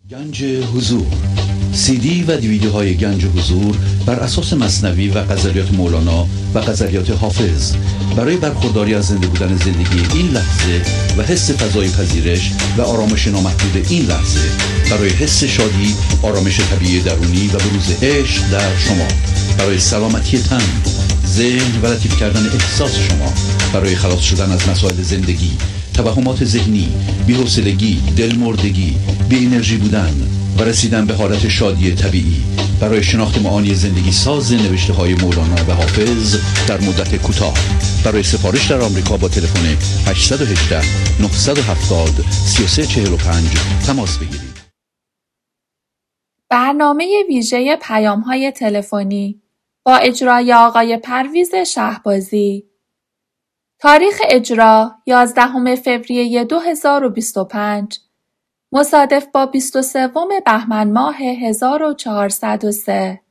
گنج حضور، سی دی و دیویدیوهای گنج حضور بر اساس مثنوی و غزلیات مولانا و غزلیات حافظ برای برخورداری از زنده بودن زندگی این لحظه و حس فضای پذیرش و آرامش نامحدود این لحظه، برای حس شادی، آرامش طبیعی درونی و بروز عشق در شما، برای سلامتی تن، ذهن و لطیف کردن احساس شما، برای خلاص شدن از مسائل زندگی، توهمات ذهنی، بی‌حوصلگی، دلمردگی، بی انرژی بودن و رسیدن به حالت شادی طبیعی، برای شناخت معانی زندگی ساز نوشته‌های مولانا و حافظ در مدت کوتاه. برای سفارش در آمریکا با تلفن 818 970 3345 تماس بگیرید. برنامه ویژه پیام‌های تلفنی با اجرای آقای پرویز شهبازی. تاریخ اجرا 11 فوریه 2025 مصادف با 23 بهمن ماه 1403.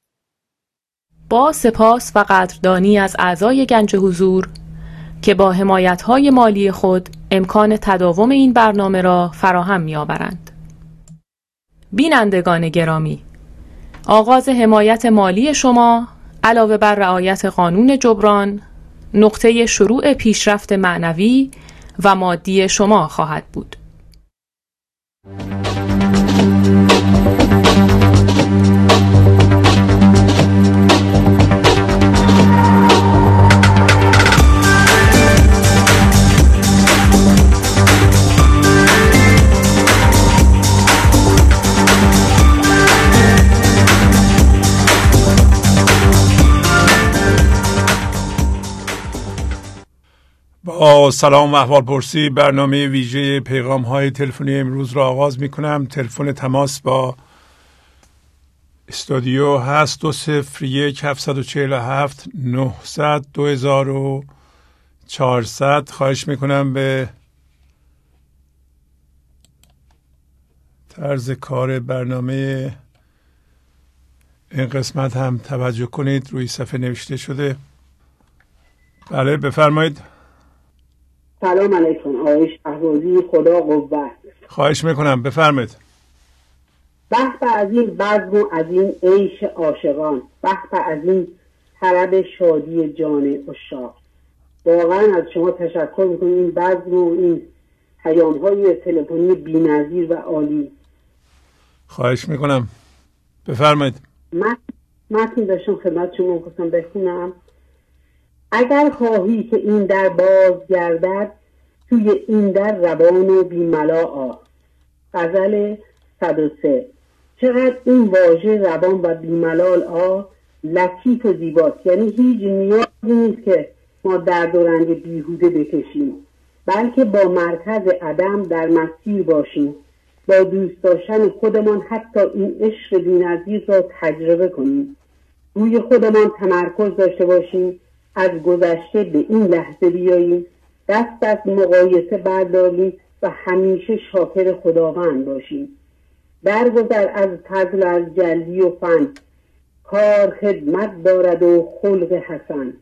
با سپاس و قدردانی از اعضای گنج حضور که با حمایت‌های مالی خود امکان تداوم این برنامه را فراهم می‌آورند. بینندگان گرامی، آغاز حمایت مالی شما علاوه بر رعایت قانون جبران نقطه شروع پیشرفت معنوی و مادی شما خواهد بود. با سلام و احوالپرسی برنامه ویژه پیغام های تلفنی امروز را آغاز می کنم. تلفن تماس با استودیو هست 201 747 900 2400. خواهش می کنم به طرز کار برنامه این قسمت هم توجه کنید. روی صفحه نوشته شده. بله بفرمایید. سلام علیکم آقای شهبازی، خدا قوت. خواهش میکنم بفرمایید. بحث از این بزم و از این عیش عاشقان، بحث از این طلب شادی جان عشاق. واقعا از شما تشکر میکنم. این بزم و این پیام‌های تلفنی بی‌نظیر و عالی. خواهش میکنم بفرمایید. متن داشتم خدمت شما می‌خواستم بخونم. اگر خواهی که این در باز گردد، توی این در روان و بیملا آ. غزل 103. چقدر این واژه روان و بیملال آ لطیف و زیباست. یعنی هیچ نیازی نیست که ما درد و رنج بیهوده بکشیم، بلکه با مرکز عدم در مسیر باشیم، با دوست داشتن خودمان حتی این عشق بی‌نظیر را تجربه کنیم، روی خودمان تمرکز داشته باشیم، از گذشته به این لحظه بیاییم، دست از مقایسه برداریم و همیشه شاکر خداوند باشیم. درگذر از فضل از جلی و فن، کار خدمت دارد و خلق حسن.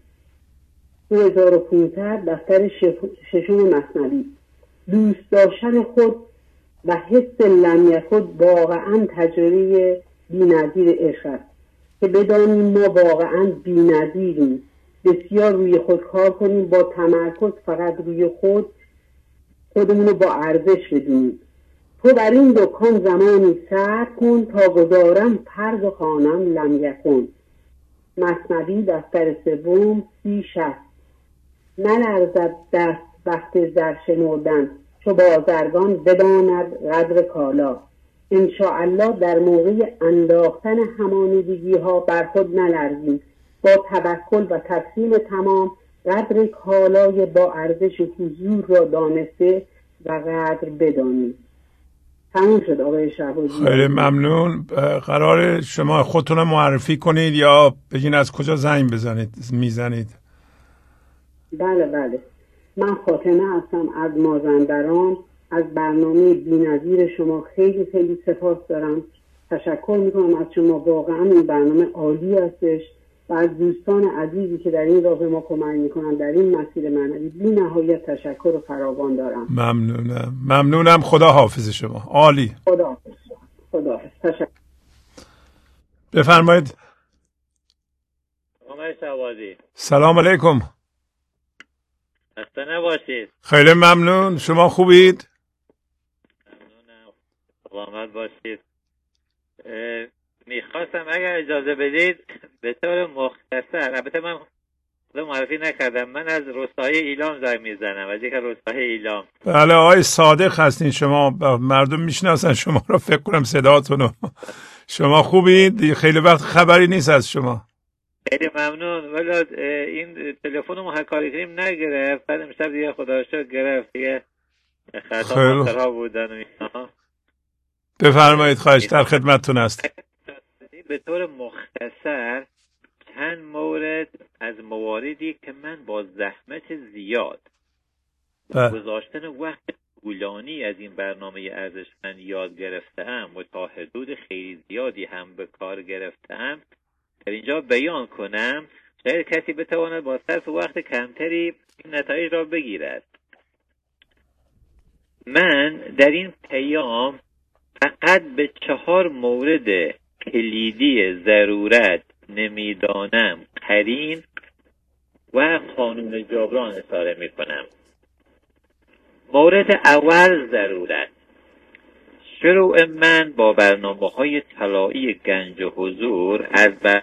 2500 دفتر ششم مثنوی. دوست داشتن خود و حس لم یکن واقعا تجربه بی‌نظیر عشق است که بدانیم ما واقعا بی‌نظیریم. بسیار روی خود کار کنیم، با تمرکز فقط روی خودمون رو با ارزش بدونیم. تو بر این دکان زمانی صبر کن، تا گذارم پرد و خوانم لم یکن. مثنوی دفتر سوم 30-60. نلرزد دست وقت زر شمردن، چو بازرگان بداند قدر کالا. انشاءالله در موقع انداختن همانیدگی ها بر خود نلرزیم، با توکل و تسلیم تمام قدر کالای با ارزش حضور را دانسته و قدر بدانیم. تموم شد آقای شهبازی. خیلی ممنون. قرار شما خودتون معرفی کنید یا بگین از کجا زنگ میزنید؟ بله من فاطمه هستم از مازندران. از برنامه بی‌نظیر شما خیلی خیلی سپاس دارم. تشکر میکنم از شما. واقعا این برنامه عالی هستش و از دوستان عزیزی که در این راه به ما کمک میکنن در این مسیر معنوی بی نهایت تشکر و فراوان دارم. ممنونم. خدا حافظ شما. عالی. خدا حافظ. خداحافظ. بفرمایید. آقای شهبازی سلام علیکم. خسته نباشید. خیلی ممنون. شما خوبید؟ ممنونم. سلامت باشید. میخواستم اگر اجازه بدید به طور مختصر، البته من معرفی نکردم، من از روستای ایلام زنگ میزنم، از یک روستای ایلام. بله آقای صادق هستین شما، مردم میشناسن شما رو، فکر کنم صداتونو. شما خوبید؟ خیلی وقت خبری نیست از شما. خیلی ممنون. ولی این تلفن رو محکاری کنیم نگرفت، بعد امشب دیگه خدا شکر گرفت دیگه. خطا ماسترها بودن و اینا. بفرمایید، خواهش در خدمتتون است. به طور مختصر چند مورد از مواردی که من با زحمت زیاد گذاشتن وقت طولانی از این برنامه ارزشمند یاد گرفتم و تا حدود خیلی زیادی هم به کار گرفتم در اینجا بیان کنم، شاید کسی بتواند با صرف وقت کمتری این نتایج را بگیرد. من در این پیام فقط به 4 مورد کلیدی ضرورت، نمیدانم، قرین و قانون جبران اشاره می کنم. مورد اول ضرورت. شروع من با برنامه‌های طلایی گنج حضور از بعد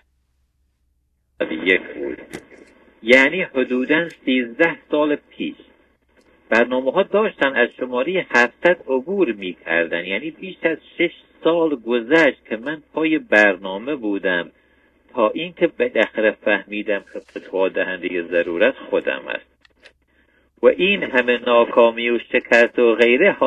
1 بود، یعنی حدوداً 13 سال پیش. برنامه‌ها داشتن از شماره 700 عبور می‌کردن، یعنی بیش از 6 سال گذشت که من پای برنامه بودم تا اینکه بالاخره فهمیدم که فتوا دهنده ضرورت خودم است و این همه ناکامی و شکست و غیره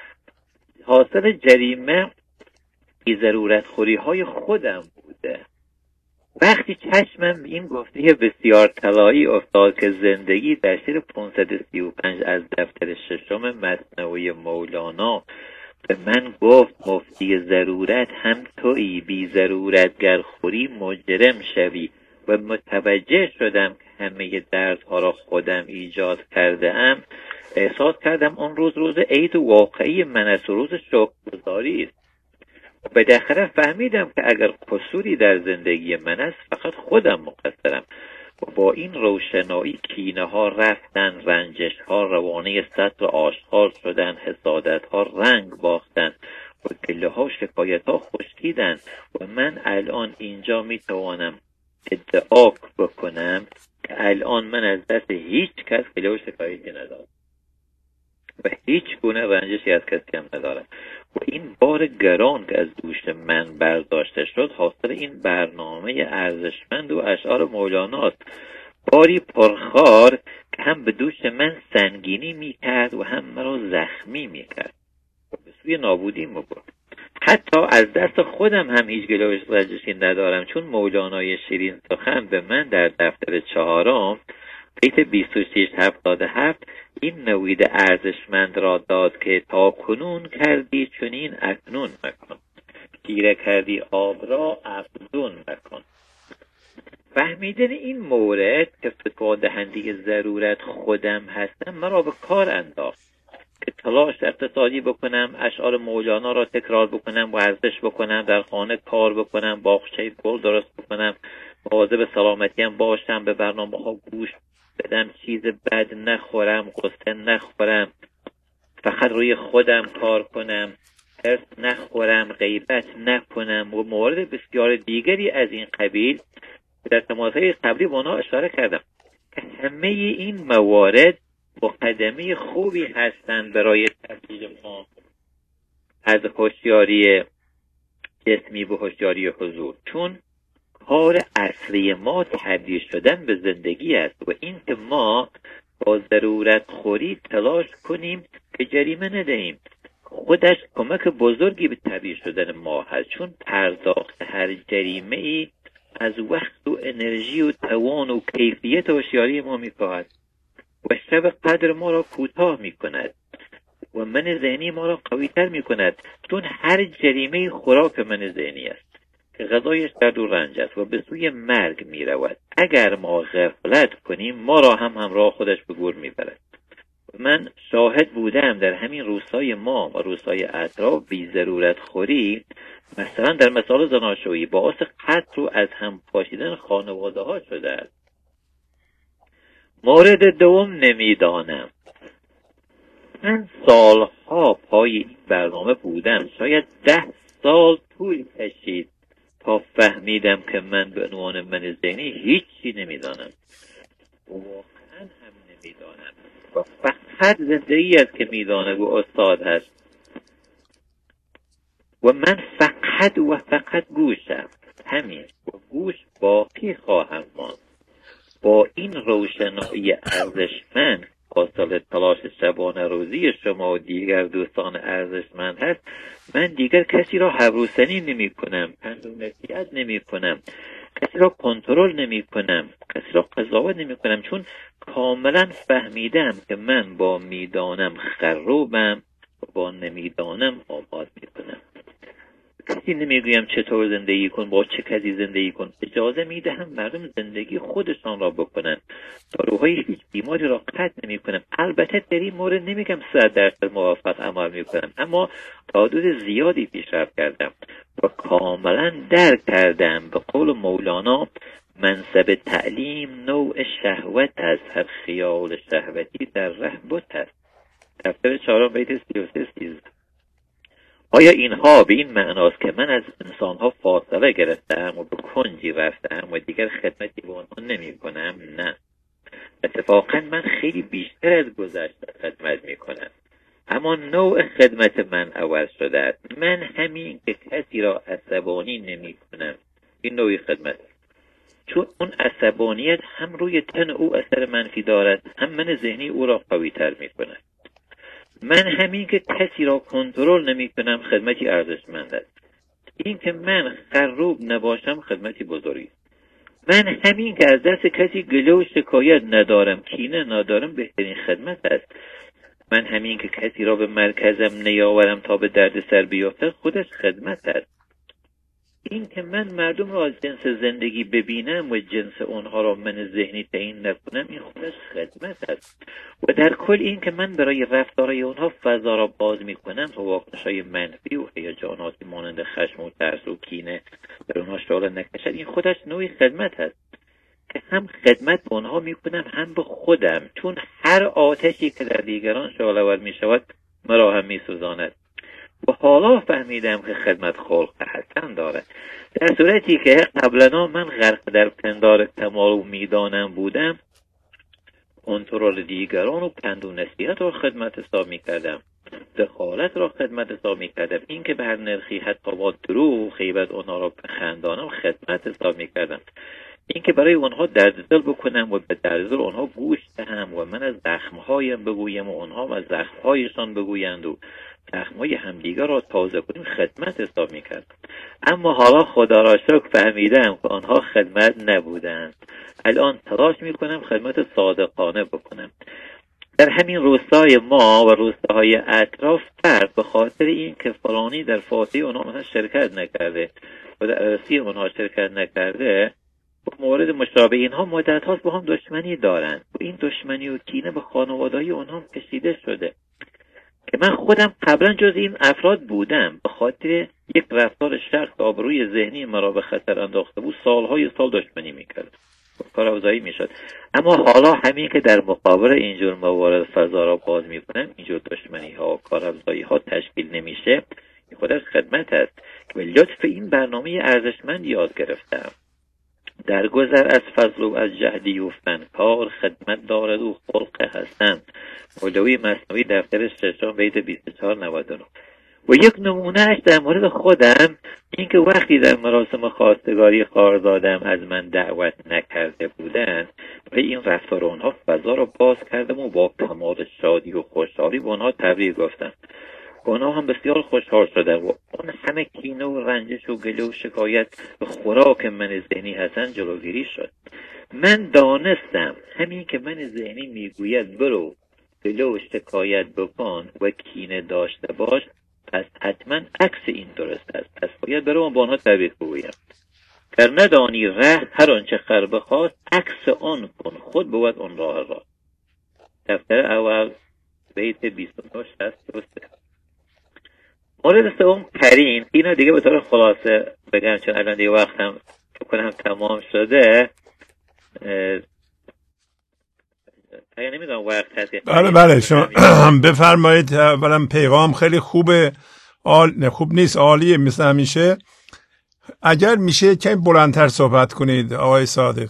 حاصل جریمه ای ضرورت خوری های خودم بوده. وقتی چشمم این گفته بسیار طلایی افتاد که زندگی در شعر 535 از دفتر 6 مثنوی مولانا به من گفت مفتی ضرورت هم تویی، بی ضرورت گر خوری مجرم شوی، و متوجه شدم که همه دردها را خودم ایجاد کرده ام، احساس کردم اون روز عید واقعی من است و روز شکرگزاری است. بالاخره فهمیدم که اگر قصوری در زندگی من است فقط خودم مقصرم. و با این روشنایی کینه ها رفتن، رنجش ها روانه سطر آشکار شدن، حسادت ها رنگ باختن و گله ها شکایت ها خشکیدن و من الان اینجا می توانم ادعا بکنم که الان من از دست هیچ کس گله و شکایتی ندارم و هیچ گونه رنجشی از کسی هم ندارم و این بار گران که از دوش من برداشته شد حاصل این برنامه ارزشمند و اشعار مولاناست. باری پرخار که هم به دوش من سنگینی میکرد و هم مرا زخمی میکرد و به سوی نابودی میبرد. حتی از دست خودم هم هیچ گله و رنجشی ندارم، چون مولانای شیرین سخن به من در دفتر 4 بیت 2677 این نوید ارزشمند را داد که تا کنون کردی چنین اکنون مکن، تیره کردی آب را افزون مکن. فهمیدن این مورد که فتوا دهنده ضرورت خودم هستم مرا به کار انداخت که تلاش اقتصادی بکنم، اشعار مولانا را تکرار بکنم، ورزش بکنم، در خانه کار بکنم، باغچه گل درست بکنم، مواظب سلامتیم باشم، به برنامه‌ها گوش بدم، چیز بد نخورم، قصه نخورم، فقط روی خودم کار کنم، حرص نخورم، غیبت نکنم و موارد بسیار دیگری از این قبیل در تماس‌های قبلی با اونا اشاره کردم که همه این موارد مقدمه خوبی هستند برای تبدیل ما از هوشیاری جسمی به هوشیاری حضور، چون کار اصلی ما تبدیل شدن به زندگی است و این که ما با ضرورت خوری تلاش کنیم که جریمه ندهیم خودش کمک بزرگی به تبدیل شدن ما هست، چون پرداخت هر جریمه ای از وقت و انرژی و توان و کیفیت هوشیاری ما می‌کاهد و شب قدر ما را کوتاه می‌کند و من ذهنی ما را قوی‌تر می‌کند، چون هر جریمه خوراک من ذهنی است که غذایش درد و رنج است و به سوی مرگ می‌رود. اگر ما غفلت کنیم ما را هم همراه خودش به گور می‌برد. من شاهد بودم در همین روستای ما و روستای اطراف بی ضرورت خوری مثلا در مثال زناشویی باعث قتل و از هم پاشیدن خانواده ها شده است. مورد دوم نمیدانم. من سالها پای این برنامه بودم، شاید 10 سال طول کشید تا فهمیدم که من به عنوان من ذهنی هیچی نمیدانم، واقعا هم نمیدانم و فقط زندگی است که میدانه و استاد هست و من فقط گوشم، همین و گوش باقی خواهم ماند. با این روشنایی ارزشمند حاصل تلاش شبانه روزی شما و دیگر دوستان ارزشمند هست، من دیگر کسی را هبروسنی نمی کنم، پندونسیت نمی کنم، کسی را کنترل نمی کنم، کسی را قضاوت نمی کنم، چون کاملا فهمیدم که من با میدانم خروبم و با نمیدانم آباد می کنم. کسی نمیگویم چطور زندگی کن، با چه کسی زندگی کن. اجازه میدهم مردم زندگی خودشان را بکنن. داروهای هیچ بیماری را قطع نمی کنم. البته در این مورد نمیگم 100% موافق عمل میکنم، اما تا حدود زیادی پیشرفت کردم و کاملا درک کردم. به قول مولانا، منصب تعلیم نوع شهوت است، هر خیال شهوتی در ره بت است. دفتر 4 بیت 33. آیا اینها به این معناست که من از انسانها فاصله گرفتم و به کنجی رفتم و دیگر خدمتی به آنها نمی کنم؟ نه، اتفاقا من خیلی بیشتر از گذشته خدمت می کنم، اما نوع خدمت من عوض شده است. من همین که کسی را عصبانی نمی کنم، این نوعی خدمت، چون اون عصبانیت هم روی تن او اثر منفی دارد، هم من ذهنی او را قوی تر می کند. من همین که کسی را کنترل نمی کنم خدمتی ارزشمند است. این که من خروب نباشم خدمتی بزرگی. من همین که از دست کسی گله و شکایت ندارم، کینه ندارم، بهترین خدمت است. من همین که کسی را به مرکزم نیاورم تا به درد سر بیفته خودش خدمت است. این که من مردم را از جنس زندگی ببینم و جنس اونها را من ذهنی تعیین نکنم، این خودش خدمت است. و در کل این که من برای رفتارهای اونها فضا را باز میکنم تا واکنش‌های منفی و هیجاناتی مانند خشم و ترس و کینه در اونها شعله نکشد، این خودش نوعی خدمت است که هم خدمت به اونها میکنم هم به خودم، چون هر آتشی که در دیگران شعله‌ور میشود مرا هم میسوزاند. و حالا فهمیدم که خدمت خلق حسن دارد. در صورتی که قبلا من غرق در پندار کمال و میدانم بودم، کنترل دیگران و پند و نصیحت را خدمت حساب میکردم، دخالت را خدمت حساب میکردم، این که به هر نرخی حتی با دروغ غیبت آنها را بخندانم خدمت حساب میکردم، این که برای آنها درد دل بکنم و به درد دل آنها گوش دهم و من از زخمهایم بگویم و آنها از زخمهایشان بگویند و زخمهای همدیگر را تازه کنیم خدمت حساب میکرد. اما حالا خدا را شکر فهمیدم که آنها خدمت نبودند. الان تلاش میکنم خدمت صادقانه بکنم. در همین روستای ما و روستاهای اطراف فرد به خاطر این که فلانی در فاتحه اونها شرکت نکرده و در عرصی اونها شرکت نکرده، مورد مشابه اینها مدت هاست با هم دشمنی دارند و این دشمنی و کینه به خانواده‌های اونها هم کشیده شده که من خودم قبلا جز این افراد بودم. به خاطر یک رفتار شخص آبروی ذهنی مرا به خطر انداخته بود، سالهای سال دشمنی میکرد، کارآموزی میشد. اما حالا همین که در مقابل اینجور موارد فضا را باز میکنم، اینجور دشمنی ها و کارآموزی ها تشکیل نمیشه، خودش خدمت است که به لطف این برنامه ارزشمند یاد گرفتم. در گذر از فضل و از جهدی و فنکار، خدمت دارد و خلق حسن. مولوی مثنوی دفتر 6 بیت 2499. و یک نمونهش در مورد خودم، این که وقتی در مراسم خواستگاری خواهرزادم از من دعوت نکرده بودند، برای این رفتار آنها فضا را باز کردم و با کمال شادی و خوشحالی به آنها تبریک گفتم. آنها هم بسیار خوشحال شدن و اون همه کینه و رنجش و گله و شکایت به خوراک من ذهنی حسن جلوگیری شد. من دانستم همین که من ذهنی میگوید برو گله و شکایت بکن و کینه داشته باش، پس حتما عکس این درست است. پس باید برو با آنها تبریک بگویم. گر ندانی ره هر آنچه خر بخواست، عکس آن کن خود بود آن راه را. دفتر اول بیت 2963. مورد سوم پرین. اینو دیگه به طور خلاصه بگم چون الان دیگه وقتم فکر کنم تمام شده. نمیدونم وقت هست. بله شما بفرمایید. اولا پیغام خیلی خوبه، خوب نیست، عالیه مثل همیشه. اگر میشه کمی بلندتر صحبت کنید آقای صادق.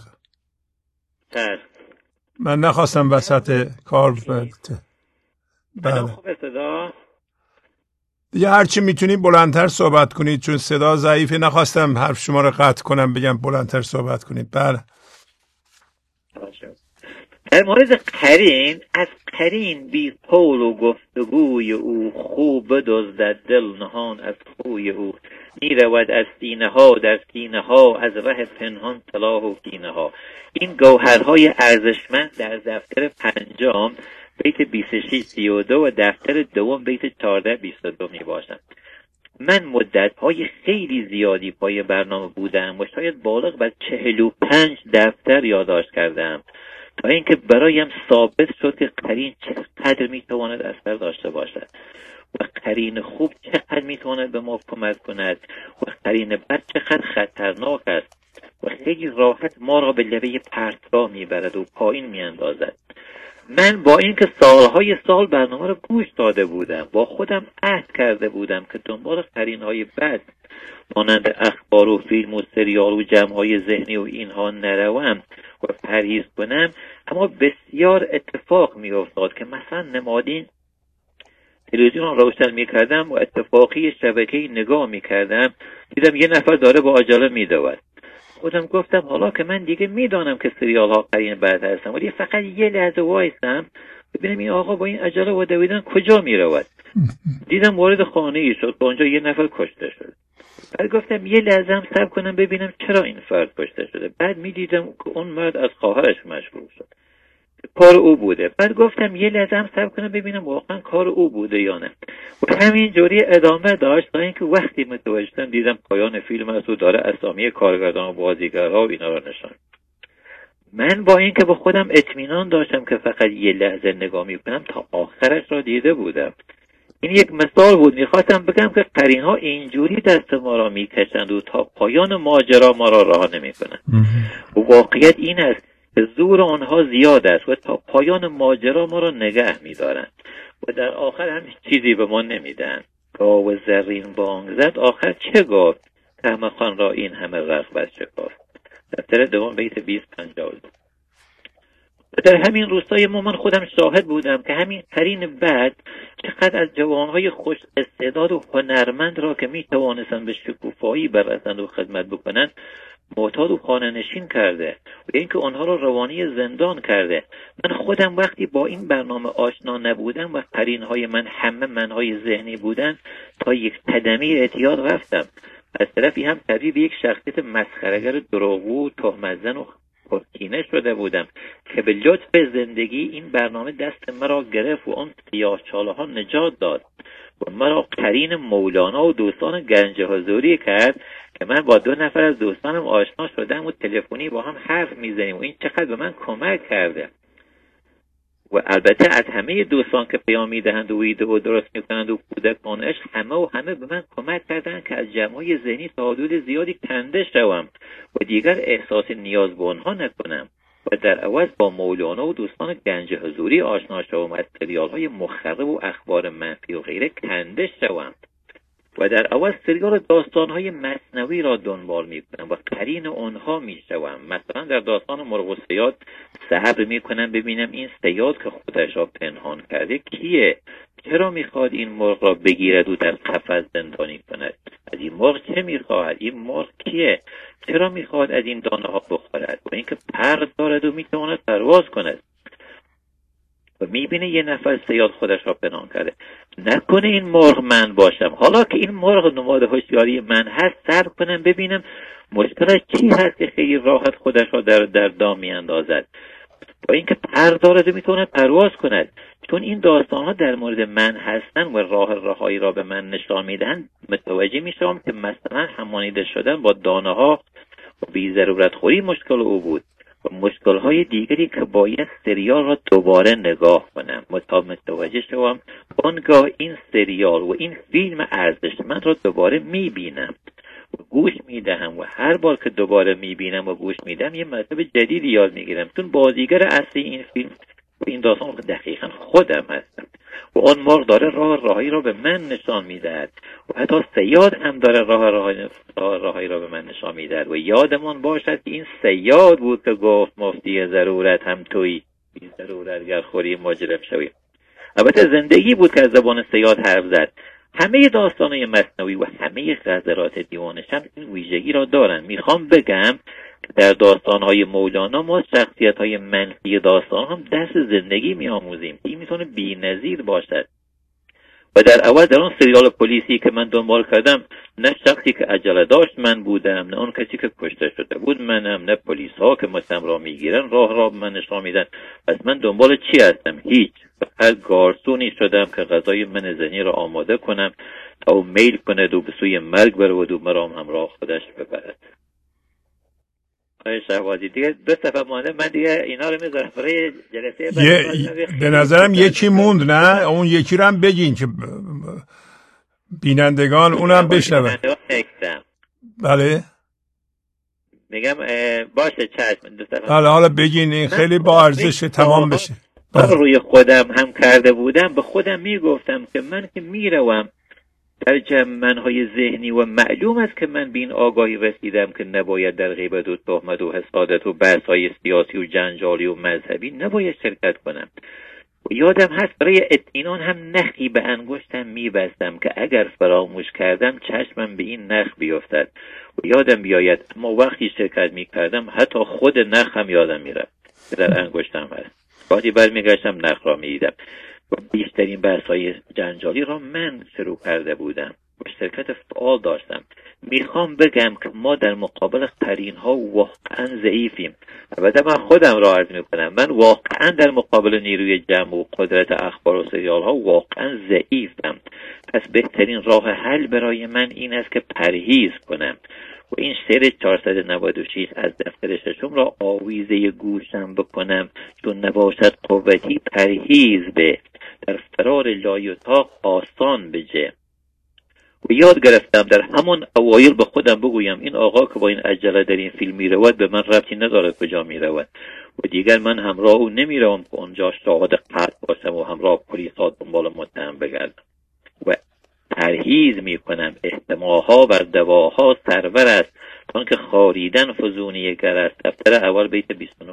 من نخواستم وسط کار بله خوبه صدا دیگه، هرچی میتونید بلندتر صحبت کنید چون صدا ضعیفه. نخواستم حرف شما رو قطع کنم، بگم بلندتر صحبت کنید. بله. در مورد قرین، از قرین بی قول و گفتگوی او، خوب دزدد دل نهان از خوی او. می رود از سینه ها در سینه ها، از ره پنهان صلاح و کینه ها. این گوهرهای ارزشمند در دفتر 5 بیت 26-32 و دفتر 2 بیت 14-22 می باشند. من مدت‌های خیلی زیادی پای برنامه بودم و شاید بالغ بر 45 دفتر یادداشت کردم تا اینکه برایم ثابت شد که قرین چقدر میتواند اثر داشته باشد و قرین خوب چقدر میتواند به ما کمک کند و قرین بد چقدر خطرناک است و خیلی راحت ما را به لبه پرتگاه میبرد و پایین میاندازد. من با اینکه سالهای سال برنامه را گوش داده بودم، با خودم عهد کرده بودم که دنبال قرینهای بد مانند اخبار و فیلم و سریال و جمعهای ذهنی و اینها نروم و پرهیز کنم، اما بسیار اتفاق می افتاد که مثلا نمادین تلویزیون را روشن می کردم و اتفاقی شبکه‌ای نگاه می کردم، دیدم یه نفر داره با عجله می دود. خودم گفتم حالا که من دیگه میدانم که سریال ها قرین بد هستن، ولی فقط یه لحظه وایسم ببینم این آقا با این عجله و دویدن کجا می رود. دیدم وارد خانه ای شد که اونجا یه نفر کشته شد. بعد گفتم یه لحظه هم صبر کنم ببینم چرا این فرد کشته شده. بعد می دیدم که اون مرد از خواهرش مشغول شد، کار او بوده. بعد گفتم یه لحظه هم صبر کنم ببینم واقعا کار او بوده یا نه. و همین جوری ادامه داشت تا اینکه وقتی متوجه شدم دیدم پایان فیلم است و داره اسامی کارگردان و بازیگرها و اینا را نشان. من با اینکه با خودم اطمینان داشتم که فقط یه لحظه نگاه میکنم تا آخرش را دیده بودم. این یک مثال بود. میخواستم بگم که قرین‌ها اینجوری دست ما را میکشند و تا پایان ماجرا ما را رها نمیکنند. و واقعیت این است که زور آنها زیاد است و تا پایان ماجرا ما را نگه می‌دارند و در آخر هم چیزی به ما نمیدن. گاو زرین بانگ زد آخر چه گفت، احمقان را این همه رغبت شکافت. دفتر 2 بیت 20-52. در همین روستای ما من خودم شاهد بودم که همین قرین بعد چقدر از جوانهای خوش استعداد و هنرمند را که می توانستند به شکوفایی برسند و خدمت بکنند معتاد و خانه نشین کرده و اینکه آنها را روانی زندان کرده. من خودم وقتی با این برنامه آشنا نبودم و قرینهای من همه منهای ذهنی بودن تا یک قدمی اعتیاد رفتم. از طرفی هم تبدیل به یک شخصیت مسخره‌گر دروغگو و تهمت‌زن و پرکینه شده بودم که به لطف زندگی این برنامه دست مرا گرفت و آن سیاه‌چاله ها نجات داد و مرا قرین مولانا و دوستان گنج حضوری کرد که من با 2 نفر از دوستانم آشنا شدم و تلفنی با هم حرف میزنیم و این چقدر به من کمک کرده. و البته از همه دوستان که پیام میدهند و ویدئو درست میکنند و کودکان عشق همه به من کمک کردند که از جمعهای ذهنی تا حدود زیادی کنده شوم و دیگر احساس نیاز به آنها نکنم و در عوض با مولانا و دوستان گنج حضوری آشنا شوم و از سریال‌های مخرب و اخبار منفی و غیره کنده شوم و در عوض سریال داستان‌های مثنوی را دنبال می‌کنم و قرین آنها می‌شوم. مثلا در داستان مرغ و صیاد صبر می‌کنم ببینم این صیاد که خودش را پنهان کرده کیه، چرا می‌خواد این مرغ را بگیرد و در قفس زندانی کند، از این مرغ چه می‌خواهد، این مرغ کیه، چرا می‌خواد از این دانه‌ها بخورد و اینکه پر دارد و می‌تواند پرواز کند و میبینه یه نفر صیاد خودش را پنهان کرده، نکنه این مرغ من باشم. حالا که این مرغ نماد هوشیاری من هست صبر کنم ببینم مشکلش چی هست که خیلی راحت خودش را در دام میاندازد و اینکه پر دارد و میتواند پرواز کند. چون این داستان ها در مورد من هستن و راه رهایی را به من نشان میدهند متوجه میشم که مثلا همانیده شدن با دانه ها و بی ضرورت خوری مشکل او بود و مشکل‌های دیگری که باید سریال را دوباره نگاه کنم، متوجه شوم آنگاه این سریال و این فیلم ارزشمند را دوباره میبینم و گوش میدهم و هر بار که دوباره میبینم و گوش میدم یه مطلب جدیدی یاد میگیرم، چون بازیگر اصلی این فیلم و این داستان دقیقا خودم هستم و آن مرغ داره راهی را به من نشان میدهد و حتی صیاد هم داره راهی را به من نشان میدهد و یادمان باشد که این صیاد بود که گفت مفتی ضرورت هم تویی، بی ضرورت گر خوری مجرم شوی. البته زندگی بود که از زبان صیاد حرف زد. همه داستان‌های مثنوی و همه غزلات دیوان شمس این ویژگی را دارن. میخوام بگم که در داستان‌های مولانا ما شخصیت‌های منفی داستان هم درس زندگی می‌آموزیم. این میتونه بی‌نظیر باشد. و در اول در آن سریال پلیسی که من دنبال کردم، نه شخصی که عجله داشت من بودم، نه اون کسی که کشته شده بود منم، نه پلیس‌ها که متهم را میگیرن راه را به من نشان میدن. پس من دنبال چی هستم؟ هیچ. هر گارسونی شدم که غذای من ذهنی را آماده کنم تا او میل کند و به سوی مرگ برود و مرا همراه خودش ببرد. آقای شهبازی دیگه 2 صفحه مانده، من دیگه اینا رو میذارم برای جلسه به نظرم یکی موند، نه اون یکی رو هم بگین که بینندگان اونم بشنون. بله میگم باشه چشم 2 صفحه. حالا بگین، این خیلی با ارزش تمام بشه. روی خودم هم کرده بودم، به خودم میگفتم که من که میروم در جمعن‌های ذهنی و معلوم است که من به این آگاهی رسیدم که نباید در غیبت و تهمت و حسادت و بحث‌های سیاسی و جنجالی و مذهبی نباید شرکت کنم. و یادم هست برای اطمینان هم نخی به انگشتم میبستم که اگر فراموش کردم چشمم به این نخ بیفتد و یادم بیاید، اما وقتی شرکت میکردم حتی خود نخ هم یادم میرفت که در انگشتم هست. وقتی برمیگشتم نخ را میدیدم و بیشترین بحث‌های جنجالی را من شروع کرده بودم و شرکت فعال داشتم. میخوام بگم که ما در مقابل قرین‌ها واقعا ضعیفیم. البته من خودم را عرض میکنم، من واقعا در مقابل نیروی جمع و قدرت اخبار و سریال‌ها واقعا ضعیفم. پس بهترین راه حل برای من این است که پرهیز کنم و این شعر 496 از دفتر ششم را آویزه گوشم بکنم، چون نباشد قوتی پرهیز به، در فرار لایتاق آسان بجه. و یاد گرفتم در همون اوایل به خودم بگویم این آقا که با این عجله در این فیلم میرود به من ربطی نداره کجا میرود و دیگر من همراه او نمیروم که اونجا شاهد قتل باشم و همراه پلیسا دنبال متهم بگردم و پرهیز میکنم. احتماها و دواها سرور است چون که خاریدن فزونی گر است. دفتر اول بیت 29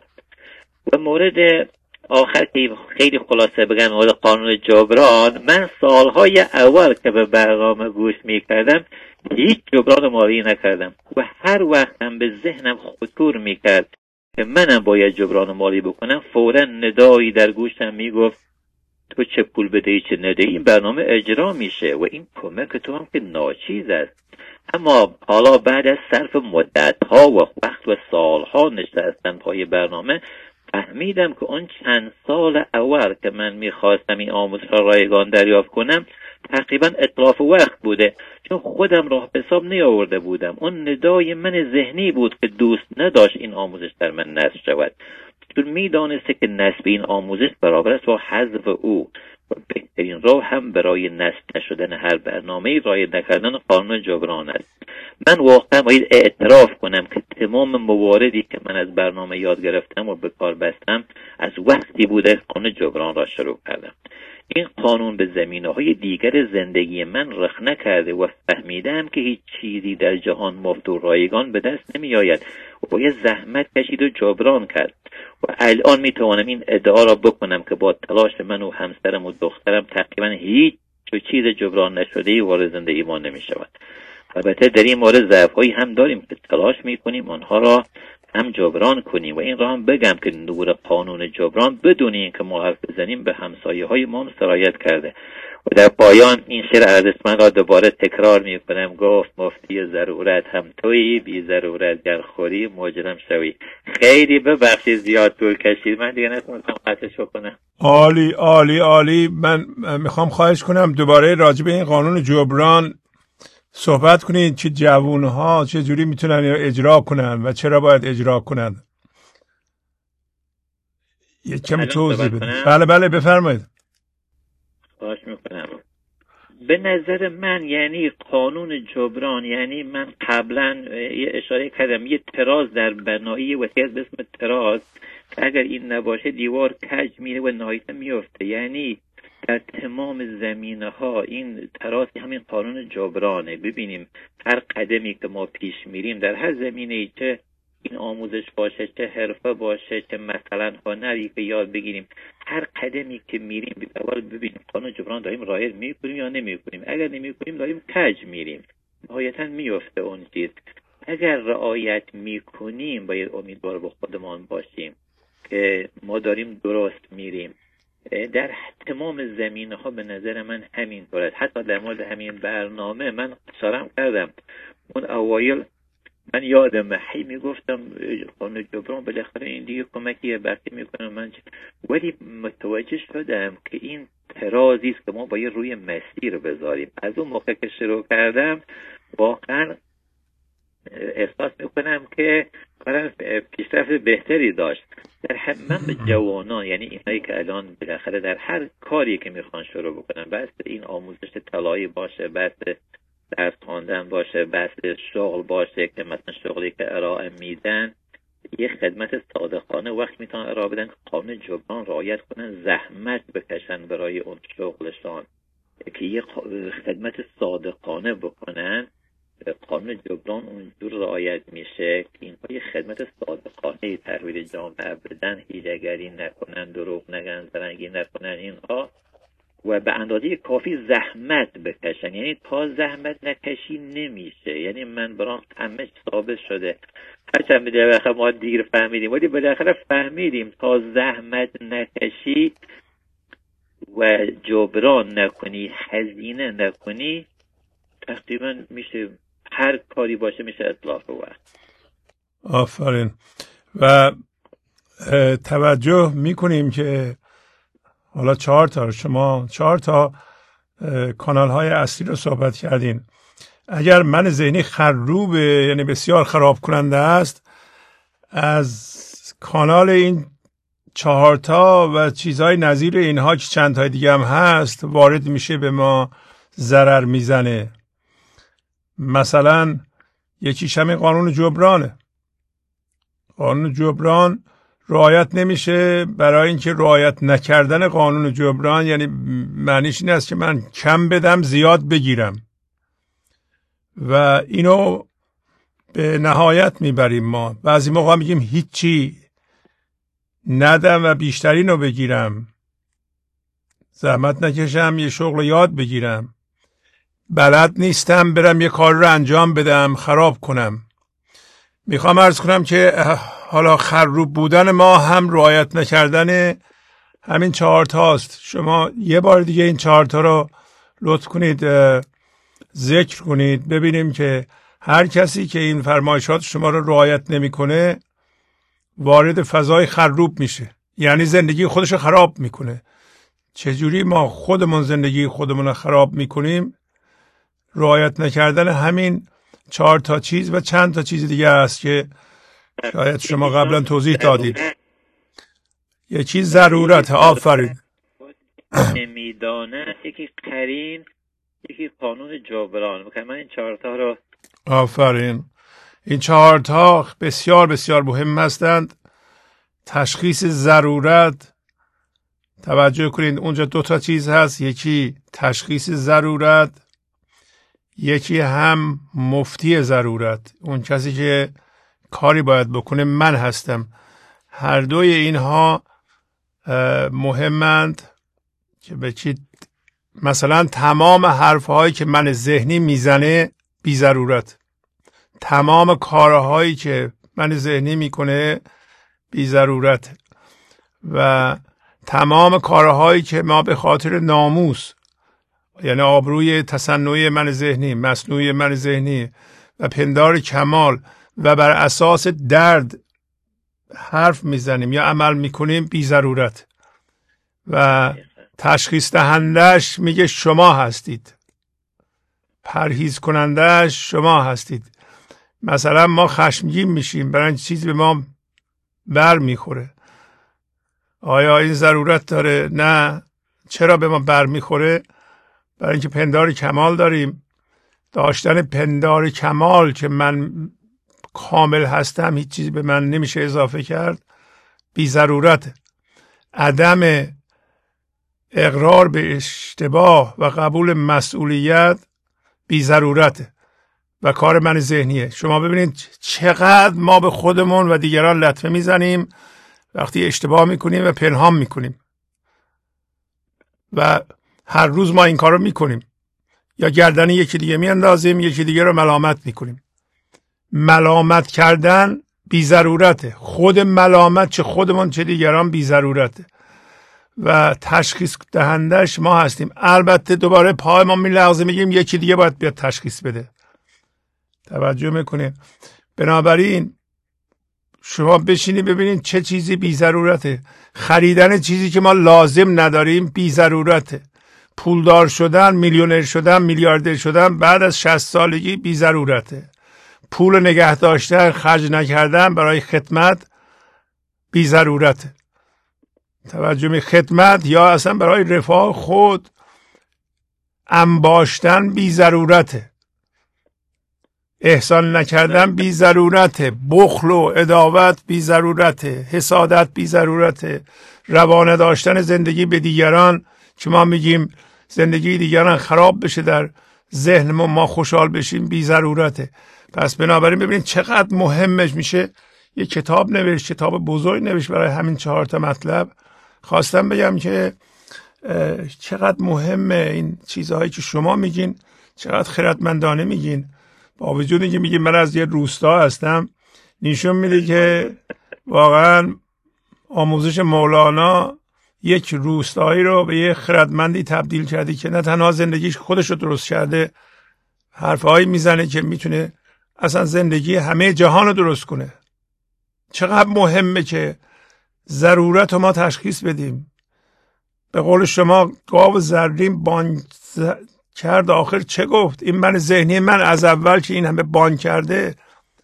و مورد آخر که خیلی خلاصه بگم، مورد قانون جبران، من سالهای اول که به برنامه گوش میکردم هیچ جبران مالی نکردم و هر وقت هم به ذهنم خطور میکرد که منم باید جبران مالی بکنم، فوراً ندایی در گوشم میگفت تو چه پول بدهی چه ندهی این برنامه اجرا میشه و این کمک تو هم که ناچیز است. اما حالا بعد از صرف مدتها و وقت و سالها نشستن پای برنامه فهمیدم که اون چند سال اول که من میخواستم این آموزش را رایگان دریافت کنم تقریبا اتلاف وقت بوده، چون خودم راه حساب نیاورده بودم. اون ندای من ذهنی بود که دوست نداشت این آموزش در من نصب شود، چون میدانسته که نصب این آموزش برابر است با حذف او و بهترین راه هم برای نصب نشدن هر برنامه رعایت نکردن قانون جبران است. من واقعا باید اعتراف کنم که تمام مواردی که من از برنامه یاد گرفتم و به کار بستم از وقتی بوده قانون جبران را شروع کردم. این قانون به زمینه‌های دیگر زندگی من رخ نکرده و فهمیدم که هیچ چیزی در جهان مفت و رایگان به دست نمی‌آید و باید زحمت کشید و جبران کرد. و الان میتوانم این ادعا را بکنم که با تلاش من و همسرم و دخترم تقریبا هیچ چیز جبران نشده‌ای وارد زندگی ما نمی‌شود. البته در این مورد ضعف‌هایی هم داریم که تلاش می‌کنیم آنها را هم جبران کنیم و این را هم بگم که نور قانون جبران بدون این که ما حرف بزنیم به همسایه‌های ما سرایت کرده. و در پایان این شعر ارزشمند را دوباره تکرار می‌کنم. گفت مفتی ضرورت هم تویی، بی ضرورت گر خوری مجرم شوی. خیلی ببخشید زیاد طول کشید، من دیگه نتونستم قطعش کنم. عالی عالی عالی. من میخوام خواهش کنم دوباره راجع به این قانون جبران صحبت کنید، چه جوانها چه جوری میتونن اجرا کنن و چرا باید اجرا کنن. یک کمی توضیح بدید. بله بفرمایید. خواهش میکنم. به نظر من یعنی قانون جبران، یعنی من قبلا یه اشاره کردم یه تراز در بنایی وسیع به اسم تراز که اگر این نباشه دیوار کج میره و نهایتا میفته. یعنی در تمام زمینه ها این تراز همین قانون جبرانه. ببینیم هر قدمی که ما پیش میریم در هر زمینه‌ای، چه این آموزش باشه، چه حرفه باشه، چه مثلا هنری که یاد بگیریم، هر قدمی که میریم اول ببینیم قانون جبران داریم رعایت میکنیم یا نمیکنیم. اگر نمیکنیم داریم کج میریم، نهایتا میفته اون چیز. اگر رعایت میکنیم باید امیدوار به خودمان باشیم که ما داریم درست میریم. در تمام زمینه ها به نظر من همین طور است. حتی در مورد همین برنامه من اشاره کردم اون اوایل، من یادم هی میگفتم قانون جبران بالاخره این دیگه کمکی برقی میکنه من، ولی متوجه شدم که این ترازی است که ما باید روی مسیر بذاریم. از اون موقع که شروع کردم واقعا احساس میکنم که کارم پیشرفت بهتری داشت. من به جوانان، یعنی اینایی که الان بالاخره در هر کاری که میخوان شروع بکنن، بس این آموزش طلایی باشه، بس درس خواندن باشه، بس شغل باشه که مثلا شغلی که ارائه میدن یه خدمت صادقانه وقت میتونن ارائه بدن، قانون جبران رعایت کنن، زحمت بکشن برای اون شغلشان که یه خدمت صادقانه بکنن. قانون جبران اونجور رعایت میشه که اینها یه خدمت صادقانه تحویل جامعه بدن، هیله‌گری نکنن، دروغ نگن، زرنگی نکنن اینها، و به اندازه کافی زحمت بکشن. یعنی تا زحمت نکشی نمیشه. یعنی من برام همه ثابت شده، هرچند بالاخره ما دیر فهمیدیم ولی بالاخره فهمیدیم تا زحمت نکشی و جبران نکنی، هزینه نکنی، تقریبا میشه هر کاری باشه میشه اتلاف وقت. آفرین. و توجه میکنیم که حالا شما 4 تا کانال های اصلی رو صحبت کردین. اگر من ذهنی خروبه، یعنی بسیار خراب کننده است، از کانال این 4 تا و چیزهای نظیر اینها که چند تای دیگه هم هست وارد میشه، به ما ضرر میزنه. مثلا یکیش همین قانون جبرانه. قانون جبران رعایت نمیشه، برای اینکه رعایت نکردن قانون جبران یعنی معنیش این است که من کم بدم زیاد بگیرم و اینو به نهایت میبریم. ما بعضی موقع میگیم هیچی ندم و بیشترین رو بگیرم، زحمت نکشم یه شغل یاد بگیرم، بلد نیستم برم یه کار رو انجام بدم خراب کنم. میخوام عرض کنم که حالا خروب بودن ما هم رعایت نکردن همین 4 تاست. شما یه بار دیگه این 4 تا رو لطف کنید ذکر کنید، ببینیم که هر کسی که این فرمایشات شما رو رعایت نمیکنه وارد فضای خروب میشه، یعنی زندگی خودش رو خراب میکنه. چجوری ما خودمون زندگی خودمون رو خراب میکنیم؟ رعایت نکردن همین 4 تا چیز و چند تا چیز دیگه است که شاید شما قبلا توضیح دادید. یه چیز ضرورت. آفرین. نمیدانه، یکی قرین، یکی قانون جبران. من این 4 تا رو آفرین. این 4 تا بسیار بسیار مهم هستند. تشخیص ضرورت، توجه کنید اونجا 2 تا چیز هست، یکی تشخیص ضرورت، یکی هم مفتی ضرورت، اون کسی که کاری باید بکنه من هستم. هر دوی اینها مهمند که بچید مثلا تمام حرفهایی که من ذهنی میزنه بی ضرورت، تمام کارهایی که من ذهنی میکنه بی ضرورت، و تمام کارهایی که ما به خاطر ناموس، یعنی آبروی تصنعی من ذهنی، مصنوعی من ذهنی و پندار کمال و بر اساس درد حرف میزنیم یا عمل میکنیم بی ضرورت. و تشخیص دهندش میگه شما هستید، پرهیز کنندش شما هستید. مثلا ما خشمگین میشیم برای چیزی به ما بر میخوره، آیا این ضرورت داره؟ نه. چرا به ما برمیخوره؟ برای اینکه پندار کمال داریم. داشتن پندار کمال که من کامل هستم، هیچ چیزی به من نمیشه اضافه کرد، بی ضرورته. عدم اقرار به اشتباه و قبول مسئولیت بی ضرورته و کار من ذهنیه. شما ببینید چقدر ما به خودمون و دیگران لطمه میزنیم وقتی اشتباه میکنیم و پنهان میکنیم و هر روز ما این کار رو میکنیم، یا گردن یکی دیگه میاندازیم، یکی دیگه رو ملامت میکنیم. ملامت کردن بی ضرورته. خود ملامت چه خودمون چه دیگران بی ضرورته و تشخیص دهندش ما هستیم. البته دوباره پای ما میلغزه، میگیم یکی دیگه باید بیاد تشخیص بده. توجه میکنیم. بنابراین شما بشینید ببینید چه چیزی بی ضرورته. خریدن چیزی که ما لازم نداریم بی ضرورته. پولدار شدن، میلیونر شدن، میلیاردر شدن بعد از 60 سالگی بی ضرورته. پول نگه داشتن، خرج نکردن برای خدمت بی ضرورته. توجه می خدمت یا اصلا برای رفاه خود انباشتن بی ضرورته. احسان نکردن بی ضرورته. بخل و عداوت بی ضرورته. حسادت بی ضرورته. روانه داشتن زندگی به دیگران که ما میگیم زندگی دیگران خراب بشه در ذهن ما خوشحال بشیم بی ضرورته. پس بنابراین ببینید چقدر مهمش میشه یه کتاب نوشت، کتاب بزرگ نوشت برای همین 4 تا مطلب. خواستم بگم که چقدر مهمه این چیزهایی که شما میگین، چقدر خردمندانه میگین. با وجود اینکه میگین من از یه روستا هستم، نشون میده که واقعا آموزش مولانا یک روستایی رو به یه خردمندی تبدیل کرده که نه تنها زندگیش خودش رو درست کرده، حرفهایی میزنه که میتونه اصلا زندگی همه جهان رو درست کنه. چقدر مهمه که ضرورت رو ما تشخیص بدیم. به قول شما گاو زرین بانگ کرد، آخر چه گفت؟ این من ذهنی من از اول که این همه بانگ کرده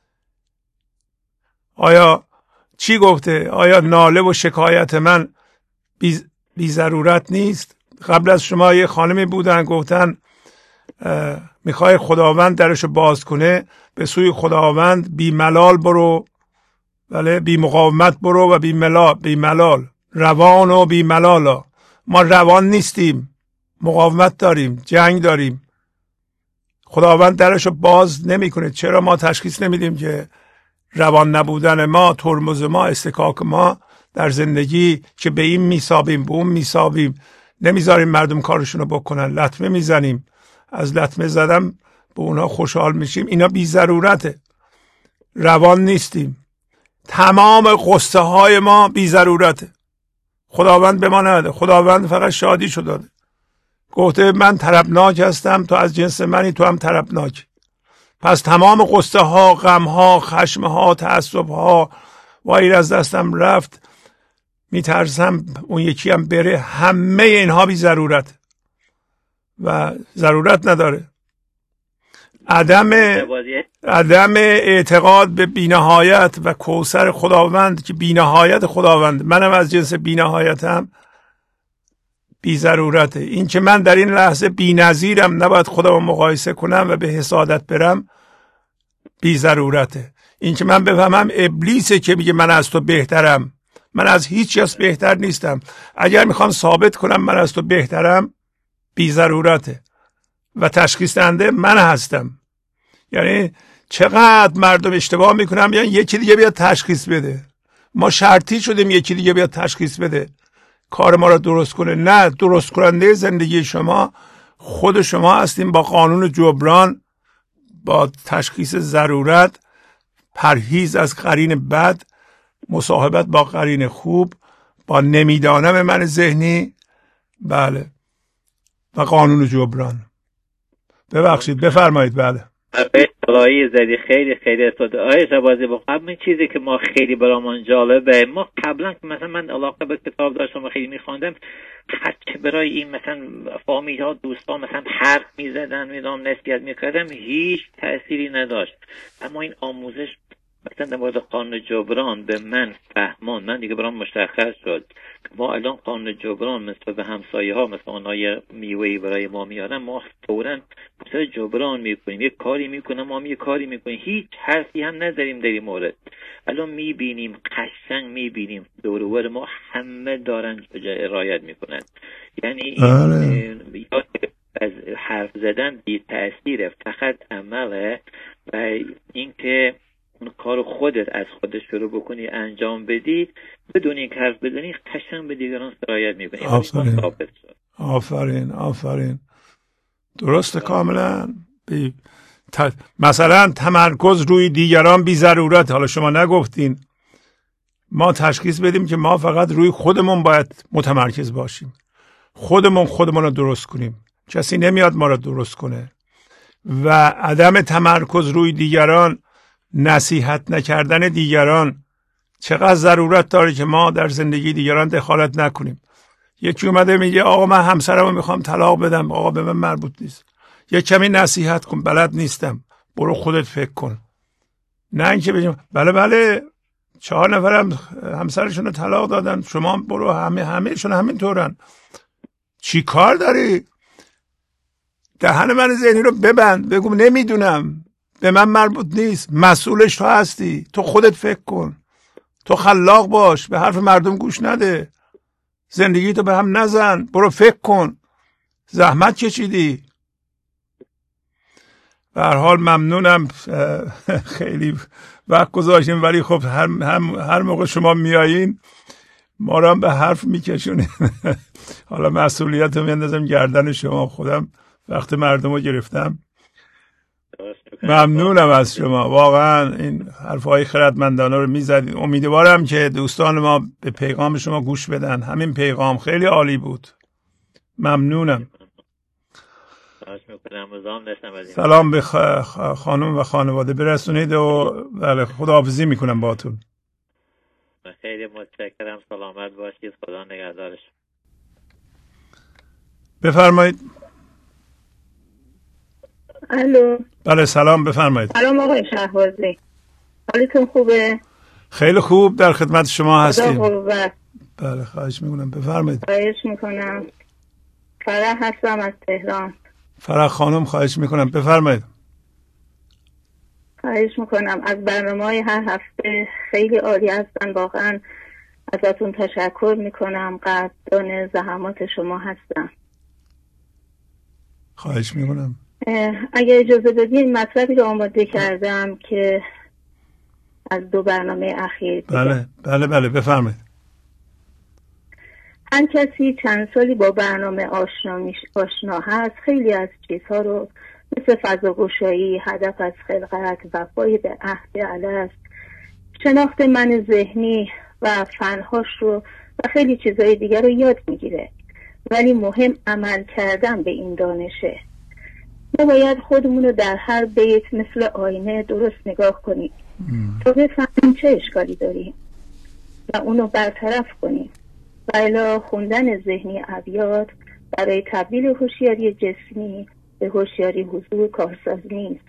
آیا چی گفته؟ آیا ناله و شکایت من بی ضرورت نیست؟ قبل از شما یه خانمی بودن گفتن میخوای خداوند درشو باز کنه، به سوی خداوند بی ملال برو، بله، بی مقاومت برو و بی ملال، روان و بی ملالا. ما روان نیستیم، مقاومت داریم، جنگ داریم. خداوند درشو باز نمیکنه. چرا ما تشخیص نمیدیم که روان نبودن ما، ترمز ما، استکاک ما در زندگی که به این میسابیم به اون میسابیم، نمیذاریم مردم کارشونو بکنن، لطمه میزنیم، از لطمه زدن به اونها خوشحال میشیم. اینا بی ضرورته. روان نیستیم. تمام قصه های ما بی ضرورته. خداوند به ما نده. خداوند فقط شادیشو داده. گفته من طربناک هستم، تو از جنس منی، تو هم طربناک. پس تمام قصه ها، غم ها، خشم ها، تعصب ها، وای از دستم رفت، میترسم اون یکی هم بره، همه اینها بی ضرورت و ضرورت نداره. عدم اعتقاد به بی‌نهایت و کوثر خداوند که بی‌نهایت خداوند، منم از جنس بی‌نهایتم، بی ضرورته. این که من در این لحظه بی‌نظیرم، نباید خودم رو مقایسه کنم و به حسادت برم، بی ضرورته. این که من بفهمم ابلیسه که میگه من از تو بهترم، من از هیچ کس بهتر نیستم. اگر میخوام ثابت کنم من از تو بهترم، بی ضرورته و تشخیص دهنده من هستم. یعنی چقدر مردم اشتباه میکنم، یعنی یکی دیگه بیاد تشخیص بده. ما شرطی شدیم یکی دیگه بیاد تشخیص بده، کار ما رو درست کنه. نه، درست کننده زندگی شما خود شما هستیم، با قانون جبران، با تشخیص ضرورت، پرهیز از قرین بد، مصاحبت با قرین خوب، با نمیدانم من ذهنی، بله، و قانون جبران. ببخشید، بفرمایید. بله، اطلاعی زدی، خیلی خیلی اطلاعی. آیه شهبازی با قبل این چیزی که ما خیلی برامون جالبه، ما قبلا که مثلا من علاقه به کتاب داشتم و خیلی میخواندم، حتی برای این مثلا فامیل ها، دوستان مثلا حرف میزدن، میدونم نصیحت میکردم، هیچ تأثیری نداشت. اما این آموزش مثلا در مورد قانون جبران به من فهمان، من دیگه برام مشخص شد ما الان قانون جبران مثل به همسایه ها، مثلا اونها میوهی برای ما میارن، ما فوراً مثلا جبران میکنیم، یک کاری میکنم ما یک کاری میکنیم، هیچ حرفی هم نداریم در این مورد. الان میبینیم قشنگ میبینیم دور و بر ما همه دارن رعایت میکنن. یعنی این از حرف زدن بی تأثیره، فقط عمله و اینکه اون کار خودت از خودت شروع بکنی انجام بدی بدون این حرف بزنی قشنگ به دیگران سرایت میکنی. آفرین درسته کاملا. مثلا تمرکز روی دیگران بی ضرورت. حالا شما نگفتین ما تشخیص بدیم که ما فقط روی خودمون باید متمرکز باشیم، خودمون رو درست کنیم، کسی نمیاد ما رو درست کنه. و عدم تمرکز روی دیگران، نصیحت نکردن دیگران چقدر ضرورت داره که ما در زندگی دیگران دخالت نکنیم. یکی اومده میگه آقا من همسرمو میخوام طلاق بدم، آقا به من مربوط نیست. یک کمی نصیحت کن، بلد نیستم، برو خودت فکر کن. نه اینکه بگیم بله 4 نفرم همسرشون رو طلاق دادن، شما برو همهشون همینطورن. چی کار داری؟ دهن من ذهنی رو ببند، بگو نمیدونم، به من مربوط نیست، مسئولش تو هستی، تو خودت فکر کن، تو خلاق باش، به حرف مردم گوش نده، زندگی تو به هم نزن، برو فکر کن، زحمت کشیدی. به هر حال ممنونم، خیلی وقت گذاشتیم ولی خب هر موقع شما میایین ما رو هم به حرف میکشونین. حالا مسئولیت رو میاندازم گردن شما، خودم وقت مردم رو گرفتم. ممنونم از شما، واقعا این حرفهای خردمندانه رو میزدید. امیدوارم که دوستان ما به پیغام شما گوش بدن. همین پیغام خیلی عالی بود. ممنونم. سلام به خانم و خانواده برسونید و بله خداحافظی میکنم باهاتون. خیلی متشکرم، سلامت باشید، خدا نگهدارش. بفرمایید. الو. بله سلام، بفرمایید. سلام آقای شهبازی، حالتون خوبه؟ خیلی خوب، در خدمت شما هستیم. بله خواهش میکنم، بفرمایید. خواهش میکنم. فرح هستم از تهران. فرح خانم خواهش میکنم، بفرمایید. خواهش میکنم. از برنامه‌های هر هفته خیلی عالی هستن، واقعا ازتون تشکر میکنم، قدردان زحمات شما هستم. خواهش میکنم. اگه اجازه بدین مطلبی رو آماده کردم که از 2 برنامه اخیر. بله بفرمایید. هر کسی چند سالی با برنامه آشنا هست، خیلی از چیزها رو مثل فضاگشایی، هدف از خلقت، وفای به عهد الست، شناخت من ذهنی و فنهاش رو و خیلی چیزهای دیگر رو یاد میگیره. ولی مهم عمل کردن به این دانشه. ما باید خودمون رو در هر بیت مثل آینه درست نگاه کنیم تا بفهمیم چه اشکالی داریم و اونو برطرف کنیم. و الا خوندن ذهنی ابیات برای تبدیل هوشیاری جسمی به هوشیاری حضور کارساز نیست.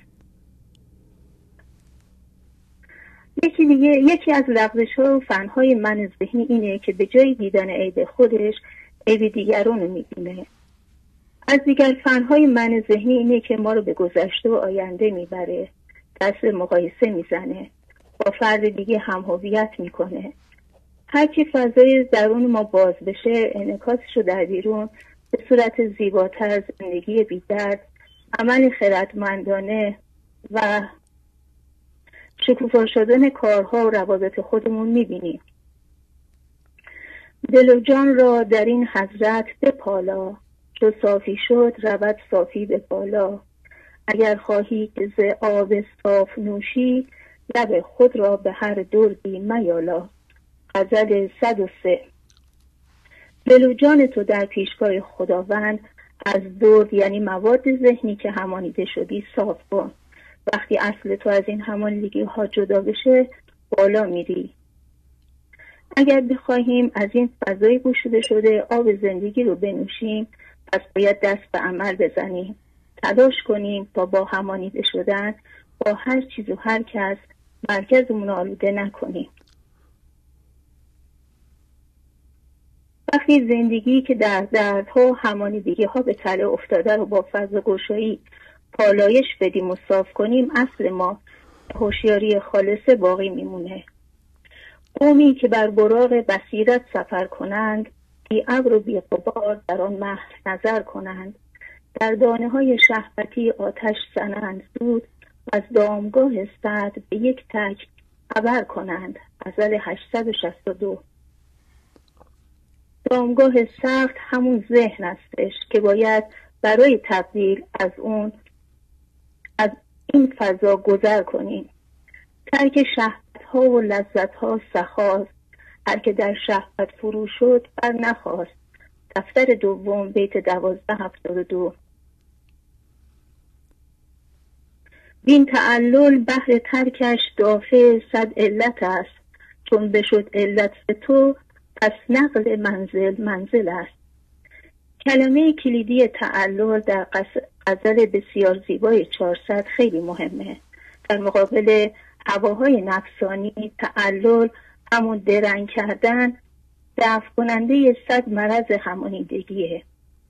یکی از لغزش‌ها و فنهای من ذهنی اینه که به جای دیدن عیب خودش عیب دیگران رو می‌بینه. از دیگر فنهای من ذهنی اینه که ما رو به گذشته و آینده میبره، دست مقایسه میزنه، با فرد دیگه هم هویت میکنه. هرچی فضای درون ما باز بشه انعکاسش رو در بیرون به صورت زیباتر، زندگی بی‌درد، عمل خردمندانه و شکوفا شدن کارها و روابط خودمون میبینیم. دل و جان را در این حضرت بپالا، چو صافی شد رود صافی به بالا. اگر خواهی که ز آب صاف نوشی، لب خود را به هر دردی میالا. غزل 103. دل و جان تو در پیشگاه خداوند از درد یعنی مواد ذهنی که همانیده شدی صاف کن. وقتی اصل تو از این همانیدگی ها جدا بشه بالا میری. اگر بخواهیم از این فضای گشوده شده آب زندگی رو بنوشیم، پس باید دست به عمل بزنیم، تلاش کنیم تا با همانیده شدن با هر چیز و هر کس مرکزمون رو آلوده نکنیم. وقتی زندگی که در دردها و همانیدگی ها به تله افتاده رو با فضاگشایی پالایش بدیم و صاف کنیم، اصل ما هوشیاری خالصه باقی میمونه. قومی که بر براق بصیرت سفر کنند، بی ابر و بی غبار در آن محو نظر کنند، در دانه های شهوتی آتش زنند زود، از دامگاه سعد به یک تک خبر کنند. غزل 862. دامگاه سخت همون ذهن استش که باید برای تبدیل از این فضا گذر کنیم. ترک شهوت‌ها و لذت‌ها سخاست، هر که در شهوت فرو شد بر نخواست. دفتر دوم بیت 1272. بین تعلل بهر ترکش دافع صد علت است، چون بشد علت تو پس نقل منزل است. کلمه کلیدی تعلل در غزل بسیار زیبای 400 خیلی مهمه. در مقابل هواهای نفسانی، تعلل همون درنگ کردن دفع کننده 100 مرض همانیدگیه.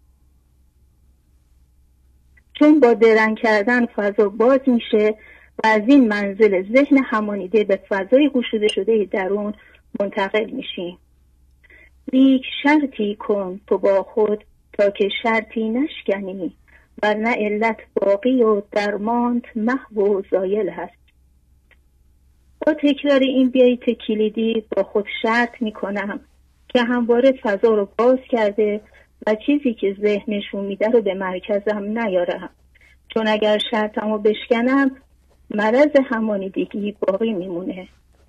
چون با درنگ کردن فضا باز میشه و از این منزل ذهن همانیده به فضای گشوده شده درون منتقل میشیم. لیک شرطی کن تو با خود تا که شرطی نشکنی، ورنه علت باقی و درمانت محو و زایل هست. با تکرار این بیت کلیدی با خود شرط میکنم که همواره فضا رو باز کرده و چیزی که ذهن نشون میده رو به مرکزم نیارم، چون اگر شرطمو بشکنم مرض همانیدگی باقی میمونه.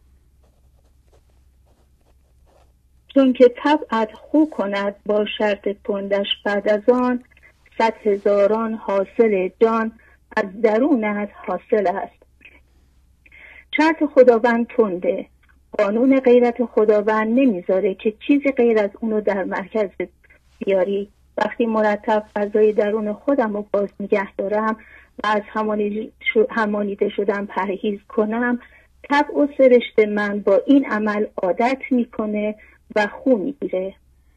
چون که طبعت خو کند با شرط پندش بعد از آن، 100,000 حاصل جان از درونت حاصل است. شرط خداوند تنده، قانون غیرت خداوند نمیذاره که چیزی غیر از اونو در مرکز بیاری. وقتی مرتب فضای درون خودم رو باز نگه دارم و از همانیده شدن پرهیز کنم، طبع و سرشت من با این عمل عادت میکنه و خو میگیره.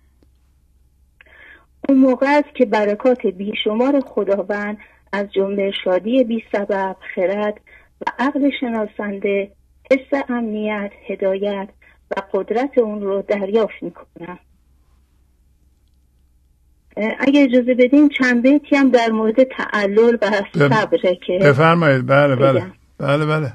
اون موقع است که برکات بیشمار خداوند از جمله شادی بی سبب، خرد و عقل شناسنده، حس امنیت، هدایت و قدرت اون رو دریافت میکنم. اگه اجازه بدین چند بیتی هم در مورد تعلل و صبره که بفرمایید. بله.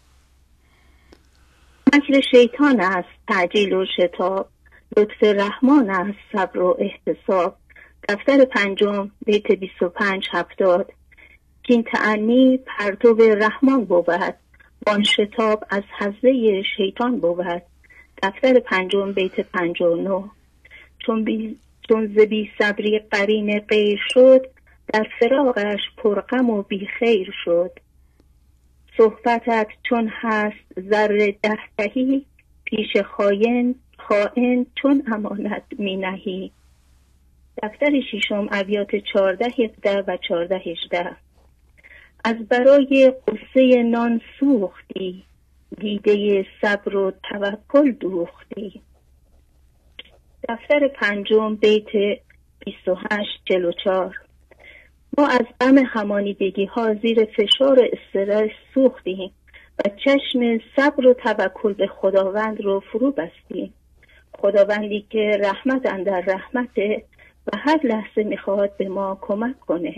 مکر شیطان است تعجیل و شتاب، لطف رحمان است صبر و احتساب. دفتر پنجم بیت 25-70. این تعنی پرتو رحمان بود، وان شتاب از حظه شیطان بود. دفتر پنجم بیت 59. چون ز بی صبری قرین غیر شد، در فراقش پرغم و بی خیر شد. صحبتت چون هست زر 10 تهی، پیش خائن چون امانت می نهی. دفتر ششم ابیات 14-17 و 14-18. از برای قصه نان سوختی، دیده صبر و توکل دوختی. دفتر پنجم بیت 28-44. ما از غم همانیدگی ها زیر فشار استرس سوختیم و چشم صبر و توکل به خداوند رو فرو بستیم. خداوندی که رحمت اندر رحمته و هر لحظه میخواد به ما کمک کنه.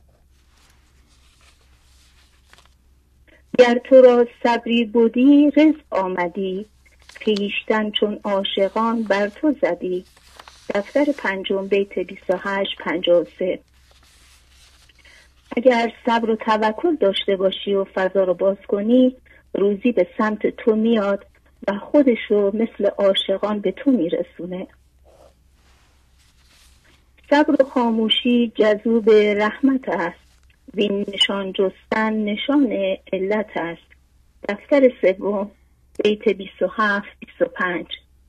گر تو را صبری بودی رزق آمدی، خویشتن چون عاشقان بر تو زدی. دفتر پنجم بیت 28-53. اگر صبر و توکل داشته باشی و فضا رو باز کنی، روزی به سمت تو میاد و خودش رو مثل عاشقان به تو میرسونه. صبر و خاموشی جذوب رحمت است، وین نشان جستن نشان علت است. دفتر سوم بیت 27-25.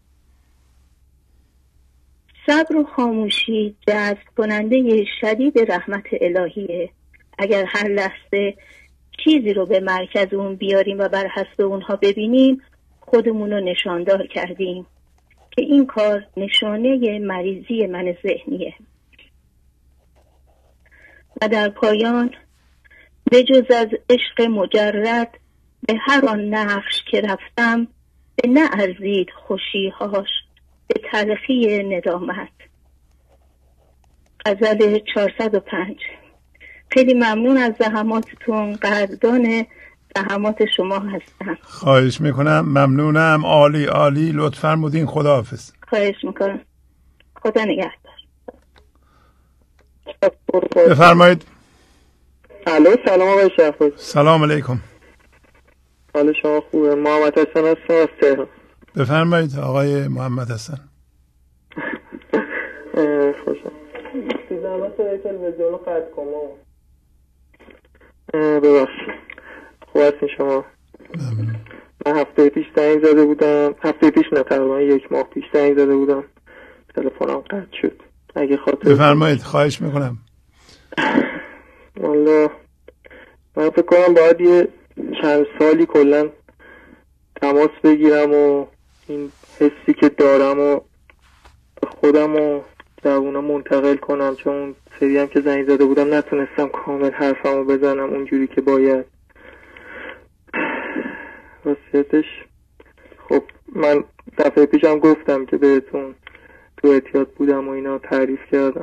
صبر و خاموشی جذب کننده شدید رحمت الهیه. اگر هر لحظه چیزی رو به مرکز اون بیاریم و بر حسب اونها ببینیم، خودمون رو نشاندار کردیم که این کار نشانه مریضی من ذهنیه. و در پایان بجز از عشق مجرد به هر آن نقش که رفتم، به نه ارزید خوشیهاش به تلخی ندامت. غزل 405. خیلی ممنون از زحماتتون، قدردان زحمات شما هستم. خواهش میکنم. ممنونم. عالی عالی. لطف فرمودین. خداحافظ. خواهش میکنم. خدا نگهدار. بفرمایید. الو، سلام آقای شهبازی. سلام علیکم. حال شما خوبه؟ محمد حسن هستم از تهران. بفرمایید آقای محمد حسن. خوشم. زحمت تلویزیون رو قطع کنم. ببخشید. خوب هستین شما؟ من هفته پیش زنگ زده بودم. هفته پیش نه، تقریبا یک ماه پیش زنگ زده بودم. تلفنم قطع شد. اگه خاطر بفرمایید. خواهش میکنم. والا من فکر کنم باید یه چند سالی کلا تماس بگیرم و این حسی که دارم و به خودم و جوونا منتقل کنم، چون اون سری هم که زنگ زده بودم نتونستم کامل حرفمو بزنم اونجوری که باید. راستیتش خب من دفعه پیشم گفتم که بهتون تو اعتیاد بودم و اینا تعریف کردم.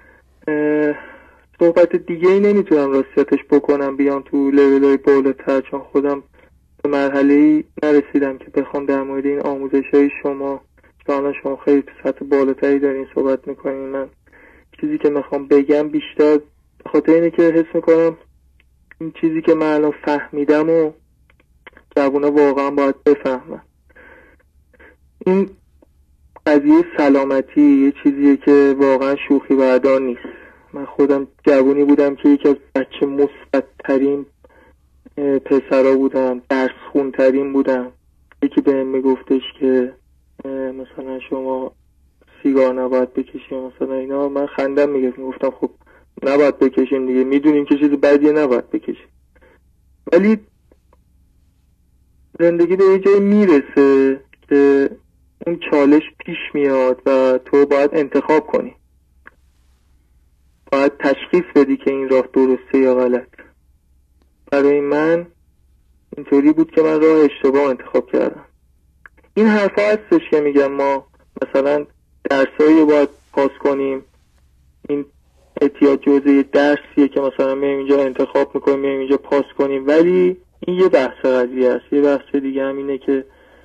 صحبت دیگه ای نمیتونم راستیتش بکنم بیام تو لولای بالاتر، چون خودم به مرحله‌ای نرسیدم که بخوام در مورد این آموزش‌های شما، چون شما خیلی تو سطح بالاتری دارین صحبت میکنین. من چیزی که میخوام بگم بیشتر به خاطر اینه که حس میکنم این چیزی که من الان فهمیدم و جوونا واقعا باید بفهمن. این قضیه سلامتی یه چیزیه که واقعا شوخی بردار نیست. من خودم جوونی بودم که یکی از بچه مثبت‌ترین پسرا بودم، درس خونترین بودم. یکی بهم میگفتش که مثلا شما سیگار نباید بکشیم مثلا اینا، من خندم میگفتم خب نباید بکشیم دیگه، میدونیم که چیز بدیه نباید بکشیم. ولی زندگی به یه جای میرسه که اون چالش پیش میاد و تو باید انتخاب کنی، باید تشخیص بدی که این راه درسته یا غلط. برای من اینطوری بود که من راه اشتباه انتخاب کردم. این حرفا هستش که میگم ما مثلا درسایی باید پاس کنیم، این اعتیاد جزء درسیه که مثلا میایم اینجا انتخاب میکنیم میایم اینجا پاس کنیم، ولی این یه بحث قضیه است. یه بحث دیگه هم اینه که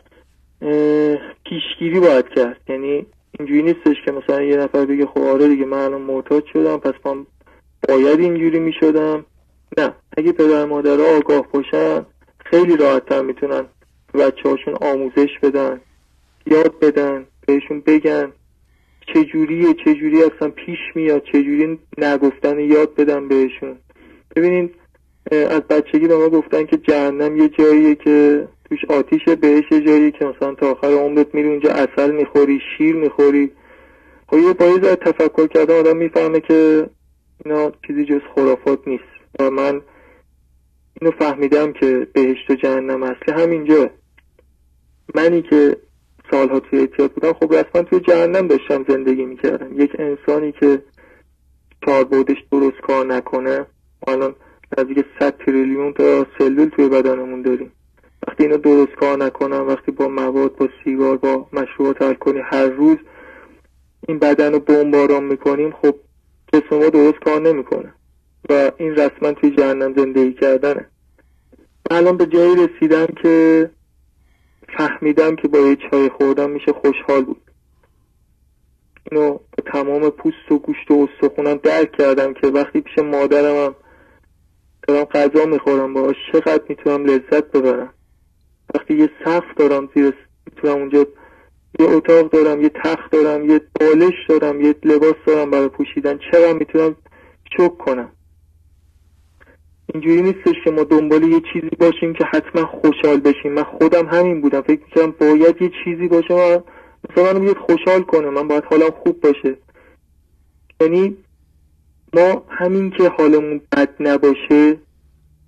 پیشگیری باید کرد. یعنی اینجوری نیستش که مثلا یه نفر بگه خب آره دیگه من الان معتاد شدم پس من باید اینجوری میشدم. نه، اگه پدر مادرها آگاه باشن خیلی راحت‌تر میتونن بچه‌هاشون آموزش بدن، یاد بدن، بهشون بگن چجوری اصلا پیش میاد، چجوری نگفتن یاد بدن بهشون. ببینین از بچگی به ما گفتن که جهنم یه جاییه که توش آتیشه، بهش یه جاییه که مثلا تا آخر عمرت میری اونجا عسل میخوری، شیر میخوری. خب یه باید تفکر کردن آدم میفهمه که اینا چیزی جز خرافات نیست. و من اینو فهمیدم که بهشت و جهنم اصلی همینجا. منی که سالها توی اعتیاد بودم خب رسما توی جهنم داشتم زندگی میکردم. یک انسانی که کاربردش درست کار نکنه، الان نزدیک 100 تریلیون تا سلول توی بدنمون داریم، وقتی اینو درست کار نکنم، وقتی با مواد، با سیگار، با مشروبات الکلی هر روز این بدن رو بمباران میکنیم، خب جسم ما درست کار نمیکنه و این رسما توی جهنم زندگی کردنه. الان به جایی رسیدم که فهمیدم که با یه چای خوردن میشه خوشحال بود. اینو به تمام پوست و گوشت و استخونم درک کردم که وقتی پیش مادرم دارم غذا میخورم باهاش چقدر میتونم لذت ببرم. وقتی یه سقف دارم زیر میتونم اونجا یه اتاق دارم، یه تخت دارم، یه بالش دارم، یه لباس دارم برای پوشیدن، چقدر میتونم شوک کنم. اینجوری نیستش که ما دنبال یه چیزی باشیم که حتما خوشحال بشیم. من خودم همین بودم، فکر میکردم باید یه چیزی باشه مثلا منو خوشحال کنه، من باید حالم خوب باشه. یعنی ما همین که حالمون بد نباشه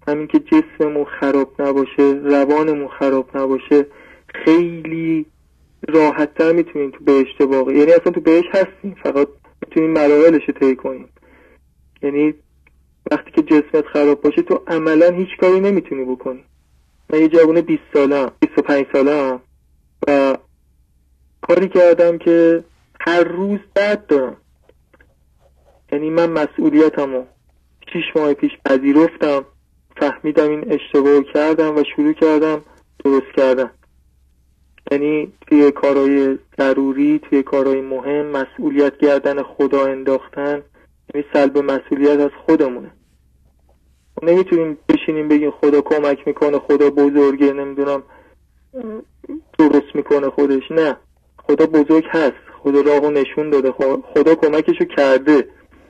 همین که جسممون خراب نباشه، روانمون خراب نباشه، خیلی راحت‌تر میتونیم تو بهشت واقعی، یعنی اصلا تو بهشت هستیم، فقط میتونیم مراحلش رو طی کنیم. یعنی وقتی که جسمت خراب باشه تو عملا هیچ کاری نمیتونی بکنی. من یه جوان 20 ساله‌ام، 25 ساله‌ام و کاری کردم که هر روز درد دارم. یعنی من مسئولیتمو 6 ماه پیش پذیرفتم، فهمیدم این اشتباه کردم و شروع کردم درست کردن. یعنی توی کارهای ضروری، توی کارهای مهم مسئولیت گردن خدا انداختن، یعنی سلب مسئولیت از خودمونه. نمیتونیم بشینیم بگیم خدا کمک میکنه، خدا بزرگه، نمیدونم درست میکنه خودش. نه، خدا بزرگ هست، خدا راهو نشون داده، خدا کمکشو کرده.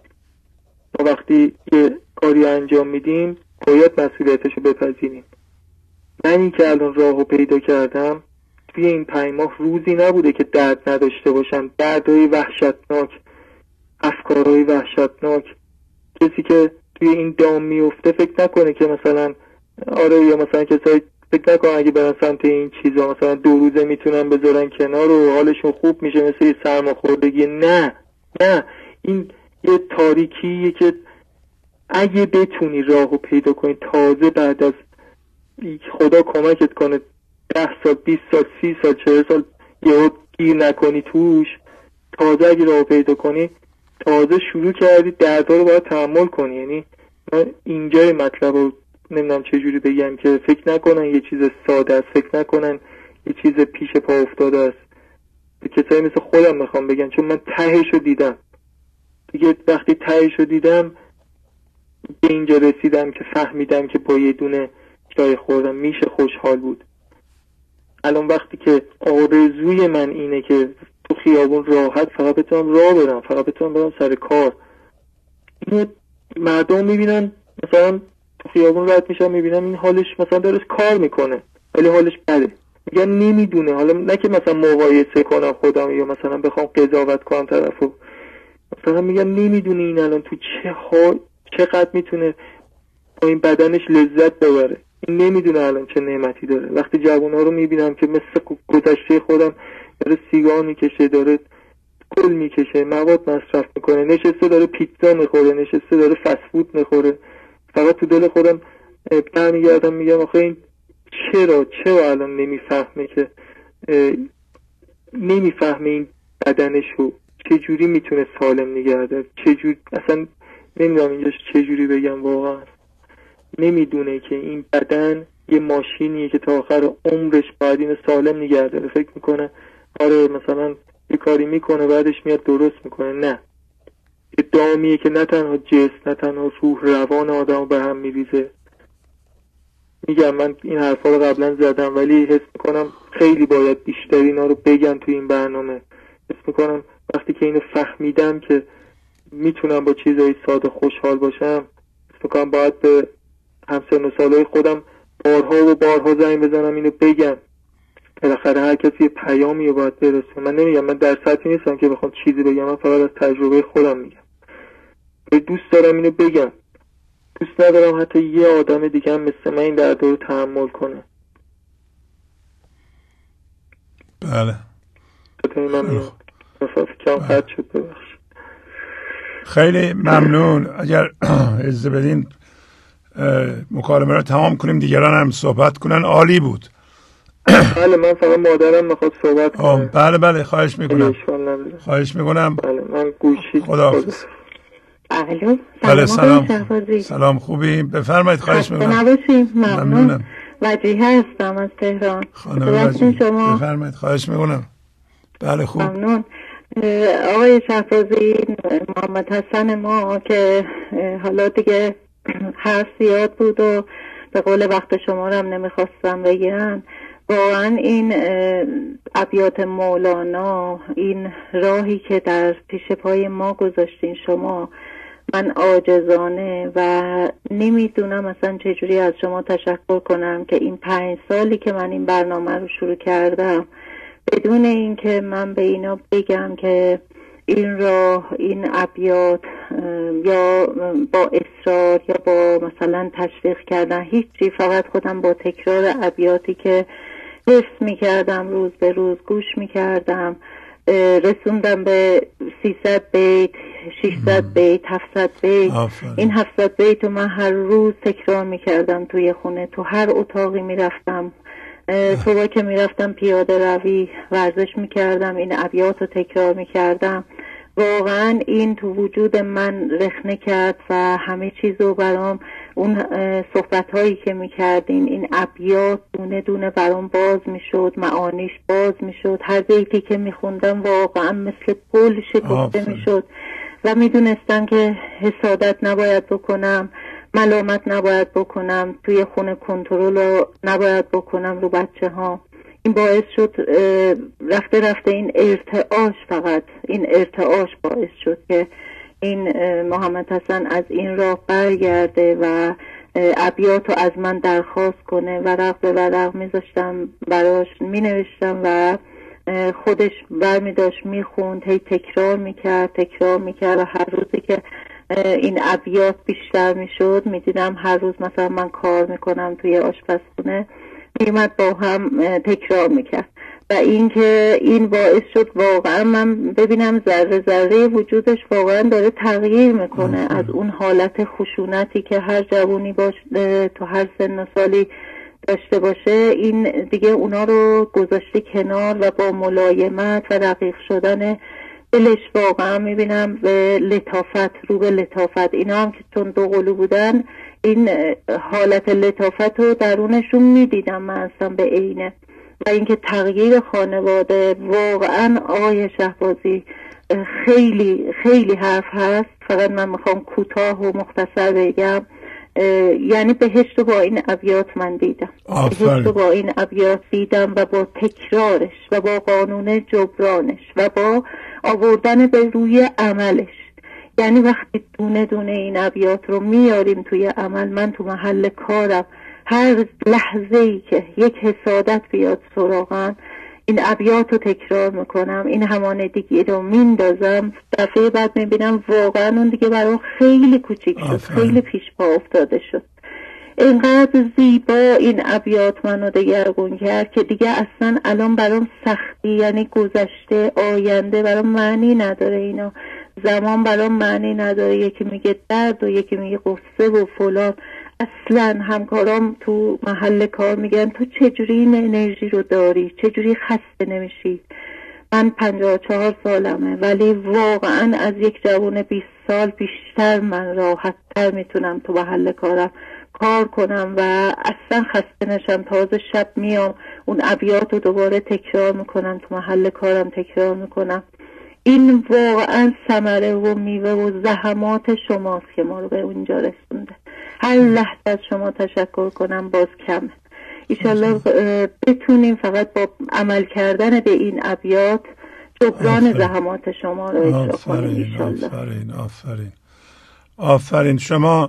ما وقتی یه کاری انجام میدیم باید مسئولیتشو بپذیریم. منی که الان راهو پیدا کردم توی این 5 ماه روزی نبوده که درد نداشته باشم، دردهای وحشتناک، افکارهای وحشتناک. کسی که توی این دام میفته فکر نکنه که مثلا آره، یا مثلا کسایی فکر نکنه اگه برن سمت این چیزا مثلا 2 روزه میتونن بذارن کنار و حالشون خوب میشه مثل یه سرماخوردگی. نه، این یه تاریکیه که اگه بتونی راهو پیدا کنی، تازه بعد از خدا کمکت کنه 10 سال 20 سال 30 سال 40 سال یهو گیر نکنی توش، تازه اگه راهو پیدا کنی، تازه شروع کردی دردها رو باید تحمل کنی. یعنی من اینجای مطلب رو نمیدونم چجوری بگم که فکر نکنن یه چیز ساده است، فکر نکنن یه چیز پیش پا افتاده است. به کسایی مثل خودم میخوام بگم، چون من تهش رو دیدم دیگه. وقتی تهش رو دیدم به اینجا رسیدم که فهمیدم که با یه دونه چای خوردم میشه خوشحال بود. الان وقتی که آرزوی من اینه که تو خیابون راحت فقط بتونم راه برم، فقط بتونم برم سر کار. اینو مردم میبینن، مثلا تو خیابون رد میشن میبینم این حالش مثلا داره کار میکنه ولی حالش بده، میگن نمیدونه. حالا نه که مثلا مقایسه کنم خودم یا مثلا بخوام قضاوت کنم طرفو، مثلا میگم نمیدونه این الان تو چقدر میتونه با این بدنش لذت ببره. این نمیدونه الان چه نعمتی داره. وقتی جوان‌ها رو میبینم که مثل گذشته خودم داره سیگار میکشه، داره گل میکشه، مواد مصرف میکنه، نشسته داره پیتزا میخوره، نشسته داره فست فود میخوره، فقط تو دل خودم برمیگردم میگم آخه این چرا الان نمیفهمه که نمیفهمه این بدنشو چجوری میتونه سالم نگه داره، چجوری اصلا نمیدونم اینجا چجوری بگم، واقعا نمیدونه که این بدن یه ماشینیه که تا آخر عمرش باید اینو سالم نگه داره. فکر میکنه آره مثلا یه کاری میکنه بعدش میاد درست میکنه. نه، یه دامیه که نه تنها جسم نه تنها روح روان آدم به هم میریزه. میگم من این حرفا رو قبلا زدم ولی حس میکنم خیلی باید بیشتر اینا رو بگم توی این برنامه. حس میکنم وقتی که اینو فهمیدم که میتونم با چیزای ساده خوشحال باشم، حس میکنم باید به همسن و سالای خودم بارها زنگ بزنم اینو بگم. بالاخره هر کسی یه پیامی رو باید برسونه. من نمیگم، من در سطحی نیستم که بخوام چیزی بگم، من فقط از تجربه خودم میگم. دوست دارم اینو بگم، دوست ندارم حتی یه آدم دیگه هم مثل من این درد رو تحمل کنه. بله. خیلی ممنون. اگر اجازه بدین مکالمه رو تمام کنیم، دیگران هم صحبت کنن. عالی بود. بله، من فقط مادرم میخواد صحبت کنه. بله خواهش میکنم. بله من گوشی. خداحافظ. بله سلام خوبی؟ بفرمایید. خواهش میکنم. نباشیم. ممنونم. وجیه هستم از تهران. خانم وجیه شما بفرمایید. خواهش میکنم. بله خوب. ممنون. آقای شهبازی، محمد حسن ما که حالا دیگه حرف زیاد بود و به قول وقت شما رو هم نمیخواستم بگیرن. واقعا این ابیات مولانا، این راهی که در پیش پای ما گذاشتین شما، من عاجزانه و نمیدونم اصلا چجوری از شما تشکر کنم که این 5 سالی که من این برنامه رو شروع کردم بدون این که من به اینا بگم که این راه، این ابیات یا با اصرار یا با مثلا تشویق کردن، هیچی، فقط خودم با تکرار ابیاتی که حفظ میکردم روز به روز گوش میکردم رسوندم به 300 بیت، 600 بیت، 700 بیت. این 700 بیت رو من هر روز تکرار میکردم توی خونه، تو هر اتاقی میرفتم، صبح که میرفتم پیاده روی ورزش میکردم، این ابیات رو تکرار میکردم. واقعا این تو وجود من رخنه کرد و همه چیزو برام، اون صحبت هایی که میکردین، این ابیات دونه دونه برام باز میشد، معانیش باز میشد، هر بیتی که میخوندم واقعا مثل پل شکفته میشد و میدونستم که حسادت نباید بکنم، ملامت نباید بکنم، توی خونه کنترل رو نباید بکنم رو بچه ها. این باعث شد رفته رفته این ارتعاش، فقط این ارتعاش باعث شد که این محمد حسن از این راه برگرده و ابیات رو از من درخواست کنه. ورق به ورق میذاشتم براش، مینوشتم و خودش برمیداشت میخوند، هی تکرار میکرد و هر روزی که این ابیات بیشتر میشد میدیدم هر روز مثلا من کار میکنم توی آشپزخونه میومد با هم تکرار میکرد و اینکه این باعث شد واقعا من ببینم ذره ذره وجودش واقعا داره تغییر میکنه از اون حالت خشونتی که هر جوونی تو هر سن و سالی داشته باشه. این دیگه اونا رو گذاشته کنار و با ملایمت و رقیق شدن دلش واقعا میبینم به لطافت، رو به لطافت. اینا هم که چون دو قلو بودن این حالت لطافت رو درونشون میدیدم من اصلا به عینه. و اینکه تغییر خانواده واقعا آقای شهبازی خیلی خیلی حرف هست، فقط من میخوام کوتاه و مختصر بگم. یعنی بهشت رو با این ابیات من دیدم، بهشت رو با این ابیات دیدم و با تکرارش و با قانون جبرانش و با آوردن به روی عملش. یعنی وقتی دونه دونه این ابیات رو میاریم توی عمل، من تو محل کارم هر لحظه‌ای که یک حسادت بیاد سراغم این ابیات رو تکرار میکنم، این همانندگی رو میندازم، دفعه بعد میبینم واقعا اون دیگه برام خیلی کوچیک شد، خیلی پیش پا افتاده شد. اینقدر زیبا این ابیات منو دگرگون کرد که دیگه اصلا الان برام سختی، یعنی گذشته آینده برام معنی نداره، اینا زمان برام معنی نداره. یکی میگه درد و یکی میگه قصه و فلان. اصلا همکارام تو محل کار میگن تو چجوری این انرژی رو داری، چجوری خسته نمیشی؟ من 54 سالمه ولی واقعا از یک جوان 20 سال بیشتر من راحت‌تر میتونم تو محل کارم کار کنم و اصلا خسته نشم. تازه شب میام اون ابیات رو دوباره تکرار میکنم، تو محل کارم تکرار میکنم. این واقعا ثمره و میوه و زحمات شماست که ما رو به اونجا رسونده. هر لحظه از شما تشکر کنم باز کمه. ایشالله بتونیم فقط با عمل کردن به این ابیات جبران زحمات شما رو اجرا کنیم ایشالله. آفرین. شما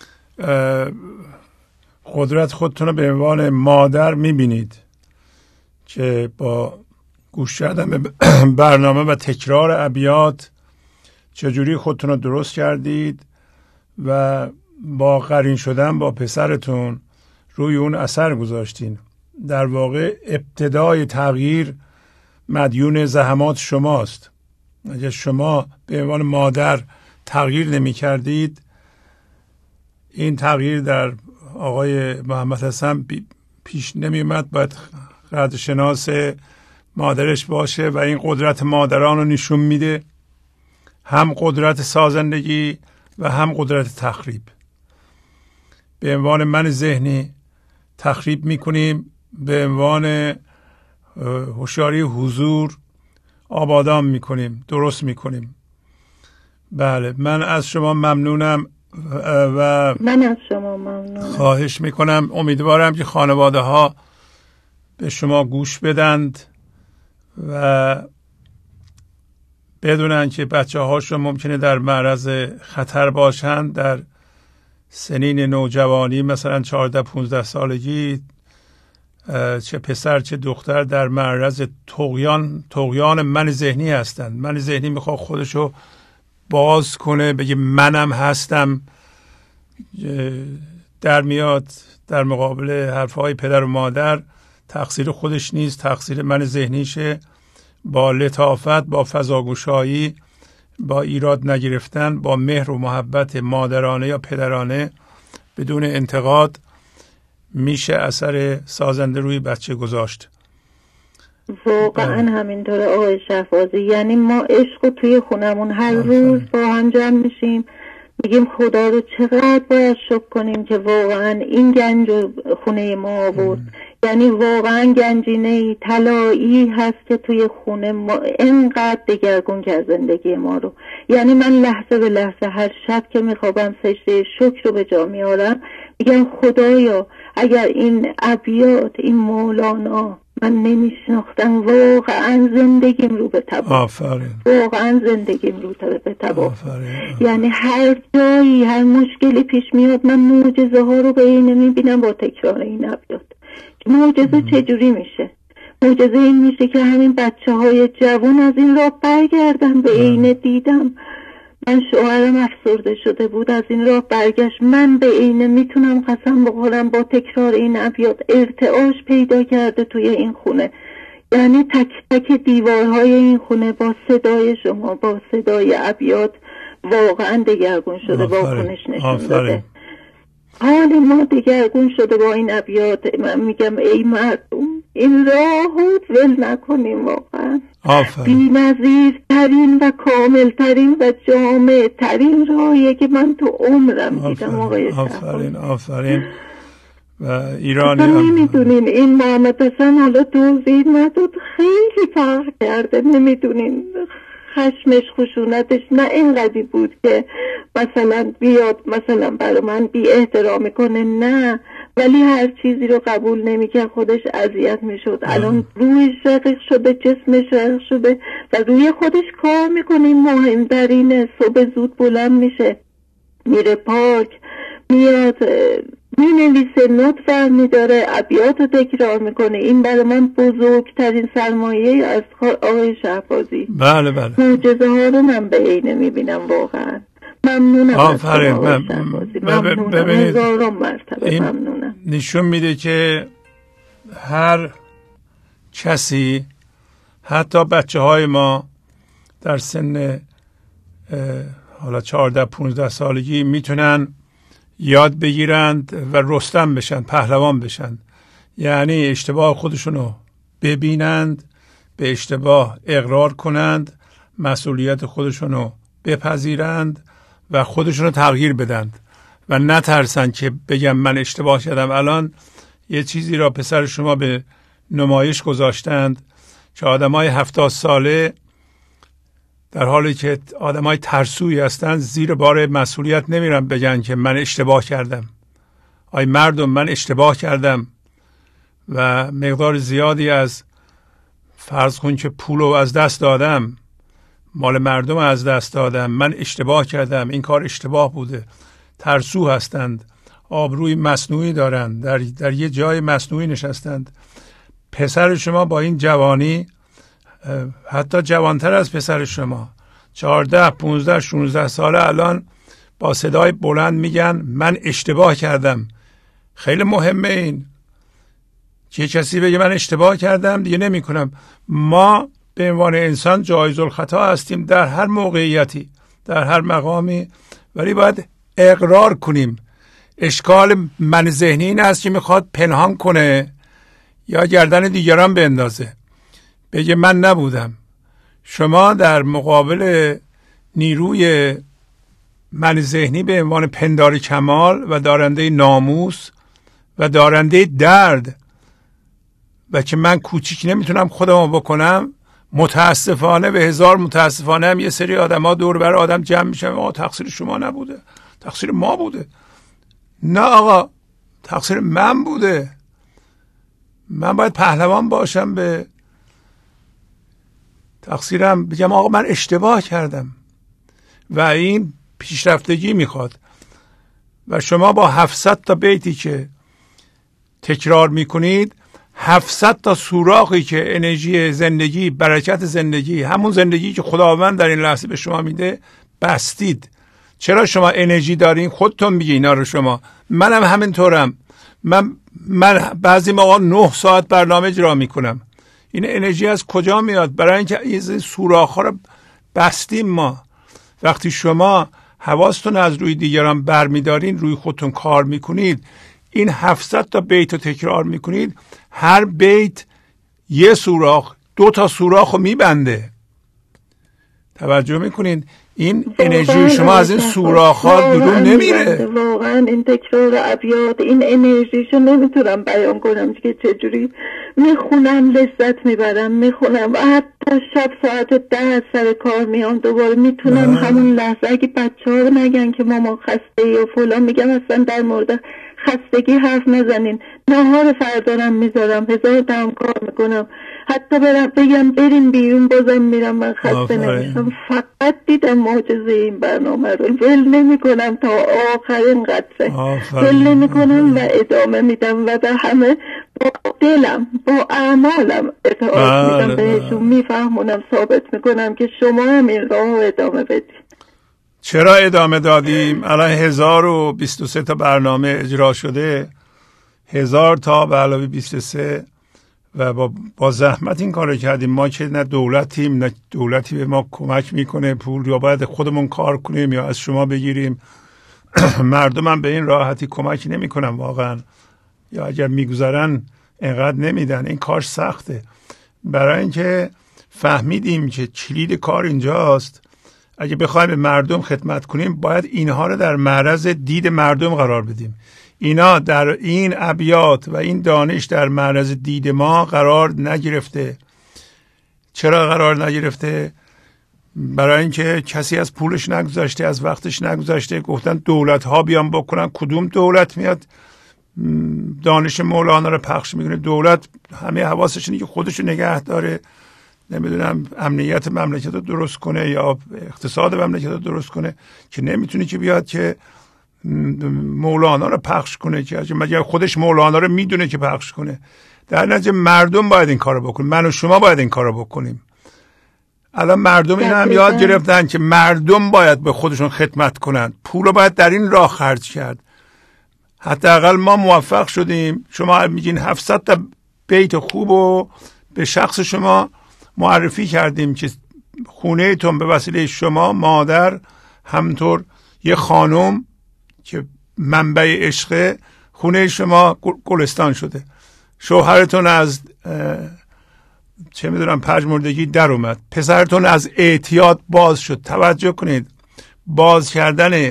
قدرت خودتون رو به عنوان مادر میبینید که با گوش کردن به برنامه و تکرار ابیات چجوری خودتون رو درست کردید و با قرین شدن با پسرتون روی اون اثر گذاشتین. در واقع ابتدای تغییر مدیون زحمات شماست. اگر شما به عنوان مادر تغییر نمی کردید، این تغییر در آقای محمد حسن پیش نمی اومد. باید قدرشناس مادرش باشه و این قدرت مادران رو نشون میده، هم قدرت سازندگی و هم قدرت تخریب. به عنوان من ذهنی تخریب میکنیم، به عنوان هوشیاری حضور آبادان میکنیم، درست میکنیم. بله، من از شما ممنونم و من از شما ممنونم. خواهش میکنم، امیدوارم که خانواده ها به شما گوش بدند و بدونن که بچه هاشون ممکنه در معرض خطر باشند. در سنین نوجوانی مثلا 14-15 سالگی چه پسر چه دختر در معرض طغیان من ذهنی هستند. من ذهنی میخواد خودشو باز کنه، بگه منم هستم، در میاد در مقابل حرفهای پدر و مادر تقصیر خودش نیست، تقصیر من ذهنیشه. با لطافت، با فضاگوشایی، با ایراد نگرفتن، با مهر و محبت مادرانه یا پدرانه بدون انتقاد میشه اثر سازنده روی بچه گذاشت. واقعا همینطوره آقای شهبازی. یعنی ما عشق توی خونمون هر روز با هم جمع میشیم، میگیم خدا رو چقدر باید شکر کنیم که واقعا این گنج خونه ما آورد. یعنی واقعا گنجینه طلایی هست که توی خونه ما اینقدر دگرگون کرد زندگی ما رو. یعنی من لحظه به لحظه هر شب که میخوابم سجده شکر رو به جا میارم، میگم خدایا اگر این ابیات، این مولانا من نمیشناختم، واقعا زندگیم رو به تباه، واقعا زندگیم رو به تباه. یعنی هر جایی هر مشکلی پیش میاد من معجزه ها رو به این میبینم با تکرار این ابیات. معجزه چجوری میشه؟ معجزه این میشه که همین بچه های جوان از این راه برگردن. به عینه دیدم من شوهرم افسرده شده بود، از این راه برگشت. من به عینه میتونم قسم بخورم با تکرار این ابیات ارتعاش پیدا کرده توی این خونه. یعنی تک تک دیوارهای این خونه با صدای شما، با صدای ابیات واقعا دگرگون شده، واکنش نشون داده. حال ما دگرگون شده با این ابیات. من میگم ای مردم این راهو ول نکنیم، واقعا بی‌نظیر ترین و کامل ترین و جامع ترین راهیه که من تو عمرم دیدم آقای آفرین آفرین. و ایرانی نمیدونین این محمد حسن حالا توضیح نداد، خیلی فرق کرده. نمیدونین خشمش، خشونتش نه اینقدری بود که مثلا بیاد مثلا برای من بی احترامی کنه، نه، ولی هر چیزی رو قبول نمیکرد، خودش اذیت میشد. الان روحش رقیق شده، جسمش رقیق شده و روی خودش کار میکنه. مهمترینه صبح زود بلند میشه، میره پارک، میاد مینویسه، نوت برمی داره، ابیات رو تکرار میکنه. این برای من بزرگترین سرمایه از آقای شهبازی. بله بله. معجزه ها رو من به عینه میبینم، واقعا ممنونم. آفرین. ممنونم، هزاران مرتبه ممنونم. نشون میده که هر کسی، حتی بچه های ما در سن حالا 14-15 سالگی میتونن یاد بگیرند و رستم بشن، پهلوان بشن. یعنی اشتباه خودشونو ببینند، به اشتباه اقرار کنند، مسئولیت خودشونو بپذیرند و خودشونو تغییر بدند و نترسن که بگم من اشتباه کردم. الان یه چیزی را پسر شما به نمایش گذاشتند که آدمای 70 ساله در حالی که آدمای ترسویی هستند زیر بار مسئولیت نمیرن بگن که من اشتباه کردم. آی مردم من اشتباه کردم و مقدار زیادی از فرض کن که پولو از دست دادم، مال مردم از دست دادم، من اشتباه کردم، این کار اشتباه بوده. ترسو هستند، آبروی مصنوعی دارند، در یه جای مصنوعی نشستند. پسر شما با این جوانی، حتی جوانتر از پسر شما، 14 15 16 ساله، الان با صدای بلند میگن من اشتباه کردم. خیلی مهمه این که کسی بگه من اشتباه کردم دیگه نمی کنم. ما به عنوان انسان جایز الخطا هستیم در هر موقعیتی، در هر مقامی، ولی باید اقرار کنیم. اشکال من ذهنی این است که میخواد پنهان کنه یا گردن دیگران بندازه، بگه من نبودم. شما در مقابل نیروی من ذهنی به عنوان پندار کمال و دارنده ناموس و دارنده درد و که من کوچیک نمیتونم خودمو بکنم، متاسفانه به هزار متاسفانه هم یه سری آدم ها دور بر آدم جمع میشن، تقصیر شما نبوده، تقصیر ما بوده. نه آقا، تقصیر من بوده. من باید پهلوان باشم به تقصیرم، بگم آقا من اشتباه کردم و این پیشرفتگی میخواد. و شما با 700 تا بیتی که تکرار میکنید، 700 تا سوراخی که انرژی زندگی، برکت زندگی، همون زندگی که خداوند در این لحظه به شما میده، بستید. چرا شما انرژی دارین؟ خودتون میگی اینا رو. شما منم همینطورم. من بعضی موقع 9 ساعت برنامه اجرا میکنم. این انرژی از کجا میاد؟ برای اینکه این سوراخ‌ها رو بستیم ما. وقتی شما حواستون از روی دیگران برمیدارین، روی خودتون کار میکنید، این 700 تا بیت رو تکرار میکنید، هر بیت یه سوراخ 2 تا سوراخ رو میبنده. توجه میکنید؟ این انرژی شما از این سوراخ‌ها بیرون نمیره. واقعا این تکرار ابیات، این انرژیشو نمیتونم بیان کنم که چجوری میخونم لذت میبرم. میخونم و حتی شب ساعت 10 سر کار میام دوباره میتونم همون لحظه، اگه بچه‌ها نگن که ماما خسته یا فلان، میگم اصلا در مورد خستگی حرف نزنین، نهار فردارم میذارم، 1000 تا کار میکنم، حتی بگم بریم بیرون بازم میرم، من خسته نمیشم. فقط دیدم معجزه این برنامه رو ول نمی کنم تا آخرین قطره، ول نمی کنم و ادامه میدم و به همه با دلم با اعمالم اطاعت میدم بهشون، میفهمونم، ثابت میکنم که شما هم این راه رو ادامه بدید. چرا ادامه دادیم؟ الان 1023 تا برنامه اجرا شده، 1000 تا به علاوه 23 و با زحمت این کار کردیم. ما که نه دولتیم، نه دولتی به ما کمک میکنه پول، یا باید خودمون کار کنیم یا از شما بگیریم. مردم هم به این راحتی کمک نمیکنن واقعا، یا اگر میگذارن اینقدر نمیدن. این کار سخته. برای اینکه فهمیدیم که کلید کار اینجاست. اگه بخوایم به مردم خدمت کنیم باید اینها رو در معرض دید مردم قرار بدیم. اینا در این ابیات و این دانش در معرض دید ما قرار نگرفته. چرا قرار نگرفته؟ برای اینکه کسی از پولش نگذاشته، از وقتش نگذاشته. گفتن دولت ها بیان بکنن. کدوم دولت میاد دانش مولانا رو پخش میکنه؟ دولت همه حواسش اینه که خودش رو نگه داره، نمیدونم امنیت مملکت رو درست کنه یا اقتصاد مملکت رو درست کنه، که نمیتونه که بیاد که مولانا رو پخش کنه، که مگر خودش مولانا رو میدونه که پخش کنه. در نتیجه مردم باید این کار رو بکنه، من و شما باید این کار رو بکنیم. الان مردم این هم یاد گرفتن که مردم باید به خودشون خدمت کنن، پول رو باید در این راه خرج کرد. حداقل ما موفق شدیم. شما میگین 700 تا بیت خوب رو به شخص شما معرفی کردیم که خونه تون به وسیله شما مادر، همطور یه خانم که منبع عشق، خونه شما گلستان شده. شوهرتون از چه میدونم پژمردگی در اومد، پسرتون از اعتیاد باز شد. توجه کنید، باز کردن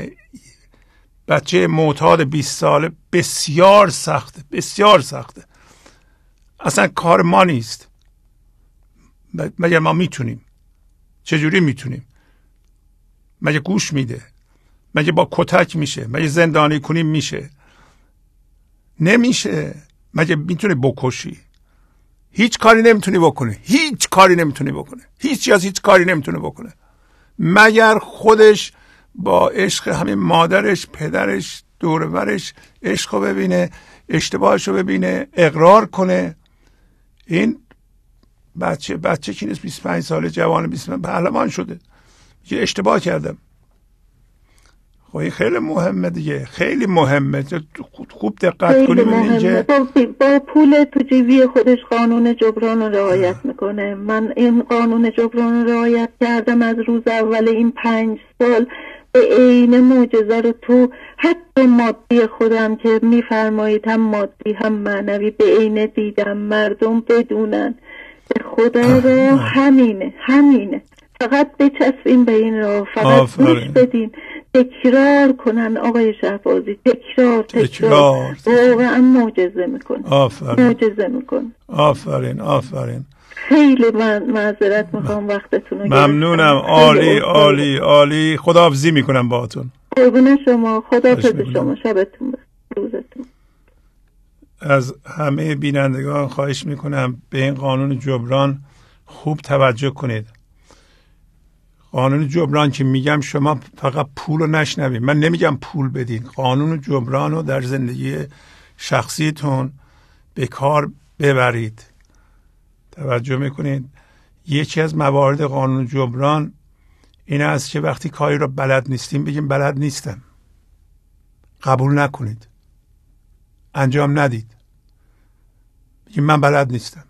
بچه معتاد 20 ساله بسیار سخته، بسیار سخته. اصلا کار ما نیست. مگر ما میتونیم؟ چجوری میتونیم؟ مگه گوش میده؟ مگه با کتک میشه؟ مگه زندانی کنیم میشه؟ نمیشه. مگه میتونه بکشی؟ هیچ کاری نمیتونی بکنه. هیچ کاری نمیتونی بکنه. هیچ کاری نمیتونه بکنه مگر خودش با عشق همین مادرش، پدرش، دور و برش عشق رو ببینه، اشتباهش رو ببینه، اقرار کنه. این بچه که نیست 25 ساله، جوان 25 پهلوان شده که اشتباه کردم. خب این خیلی مهمه دیگه، خیلی مهمه. خوب دقت کنیم اینجا. با پول تو جیبی خودش قانون جبران رو رعایت میکنه. من این قانون جبران رو رعایت کردم از روز اول این 5 سال. به عین معجزه رو تو حتی مادی خودم که میفرمایید، هم مادی هم معنوی، به عین دیدم. مردم بدونن خدا رو همینه. فقط بچسبین به این راه، فقط گوش بدین، تکرار کنن. آقای شهبازی تکرار واقعا معجزه میکنه. معجزه میکنه. آفرین. خیلی من معذرت میخوام وقتتون رو ممنونم. عالی. خداحافظی میکنم باهاتون. قربون شما. خداحافظ شما. شبتون بخیر، روزتون. از همه بینندگان خواهش میکنم به این قانون جبران خوب توجه کنید. قانون جبران که میگم شما فقط پول رو نشنوید. من نمیگم پول بدین. قانون جبران رو در زندگی شخصیتون به کار ببرید. توجه میکنید. یکی از موارد قانون جبران این است که وقتی کاری رو بلد نیستیم بگیم بلد نیستم. قبول نکنید. انجام ندید. بگیم من بلد نیستم.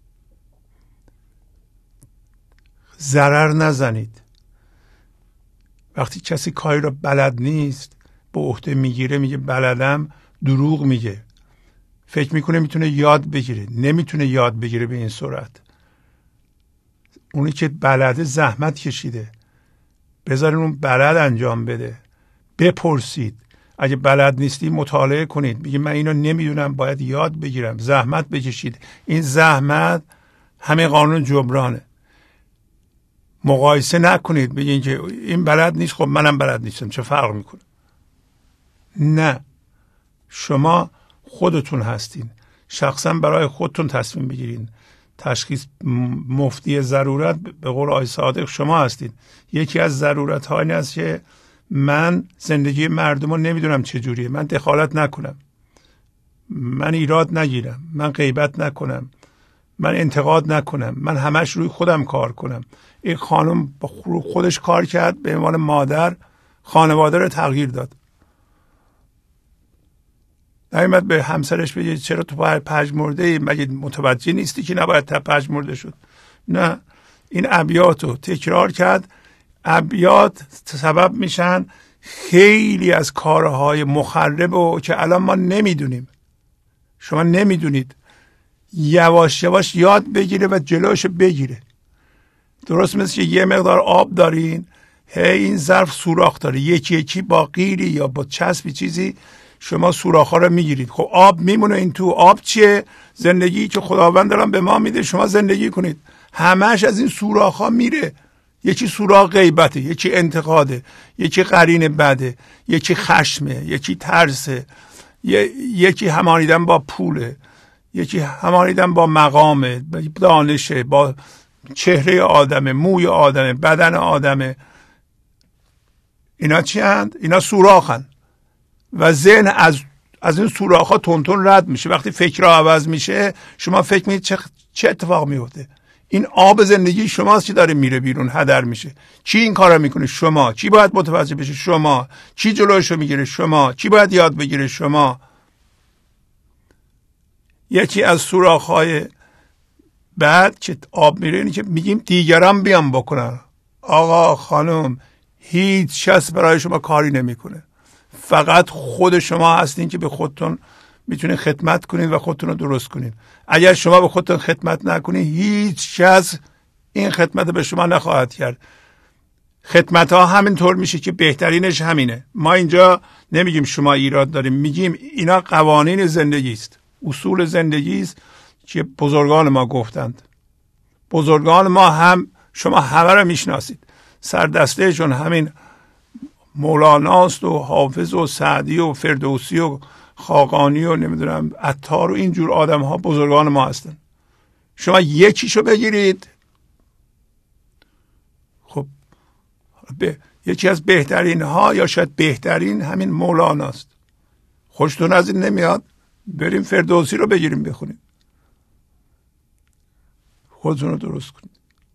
ضرر نزنید. وقتی کسی کاری رو بلد نیست به عهده میگیره میگه بلدم، دروغ میگه. فکر میکنه میتونه یاد بگیره. نمیتونه یاد بگیره به این صورت. اونی که بلده زحمت کشیده. بذارین اون بلد انجام بده. بپرسید. اگه بلد نیستی مطالعه کنید. میگه من اینو نمیدونم، باید یاد بگیرم. زحمت بکشید. این زحمت همه قانون جبرانه. مقایسه نکنید. بگین که این بلد نیست، خب منم بلد نیستم، چه فرق میکنه؟ نه، شما خودتون هستین. شخصا برای خودتون تصمیم بگیرین. تشخیص مفتی ضرورت به قول آقای صادق شما هستین. یکی از ضرورت ها این است که من زندگی مردم رو نمیدونم چجوریه. من دخالت نکنم. من ایراد نگیرم. من غیبت نکنم. من انتقاد نکنم. من همش روی خودم کار کنم. این خانم با خودش کار کرد، به عنوان مادر خانواده رو تغییر داد. نمیاد به همسرش بگه چرا تو پژمرده ای، مگه متوجه نیستی که نباید پژمرده شد؟ نه، این ابیات رو تکرار کرد. ابیات سبب میشن خیلی از کارهای مخرب و که الان ما نمیدونیم. شما نمیدونید. یواش یواش یاد بگیره و جلوش بگیره. درست مثل که یه مقدار آب دارین، این ظرف سوراخ داره، یکی یکی با قیری یا با چسبی چیزی شما سوراخ‌ها رو میگیرید. خب آب میمونه این تو. آب چیه؟ زندگی که خداوند دارم به ما میده، شما زندگی کنید. همش از این سوراخ‌ها میره. یکی سوراخ غیبته، یکی انتقاده، یکی قرین بده، یکی خشمه، یکی ترسه، یکی همانیدن با پوله، یکی همانیدن با مقامه، دانشه، با چهره آدمه، موی آدمه، بدن آدمه. اینا چی هند؟ اینا سوراخن و ذهن از این سوراخ‌ها تونتون رد میشه. وقتی فکر را عوض میشه شما فکر میکنید چه اتفاق میفته. این آب زندگی شماست که داره میره بیرون، هدر میشه. چی این کارا میکنه؟ شما. چی باید متوجه بشه؟ شما. چی جلوشو میگیره؟ شما. چی باید یاد بگیره؟ شما. یکی از سوراخ‌های بعد که آب میره اینه که میگیم دیگران بیان بکنن. آقا خانم، هیچ کس برای شما کاری نمیکنه. فقط خود شما هستین که به خودتون میتونید خدمت کنید و خودتون رو درست کنید. اگر شما به خودتون خدمت نکنید هیچ کس این خدمت به شما نخواهد کرد. خدمت ها همینطور میشه که بهترینش همینه. ما اینجا نمیگیم شما ایراد داریم، میگیم اینا قوانین زندگی است، اصول زندگی است که بزرگان ما گفتند. بزرگان ما هم شما همه رو میشناسید. سردستهشون همین مولاناست و حافظ و سعدی و فردوسی و خاقانی و نمیدونم عطار و اینجور آدم ها بزرگان ما هستن. شما یکیشو بگیرید. خب یکی از بهترین ها یا شاید بهترین همین مولاناست. خوشتون از این نمیاد؟ بریم فردوسی رو بگیریم بخونیم. خودتون رو درست کنید.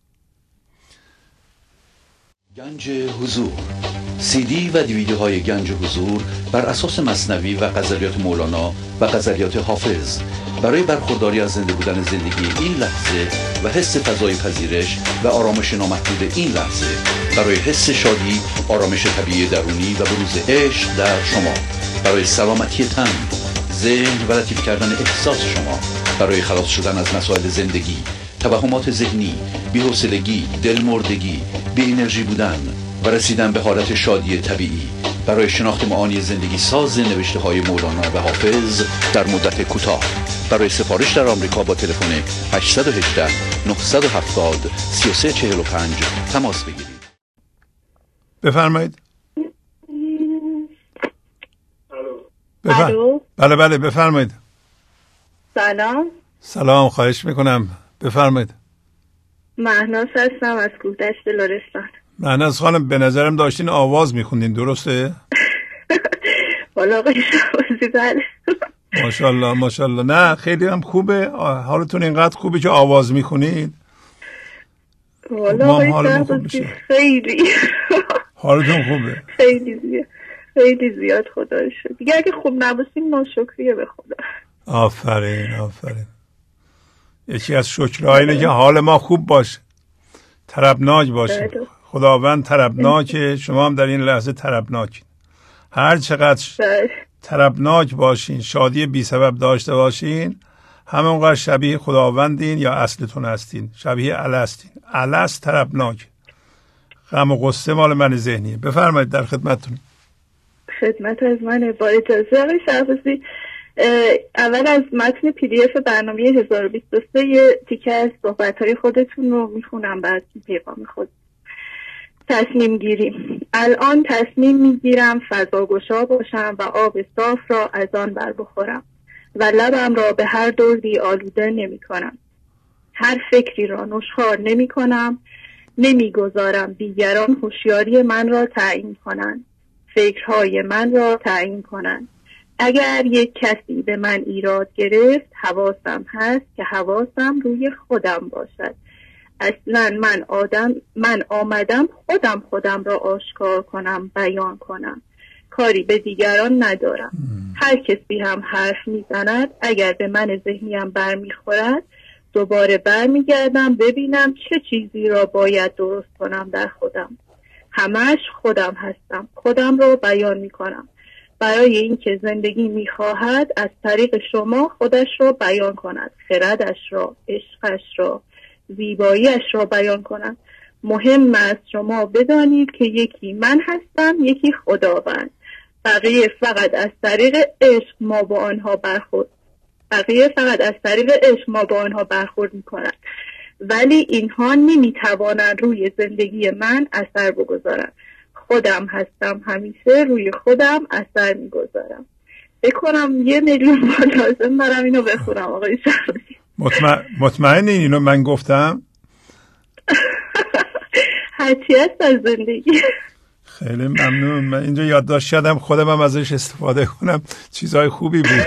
گنج حضور، CD و دیویدیوهای گنج حضور بر اساس مثنوی و غزلیات مولانا و غزلیات حافظ برای برخورداری از زنده بودن زندگی این لحظه و حس فضای پذیرش و آرامش نامحدود این لحظه، برای حس شادی، آرامش طبیعی درونی و بروز عشق در شما، برای سلامتی تن، ذهن و لطیف کردن احساس شما، برای خلاص شدن از مسائل زندگی، توهمات ذهنی، بی‌حوصلگی، دلمردگی، بی انرژی بودن و رسیدن به حالت شادی طبیعی، برای شناخت معانی زندگی ساز نوشته های مولانا و حافظ در مدت کوتاه. برای سفارش در آمریکا با تلفن 818 970 3345 تماس بگیرید. بفرمایید. بله بفرمایید. سلام، خواهش میکنم، بفرمایید. مهناز هستم از کوهدشت لرستان. مهناز خانم، به نظرم داشتین آواز میخوندین، درسته؟ والا آقای شهبازی بله. ماشاءالله. نه خیلی هم خوبه، حالتون اینقدر خوبه که آواز میخونید. والا خیلی حالتون خوبه؟ خیلی زیاد خدا رو شکر. دیگه اگه خوب نباشیم ناشکریه به خدا. آفرین. یکی از شکرها اینه که حال ما خوب باشه، طربناک باشه. خداوند طربناکه، شما هم در این لحظه طربناکین. هر چقدر طربناک باشین، شادی بی سبب داشته باشین، همونقدر شبیه خداوندین یا اصلتون هستین، شبیه الستین. الست طربناک، غم و غصه مال من ذهنیه. بفرمایید، در خدمتتون. خدمت از منه. با اجازه آقای شهبازی، اول از متن PDF برنامه 1023 یه تیکه از صحبت‌های خودتون رو میخونم، بعد پیغام خود. تصمیم گیری. الان تصمیم میگیرم فضاگشا باشم و آب صاف را از آن بر بخورم و لبم را به هر دردی آلوده نمی کنم. هر فکری را نشخوار نمی کنم، نمی گذارم دیگران هوشیاری من را تعیین کنند، فکرهای من را تعیین کنند. اگر یک کسی به من ایراد گرفت، حواسم هست که حواسم روی خودم باشد. اصلا من آمدم خودم را آشکار کنم، بیان کنم، کاری به دیگران ندارم. هر کسی هم حرف میزند، اگر به من ذهنیم برمیخورد، دوباره برمیگردم ببینم چه چیزی را باید درست کنم در خودم. همش خودم هستم، خودم را بیان میکنم. برای اینکه زندگی میخواهد از طریق شما خودش را بیان کند، خردش را، عشقش را، زیباییش را بیان کند. مهم است شما بدانید که یکی من هستم، یکی خداوند. بقیه فقط از طریق عشق ما با آنها برخورد میکنند، ولی اینها نمیتوانند روی زندگی من اثر بگذارند. خودم هستم، همیشه روی خودم اثر میگذارم. بکنم 1,000,000 بار لازم دارم اینو بخونم آقای شهبازی. مطمئنین اینو من گفتم؟ هرچی هست از زندگی. خیلی ممنون. من اینجا یادداشت کردم، خودم هم ازش استفاده کنم، چیزهای خوبی بود.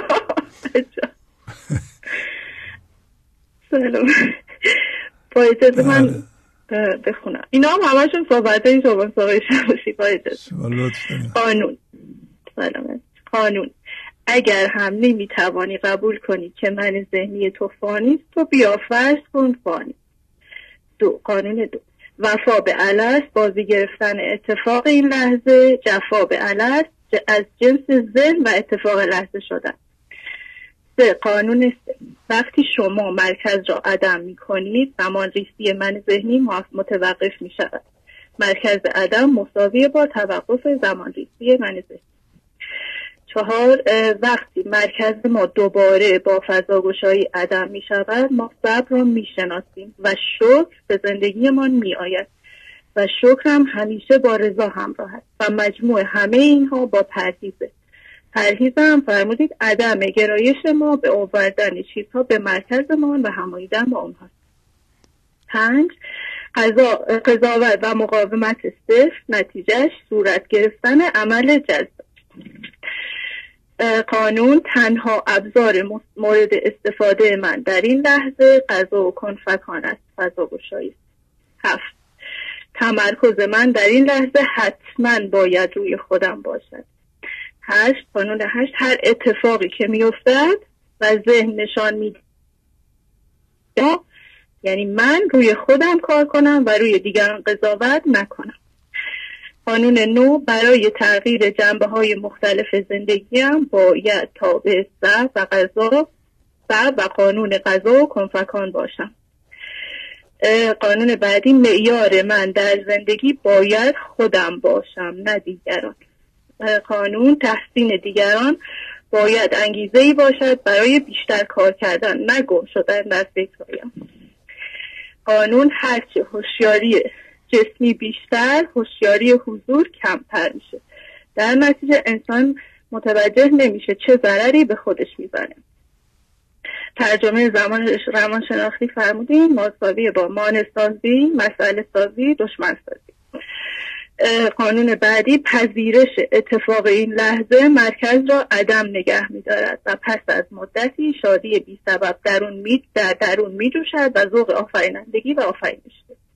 سلام. با اجازه من بخونم. اینا هم همشون صحبتای شما آقای شهبازی. با اجازه. قانون. سلامت. قانون. اگر هم نمیتوانی قبول کنی که من ذهنی تو فانیست، تو بیا فرض کن فانی. قانون 2. وفا به الست، بازی گرفتن اتفاق این لحظه. جفا به الست، از جنس ذهن و اتفاق لحظه شدن. 3. قانون 3. وقتی شما مرکز را عدم می کنید، زمان ریستی من ذهنی متوقف می شود. مرکز عدم مساوی با توقف زمان ریستی من ذهنی. 4. وقتی مرکز ما دوباره با فضاگشایی عدم می شود، ما صبر را می شناسیم و شکر به زندگیمان می آید و شکر هم همیشه با رضا همراه است و مجموع همه اینها با پرهیزه. پرهیز هم فرمودید عدم گرایش ما به آوردن چیزها به مرکزمان و هماییدن با اونها. 5. قضاوت و مقاومت صفر، نتیجهش صورت گرفتن عمل جذب. قانون تنها ابزار مورد استفاده من در این لحظه غذا و کنفکان است، فضاگشایی. 7. تمرکز من در این لحظه حتما باید روی خودم باشد. 8. قانون 8. هر اتفاقی که میافتد و ذهن نشان میده، یعنی من روی خودم کار کنم و روی دیگران قضاوت نکنم. قانون 9. برای تغییر جنبه‌های مختلف زندگیم باید تابع صبر و قانون قضا و کنفکان باشم. قانون بعدی، معیار من در زندگی باید خودم باشم نه دیگران. قانون تحسین دیگران باید انگیزه‌ای باشد برای بیشتر کار کردن، نه گم شدن در فکرهایم. قانون هرچه هوشیاری جسمی بیشتر، هوشیاری حضور کمتر میشه. در نتیجه انسان متوجه نمیشه چه ضرری به خودش میزنه. ترجمه روانشناختی فرمودیم مساوی با مانع سازی، مسئله سازی، دشمن سازی. قانون بعدی، پذیرش اتفاق این لحظه مرکز را عدم نگه می‌دارد و پس از مدتی شادی بی سبب درون می جوشد و ذوق آفرینندگی و آفرینش.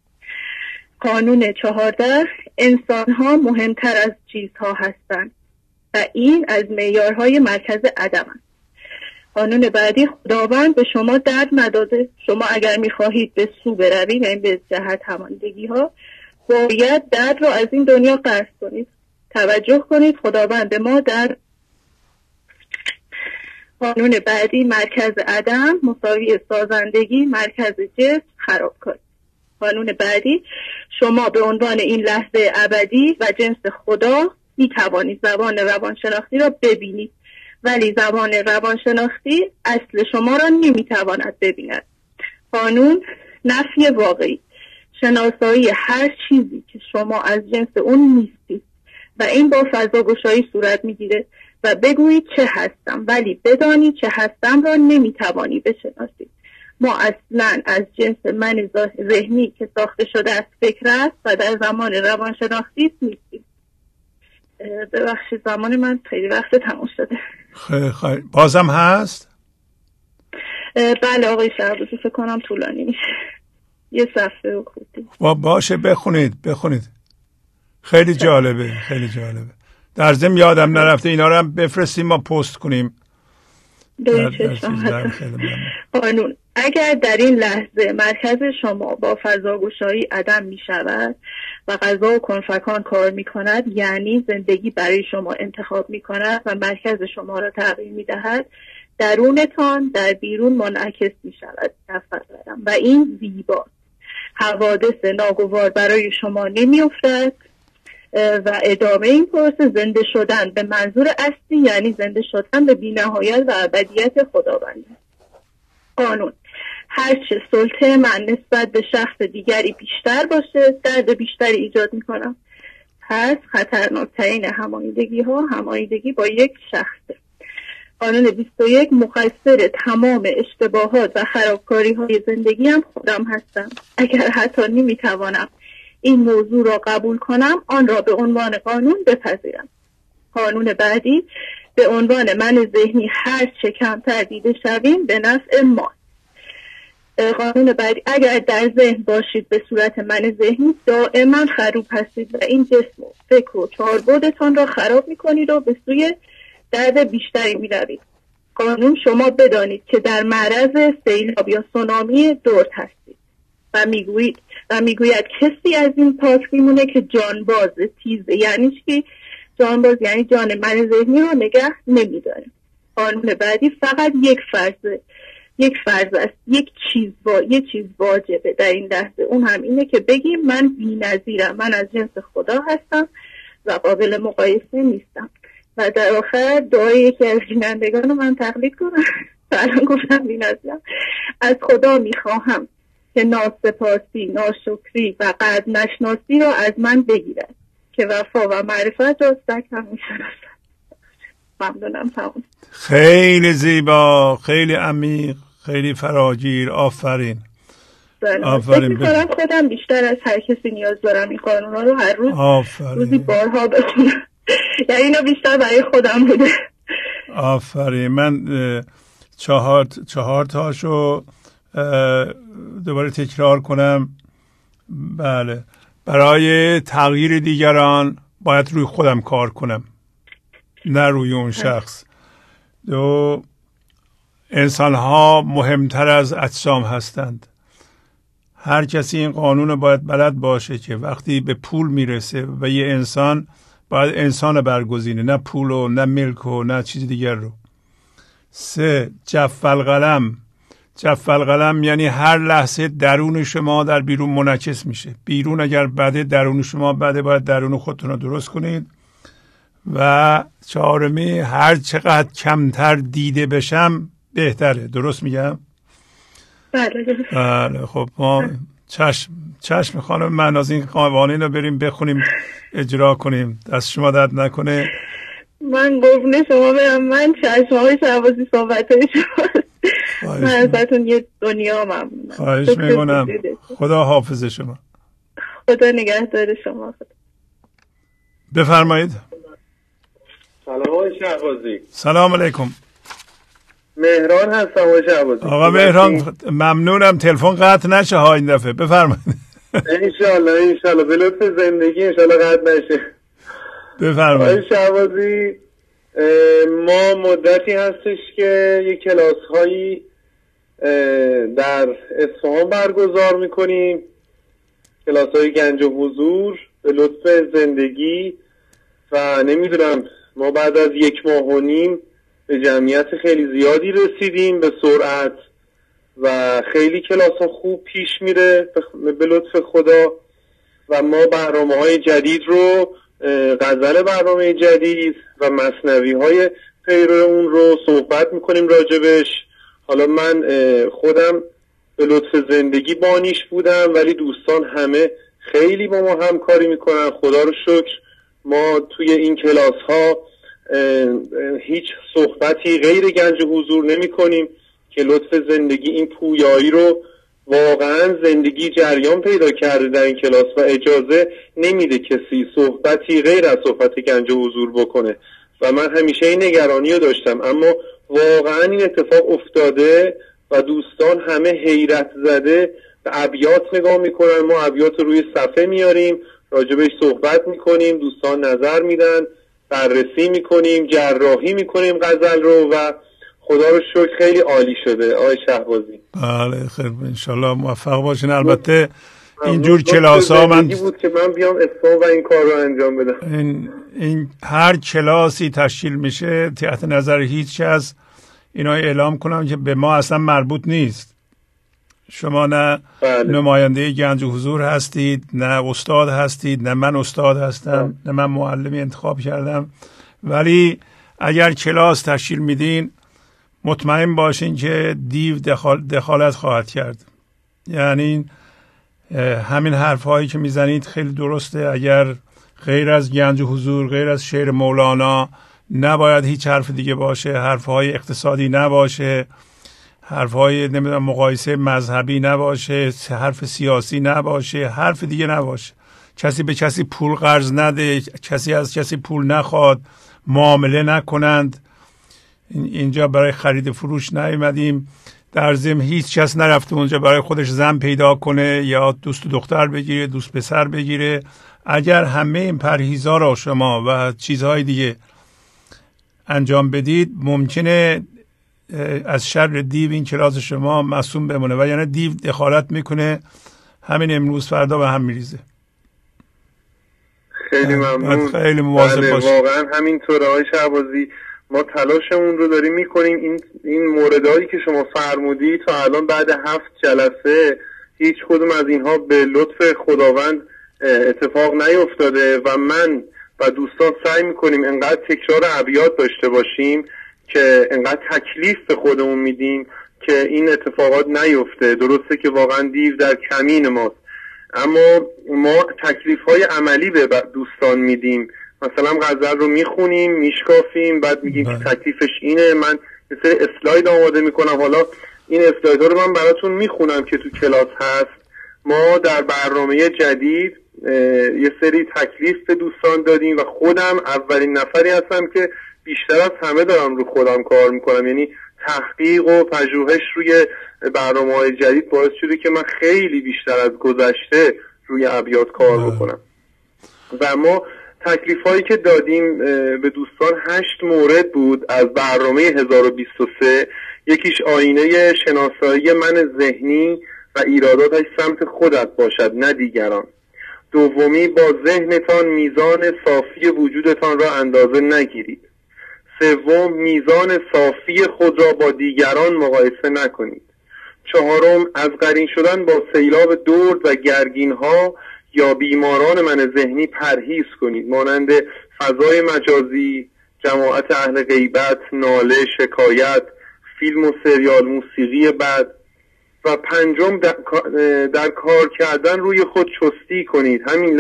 قانون 14 انسان ها مهمتر از چیزها هستند و این از معیارهای مرکز عدم است. قانون بعدی، خداوند به شما درد نداده. شما اگر میخواهید به سو بروید، یعنی به جهت هماندگی ها، باید درد را از این دنیا قرض کنید. توجه کنید، خداوند به ما درد. قانون بعدی، مرکز عدم مساوی سازندگی مرکز جسم خرابکاری. قانون بعدی، شما به عنوان این لحظه ابدی و جنس خدا می توانید زبان روانشناختی را ببینید، ولی زبان روانشناختی اصل شما را نمی تواند ببیند. قانون نفی واقعی، شناسایی هر چیزی که شما از جنس اون نیستید و این با فضاگشایی صورت می گیره و بگویید چه هستم، ولی بدانید چه هستم را نمی توانی بشناسید. ما اصلا از جنس من ذهنی که ساخته شده از فکر است و در زمان روانشناختی نیستیم. ببخشید زمان من خیلی وقت تموم شده. خیلی بازم هست؟ بله آقای شهبازی، فکر کنم طولانی میشه. یه صفحه رو خوندیم. باشه بخونید. خیلی جالبه. در ضمن یادم نرفته اینا رو هم بفرستیم ما پست کنیم. قانون، اگر در این لحظه مرکز شما با فضاگشایی عدم می شود و قضا و کنفکان کار می کند، یعنی زندگی برای شما انتخاب می کند و مرکز شما را تغییر می دهد، درونتان در بیرون منعکس می شود و این زیباست. حوادث ناگوار برای شما نمی افتد و ادامه این پروسه زنده شدن به منظور اصلی، یعنی زنده شدن به بی‌نهایت و ابدیت خداوند. قانون، هرچه سلطه من نسبت به شخص دیگری بیشتر باشه، درد بیشتری ایجاد میکنم. پس خطرناکترین هماییدگی ها هماییدگی با یک شخصه. قانون 21، مقصر تمام اشتباهات و خرابکاری های زندگی هم خودم هستم. اگر حتی نمیتوانم این موضوع را قبول کنم، آن را به عنوان قانون بپذیرم. قانون بعدی، به عنوان من ذهنی هر چه کمتر دیده شویم به نفع ما. قانون بعدی، اگر در ذهن باشید به صورت من ذهنی، دائما خروب هستید و این جسم و فکر و چاربردتان را خراب میکنید و به سوی درد بیشتری میروید. قانون، شما بدانید که در معرض سیلاب یا سونامی درد هستید و میگوید کسی از این پاک میمونه که جانباز تیزه. یعنی چی؟ جانباز یعنی جان من ذهنی رو نگه نمیداره. قانون بعدی، فقط یک فرض است، یک چیز واجبه در این لحظه، اون هم اینه که بگیم من بی‌نظیرم، من از جنس خدا هستم و قابل مقایسه نیستم. و در آخر دعای یکی از بینندگان رو من تقلید کنم. الان گفتم بی‌نظیرم. از خدا میخواهم که ناسپاسی، ناشکری و قدر نشناسی را از من بگیرد که وفا و معرفت را سگ هم میشناسد. ممنونم. تمام. خیلی زیبا، خیلی عمیق، خیلی فراگیر. آفرین. آفرین. فکر کنم خودم بیشتر از هر کسی نیاز دارم این قانونا رو هر روز روزی بارها بخونم. یعنی اینو بیشتر برای خودم بوده. آفرین. من 4 تاشو دوباره تکرار کنم. بله، برای تغییر دیگران باید روی خودم کار کنم، نه روی اون شخص. 2، انسان ها مهمتر از اجسام هستند. هر کسی این قانون باید بلد باشه که وقتی به پول میرسه و یه انسان باید انسان برگزینه، نه پول و نه ملک و نه چیز دیگر رو. 3، جف القلم یعنی هر لحظه درون شما در بیرون منعکس میشه. بیرون اگر بده، درون شما بده، باید درون خودتون رو درست کنید. و 4، هر چقدر کمتر دیده بشم بهتره. درست میگم؟ بله. خب ما چشم خانم، من از این قوانین رو بریم بخونیم، اجرا کنیم. دست شما درد نکنه. من قربون شما برم. من چشم‌های شهبازی صحبت‌های شما، من ازتون یه دنیا ممنونم. خواهش میکنم. خدا حافظ شما. خدا نگهدار شما. بفرمایید. سلام آقای شهبازی. سلام علیکم. مهران هستم آقای شهبازی. آقا مهران، ممنونم. تلفن قطع نشه ها این دفعه. بفرمایید. انشالله به لطف زندگی انشالله قطع نشه. بفرمایید. آقای شهبازی، ما مدتی هستش که یک کلاس هایی در اصفهان برگزار میکنیم، کلاس های گنج و حضور به لطف زندگی، و نمیدونم ما بعد از 1.5 ماه به جمعیت خیلی زیادی رسیدیم به سرعت و خیلی کلاس ها خوب پیش میره به لطف خدا. و ما برنامه‌های جدید رو، غزل برنامه جدید و مثنوی های پیرو اون رو صحبت میکنیم راجبش. حالا من خودم به لطف زندگی بانیش بودم، ولی دوستان همه خیلی با ما همکاری میکنن. خدا رو شکر ما توی این کلاس ها هیچ صحبتی غیر گنج حضور نمی کنیم که لطف زندگی این پویایی رو واقعا زندگی جریان پیدا کرده در این کلاس و اجازه نمیده کسی صحبتی غیر از صحبت گنج حضور بکنه و من همیشه این نگرانی رو داشتم، اما واقعا این اتفاق افتاده و دوستان همه حیرت زده به ابیات نگاه میکنن. ما ابیات روی صفحه میاریم، راجبش صحبت میکنیم، دوستان نظر میدن، بررسی میکنیم، جراحی میکنیم غزل رو و خدا رو شکر خیلی عالی شده. آقای شهبازی بله خیر، انشالله موفق باشین. البته اینجور کلاس ها من بود که من بیام اصفهان و این کار رو انجام بدم. این هر کلاسی تشکیل میشه تحت نظر هیچ کس اینا اعلام کنم که به ما اصلا مربوط نیست. شما نه نماینده گنج حضور هستید، نه استاد هستید، نه من استاد هستم، نه من معلمی انتخاب کردم، ولی اگر کلاس تشکیل میدین مطمئن باشین که دیو دخالت خواهد کرد. یعنی همین حرف هایی که میزنید خیلی درسته. اگر غیر از گنج حضور، غیر از شعر مولانا نباید هیچ حرف دیگه باشه، حرف های اقتصادی نباشه، حرف های نمیدونم مقایسه مذهبی نباشه، حرف سیاسی نباشه، حرف دیگه نباشه. کسی به کسی پول قرض نده، کسی از کسی پول نخواد، معامله نکنند. اینجا برای خرید فروش نیومدیم. در ضمن هیچ کس نرفته اونجا برای خودش زن پیدا کنه یا دوست دختر بگیره، دوست پسر بگیره. اگر همه این پرهیزا را شما و چیزهای دیگه انجام بدید ممکنه از شر دیو این کلاس شما معصوم بمونه و یعنی دیو دخالت میکنه، همین امروز فردا به هم میریزه. خیلی ممنون. خیلی مواظب باشید. واقعا همینطوره آقای شهبازی، ما تلاشمون رو داریم میکنیم. این موردهایی که شما فرمودی تا الان بعد 7 جلسه هیچ کدوم از اینها به لطف خداوند اتفاق نیفتاده و من و دوستان سعی میکنیم انقدر تکرار ابیات داشته باشیم که انقدر تکلیف به خودمون میدیم که این اتفاقات نیفته. درسته که واقعا دیو در کمین ماست، اما ما تکلیف های عملی به دوستان میدیم. مثلا غزل رو میخونیم، میشکافیم، بعد میگیم که تکلیفش اینه. من یه سری اسلاید آماده میکنم، حالا این اسلاید ها رو من براتون میخونم که تو کلاس هست. ما در برنامه جدید یه سری تکلیف به دوستان دادیم و خودم اولین نفری هستم که بیشتر از همه دارم رو خودم کار میکنم. یعنی تحقیق و پژوهش روی برنامه‌های جدید باعث شده که من خیلی بیشتر از گذشته روی ابیات کار بکنم. و ما تکلیف هایی که دادیم به دوستان 8 مورد بود از برنامه 1023. یکیش آینه شناسایی من ذهنی و ایراداتش سمت خودت باشد نه دیگران. دومی با ذهنتان میزان صافی وجودتان را اندازه نگیرید. سوم میزان صافی خود را با دیگران مقایسه نکنید. چهارم از قرین شدن با سیلاب درد و گرگین ها یا بیماران من ذهنی پرهیز کنید، مانند فضای مجازی، جماعت اهل غیبت، ناله، شکایت، فیلم و سریال، موسیقی بد. و پنجم در کار کردن روی خود چستی کنید. همین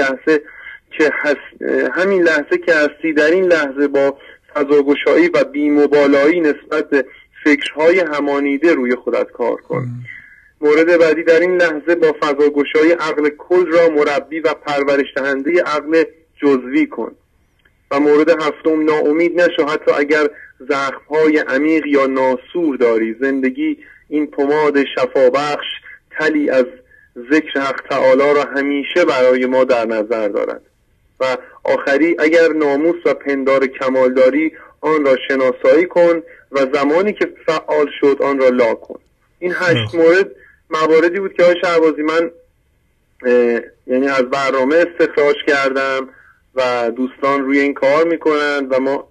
لحظه که هستی در این لحظه با فضاگشایی و بی‌مبالایی نسبت به فکرهای همانیده روی خودت کار کن. مورد بعدی در این لحظه با فضاگشایی عقل کل را مربی و پرورش دهنده عقل جزوی کن. و مورد هفتم ناامید نشو حتی اگر زخم‌های عمیق یا ناسور داری. زندگی این پماد شفابخش تلی از ذکر حق تعالی را همیشه برای ما در نظر دارد. و آخری اگر ناموس و پندار کمال داری آن را شناسایی کن و زمانی که فعال شد آن را لا کن. این 8 مواردی بود که آقای شهبازی من یعنی از برنامه استخراج کردم و دوستان روی این کار میکنن و ما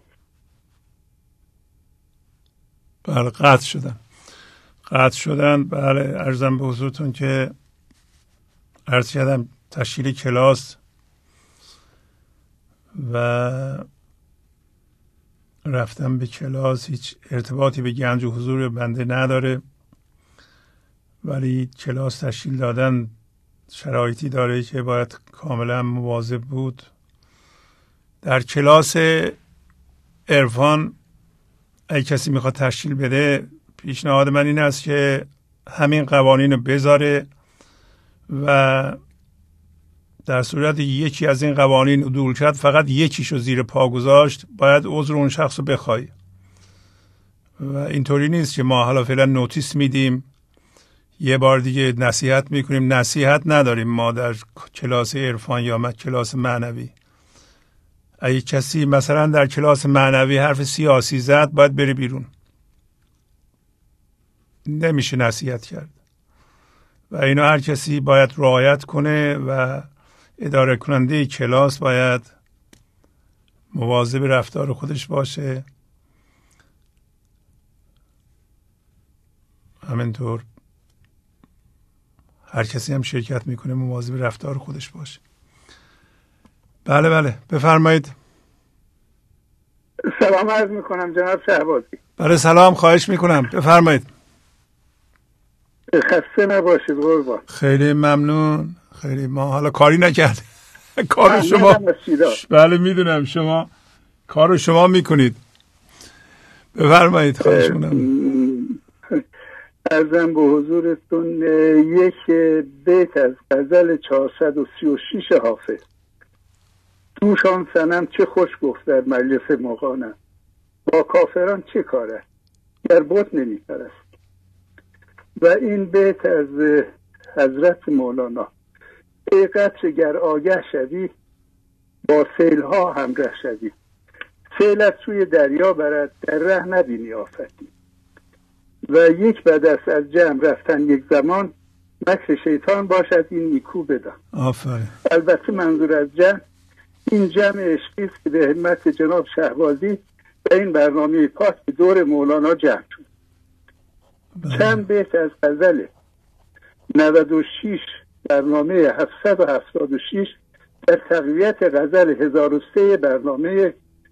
بله قطع شدن. بله عرضم به حضورتون که عرض کردم تشکیل کلاس و رفتم به کلاس هیچ ارتباطی به گنج و حضور بنده نداره، ولی کلاس تشکیل دادن شرایطی داره که باید کاملا مواظب بود. در کلاس عرفان اگه کسی میخواد تشکیل بده، پیشنهاد من این است که همین قوانین رو بذاره و در صورت یکی از این قوانین عدول کرد، فقط یکیشو زیر پا گذاشت، باید عذر اون شخص رو بخوای. و اینطوری نیست که ما حالا فعلا نوتیس میدیم یه بار دیگه نصیحت میکنیم. نصیحت نداریم ما در کلاس عرفان یا کلاس معنوی. اگه کسی مثلا در کلاس معنوی حرف سیاسی زد، باید بری بیرون، نمیشه نصیحت کرد. و اینا هر کسی باید رعایت کنه و اداره کننده کلاس باید مواظب رفتار خودش باشه. همینطور هر کسی هم شرکت میکنه مواظب رفتار خودش باشه. بله بفرمایید. سلام عرض میکنم جناب شهبازی. بله سلام، خواهش میکنم، بفرمایید. خسته نباشید قربان. خیلی ممنون. خیلی ما حالا کاری نکرد کار شما. بله میدونم شما کار شما میکنید. بفرمایید. خواهش میکنم. عرضم به حضورتون یک بیت از غزل 436 حافظ. دوشان صنم چه خوش گفت در مجلس مغانم، با کافران چه کاره گر بت نمی پرست. و این بیت از حضرت مولانا: ای قطره گر آگه شوی، با سیل ها همراه شوی. سیلت سوی دریا برد، در ره نبینی آفتی. و یک بدست از جمع رفتن یک زمان، مکر شیطان باشد این نیکو بدان. آفرین. البته منظور از جمع این جمع عشقی است که به همت جناب شهبازی و این برنامه پاک دور مولانا جمع شد. چند بیت از غزل 96 برنامه 776 در تقویت غزل 1003 برنامه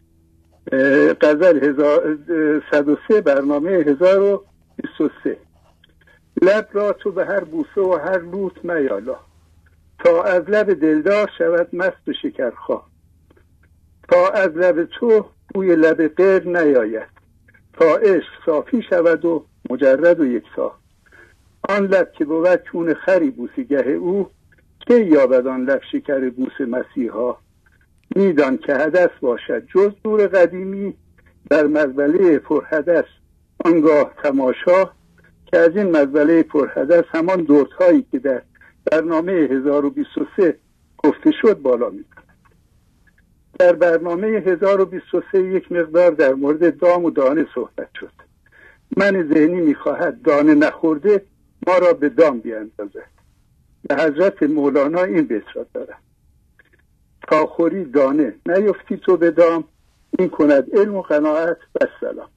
غزل 103 برنامه 1023. لب را تو به هر بوسه و هر لوت میالا، تا از لب دلدار شود مست و شکرخواه. تا از لب تو بوی لب غیر نیاید، تا عشق صافی شود و مجرد و یکتا. آن لب که بود چون خری بوسی گه او، که یابد آن لب شکر بوس مسیحا. میدان که حدث باشد جز نور قدیمی، در مزبله پرحدث آنگاه تماشا. که از این مزبله پرحدث همان دردهایی که در برنامه 1023 گفته شد بالا می کند. در برنامه 1023 یک مقدار در مورد دام و دانه صحبت شد. من ذهنی می خواهد دانه نخورده ما را به دام بیاندازد. به حضرت مولانا این بیت را دارد: تا خوری دانه نیفتی تو به دام، این کند علم و قناعت و سلام.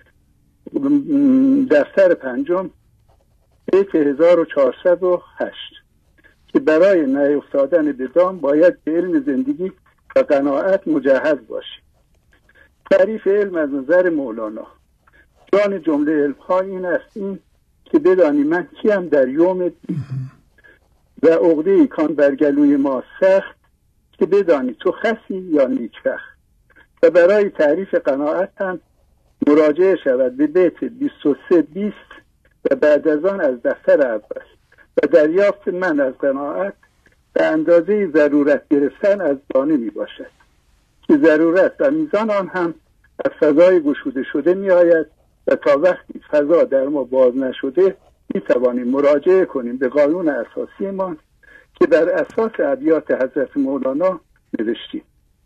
دفتر پنجم بیت 1408 که برای نیفتادن به دام باید به علم زندگی و قناعت مجهز باشی. تعریف علم از نظر مولانا: جان جمله علم‌ها این است این که بدانی من کیم در یوم دین، و عقده ای کان برگلوی ما سخت که بدانی تو خسی یا نیکبخت. و برای تعریف قناعت هم مراجعه شود به بیت 23-20 و بعد از آن از دفتر اول. و دریافت من از قناعت به اندازه ضرورت گرفتن از دانه می باشد که ضرورت و میزان آن هم از فضای گشوده شده می آید و تا وقتی فضا در ما باز نشده می توانیم مراجعه کنیم به قانون اساسی ما که بر اساس ابیات حضرت مولانا نوشتیم.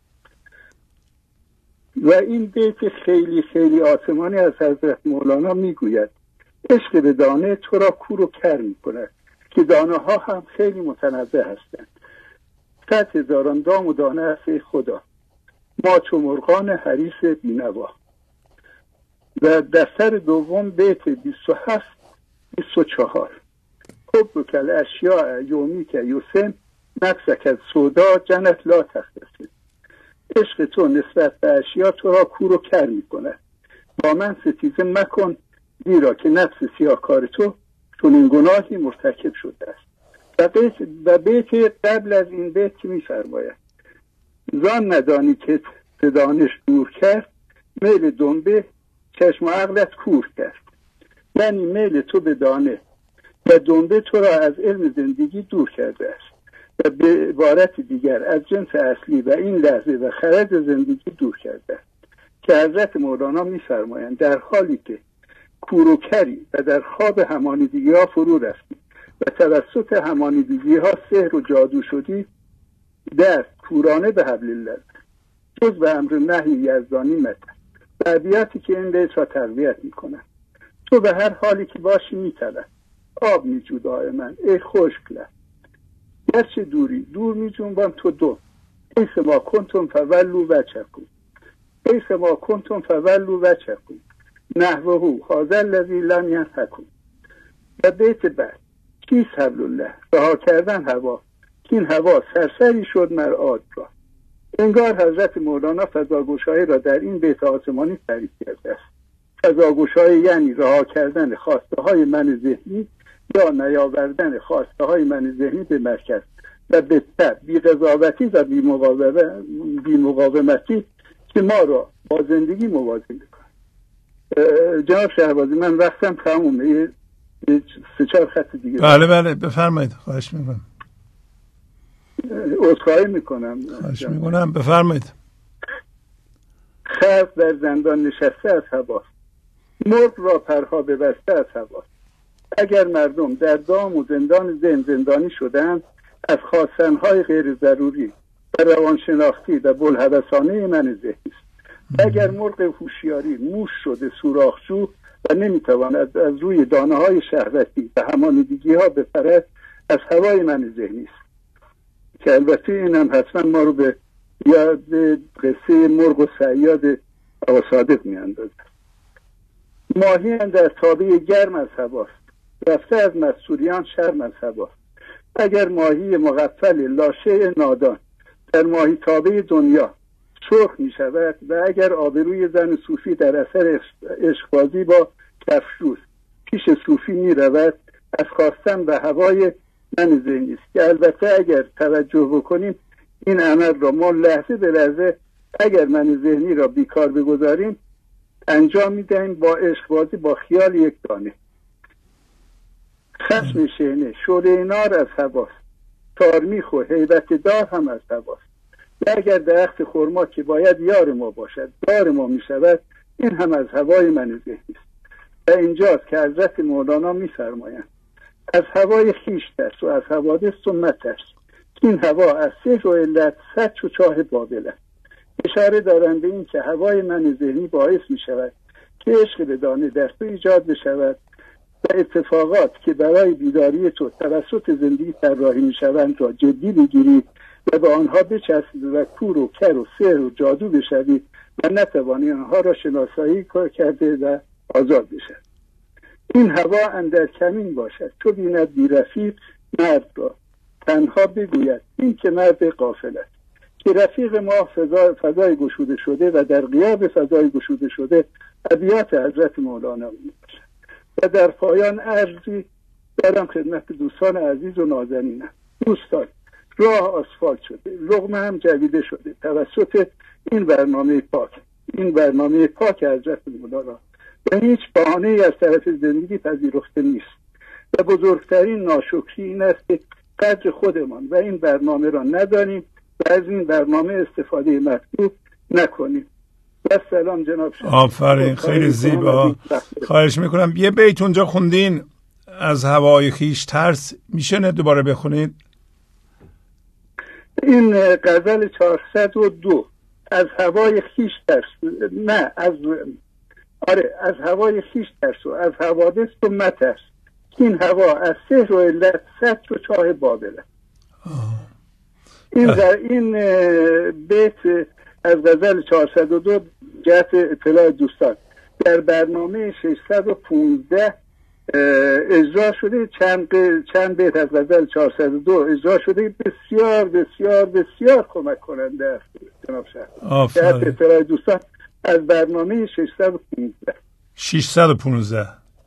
و این بیت خیلی خیلی آسمانی از حضرت مولانا میگوید: عشق به دانه تو را کور و کر میکند، که دانه ها هم خیلی متنوع هستند. 100,000 دام و دانه است خدا، ما چو مرغان حریص بینوا. و دفتر دوم بیت 27 24: حب کل اشیاء یومی که یوسم نفسک از سودا جنت لا تختصم. عشق تو نسبت به اشیا تو را کور و کر می کند. با من ستیزه مکن، زیرا که نفس سیاهکار تو چون این گناهی مرتکب شده است. و بیت قبل از این بیت که می فرماید: زان ندانی که دانش دور کرد، میل دنبه چشم و عقلت کور کرد. یعنی میل تو به دانه و دنبه تو را از علم زندگی دور کرده است و به عبارت دیگر از جنس اصلی و این لحظه و خرد زندگی دور کرده است. که حضرت مولانا می‌فرمایند در حالی که کور و کری و در خواب همانیدگی ها فرو رفتی و توسط همانیدگی ها سحر و جادو شدی، در کورانه به حبل الله جز به امر نهی یزدانی متن و ابیاتی که این بیت را تقویت می‌کنند. تو به هر حالی که باشی می‌تلد آب می‌جو دائما ای خشک لب، گرچه دوری دور می‌جنبان تو دو. ایس ما کنتم فولوا وجهکم، ایس ما کنتم فولوا وجهکم نحوه هذا الذی لم ینهکم. و بیت بعد: کیس حبل الله، رها کردن هوا، که این هوا سرسری شد مرعاد را. انگار حضرت مولانا فضاگشایی را در این بیت آسمانی تعریف کرده است. فضاگشایی یعنی رها کردن خواسته های من ذهنی یا نیاوردن خواسته های من ذهنی به مرکز و به بی قضاوتی و بی مقاومتی که ما را با زندگی موازی میکنه. جناب شهبازی من وقتم تمومه، 3-4 خط دیگه. بله بفرمایید. خواهش میکنم. عذرخواهی میکنم. خواهش میکنم، بفرمایید. خلق در زندان نشسته از هواست، مرغ را پرها ببسته از هواست. اگر مردم در دام و زندان زندانی شدند از خواستنهای غیر ضروری و روانشناختی و بلحوثانه من ذهنی است. اگر مرغ هوشیاری موش شده سوراخجو و نمیتواند از روی دانه های شهوتی و همانیدگی ها بپرد، از هوای من ذهنی است. که البته این هم حتما ما رو به یاد قصه مرغ و صیاد آقا صادق می اندازد. ماهی در تابع گرم از هواست، رفته از مستوریان شرم از هواست. اگر ماهی مغفل لاشه نادان در ماهی تابع دنیا سرخ می شود و اگر آبروی زن صوفی در اثر عشقبازی با کفشوز پیش صوفی می رود، از خواستن و هوای من ذهنی است. که البته اگر توجه بکنیم این عمل را ما لحظه به لحظه اگر من ذهنی را بیکار بگذاریم انجام میدهیم با عشقبازی با خیال یک دانه. خشم شینه شعله نار از هواست، تارمیخ و هیبت دار هم از هواست. و اگر درخت خرما که باید یار ما باشد دار ما می شود، این هم از هوای من ذهنی است. و اینجاست که حضرت مولانا می فرمایند از هوای خیش ترس و از حوادث تو مترس، این هوا از سحر و علت 100 چو چاه بابل است. اشاره دارند به این که هوای من ذهنی باعث می شود که عشق به دانه در تو ایجاد بشود و اتفاقات که برای بیداری تو توسط زندگی طراحی می شوند را جدی بگیری و به آنها بچسبی و کور و کر و سحر و جادو بشوی و نتوانی آنها را شناسایی کرده و آزاد بشد. این هوا اندر کمین باشد چو بیند بی رفیق مرد را، تنها بگوید این که مرد غافل است. که رفیق ما فضای گشوده شده و در غیاب فضای گشوده شده ابیات حضرت مولانا می باشد. و در پایان عرضی دارم خدمت دوستان عزیز و نازنینم. دوستان، راه آسفالت شده، لقمه هم جویده شده توسط این برنامه پاک حضرت مولانا و هیچ بهانه‌ای از طرف زندگی پذیرفته نیست. و بزرگترین ناشکری این است که قدر خودمان و این برنامه را ندانیم و از این برنامه استفاده مطلوب نکنیم. و سلام جناب شما. آفرین، خیلی زیبا. خواهش میکنم. یه بیت اونجا خوندین از هوای خیش ترس میشه نه دوباره بخونید؟ این غزل 402. از هوای خیش ترس، نه از از هوای خیش ترس و از حوادث تو مترس، این هوا از سحر و علت سطر و چاه بابل. این بیت از غزل 402 جهت اطلاع دوستان در برنامه 615 اجرا شده. چند بیت از غزل 402 اجرا شده، بسیار بسیار بسیار کمک کننده است جناب شهر. جهت اطلاع دوستان از برنامه 615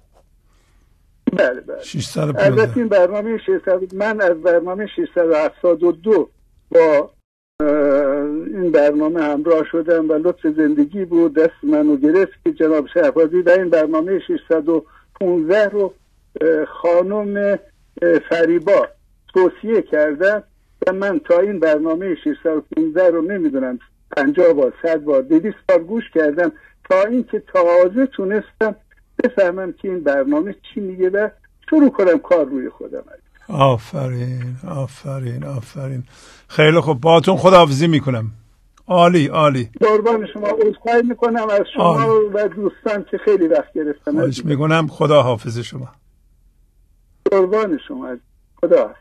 بله 615. البته این برنامه 600 من از برنامه 672 با این برنامه همراه شدم و لطف زندگی بود دست منو گرفت که جناب شهبازی در این برنامه 615 رو خانم فریبا توصیه کردن و من تا این برنامه 615 رو نمیدونم 50 بار 100 بار 200 بار گوش کردم تا اینکه تازه تونستم بفهمم که این برنامه چی میگه و شروع کنم کار روی خودم. آفرین آفرین آفرین. خیلی خوب، باهاتون خداحافظی میکنم. عالی عالی. قربان شما، عذرخواهی میکنم از شما و دوستان که خیلی وقت گرفتم. خواهش میکنم. خدا حافظ شما. قربان شما. خدا حافظ.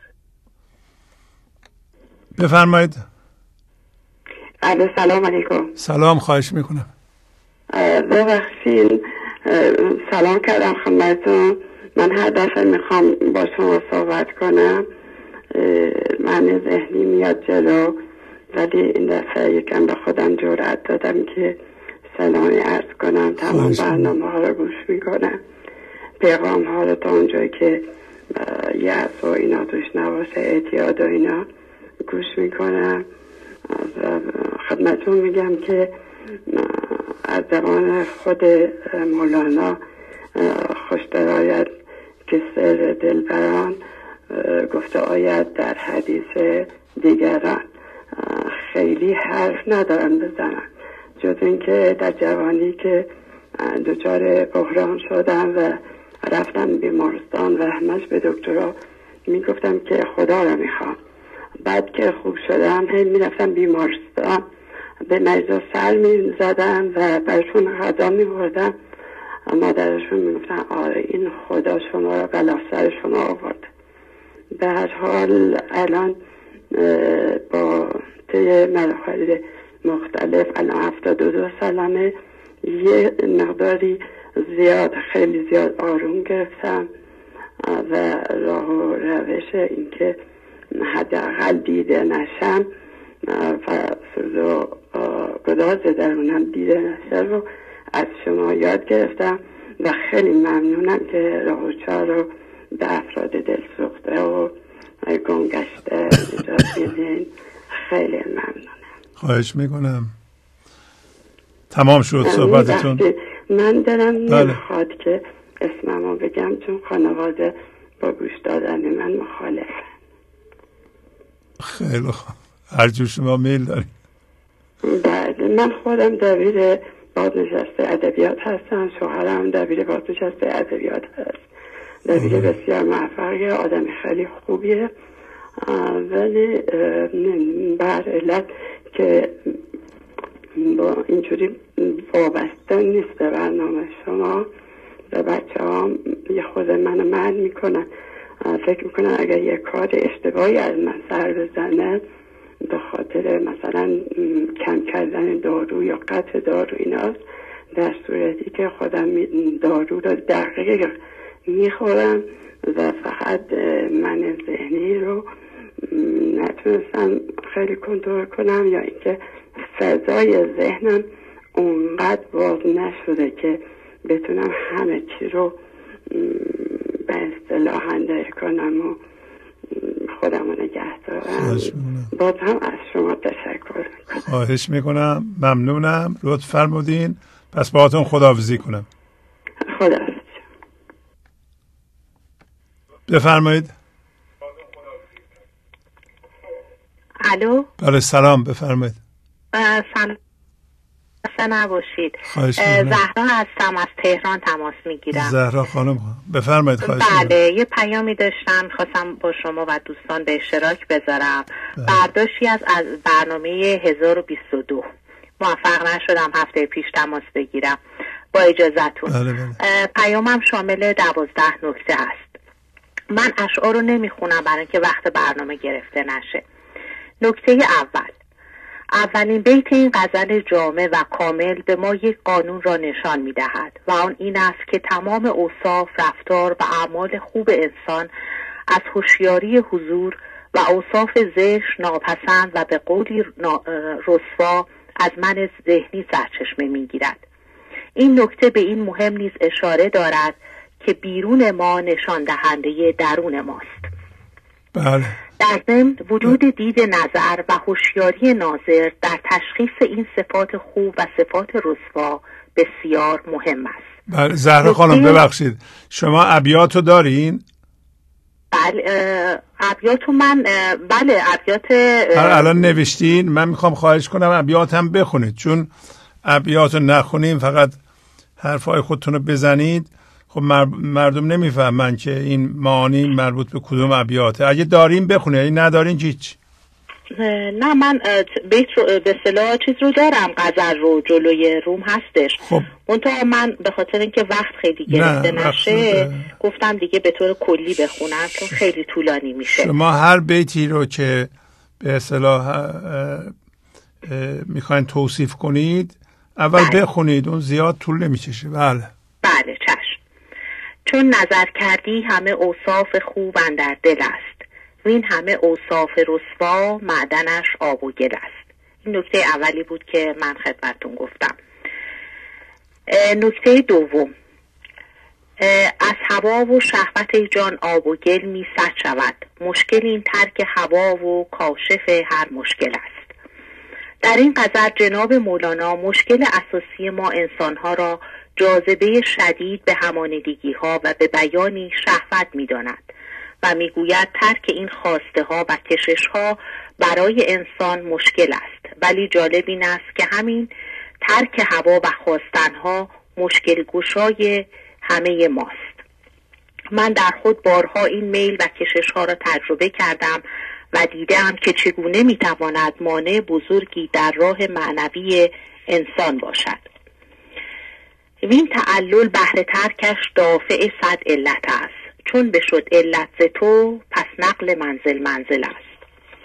بفرمایید. سلام علیکم. سلام، خواهش میکنم. ببخشید سلام کردم خدمتتون. من هر دفعه میخوام با شما صحبت کنم من ذهنی میاد جلو، ولی این دفعه یکم به خودم جرأت دادم که سلامی عرض کنم. تمام برنامه ها رو گوش میکنم، پیغام ها رو تا اونجایی که یأس و اینا توش نباشه، اعتیاد و اینا گوش میکنم. خدمتون میگم که از زبان خود مولانا خوشتر آید که سر دلبران گفته آید در حدیث دیگران. خیلی حرف ندارن بزنن جز اینکه در جوانی که دچار بحران شدم و رفتم بیمارستان و همش به دکترها میگفتم که خدا رو میخوام. بعد که خوب شدم هی میرفتم بیمارستان به مریضا سر میزدم و برشون غذا میبردم. مادرشون میگفتن آره این خدا شما رو بلا سر شما آورد. به هر حال الان با طی مراحل مختلف الان 72 سالمه، یه مقداری زیاد خیلی زیاد آروم گرفتم و راه و روش اینکه حداقل دیده نشم و سوز و گداز درونم دیده نشه رو از شما یاد گرفتم و خیلی ممنونم که راه و چار رو به افراد دل سوخته و گمگشته نجات میدین. خیلی ممنونم. خواهش میکنم. تمام شد صحبتتون. من دلم نمیخواد که اسممو بگم چون خانواده با گوش دادن من مخالفه. خیلی خوب، هر جور شما میل دارید. بعد من خودم دبیر بازنشسته ادبیات هستم، شوهرم دبیر بازنشسته ادبیات هست. دبیر بسیار موفقی، آدم خیلی خوبیه، ولی بر علت که با اینجوری وابسته نیست به برنامه شما و بچه ها یه خود منو منع میکنن. فکر میکنن اگر یه کار اشتباهی از من سر بزنه به خاطر مثلا کم کردن دارو یا قطع دارو ایناست، در صورتی که خودم دارو رو دقیق میخورم و فقط من ذهنی رو نتونستم خیلی کنترل کنم یا اینکه فضای ذهنم اونقدر باز نشده که بتونم همه چی رو به اصطلاح هندل کنم و خودم رو نگه دارم. باز هم از شما تشکر میکنم. خواهش میکنم. ممنونم. لطف فرمودین. پس باهاتون خداحافظی کنم. خداحافظ. بفرمایید. الو. بله سلام، بفرمایید. خسته نباشید. خواهش می‌کنم. زهرا هستم، از تهران تماس میگیرم. زهرا خانم بفرمایید. خواهش بله، یه پیامی داشتم خواستم با شما و دوستان به اشتراک بذارم. برداشتی از برنامه 1022. موفق نشدم هفته پیش تماس بگیرم، با اجازهتون. بله. پیامم شامل 12 نکته است. من اشعار رو نمیخونم برای اینکه وقت برنامه گرفته نشه. نکته اولین بیت این غزل جامع و کامل به ما یک قانون را نشان می‌دهد و آن این است که تمام اوصاف، رفتار و اعمال خوب انسان از هوشیاری حضور و اوصاف زشت، ناپسند و به قولی رسوا از من ذهنی سرچشمه می‌گیرد. این نکته به این مهم نیز اشاره دارد که بیرون ما نشان دهنده درون ماست. بله. در ضمن وجود دید نظر و هوشیاری ناظر در تشخیص این صفات خوب و صفات رسوا بسیار مهم است. بله زهرا خانم ببخشید، شما ابیاتو دارین؟ بله ابیاتو من ابیات الان نوشتین. من میخوام خواهش کنم ابیات هم بخونید، چون ابیاتو نخونیم فقط حرفای خودتون رو بزنید، خب مردم نمیفهمن که این معانی مربوط به کدوم ابیاته. اگه دارین بخونید، اگه ندارین هیچ. نه من بیت رو به اصطلاح چیز رو دارم، غزل رو جلوی روم هستش. خب منتها من به خاطر اینکه وقت خیلی گرفته نشه گفتم دیگه به طور کلی بخونم چون خیلی طولانی میشه. شما هر بیتی رو که به اصطلاح میخواین توصیف کنید اول بخونید، اون زیاد طول نمیکشه. بله چشم. چون نظر کردی همه اوصاف خوب اندر دل است، وین همه اوصاف رسوا معدنش آب و گل است. این نکته اولی بود که من خدمتتون گفتم. نکته دوم، از هوا و شهوت جان آب و گل می سد شود، مشکل این ترک هوا و کاشف هر مشکل است. در این غزل جناب مولانا مشکل اساسی ما انسانها را جاذبه شدید به همانیدگی ها و به بیانی شهوت می داند و می گوید ترک این خواسته ها و کشش ها برای انسان مشکل است، ولی جالب این است که همین ترک هوا و خواستن ها مشکل گشای همه ماست. من در خود بارها این میل و کشش ها را تجربه کردم و دیدم که چگونه می تواند مانع بزرگی در راه معنوی انسان باشد. وین تعلل بهر ترکش دافع صد علت است، چون بشد علت ز تو پس نقل منزل است.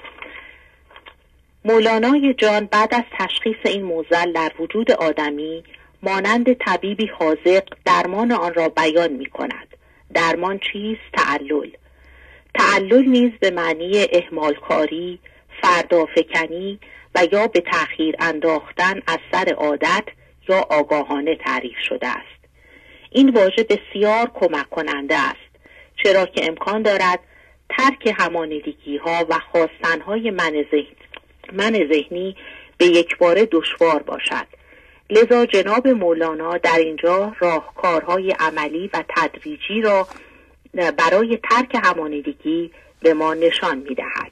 مولانای جان بعد از تشخیص این معضل در وجود آدمی مانند طبیبی حاذق درمان آن را بیان می کند. درمان چیست؟ تعلل نیز به معنی اهمال کاری، فردافکنی و یا به تأخیر انداختن از سر عادت یا آگاهانه تعریف شده است. این واژه بسیار کمک کننده است، چرا که امکان دارد ترک همانیدگی ها و خواستن های من ذهنی به یک باره دشوار باشد. لذا جناب مولانا در اینجا راهکارهای عملی و تدریجی را برای ترک همانیدگی به ما نشان می دهد.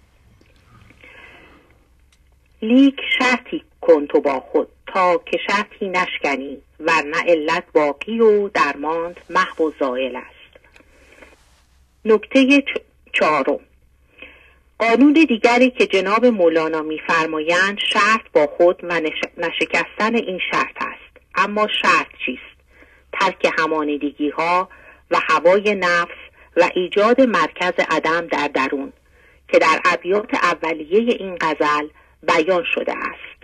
لیک شرطی کن تو با خود تا که شرطی نشکنی، ورنه علت باقی و درماند محو و زائل است. نکته چهارم، قانون دیگری که جناب مولانا می‌فرمایند شرط با خود و نشکستن این شرط است. اما شرط چیست؟ ترک همانیدگی ها و هوای نفس و ایجاد مرکز عدم در درون که در ابیات اولیه این غزل بیان شده است.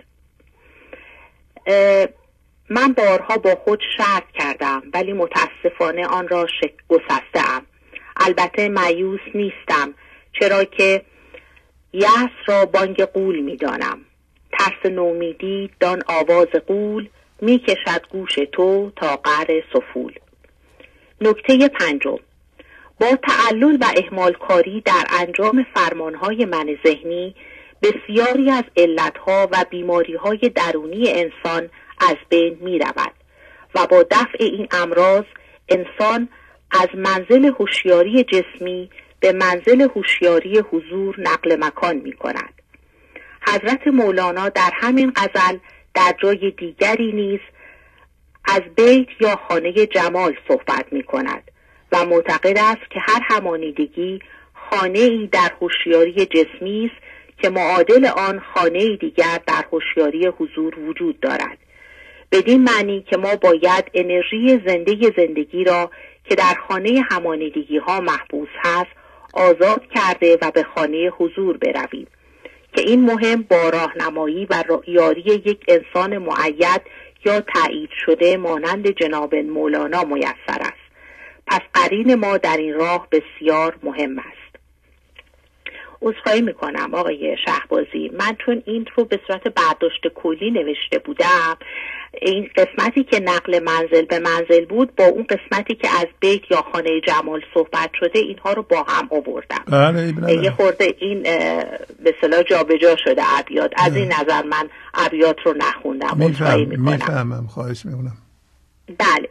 من بارها با خود شرط کردم ولی متاسفانه آن را گسسته‌ام. البته مایوس نیستم، چرا که یأس را بانگ غول می دانم. ترس نومیدی دان آواز غول، می کشد گوش تو تا قعر سفول. نکته پنجم، با تعلل و اهمال کاری در انجام فرمانهای من ذهنی بسیاری از علتها و بیماریهای درونی انسان از بین می رود و با دفع این امراض انسان از منزل هوشیاری جسمی به منزل هوشیاری حضور نقل مکان می کند. حضرت مولانا در همین غزل در جای دیگری نیز از بیت یا خانه جمال صحبت می کند و معتقد است که هر همانیدگی خانه‌ای در هوشیاری جسمی است که معادل آن خانه‌ای دیگر در هوشیاری حضور وجود دارد. بدین معنی که ما باید انرژی زندگی را که در خانه همانیدگی ها محبوس هست آزاد کرده و به خانه حضور برویم که این مهم با راهنمایی و یاری یک انسان معید یا تایید شده مانند جناب مولانا میسر است. پس قرین ما در این راه بسیار مهم است. عذرخواهی میکنم آقای شهبازی، من چون این رو به صورت برداشت کلی نوشته بودم، این قسمتی که نقل منزل به منزل بود با اون قسمتی که از بیت یا خانه جمال صحبت شده اینها رو با هم آوردم. یه خورده این به اصطلاح جابجا شده ابیات. از این نظر من ابیات رو نخوندم. عذرخواهی میکنم. میفهمم، خواهش میکنم. بله.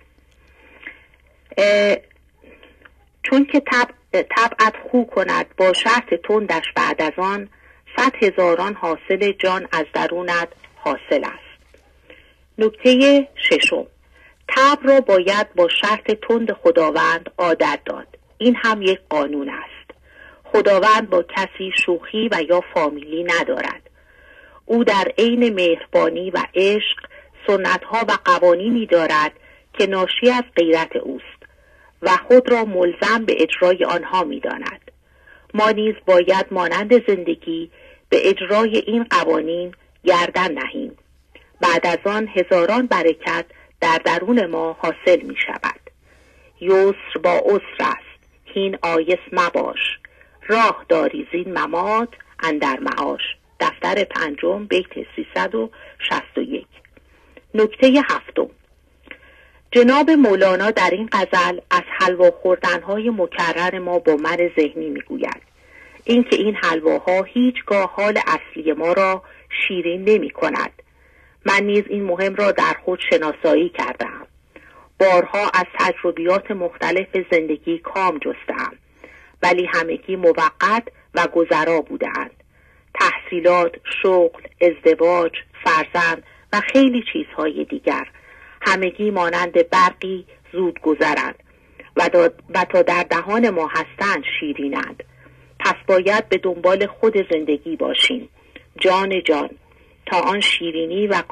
چون که طبعت خو کند با شرط تندش بعد از آن 100,000 حاصل جان از درونت حاصل است. نکته ششم، طبع را باید با شرط تند خداوند عادت داد. این هم یک قانون است. خداوند با کسی شوخی و یا فامیلی ندارد. او در عین مهربانی و عشق سنتها و قوانینی دارد که ناشی از غیرت اوست و خود را ملزم به اجرای آنها می داند. ما نیز باید مانند زندگی به اجرای این قوانین گردن نهیم. بعد از آن هزاران برکت در درون ما حاصل می شود. یسر با عسر است، هین آیس مباش، راه داری زین ممات اندر معاش. دفتر 5 بیت 361. نکته 7، جناب مولانا در این غزل از حلوا خوردن‌های مکرر ما با من ذهنی می‌گوید. اینکه این حلواها هیچگاه حال اصلی ما را شیرین نمی‌کند. من نیز این مهم را در خود شناسایی کردم. بارها از تجربیات مختلف زندگی کام جستم، ولی همگی موقت و گذرا بودند. تحصیلات، شغل، ازدواج، فرزند و خیلی چیزهای دیگر همگی مانند برقی زود گذرند و تا در دهان ما هستند شیرینند. پس باید به دنبال خود زندگی باشیم، جان جان، تا آن شیرینی و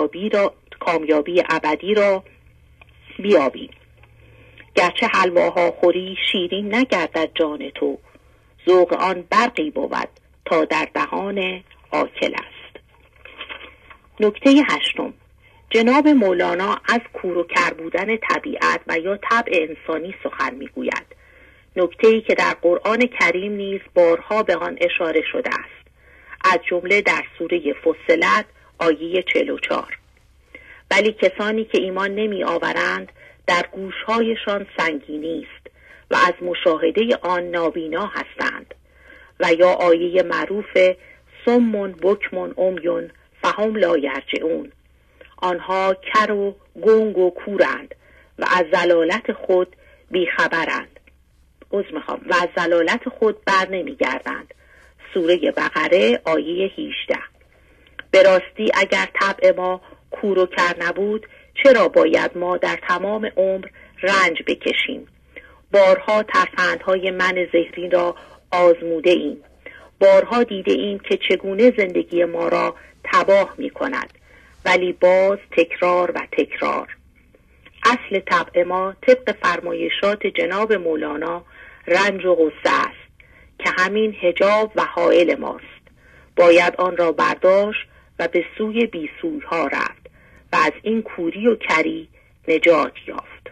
کامیابی ابدی را بیابیم. گرچه حلواها خوری شیرین نگردد جان تو، ذوق آن برقی بود تا در دهان آکل است. نکته 8، جناب مولانا از کور و کر بودن طبیعت و یا طبع انسانی سخن میگوید. نکته‌ای که در قرآن کریم نیز بارها به آن اشاره شده است، از جمله در سوره فصلت آیه 44. ولی کسانی که ایمان نمی آورند در گوشهایشان سنگینی است و از مشاهده آن نابینا هستند. و یا آیه معروف صم بکم عمی فهم لا یرجعون، آنها کر و گنگ و کورند و از ضلالت خود بیخبرند. و از ضلالت خود بر نمیگردند. سوره بقره آیه 18. به راستی اگر طبع ما کور و کر نبود چرا باید ما در تمام عمر رنج بکشیم؟ بارها ترفندهای من ذهنی را آزموده ایم. بارها دیده ایم که چگونه زندگی ما را تباه می کند، ولی باز تکرار و تکرار. اصل طبع ما طبق فرمایشات جناب مولانا رنج و غصه است که همین حجاب و حائل ماست. باید آن را برداشت و به سوی بیسوی ها رفت و از این کوری و کری نجات یافت.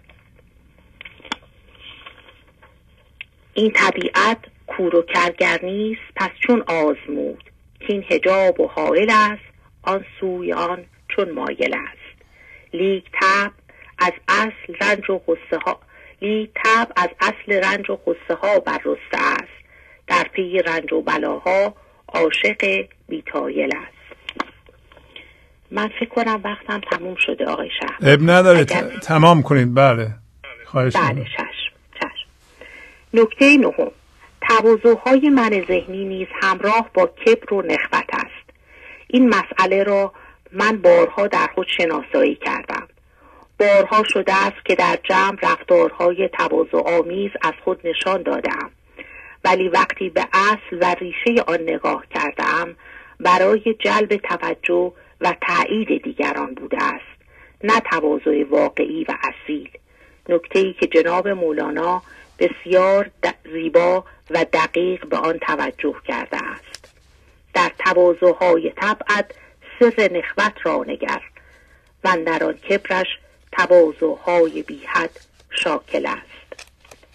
این طبیعت کور و کرگر نیست، پس چون آزمود که این حجاب و حائل است، آن سوی آن چون مایل است. لیک طبع از اصل رنج و غصه ها بررسته است، در پی رنج و بلاها عاشق بی‌تایل است. من فکر کنم وقتم تموم شده آقای شهر. اب نداره تمام کنید. بله خواهش بله چشم. نکته 9، تواضع‌های من ذهنی نیز همراه با کبر و نخوت است. این مسئله را من بارها در خود شناسایی کردم. بارها شده است که در جمع رفتارهای تواضع‌آمیز از خود نشان دادم، ولی وقتی به اصل و ریشه آن نگاه کردم برای جلب توجه و تأیید دیگران بوده است، نه تواضع واقعی و اصیل. نکته‌ای که جناب مولانا بسیار زیبا و دقیق به آن توجه کرده است. در تواضع‌های طبعت سر نخوت را نگر و اندر آن کبرش تواضع‌های بی حد شاکل است.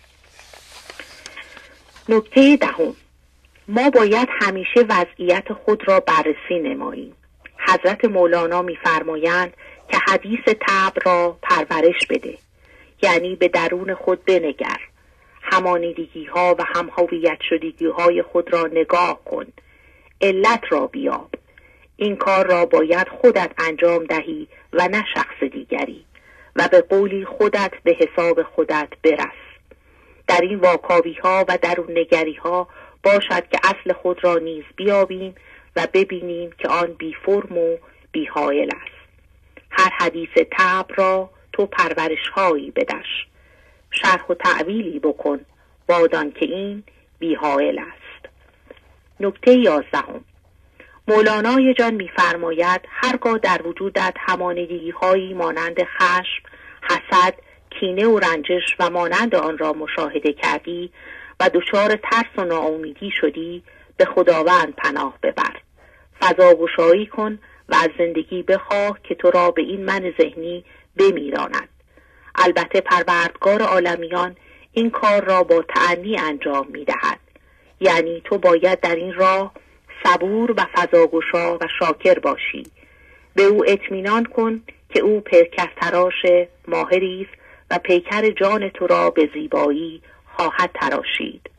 نکته دهم، ما باید همیشه وضعیت خود را بررسی نماییم. حضرت مولانا می‌فرمایند که حدیث طبع را پرورش بده، یعنی به درون خود بنگر، همانیدگی‌ها و هم‌هویت شدگی‌های خود را نگاه کن، علت را بیاب. این کار را باید خودت انجام دهی و نه شخص دیگری، و به قولی خودت به حساب خودت برس. در این واکاوی‌ها و درون نگری‌ها باشد که اصل خود را نیز بیابیم و ببینیم که آن بی فرم و بی حائل است. هر حدیث طبع را تو پرورش‌هایی بدش، شرح و تعویلی بکن بادان که این بی حائل است. نکته 11، مولانای جان می‌فرماید هرگاه در وجودت همانیدگی‌هایی مانند خشم، حسد، کینه و رنجش و مانند آن را مشاهده کردی و دچار ترس و ناامیدی شدی، به خداوند پناه ببر، فضاگشایی کن و از زندگی بخواه که تو را به این من ذهنی بمیراند. البته پروردگار عالمیان این کار را با تأنی انجام می‌دهد، یعنی تو باید در این راه صبور و فضاگشا و شاکر باشی. به او اطمینان کن که او پیکرتراش ماهری است و پیکر جان تو را به زیبایی خواهد تراشید.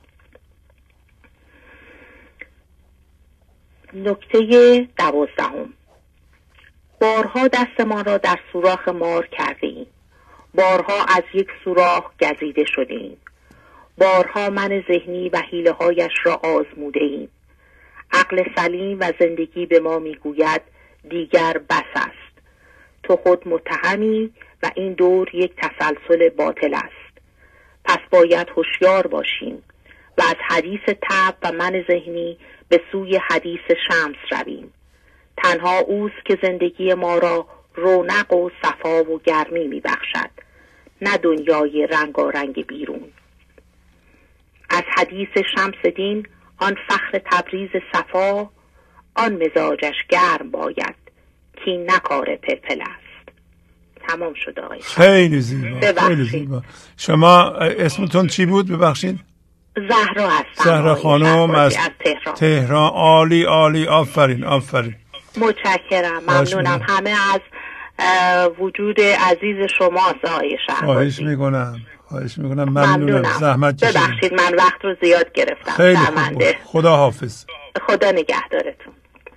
نکته 12، بارها دستمان را در سوراخ مار کرده ایم، بارها از یک سوراخ گزیده شده ایم، بارها من ذهنی و حیله هایش را آزموده ایم. عقل سلیم و زندگی به ما میگوید دیگر بس است، تو خود متهمی و این دور یک تسلسل باطل است. پس باید هوشیار باشیم و از حدیث طبع و من ذهنی به سوی حدیث شمس رویم. تنها اوست که زندگی ما را رونق و صفا و گرمی میبخشد، نه دنیای رنگارنگ بیرون. از حدیث شمس دین آن فخر تبریز صفا، آن مزاجش گرم باید که نکار پلپل است. تمام شده آقای. خیلی زیبا، خیلی زیبا. شما اسمتون چی بود ببخشید؟ زهرا هستم. زهرا خانم از تهران. عالی عالی، آفرین آفرین. متشکرم، ممنونم. همه از وجود عزیز شما آقای شهبازی. خواهش میکنم ممنونم. زحمت کشیدید. ببخشید من وقت رو زیاد گرفتم. خیلی خوب. خدا حافظ. خدا نگهدارتون.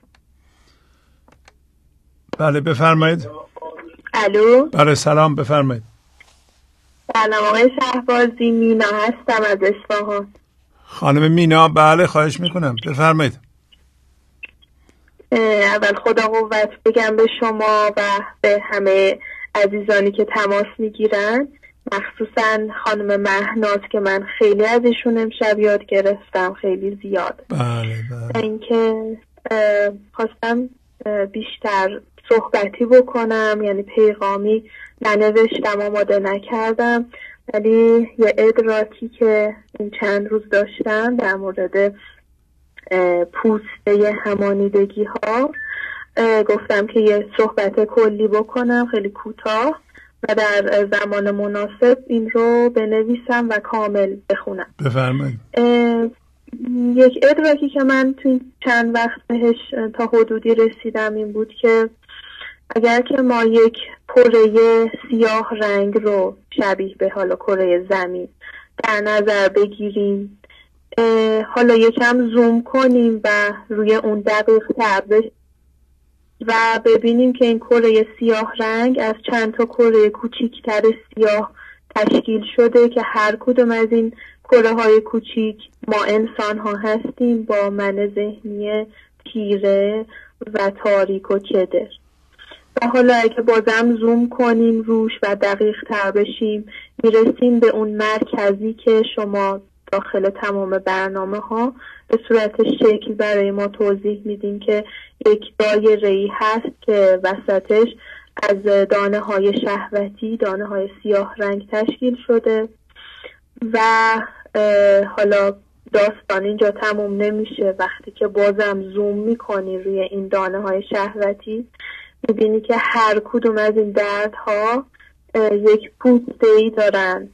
بله بفرمایید. الو. بله سلام بفرمایید. سلام آقای شهبازی، مینا هستم از اصفهان. خانم مینا، بله خواهش میکنم بفرمایید. اول خدا قوت بگم به شما و به همه عزیزانی که تماس میگیرن، مخصوصا خانم مهناز که من خیلی از ایشون امشب یاد گرفتم، خیلی زیاد. بله. اینکه خواستم بیشتر صحبتی بکنم، یعنی پیغامی ننوشتم، آماده نکردم، ولی یه ادراکی که این چند روز داشتم در مورد پوسته همانیدگی ها، گفتم که یه صحبت کلی بکنم خیلی کوتاه و در زمان مناسب این رو بنویسم و کامل بخونم. بفرمایید. یک ادراکی که من توی چند وقت بهش تا حدودی رسیدم این بود که اگر که ما یک کره سیاه رنگ رو شبیه به حالا کره زمین در نظر بگیریم، حالا یکم زوم کنیم و روی اون دقیق تر و ببینیم که این کره سیاه رنگ از چند تا کره کوچیکتر سیاه تشکیل شده که هر کدوم از این کره های کوچیک ما انسان ها هستیم با من ذهنی تیره و تاریک و کدر. و حالا اگه بازم زوم کنیم روش و دقیق تر بشیم میرسیم به اون مرکزی که شما داخل تمام برنامه ها به صورت شکل برای ما توضیح میدین که یک دایره‌ای هست که وسطش از دانه های شهوتی، دانه های سیاه رنگ تشکیل شده و حالا داستان اینجا تموم نمیشه. وقتی که بازم زوم میکنی روی این دانه های شهوتی میبینی که هر کدوم از این دردها یک پوسته‌ای دارن،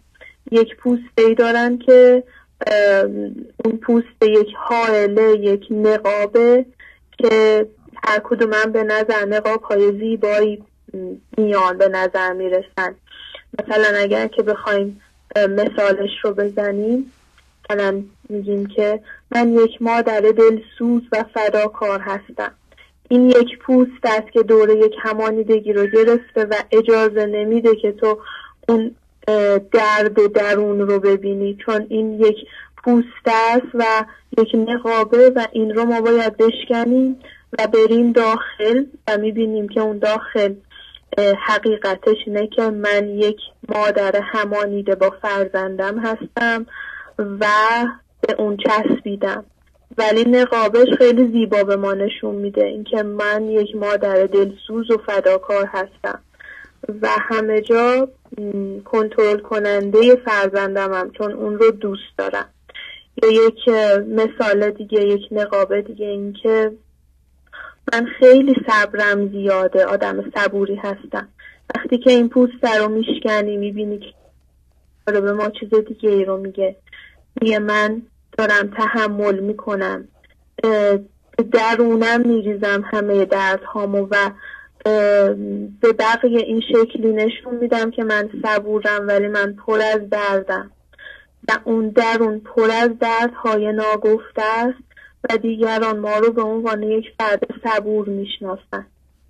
که اون پوست یک حائله، یک نقابه که هر کدوم هم به نظر نقاب های زیبایی میان به نظر میرسن. مثلا اگر که بخوایم مثالش رو بزنیم، مثلا میگیم که من یک مادر دلسوز و فداکار هستم. این یک پوست است که دوره یک همانیدگی رو گرفته و اجازه نمیده که تو اون درد درون رو ببینی، چون این یک پوست است و یک نقابه و این رو ما باید بشکنیم و بریم داخل و میبینیم که اون داخل حقیقتش اینه که من یک مادر همانیده با فرزندم هستم و به اون چسبیدم، ولی نقابش خیلی زیبا به ما نشون میده اینکه من یک مادر دلسوز و فداکار هستم و همه جا کنترل کننده فرزندمم چون اون رو دوست دارم. یا یک مثال دیگه، یک نقابه دیگه، این که من خیلی صبرم زیاده، آدم صبوری هستم. وقتی که این پوست رو میشکنی میبینی که به ما چیز دیگه ای رو میگه من دارم تحمل میکنم، درونم میریزم همه دردهامو و به بقیه این شکلی نشون میدم که من صبورم ولی من پر از دردم و اون درون پر از دردهای ناگفته است و دیگران ما رو به عنوان یک فرد صبور میشناسن.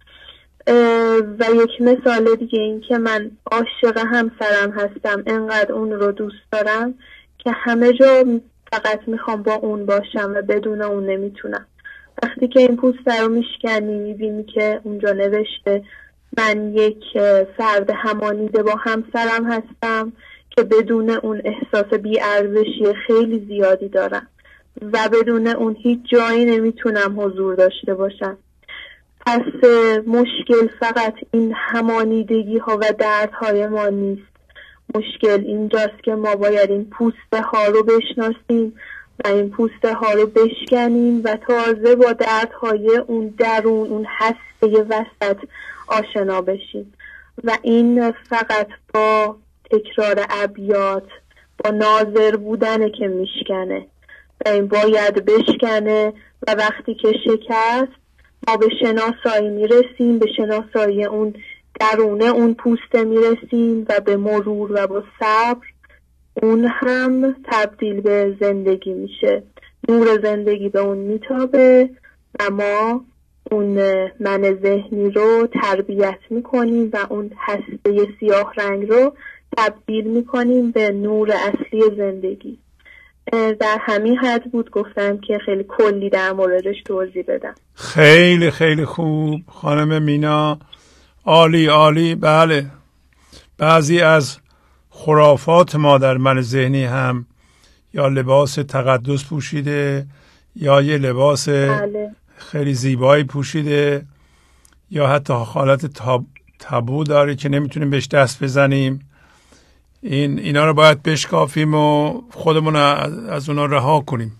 و یک مثال دیگه این که من عاشق همسرم هستم، انقدر اون رو دوست دارم که همه جا فقط میخوام با اون باشم و بدون اون نمیتونم. وقتی که این پوست رو میشکنی میبینی که اونجا نوشته من یک فرد همانیده با همسرم هستم که بدون اون احساس بی‌ارزشی خیلی زیادی دارم و بدون اون هیچ جایی نمیتونم حضور داشته باشم. پس مشکل فقط این همانیدگی ها و دردهای ما نیست. مشکل اینجاست که ما باید این پوسته ها رو بشناسیم و این پوسته ها رو بشکنیم و تازه با دردهای اون درون، اون هسته وسط آشنا بشیم و این فقط با تکرار ابیات، با ناظر بودنه که میشکنه و این باید بشکنه و وقتی که شکست ما به شناسایی میرسیم، به شناسایی اون درونه اون پوسته میرسیم و به مرور و با صبر اون هم تبدیل به زندگی میشه. نور زندگی به اون میتابه و ما اون من ذهنی رو تربیت میکنیم و اون هسته سیاه رنگ رو تبدیل میکنیم به نور اصلی زندگی. در همین حد بود گفتم که خیلی کلی در موردش توضیح بدم. خیلی خیلی خوب خانم مینا، عالی عالی. بله، بعضی از خرافات ما در من ذهنی هم یا لباس تقدس پوشیده یا یه لباس خیلی زیبایی پوشیده یا حتی حالت تابو داره که نمیتونیم بهش دست بزنیم. اینا رو باید بشکافیم و خودمون از اونا رها کنیم.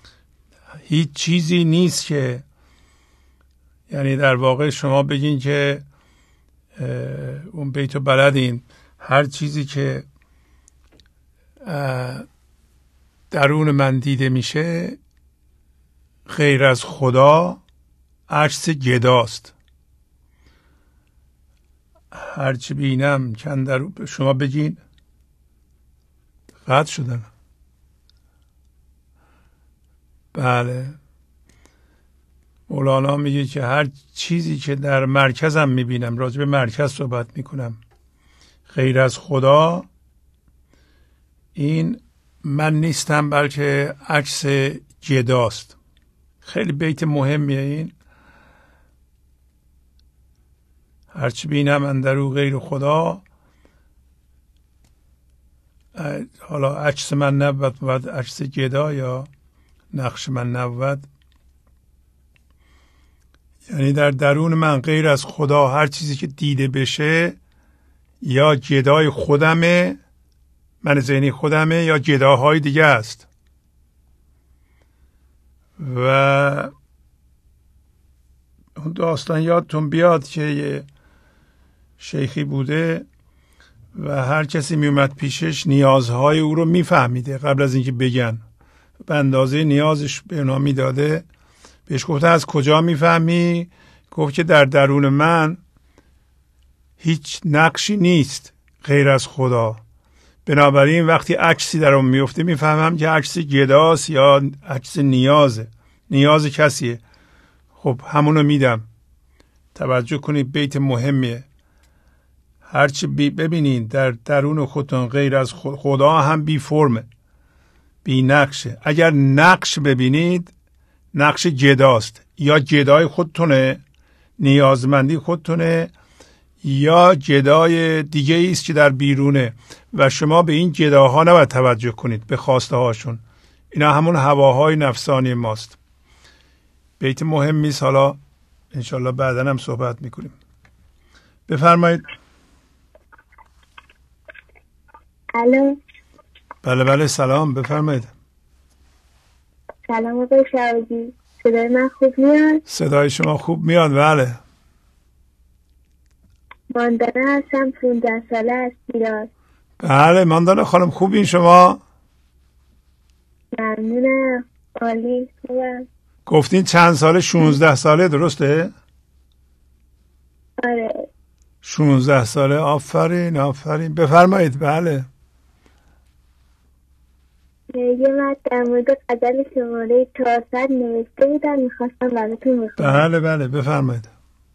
هیچ چیزی نیست که، یعنی در واقع شما بگین که اون بیتو بلدین، هر چیزی که درون من دیده میشه غیر از خدا عکس گداست. هرچی بینم کندر شما بگین قطع شدن. بله، مولانا میگه که هر چیزی که در مرکزم میبینم، راجع به مرکز صحبت میکنم، غیر از خدا این من نیستم بلکه عکس گداست. خیلی بیت مهمیه این. هرچی بینم اندر او غیر خدا، حالا عکس من نبود و عکس گدا یا نقش من نبود، یعنی در درون من غیر از خدا هر چیزی که دیده بشه یا گدای خودمه، من ذهنی خودمه، یا گداهای دیگه است. و اون داستان یادتون بیاد که یه شیخی بوده و هر کسی میومد پیشش نیازهای او رو میفهمیده قبل از اینکه بگن، به اندازه نیازش به اونا میداده. بهش گفته از کجا میفهمی؟ گفت که در درون من هیچ نقشی نیست غیر از خدا، بنابراین وقتی عکسی در اون میفته میفهمم که عکس گداست یا عکس نیاز کسیه. خب همونو میدم. توجه کنید، بیت مهمیه. هرچی ببینین در درون خودتون غیر از خدا هم بی فرمه، بی نقشه. اگر نقش ببینید نقش گداست، یا گدای خودتونه، نیازمندی خودتونه، یا گدای دیگه است که در بیرونه و شما به این گداها نباید توجه کنید، به خواسته هاشون. اینا همون هواهای نفسانی ماست. بیت مهمی است، حالا انشالله بعداً هم صحبت میکنیم. بفرمایید. الو. بله سلام، بفرمایید. سلام آقای شعبازی، صدای من خوب میاد؟ صدای شما خوب میاد، بله. ماندانه هستم، 15 ساله از شیراز. بله ماندانه خانم، خوبین شما؟ ممنونم، عالی، خوبم. گفتین چند ساله؟ 16 ساله، درسته؟ آره 16 ساله. آفرین. بفرمایید. بله. یه من در مورد غزل شماره 400 نوشته بودم، میخواستم براتون بخونم. بله بفرمایید.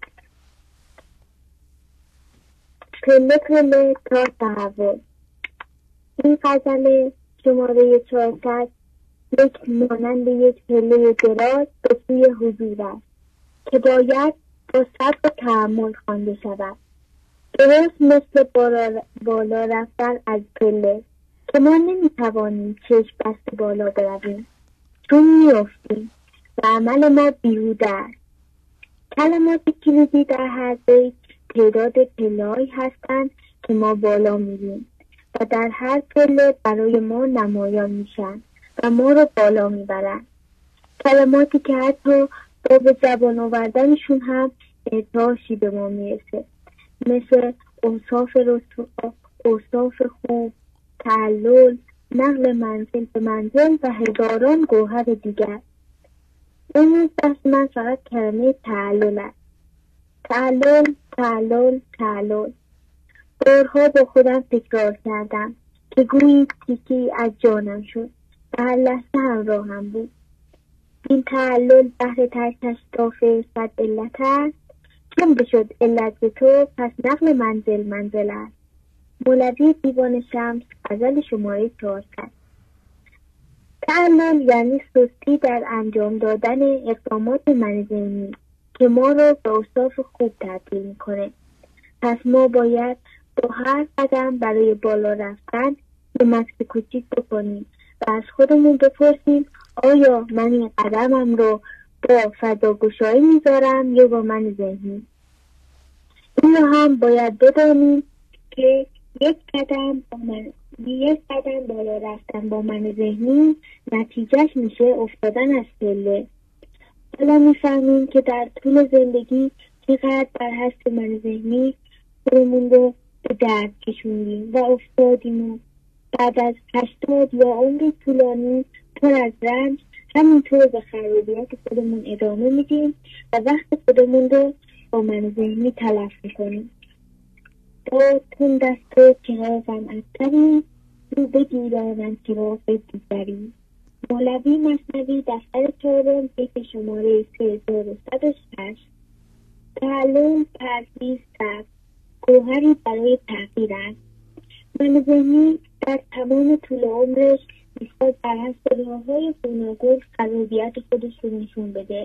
پله پله تا تحول. این غزل شماره 400 یک مانند یک پله دراز به سوی حضور است که باید با صبر و تحمل خوانده شود، درست مثل بالا رفتن از پله که ما نمیتوانیم چشم بسته بالا برویم چون میافتیم و عمل ما بیهوده است. کلمات کلیدی در هر بیت تعداد پله‌هایی هستند که ما بالا میریم و در هر پله برای ما نمایان میشن و ما رو بالا میبرن. کلماتی که حتی با به زبان آوردنشون هم ارتعاشی به ما میرسه، مثل اوصاف رسوا، اوصاف خوب، تعلل، نقل منزل به منزل و هزاران گوهر دیگر. این دست من فقط کلمه تعلل است. تعلل. بارها با خودم تکرار کردم که گویی تیکی از جانم شد و هر لحظه همراهم بود. این تعلل بحر ترکش دافع صد علت است، چون بشد علت به تو پس نقل منزل است. مولوی دیوان شمس، غزل شماره 400. تعلل یعنی سستی در انجام دادن اقدامات منظمی که ما رو به اوصاف خوب تبدیل میکنه. پس ما باید با هر قدم برای بالا رفتن یه مکس کوچیک بکنیم و از خودمون بپرسیم آیا من این قدمم رو با فضاگشایی میذارم یا با من ذهنی؟ این هم باید بدانیم که یک قدم بالا رفتن با من ذهنی نتیجهش میشه افتادن از پله. حالا میفهمیم که در طول زندگی چقدر بر حسب من ذهنی خودمون رو به درد کشوندیم و افتادیم و بعد از 80 یا عمر طولانی پر از رنج همینطور به خرابیات خودمون ادامه میدیم و وقت خودمون رو با من ذهنی تلف میکنیم. با تون دست و چراغم ازتری رو بگیرانم چراغ دیگری. مولوی مثنوی دفتر 4 بیت شماره 3106. تعلل، پرهیز، صبر گوهری برای تغییر است. من ذهنی در تمام طول عمرش میخواد بر حسب راه‌های گوناگون خرابیت خودش رو نشون بده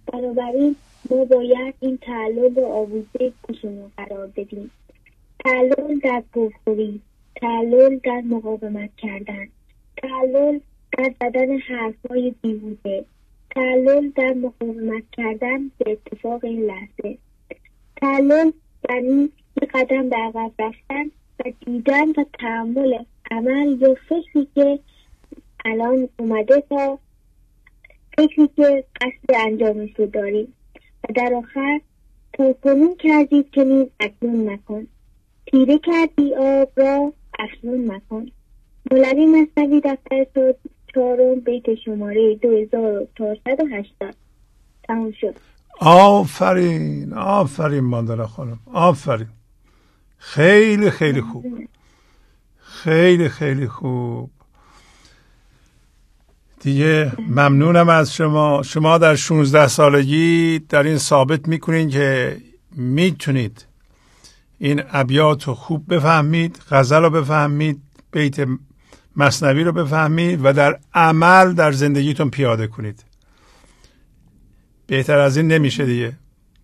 بنابراین ما باید این تعلل و آویزه گوشمون قرار بدیم. تعلل در پرخوری، تعلل در مقاومت کردن، تعلل در زدن حرفهای بیهوده، تعلل در مقاومت کردن به اتفاق این لحظه. تعلل یعنی یک قدم به عقب رفتن و دیدن و تحمل عمل یا فکری که الان اومده تا فکری که قصد انجامش رو داریم و در آخر تا کنون کردید که نیز اکنون مکن، تیره کردی آب را افزون مکن. مولوی مثنوی دفتر 4 بیت شماره 2480. تموم شد. آفرین آفرین ماندانا خانم، آفرین. خیلی خیلی خوب، خیلی خیلی خوب. دیگه ممنونم از شما. شما در 16 سالگی در این ثابت میکنین که میتونید این ابیات رو خوب بفهمید، غزل رو بفهمید، بیت مثنوی رو بفهمید و در عمل در زندگیتون پیاده کنید. بهتر از این نمیشه دیگه.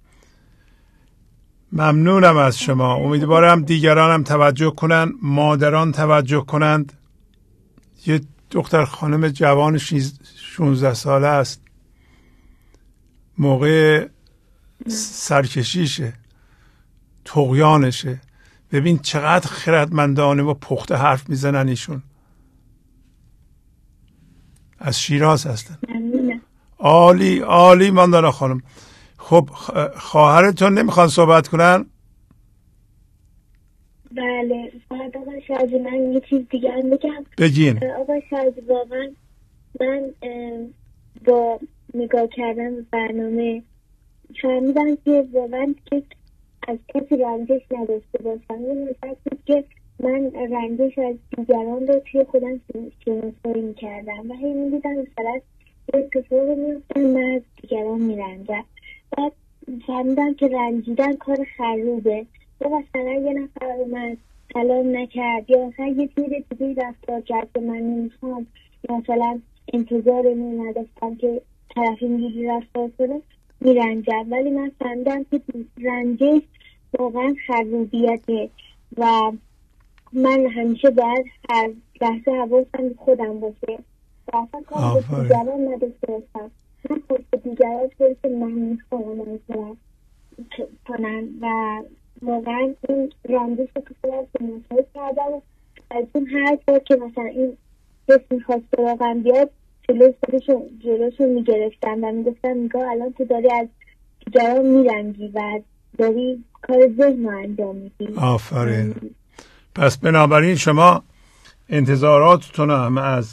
ممنونم از شما. امیدوارم دیگران هم توجه کنن، مادران توجه کنند. یه دختر خانم جوان 16 ساله است، موقع سرکشیشه، طغیانشه. ببین چقدر خردمندانه و پخته حرف میزنن ایشون. از شیراز هستن. عالی عالی ماندانا خانم. خب خواهرتون نمیخوان صحبت کنن؟ بله فقط آقای شاهدی من یه چیز دیگه هم بگم. بگین. آقای شاهدی واقعا من با نگاه کردن به برنامه فهمیدم که واقعا که از کسی رنجش نداشته باشم. این بود که من رنجش از دیگران رو توی خودم شناسایی میکردم و هی میدیدم مثلا اتفاقی میفتن من از دیگران میرنجم. بعد فهمیدم که رنجیدن کار خروبه. یا مثلا یه نفر اومد سلام نکرد یا مثلا یه جور دیگه رفتار کرد که من نمیخوام، یا مثلا انتظار اینو نداشتم که طرفی اینجوری رفتار کنه، میرنجم. ولی من فهمیدم که رنجش واقعا خروبیته و من همیشه باید هر لحظه حواسم خودم باشه و اصلا کار به دیگران نداشته باشم. من پشت دیگران طوری که من میخوام کنن و واقعا این رنجش رو که خودم سنوشایی کردم و از اون هر جا که مثلا این حس میخواست براغم بیاد جلوشو میگرفتم و میگفتم نگاه الان تو داری از دیگران میرنگی و داری کار ذهن رو انجام میدی. آفرین. پس بنابراین شما انتظاراتتون هم از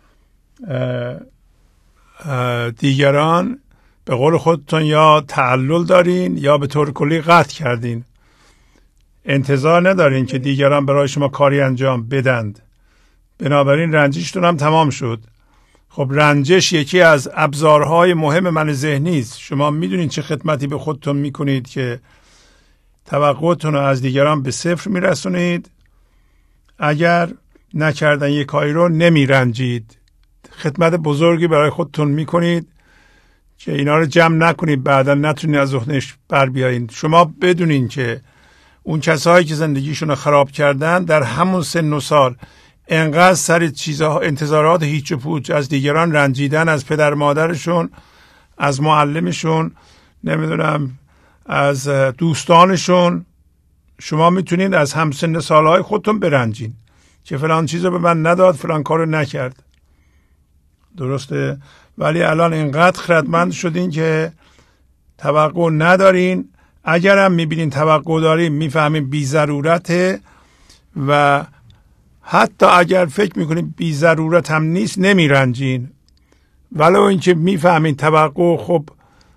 دیگران به قول خودتون یا تعلل دارین یا به طور کلی قطع کردین. انتظار ندارین که دیگران برای شما کاری انجام بدند. بنابراین رنجشتون هم تمام شد. خب رنجش یکی از ابزارهای مهم من ذهنی است. شما میدونین چه خدمتی به خودتون میکنید که توقعتون رو از دیگران به صفر میرسونید. اگر نکردن یک کاری رو نمیرنجید. خدمت بزرگی برای خودتون میکنید که اینا رو جمع نکنید بعدا نتونید از ذهنش بر بیایید. شما بدونین که اون کسایی که زندگیشون رو خراب کردن در همون سن و سال انقدر سر چیزها انتظارات هیچ و پوچ از دیگران رنجیدن، از پدر مادرشون، از معلمشون، نمیدونم از دوستانشون. شما میتونید از همسن سالهای خودتون برنجین که فلان چیزو به من نداد، فلان کارو نکرد. درسته؟ ولی الان اینقدر خردمند شدین که توقع ندارین. اگرم میبینین توقع دارین میفهمین بی ضرورته و حتی اگر فکر میکنین بی ضرورت هم نیست نمیرنجین. ولو اینکه میفهمین توقع خب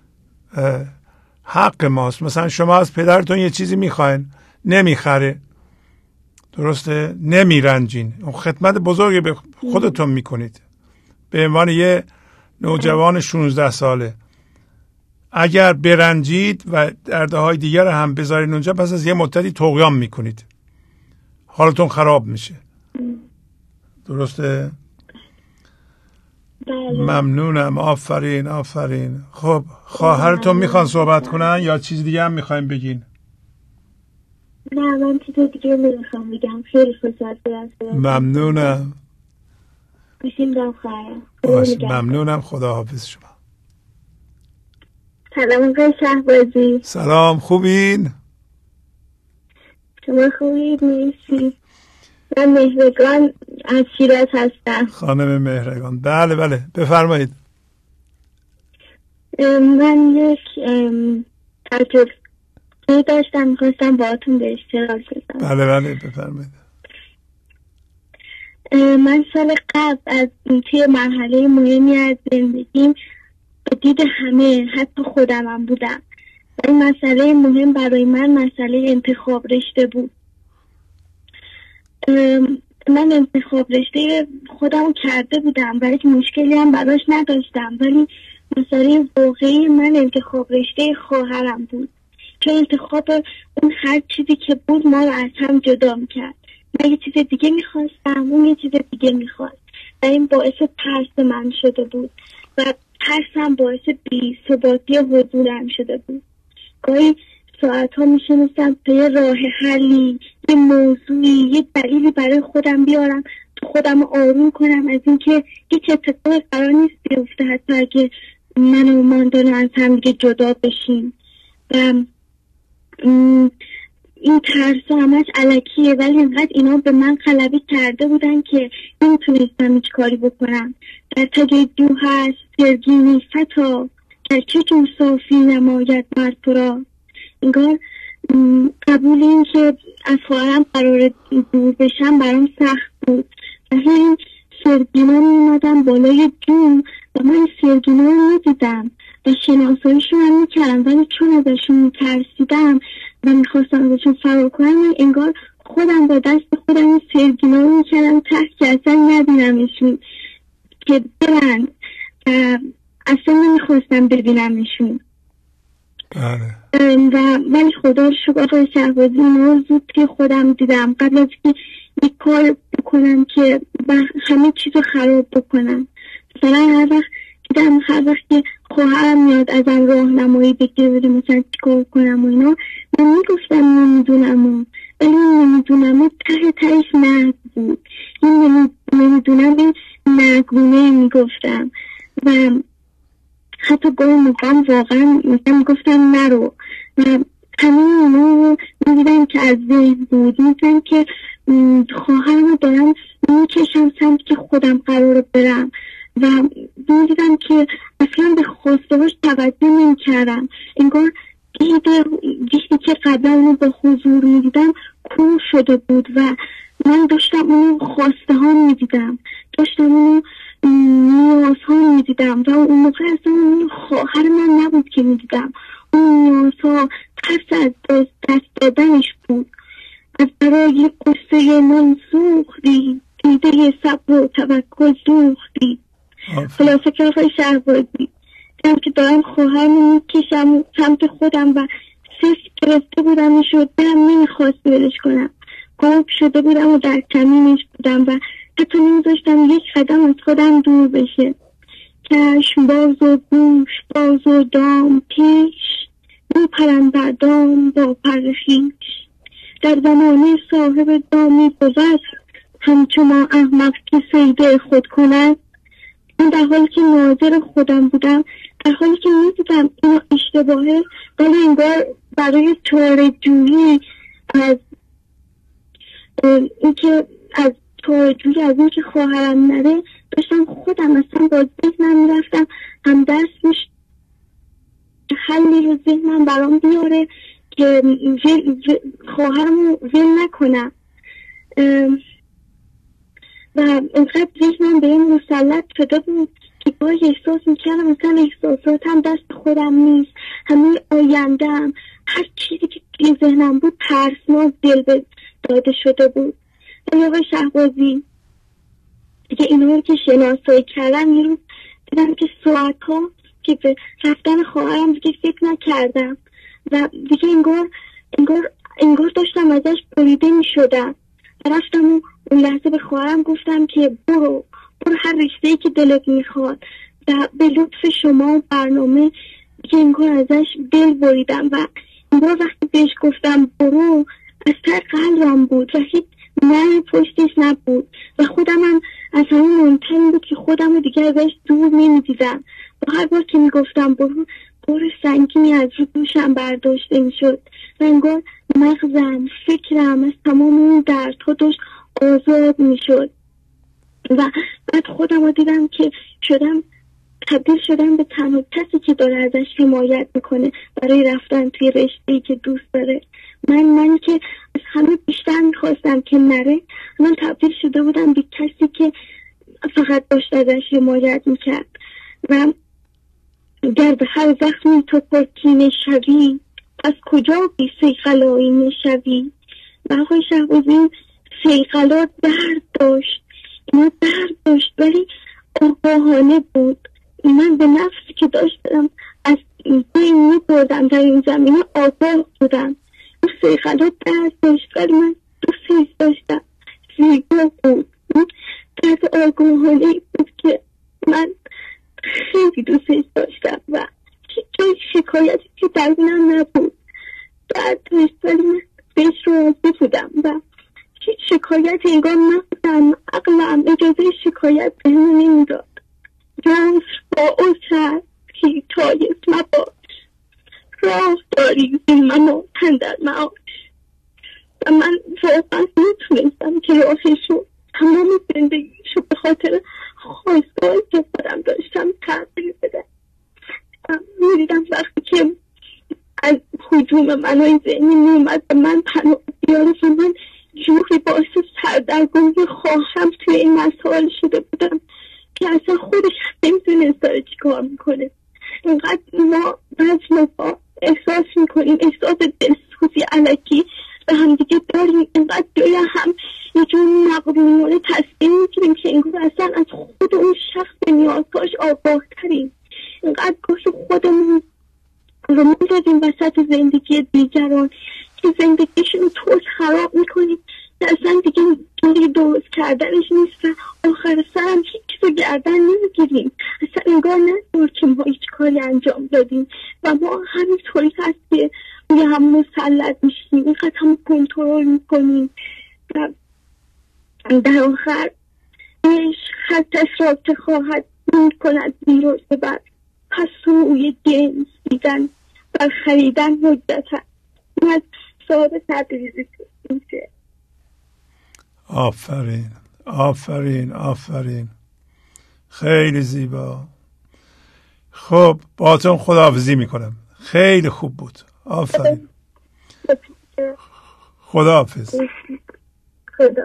حق ماست. مثلا شما از پدرتون یه چیزی میخواین نمیخره، درسته؟ نمیرنجین. خدمت بزرگی به خودتون میکنید به عنوان یه نوجوان 16 ساله. اگر برنجید و دردهای دیگر هم بذارین اونجا، پس از یه مدتی طغیان میکنید، حالتون خراب میشه. درسته؟ بله. ممنونم. آفرین آفرین. خب خواهرتون میخوان صحبت کنن یا چیز دیگه هم میخوایم بگین؟ نه من چیز دیگه نمیخوام بگم. خیلی خوشحال هستم. ممنونم. بشین دم خواهرم. ممنونم. خداحافظ شما. سلام آقای شهبازی. سلام، خوبین؟ شما خوبید؟ مرسی. من مهرگان از شیراز هستم. خانم مهرگان. بله بله بفرمایید. من یک تجربه داشتم میخواستم باهاتون به اشتراک بذارم. بله بله بفرمایید. من سال قبل از توی مرحله مهمی از زندگیم به دید همه حتی خودمم بودم. این مسئله مهم برای من مسئله انتخاب رشته بود. من انتخاب رشته خودم کرده بودم ولی مشکلی هم براش نداشتم، ولی مسئله واقعی من انتخاب رشته خواهرم بود، چون انتخاب اون هر چیزی که بود ما رو از هم جدا میکرد. من یه چیز دیگه میخواستم، اون یه چیز دیگه میخواست و این باعث ترس من شده بود و ترسم باعث بی‌ثباتی حضورم شده بود. گاهی ساعت ها میشنستم تا یه راه حلی، یه موضوعی، یه دلیلی برای خودم بیارم تو خودم آروم کنم از اینکه هیچ اتفاقی قرار نیست بیفته حتی اگه من و ماندانا از هم دیگه جدا بشیم. و این ترس همش علکیه ولی اینقدر اینا به من غلبه کرده بودن که نمیتونستم هیچ کاری بکنم. در تجدو هست سرگینی فتا در چه جور صافی نماید مرد تو را. انگار قبول این که از خواهرم قرار دور بشم برام سخت بود و این سرگینا میمدم بالای جون و من سرگینا رو میدیدم و شناساییشون هم میکردم ولی چون ازشون میترسیدم و میخواستم ازشون فرار کنم انگار خودم با دست خودم سرگینا رو میکردم تحت که اصلا نبینمشون که برن و اصلا نمیخواستم ببینمشون. و ولی خدا رو شکر آقای شهبازی ما زود که خودم دیدم قبل از که یک کار بکنم که همه چیز رو خراب بکنم. مثلا هر وقت که خواهرم میاد ازم راهنمایی بگیره بده مثلا چی کار کنم و اینا من میگفتم نمیدونم ولی نمیدونم تهش نهد بود. این نمیدونم این نگونه میگفتم و حتی گاهی موقعم واقعا میگفتم نرو و همین اینو میدیدم که از ذهن بود. میدیدم که خواهرم رو دارم میکشم سمت که خودم قرار برم و میدیدم که اصلا به خواستهاش توجه نمیکردم. انگار دیدی که قبلا اونو با حضور میدیدم کور شده بود و من داشتم اونو خواسته ها میدیدم، داشتم اونو نیاز ها میدیدم و اون موقع اصلا اون خواهر من نبود که میدیدم. اون نیاز ها ترس از دست دادنش بود. از برای قصه من سوختی دیده صبر و توکل دوختی. خلاصه که آقای شهبازی دیدم که دارم خواهرم میکشم سمت خودم و سفت گرفته بودم شد دلم نمیخواست ولش کنم. قاب شده بودم و در کمینش بودم و حتی نمیذاشتم یک قدم از خودم دور بشه. چشم باز و گوش باز و دام پیش میپرم بر دام با پر خویش. در زمانه صاحب دامی بود همچون ما احمق که صید خود کند. من در حالی که ناظر خودم بودم، در حالی که میدیدم اینا اشتباهه ولی انگار برای چاره جویی از اینکه از اینکه خواهرم نره داشتم خودم اصلا با ذهنم میرفتم هم دست میش حلی رو ذهنم برام بیاره که خواهرم رو ول نکنم و اینقدر ذهنم به این مسلط شده بود که باید احساس میکردم مثلا احساساتم دست خودم نیست، همه آینده‌ام هر چیزی که توی ذهنم بود ترسناک دل داده شده بود. آقای شهبازی دیگه اینا رو که شناسایی کردم یه روز دیدم که ساعت‌ها که به رفتن خواهرم دیگه فکر نکردم و دیگه انگار داشتم ازش بریده می شدم. رفتم و اون لحظه به خواهرم گفتم که برو برو هر رشته‌ای که دلت میخواد. و به لطف شما و برنامه که انگار ازش دل بریدم و انگار وقتی بهش گفتم برو از ته قلبم بود و هیچ نه پشتش نبود و خودم هم از همین مهمتر بود که خودم رو دیگه ازش دور نمیدیدم و هر بار که میگفتم برو سنگینی از رو دوشم برداشته میشد و انگار مغزم فکرم از تمام اون دردها داشت آزاد میشد و بعد خودم رو دیدم که تبدیل شدم به تنها کسی که داره ازش حمایت میکنه برای رفتن توی رشته‌ای که دوست داره. من که از همه بیشتر میخواستم که نره، من تبدیل شده بودم به کسی که فقط داشت ازش حمایت میکرد. و گر به هر زخمی تو پرکینه شوی، از کجا بی صیقل آینه شوی. و آقای شهبازی صیقلا درد داشت، اینا درد داشت ولی آگاهانه بود. من به نفسی که داشتم از بین میبردم در این زمینه آگاه بودم. اون صیقلا درد داشت ولی من دوستش داشتم، زیبا بود، درد آگاهانه بود که من خیلی دوستش داشتم و هیچ جای شکایتی که در اینم نبود. درد داشت ولی من بهش راضی بودم و هیچ شکایت انگار نبودم. عقلم اجازه شکایت به من نمیداد. جنس با اصر پیتایت مباش، راه داری زیمن تندر معاش. و من واقعا نتونستم که راهشو تمام زندگیشو به خاطر خواستگاهی که خودم داشتم تغییر بدم. میدیدم وقتی که از هجوم منای ذهنی میومد و من پناه بیاره و من جوری باعث سردرگمی خواهم توی این مسائل شده بودم که اصلا خودش نمیدونست داره چی کار میکنه. اینقدر ما بعض موقع احساس میکنیم، احساس دلسوزی علکی به هم دیگه داریم، اینقدر جای هم یه جور مغرورانه تصمیم میگیریم که انگار اصلا از خود اون شخص به نیازهاش آگاه تریم. اینقدر گاهی خودمون رو میدادیم وسط زندگی دیگران که زندگیشون رو طور خراب میکنیم که اصلا دیگه جوری درست کردنش نیست و آخر سرم هیچ چیز رو گردن نمیگیریم. اصلا انگار ندور که ما هیچ کاری انجام دادیم و ما همینطوری هست که روی هم مسلط میشیم، اینقدر هم کنترل میکنیم و در آخر خطش را که خواهد نور کند بیروز بر، پس روی جنس دیدن و خریدن حجت هست. من صاحب تبریزی میشه. آفرین آفرین آفرین، خیلی زیبا. خب باهاتون خداحافظی میکنم، خیلی خوب بود. آفرین، خداحافظ. خدا.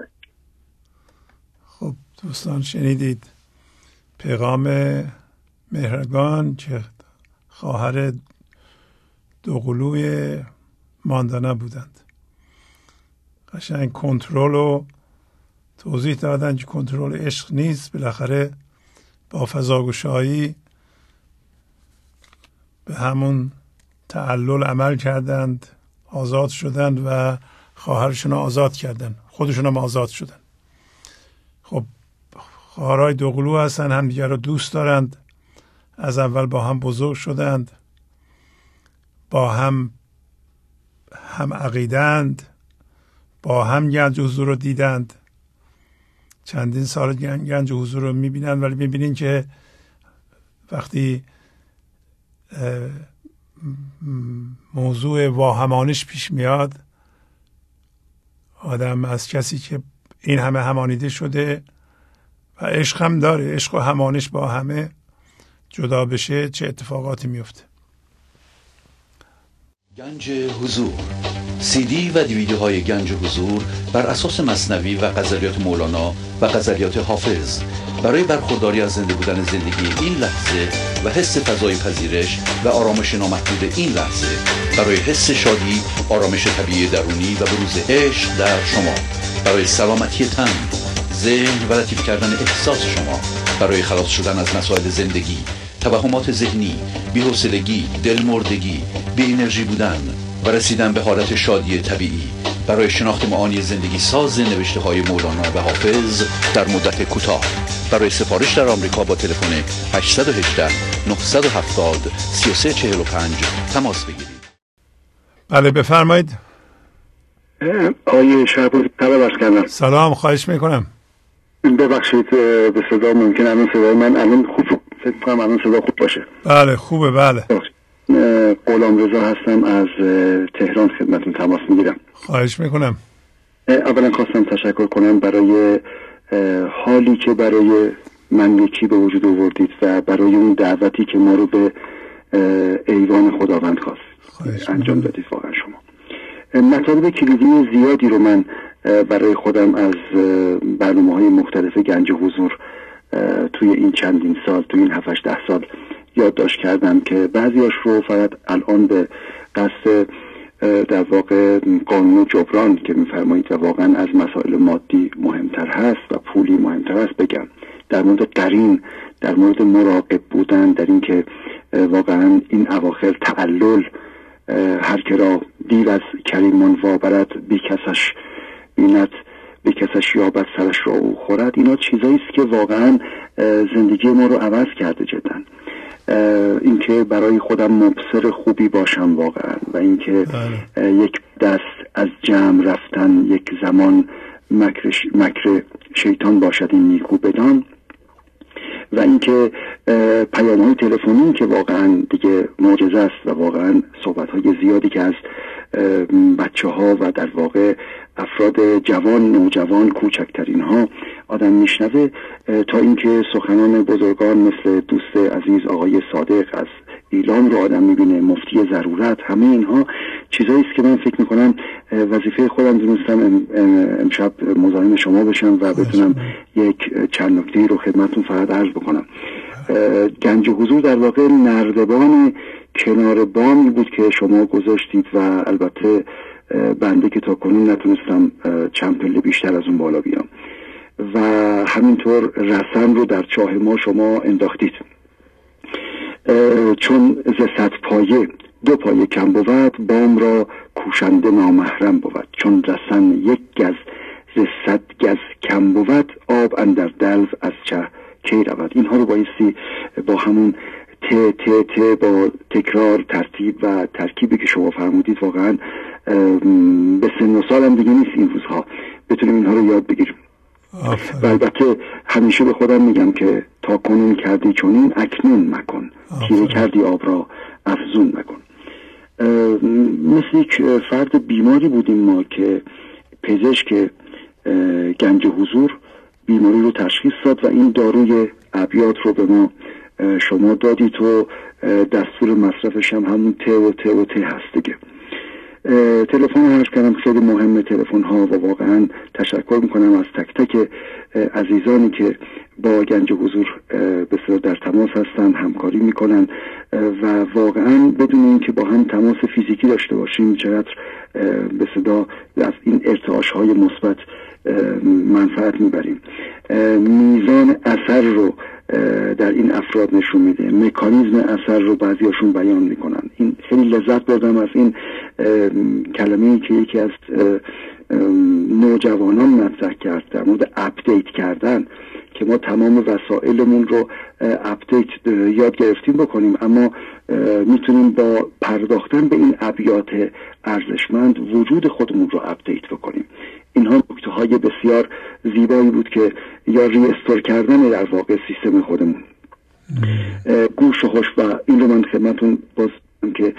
خب دوستان شنیدید پیغام مهرگان که خواهر دوقلوی ماندانا بودند. قشنگ کنترل رو توضیح دادن که کنترل عشق نیست، بالاخره با فضاگشایی به همون تعلل عمل کردند، آزاد شدند و خواهرشون رو آزاد کردند، خودشون هم آزاد شدند. خب خواهرای دوقلو هستن، هم دیگر رو دوست دارند، از اول با هم بزرگ شدند، با هم عقیدند، با هم گنج حضور رو دیدند، چندین سال گنج حضور رو میبینند، ولی میبینین که وقتی موضوع واهمانش پیش میاد، آدم از کسی که این همه همانیده شده و عشق هم داره، عشق و همانش با همه جدا بشه، چه اتفاقاتی میفته. گنج حضور، سی دی و دیویدیوهای گنج حضور بر اساس مثنوی و غزلیات مولانا و غزلیات حافظ برای برخورداری از زنده بودن زندگی این لحظه و حس فضای پذیرش و آرامش نامحدود این لحظه، برای حس شادی، آرامش طبیعی درونی و بروز عشق در شما، برای سلامتی تن، ذهن و لطیف کردن احساس شما، برای خلاص شدن از مسائل زندگی، توهمات ذهنی، بی‌حوصلگی، دلمردگی، بی انرژی بودن و رسیدن به حالت شادی طبیعی برای شناخت معانی زندگی ساز نوشته های مولانا و حافظ در مدت کوتاه. برای سفارش در آمریکا با تلفن 818 970 3345 تماس بگیرید. بله بفرمایید. آقای شهبازی طلب کردم. سلام، خواهش میکنم. ببخشید به صدا ممکن الان صدای من الان خوب فکر کنم الان صدا خوب باشه. بله خوبه. بله غلام رضا هستم از تهران خدمتتون تماس میگیرم. خواهش میکنم. اولا خواستم تشکر کنم برای حالی که برای من یکی به وجود آوردید و برای اون دعوتی که ما رو به ایوان خداوند خواست انجام دادید. واقعا شما مطالب کلیدی زیادی رو من برای خودم از برنامه‌های مختلف گنج حضور توی این چندین سال، توی این 7-10 سال یادداشت کردم که بعضیاش رو فقط الان به قصد در واقع قانون جبران که میفرمایید و واقعا از مسائل مادی مهمتر هست و پولی مهمتر هست بگم، در مورد قرین، در مورد مراقب بودن، در این که واقعا این اواخر تعلل هر که را دیو از کریمان وابرد بی کسش بیند بی کسش یابد سرش را او خورد. اینا چیزایی است که واقعا زندگی ما رو عوض کرده جدا. اینکه برای خودم مبصر خوبی باشم واقعا و اینکه یک دست از جمع رفتن یک زمان مکر شیطان باشد این نیکو بدان، و اینکه پیام‌های تلفنی که واقعا دیگه معجزه است و واقعا صحبت‌های زیادی که از بچه‌ها و در واقع افراد جوان، نوجوان، کوچکترین ها آدم میشنوه، تا اینکه سخنان بزرگان مثل دوست عزیز آقای صادق از ایلام رو آدم میبینه، مفتی ضرورت، همه اینها چیزایی است که من فکر میکنم وظیفه خودم دونستم امشب مزاحم شما بشم و بتونم یک چند نکته رو خدمتتون فقط عرض بکنم. گنج حضور در واقع نردبان کنار بامی بود که شما گذاشتید و البته بنده که تا کنون نتونستم چند پله بیشتر از اون بالا بیام و همینطور رسن رو در چاه ما شما انداختید، چون ز 100 پایه 2 پایه کم بود، بام را کوشنده نامحرم بود، چون رسن 1 گز ز 100 گز کم بود، آب اندر دلو از چه کی رود. اینها رو بایستی با همون ت با تکرار، ترتیب و ترکیبی که شما فرمودید واقعا به سن و سالم دیگه نیست این روزها بتونیم اینها رو یاد بگیریم. و البته همیشه به خودم میگم که تا کنون کردی چونین اکنون مکن، تیره کردی آب را افزون مکن. مثل یک فرد بیماری بودیم ما که پزشک گنج حضور بیماری رو تشخیص داد و این داروی ابیات رو به ما شما دادید و دستور مصرفش هم همون ت هست دیگه. تلفن رو عرض کردم، خیلی مهمه تلفن ها و واقعا تشکر میکنم از تک تک عزیزانی که با گنج حضور به صدا در تماس هستن، همکاری میکنن و واقعا بدون این که با هم تماس فیزیکی داشته باشیم چقدر به صدا از این ارتعاش های مثبت منفعت میبریم. میزان اثر رو در این افراد نشون میده، مکانیزم اثر رو بعضیاشون بیان میکنن. این خیلی لذت بردم از این کلمه‌ای که یکی از نوجوانان مطرح کرد در مورد اپدیت کردن، که ما تمام وسایلمون رو اپدیت یاد گرفتیم بکنیم، اما میتونیم با پرداختن به این ابیات ارزشمند وجود خودمون رو اپدیت بکنیم. اینها نکته های بسیار زیبایی بود که یا ریستور کردن در واقع سیستم خودمون. گوش و هوش، و این رو من خدمتون باز که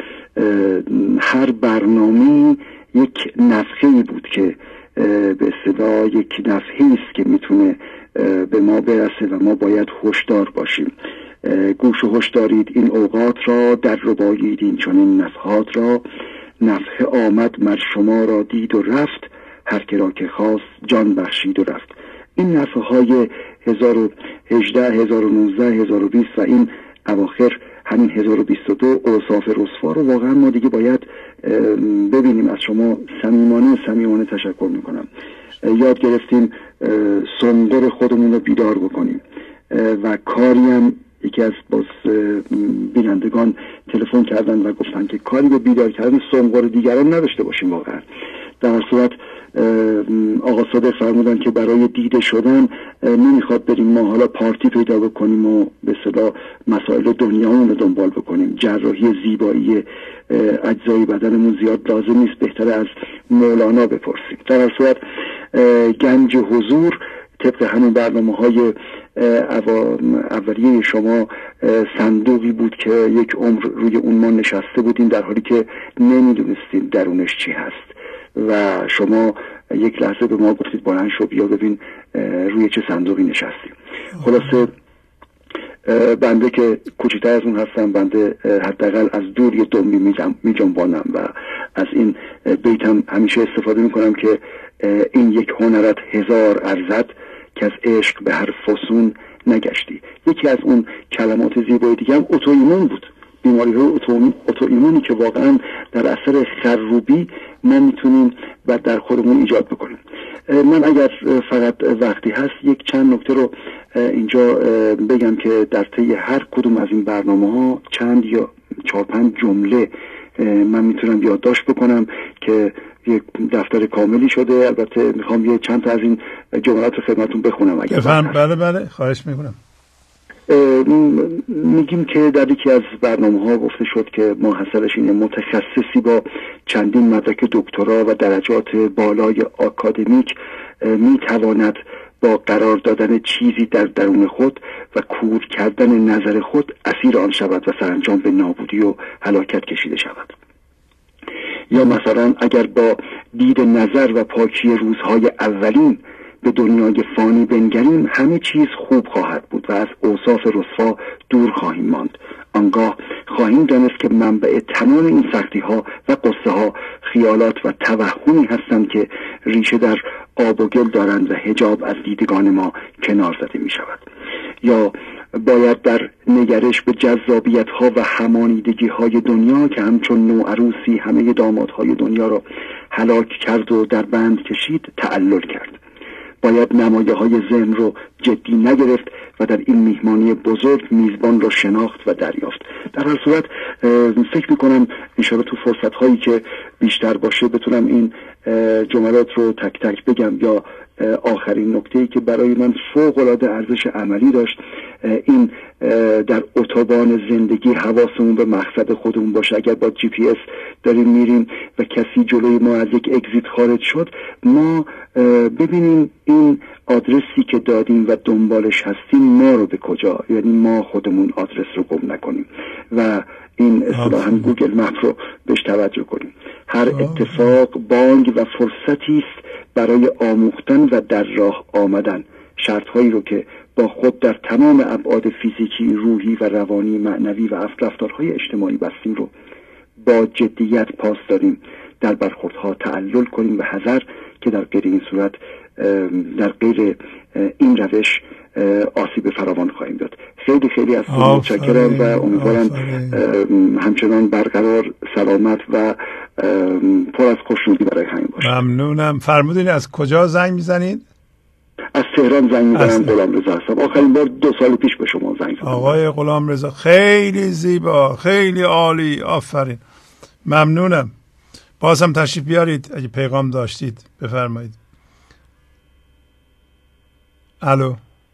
هر برنامه یک نفخه‌ای بود که به صدا یک نفحه‌ای است که میتونه به ما برسه و ما باید هوشدار باشیم. گوش و هوش دارید این اوقات را، در ربایید این چنین نفحات را، نفحه آمد مر شما را دید و رفت، هر که را که خواست جان بخشید و رفت. این نفحه های 1018 1019 1020 و این اواخر همین 1022 اوصاف رسوا رو واقعا ما دیگه باید ببینیم. از شما صمیمانه تشکر میکنم. یاد گرفتیم سنگر خودمون رو بیدار بکنیم و کاری هم یکی از باز بینندگان تلفن کردن و گفتن که کاری به بیدار کردن سنگر دیگران نداشته باشیم. واقعا در هر صورت آقا صادق فرمودن که برای دیده شدن نمیخواد بریم ما حالا پارتی پیدا بکنیم و به اصطلاح مسائل دنیامون رو دنبال بکنیم. جراحی زیبایی اجزای بدنمون زیاد لازم نیست، بهتره از مولانا بپرسیم. در هر صورت گنج حضور طبق همین برنامه‌های اولیه شما صندوقی بود که یک عمر روی اون ما نشسته بودیم در حالی که نمیدونستیم درونش چی هست و شما یک لحظه به ما گفتید بلند شو بیا ببین روی چه صندوقی نشستیم. خلاصه بنده که کوچیک‌تر از اون هستم، بنده حداقل از دور یه دنبی میجنبانم و از این بیتم همیشه استفاده میکنم که این یک هنرت هزار ارزد که از عشق به هر فسون نگشتی. یکی از اون کلمات زیبای دیگه هم اتوایمون بود، بیماری های اتوایمونی که واقعا در اثر خروبی ما میتونیم و در خودمون ایجاد بکنیم. من اگر فقط وقتی هست یک چند نکته رو اینجا بگم که در طی هر کدوم از این برنامه‌ها چند یا 4-5 جمله من میتونم یادداشت بکنم که یک دفتر کاملی شده. البته میخوام یه چند تا از این جملات رو خدمتتون بخونم اگر بله خواهش میکنم. میگیم که در یکی از برنامه‌ها گفته شد که ماحصلش اینه متخصصی با چندین مدرک دکترا و درجات بالای آکادمیک میتواند با قرار دادن چیزی در درون خود و کور کردن نظر خود اسیر آن شود و سرانجام به نابودی و هلاکت کشیده شود. یا مثلا اگر با دید نظر و پاکی روزهای اولین به دنیای فانی بنگریم همه چیز خوب خواهد بود و از اوصاف رسوا دور خواهیم ماند. آنگاه خواهیم دانست که منبع تمام این سختی ها و قصه ها خیالات و توهمی هستند که ریشه در آب و گل دارند و حجاب از دیدگان ما کنار زده می شود. یا باید در نگرش به جذابیت ها و همانیدگی های دنیا که همچون نوعروسی همه دامادهای دنیا را هلاک کرد و در بند کشید تعلل کرد. باید نمایه های ذهن رو جدی نگرفت و در این میهمانی بزرگ میزبان را شناخت و دریافت. در هر صورت فکر میکنم انشاءالله تو فرصت هایی که بیشتر باشه بتونم این جملات رو تک تک بگم. یا آخرین نکته‌ای که برای من فوق‌العاده ارزش عملی داشت این در اتوبان زندگی حواسمون به مقصد خودمون باشه. اگر با جی پی اس داریم میریم و کسی جلوی ما از یک اگزیت خارج شد ما ببینیم این آدرسی که دادیم و دنبالش هستیم ما رو به کجا، یعنی ما خودمون آدرس رو گم نکنیم و این اصطلاحاً گوگل مپ رو بهش توجه کنیم. هر اتفاق بانگ و فرصتی است برای آموختن و در راه آمدن. شرطهایی رو که با خود در تمام ابعاد فیزیکی، روحی و روانی، معنوی و رفتارهای اجتماعی بستیم رو با جدیت پاس داریم. در برخوردها تعلل کنیم و حذر که در غیر این صورت در غیر این روش آسیب فراوان خواهیم داد. خیلی خیلی از متشکرم و امیدوارم همچنان برقرار سلامت و پر از خوشنودی برای همین باشه. ممنونم. فرمودین از کجا زنگ میزنید؟ از تهران زنگ میزنم. غلامرضا هستم. آخرین بار 2 سال پیش به شما زنگ زدم. آقای غلامرضا خیلی زیبا، خیلی عالی، آفرین. ممنونم. بازم تشریف بیارید اگه پیغام داشتید بفرمایید. الو.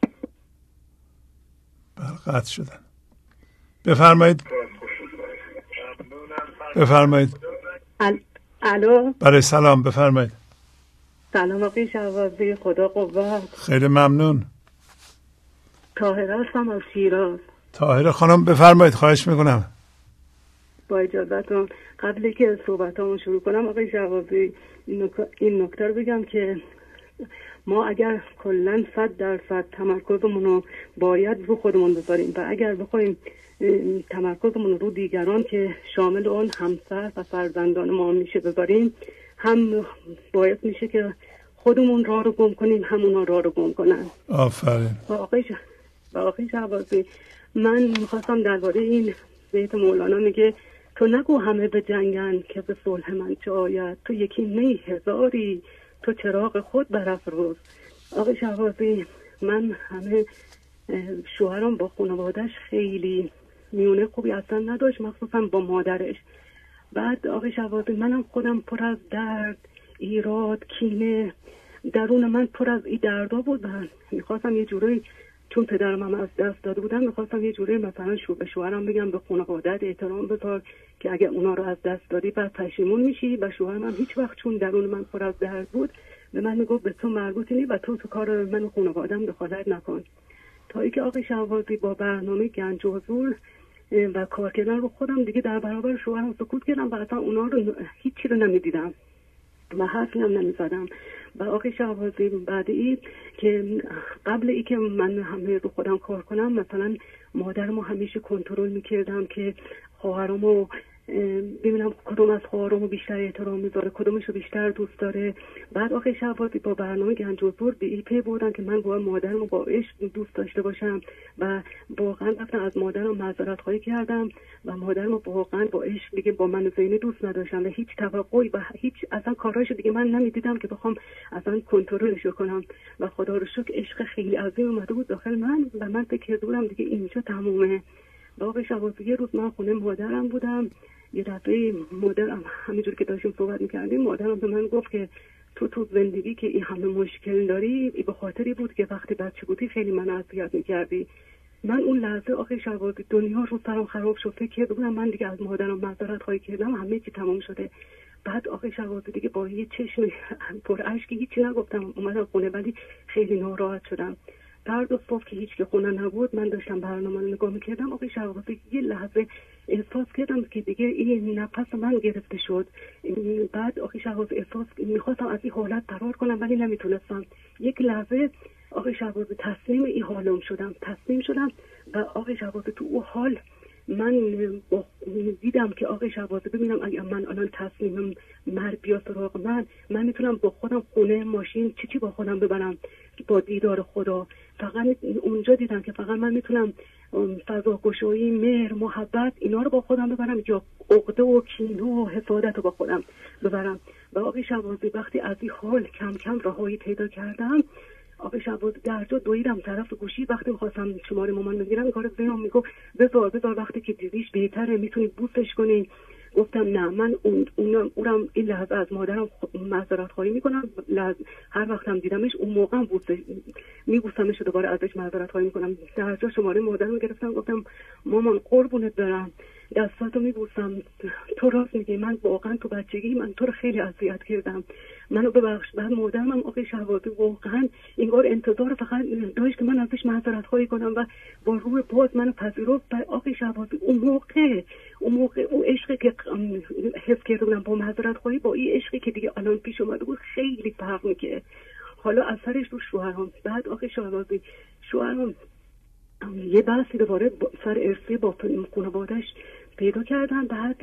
قطع شدن. بفرمایید. الو. برای سلام بفرمایید. سلام آقای شهبازی، خدا قوت. خیلی ممنون. طاهره هستم از شیراز. طاهره خانم بفرمایید، خواهش میکنم. با اجازهتون قبلی که صحبتامو شروع کنم آقای شهبازی این نکته رو بگم که ما اگر کلن 100% تمرکزمون رو باید رو خودمون بذاریم و اگر بخوایم تمرکزمون رو دیگران که شامل اون همسر و فرزندان ما میشه بذاریم، هم باید میشه که خودمون راه رو گم کنیم همونا راه رو گم کنن. آفرین. و آقای شهبازی من میخواستم درباره این بیت مولانا میگه تو نگو همه به جنگن که به صلح من چه آید، تو یکی نی هزاری، تو چراغ خود برافروز. آقای شهبازی من همه شوهرم با خانواده‌اش خیلی میونه خوبی اصلا نداشت، مخصوصا با مادرش. بعد آقای شهبازی منم خودم پر از درد ایراد، کینه، درون من پر از این دردا بود. من میخواستم یه جوری، چون پدرم هم از دست داده بودم، میخواستم یه جوری مثلا به شوهرم بگم به خانواده‌ات احترام بذار که اگه اونا رو از دست دادی بعد پشیمون میشی. و شوهرم هم هیچ وقت چون درون من پر از درد بود به من میگفت به تو مربوطی نیست و تو کار من و خانواده‌ام دخالت نکن. تا اینکه آقای شهبازی با برنامه گنج و حضور و کار کردن رو خودم دیگه در برابر شوهرم سکوت کردم و اصلا اونا رو هیچی رو نمیدیدم و حرفی هم نمیزدم. و آقای شهبازی بعدی که قبل ای که من همه رو خودم کار کنم، مثلا مادرمو همیشه کنترل میکردم که خواهرامو ببینم کدوم از خواهرامو بیشتر احترام میذاره، کدومشو بیشتر دوست داره. بعد آخه شهبازی با برنامه گنج و زور به این پی بردن که من با مادرمو با عشق دوست داشته باشم و واقعا رفتم از مادرم معذرت خواهی کردم و مادرمو واقعا با عشق دیگه با من زینی دوست نداشتم و هیچ توقعی و هیچ اصلا کاراشو دیگه من نمیدیدم که بخوام اصلا کنترلش کنم. و خدا رو شکر عشق خیلی عظیم اومده بود داخل من و من فکر کردم دیگه اینجا تمومه. باقی شبازی یه روز من خونه مادرم بودم، یه دفعه مادرم همینجور که داشتیم صحبت میکردیم مادرم به من گفت که تو زندگی که این همه مشکل داری ای به خاطری بود که وقتی بچه بودی خیلی من اذیت میکردی. من اون لحظه آخه شبازی دنیا رو سرم خراب شد، فکر بودم من دیگه از مادرم معذرت خواهی کردم همه چی تمام شده. بعد آخه شبازی دیگه با یه چشم پر اشکی هیچی نگفتم، اومدم خونه ولی خیلی ناراحت شدم. بعد صبح که هیچ که خونه نبود من داشتم برنامه رو نگاه میکردم، آقای شهبازی یه لحظه احساس کردم که دیگه این نفس من گرفته شد. بعد آقای شهبازی احساس میخواستم از این حالت فرار کنم ولی نمیتونستم. یک لحظه آقای شهبازی تسلیم این حالم شدم و آقای شهبازی تو اون حال من دیدم که آقای شهبازی ببینم اگه من الان تصمیمم مرگ بیا سراغ من میتونم با خودم خونه ماشین چی با خودم ببرم با دیدار خدا. فقط اونجا دیدم که فقط من میتونم فضاگشایی، مهر، محبت اینا رو با خودم ببرم یا عقده و کینه و حسادت رو با خودم ببرم. و آقای شهبازی وقتی از این حال کم کم رهایی پیدا کردم، آقای شهبازی در جا دویدم طرف گوشی، وقتی می‌خواستم شماره مامان بگیرم این کارو زیرم میگفت بذار وقتی که دیدیش بهتره میتونی بوسش کنی. گفتم نه، من اونم این لحظه از مادرم معذرت خواهی میکنم، هر وقتم دیدمش اون موقعم میبوسمش و دوباره ازش معذرت خواهی میکنم. در جا شماره مادرم گرفتم گفتم مامان قربونت برم دستاتو میبوسم، تو راست میگی، من واقعا تو بچگی من تو رو خیلی اذیت کردم، منو ببخش. بعد مادرم آقای شهبازی واقعا انگار انتظار فقط داشت که من ازش معذرت خواهی کنم و با روح باز منو پذیرفت. بعد آقای شهبازی اون موقع اون عشقی که حس کرده بودم با معذرت خواهی با این عشقی که دیگه الان پیش اومده بود خیلی فرق میکنه. حالا اثرش رو شوهرم. بعد آقای شهبازی شوهرم یه بحثی دوباره سر ارثی با خانواده‌اش پیدا کردن. بعد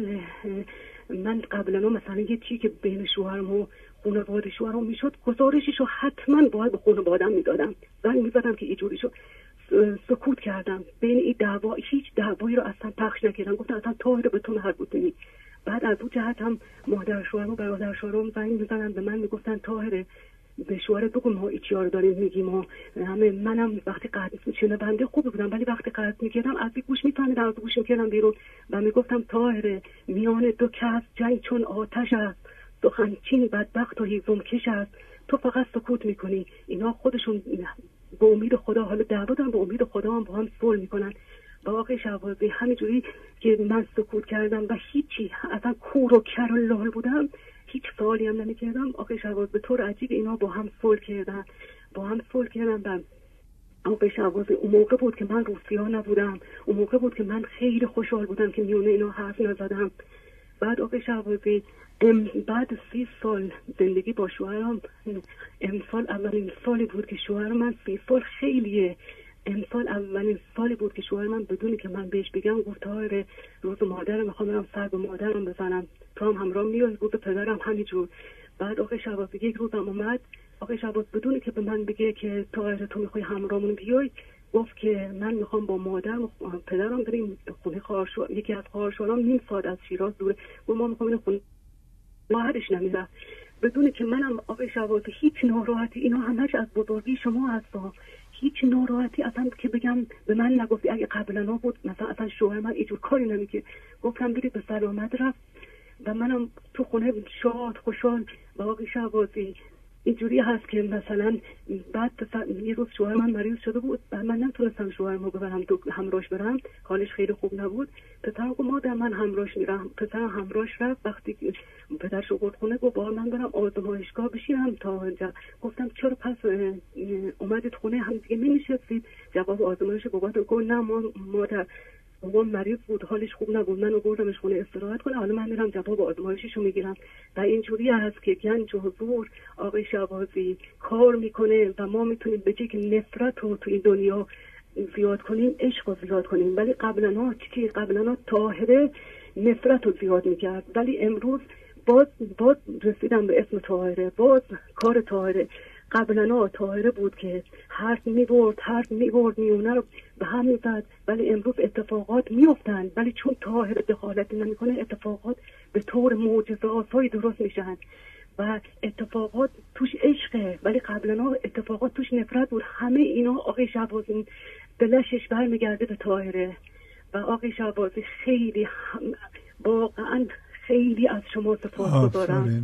من قبلا مثلا یه چی که بین شوهرم و خانواده شوهرم میشد گزارششو حتما باید به خانواده‌ام میدادم، زنگ میزدم که اینجوری شد. سکوت کردم بین این دعوا، هیچ دعوایی رو اصلا پخش نکردم، گفتم اصلا طاهر به تو مربوطه نیست. بعد از اون جهت هم مادر شوهرم و برادر شوهرم زنگ میزدن به من میگفتن طاهر به شوهرت بگو ما ایچیا رو داریم میگیم و همه. منم وقتی قطع میشنه بنده خوب بودم ولی وقتی قطع میکردم از این گوش میفهمیدم، از گوش میکردم بیرون و میگفتم طاهر میان دو کس جنگ چون آتش است، سخن چین بدبخت و هیزم کش است، تو فقط سکوت میکنی. اینا خودشون به امید خدا حالا دعوا دارن، به امید خدا هم با هم صلح میکنن. با آقای شهبازی همینجوری که من سکوت کردم و هیچی اصلا کور و کر و لال بودم، هیچ سوالی هم نمی‌کردم، آقای شهبازی به طور عجیب اینا با هم صلح کردن و آقای شهبازی اون موقع بود که من روسیا نبودم، اون موقع بود که من خیلی خوشحال بودم که میونه اینا حرف نزدم. بعد آقای شهبازی بعد 30 سال زندگی با شوهرم، امسال اولین سالی بود که شوهر من 30 سال خیلیه، امسال اولین سالی بود که شوهر من بدونی که من بهش بگم گفت طاهر روز مادرم میخوام برم سر به مادرم بزنم، تو هم همراه میای؟ روز پدرم همینجور. بعد آقای شهبازی یک روزم اومد، آقای شهبازی بدونی که به من بگه که طاهر تو میخوای همراهمون بیای، گفت که من میخوام با مادرم و پدرم بریم خونه خواهرشوهر، یکی از خواهرشوهرام نیم ساعت از شیراز دوره، و ما میخوام این خونه ماهرش نمیره. بدونی که منم آقای شهبازی هیچ ناراحتی، اینا همش از بزرگی شما هستم، هیچ ناراحتی اصلا که بگم به من نگفتی. اگه قبلا بود مثلا اصلا شوهر من اینجور کاری نمیکنه، گفتم برید به سلامت رفت. و منم تو خونه شاد خوشحال. و آقای شهبازی اینجوری هست که مثلا بعد یه روز شوهر من مریض شده بود و من نتونستم شوهرمو ببرم همراهش برم، حالش خیلی خوب نبود. پسرم گفت مادر من همراهش میرم. پسرم همراهش رفت. وقتی پدرش آورد خونه گفت بار من برم آزمایشگاه بشینم تا اینجا. گفتم چرا پس اومدید خونه هم دیگه نمیشستید؟ جواب آزمایش بابا گفت نه مادر بابا مریض بود، حالش خوب نبود، من آوردمش خونه استراحت کنه، حالا من میرم جواب آزمایششو میگیرم. و اینجوری هست که گنج و حضور آقای شهبازی کار میکنه و ما میتونیم به جای که نفرت رو تو این دنیا زیاد کنیم عشق رو زیاد کنیم. ولی قبلا طاهره نفرت رو زیاد میکرد، ولی امروز باز رسیدم به اسم طاهره، باز کار طاهره. قبلا طاهره بود که حرف میبرد میونه رو به هم میزد، ولی امروز اتفاقات میافتند، ولی چون طاهره دخالت نمیکنه اتفاقات به طور معجزه‌آسایی درست میشن و اتفاقات توش عشقه، ولی قبلا اتفاقات توش نفرت بود. همه اینا آقای شهبازی دلشش برمیگرده به طاهره. و آقای شهبازی خیلی واقعا خیلی از شما سپاسگزارم.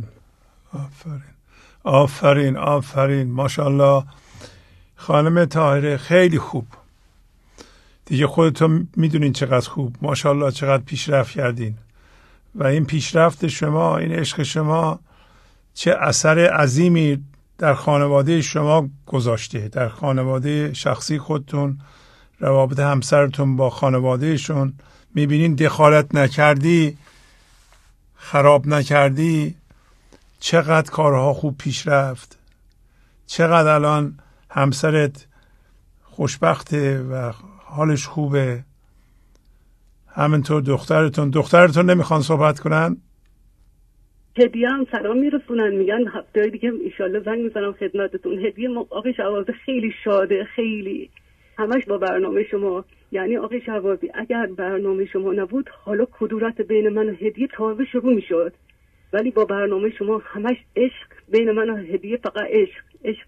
آفرین ماشاءالله خانم طاهره، خیلی خوب. دیگه خودتون میدونین چقدر خوب، ماشاءالله چقدر پیشرفت کردین و این پیشرفت شما، این عشق شما چه اثر عظیمی در خانواده شما گذاشته، در خانواده شخصی خودتون، روابط همسرتون با خانوادهشون. میبینین دخالت نکردی، خراب نکردی، چقدر کارها خوب پیش رفت، چقدر الان همسرت خوشبخته و حالش خوبه. همینطور دخترتون نمیخوان صحبت کنن؟ هدیه هم سلام میرسونن، میگن هفته دیگه ایشالله زنگ میزنم خدمتتون. هدیه آقای شهبازی خیلی شاده، خیلی همش با برنامه شما. یعنی آقای شهبازی اگر برنامه شما نبود حالا کدورت بین من و هدیه تازه شروع میشد، ولی با برنامه شما همش عشق بین من و هدیه، فقط عشق.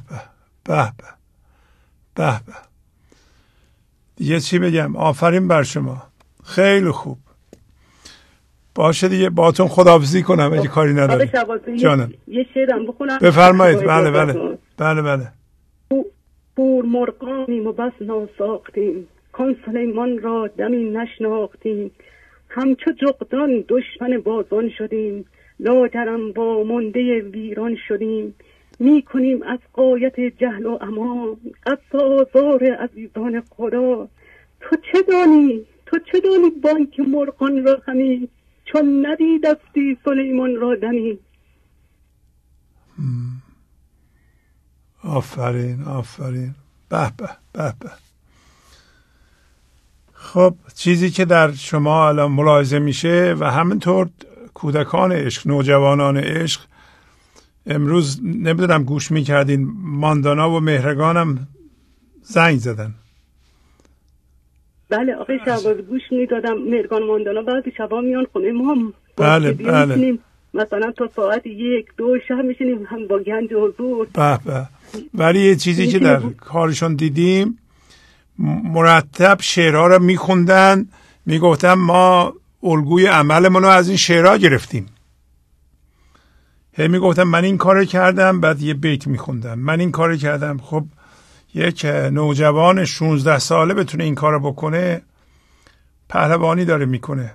به دیگه چی بگم؟ آفرین بر شما، خیلی خوب. باشه دیگه، باهاتون خداحافظی کنم اگه کاری نداری. جانم یه شعرم بخونم؟ بفرمایید. بله. پور مرغانیم و بس ناساختیم، کان سلیمان را دمی نشناختیم. همچو جغدان دشمن بازان شدیم، لاجرم با منده ویران شدیم. می کنیم از غایت جهل و عما، قصد آزار عزیزان خدا. تو چه دانی بانک مرغان را همی، چون ندیدستی سلیمان را دمی. آفرین. به. خب چیزی که در شما الان ملاحظه میشه و همینطور کودکان عشق، نوجوانان عشق، امروز نمیدونم گوش میکردین، ماندانا و مهرگانم زنگ زدن. بله آقای شهبازی گوش میدادم. مهرگان ماندانا بعضی شبا میان خونه ما. بله. مثلا تا ساعت 1-2 شب میشینیم هم با گنج و حضور. به. ولی یه چیزی که در کارشون دیدیم، مرتب شعرها رو میخوندن، میگفتن ما الگوی عملمون رو از این شعرها گرفتیم. میگفتن من این کار کردم، بعد یه بیت میخوندم، من این کار کردم. خب یک نوجوان 16 ساله بتونه این کار بکنه، پهلوانی داره میکنه.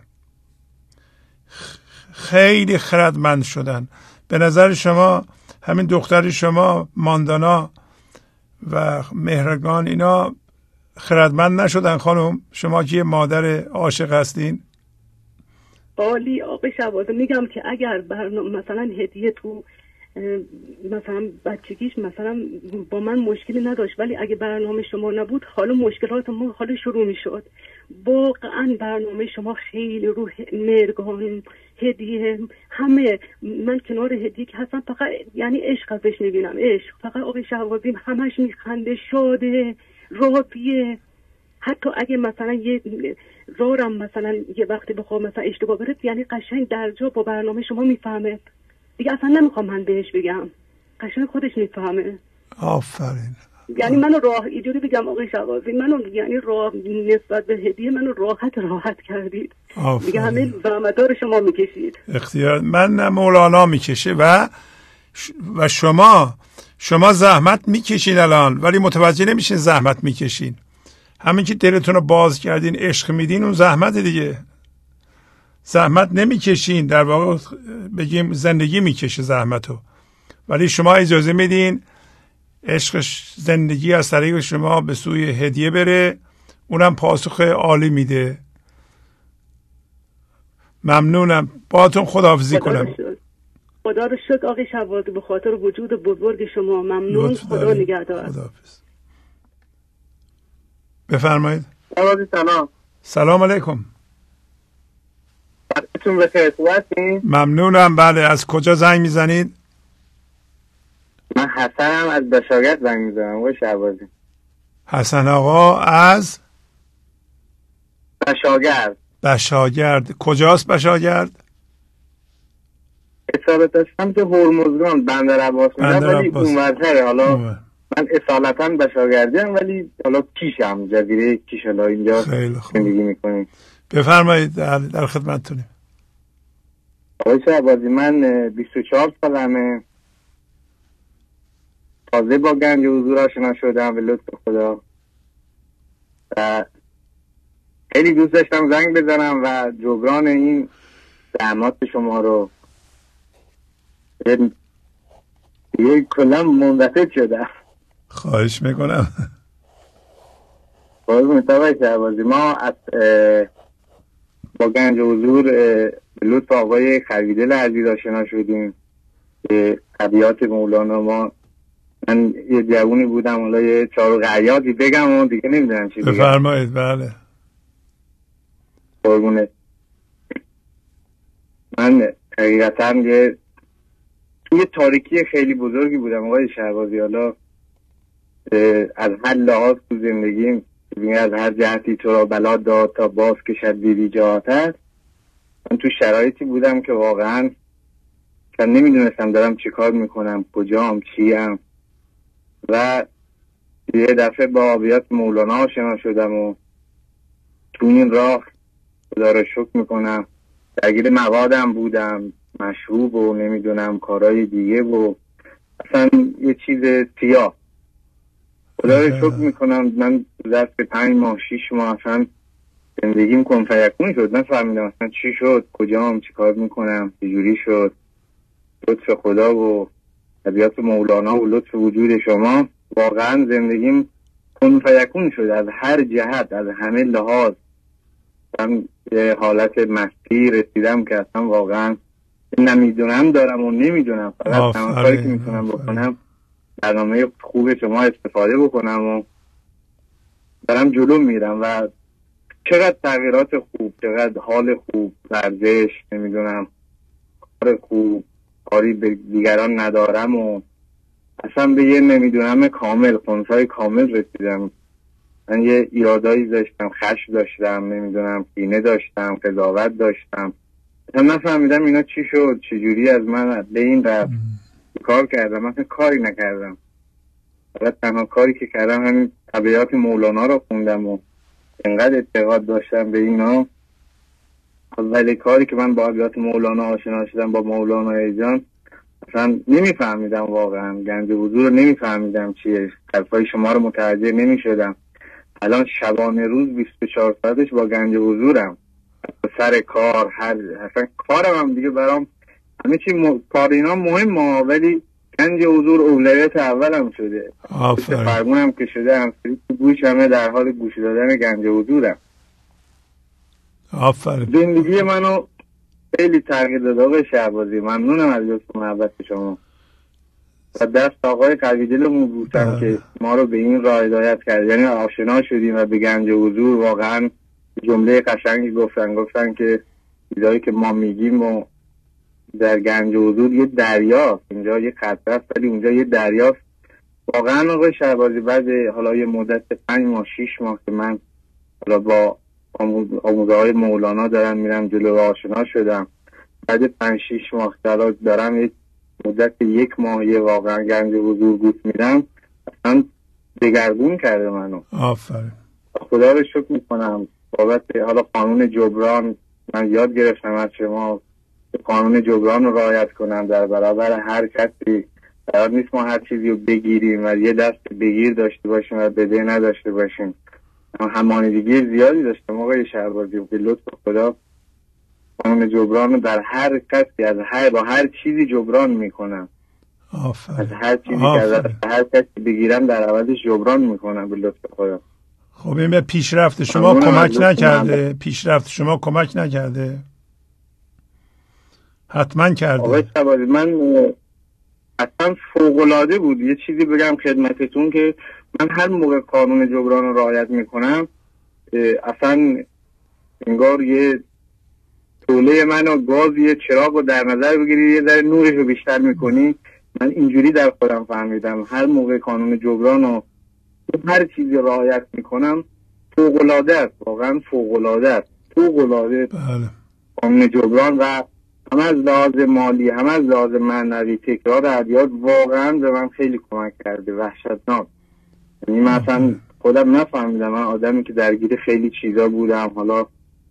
خیلی خردمند شدن. به نظر شما همین دختر شما ماندانا و مهرگان اینا خردمند نشدن خانم؟ شما که مادر عاشق هستین. عالی آقای شهبازی، میگم که اگر مثلا هدیه تو مثلا بچگیش مثلا با من مشکلی نداشت، ولی اگه برنامه شما نبود حالا مشکلات ما حالا شروع میشد. واقعا برنامه شما خیلی رو مهرگان، هدیه، همه من کنار هدیه که هستم فقط یعنی عشق ازش میبینم. عشق فقط آقای شهبازی همش میخنده، شاده، راضیه. حتی اگه مثلا یه زارم مثلا یه وقتی بخوام مثلا اشتباه بره، یعنی قشنگ در جا با برنامه شما میفهمه دیگه، اصلا نمیخوام من بهش بگم، قشنگ خودش میفهمه. آفرین. یعنی منو راه اینجوری بگم آقای شهبازی، منو یعنی راه نسبت به هدیه منو راحت کردید دیگه، همه زحمت‌ها رو شما میکشید. اختیار من مولانا میکشه و شما زحمت میکشین الان، ولی متوجه نمیشین زحمت میکشین. همین که دلتون رو باز کردین، عشق میدین، اون زحمت دیگه. زحمت نمیکشین، در واقع بگیم زندگی میکشه زحمتو، ولی شما اجازه میدین عشق زندگی از طریق شما به سوی هدیه بره، اونم پاسخ عالی میده. ممنونم، باهاتون خداحافظی کنم. خدا رو شکر آقای شهبازی به خاطر وجود بزرگ شما. ممنون، خدا نگهدار. خداحافظ. بفرمایید. سلام. سلام علیکم. وقتتون بخیر. خوبین؟ ممنونم. بله، از کجا زنگ میزنید؟ من حسنم از بشاگرد زنگ میزنم آقای شهبازی. حسن آقا از بشاگرد. کجاست بشاگرد؟ اصالت داشتم که هرمزگان بندر عباس میدم، ولی اونورتره. حالا من اصالتا بشاگردی هم، ولی حالا کیشم، جزیره کیش، حالا اینجا زندگی میکنیم. بفرمایید، در خدمتتونیم. آقای شهبازی، من 24 سالمه، تازه با گنج حضور آشنا شدم به لطف خدا و خیلی دوست داشتم زنگ بزنم و جبران این زحمات شما رو یه کلا منبسط شدم. خواهش میکنم. آقای شهبازی، ما از با گنج حضور به لطف آقای خریدل عزیز آشنا شدیم به ابیات مولانا. من یه جوونی بودم، حالا یه چهار غیاتی بگم و دیگه نمیدونم چی بگم. بفرمایید. بله. قربونه. من حقیقتا یه تاریکی خیلی بزرگی بودم آقای شهبازی. حالا از هر لحاظ تو زندگیم، از هر جهتی تو را بلا داد تا باز کشد دیدی جهاتت. من تو شرایطی بودم که واقعا نمیدونستم دارم چی کار میکنم، کجام، چیم. و یه دفعه با ابیات مولانا آشنا شدم و تو این راه خدا رو شکر میکنم درگیر موادم بودم، مشروب و نمیدونم کارهای دیگه و اصلا یه چیز سیاه. خدا رو شکر میکنم من ظرف 5 ماه 6 ماه اصلا زندگیم کن فیکون شد. نفهمیدم اصلا چی شد، کجام، چی کار میکنم، چجوری شد. لطف خدا و ابیات مولانا و لطف وجود شما واقعا زندگیم کن فیکون شد از هر جهت، از همه لحاظ. من یه حالت مستی رسیدم که اصلا واقعا نمیدونم دارم و نمیدونم، فقط تمام کاری که میتونم بکنم برنامه خوب شما استفاده بکنم و دارم جلو میرم و چقدر تغییرات خوب، چقدر حال خوب، ورزش، نمیدونم کار خوب، کاری به دیگران ندارم و اصلا به یه نمیدونم کامل، خونسای کامل رسیدم. من یه ایرادایی داشتم، خشم داشتم، نمیدونم کینه داشتم، قضاوت داشتم. اصلا نفهمیدم اینا چی شد، چجوری از من به این رفت. کار کردم، مثلا کاری نکردم، فقط تنها کاری که کردم همین ابیات مولانا رو خوندم و انقدر اعتقاد داشتم به اینا. ولی کاری که من با ابیات مولانا آشنا شدم، با مولانا جان، اصلا نمیفهمیدم واقعا گنج حضور رو نمیفهمیدم چیه. حرفای شما رو متوجه نمیشدم. الان شبانه روز 24 ساعتش با گنج حضورم، سر کار، اصلا کارم هم دیگه برام همه چی کار اینا مهمه، ولی گنج حضور اولویت اولم شده. فرمونم که شده، همسری تو گوش همه در حال گوش دادن گنج حضورم. آفرین. زندگی منو خیلی تغییر داده آقای شهبازی. ممنونم از لطف و محبت شما و دست آقای قویدلمون بودم که ما رو به این راه هدایت کرد. یعنی آشنا شدیم و به گنج حضور واقعا جمله قشنگی گفتن که چیزایی که ما میگیم و در گنج حضور یه دریاست، اینجا یه قطره است ولی اونجا یه دریاست. واقعا آقای شهبازی بعد حالا یه مدت 5 ماه 6 ماه که من حالا با آموزه‌های مولانا دارم میرم جلو و آشنا شدم، بعد 5-6 ماه دارم یک مدت 1 ماهیه واقعا گنج حضور گوش میدم، اصلا دگرگون کرده منو. آفرین. خدا رو شکر میکنم بابت حالا قانون جبران. من یاد گرفتم از شما قانون جبران رو رعایت کنم در برابر هر کسی. قرار نیست ما هر چیزی رو بگیریم و یه دست بگیر داشته باشیم و بده نداشته باشیم. همانیدگی زیادی داشتم آقای شهبازی. به لطف خدا قانون جبران رو در هر کسی با هر چیزی جبران میکنم. از هر چیزی که از هر کسی بگیرم در عوضش جبران میکنم به لطف خدا. خب این به پیشرفت شما کمک نکرده؟ پیشرفت شما کمک نکرده؟ حتما کرده. آقای شهبازی من اصلا فوق‌العاده بود. یه چیزی بگم خدمتتون که من هر موقع قانون جبران رو رعایت میکنم اصلا انگار یه توله منو گاز یه چراغ رو در نظر بگیری یه ذره نورش رو بیشتر میکنی. من اینجوری در خودم فهمیدم هر موقع قانون جبران رو هر چیزی رعایت میکنم فوق‌العاده است. واقعا فوق‌العاده است. فوق‌العاده قانون جبران و هم از لحاظ مالی هم از لحاظ معنوی تکرار ادیان واقعا به من خیلی کمک کرده. وحشتناک. یعنی من اصلا خودم نفهمیدم. من آدمی که درگیر خیلی چیزا بودم حالا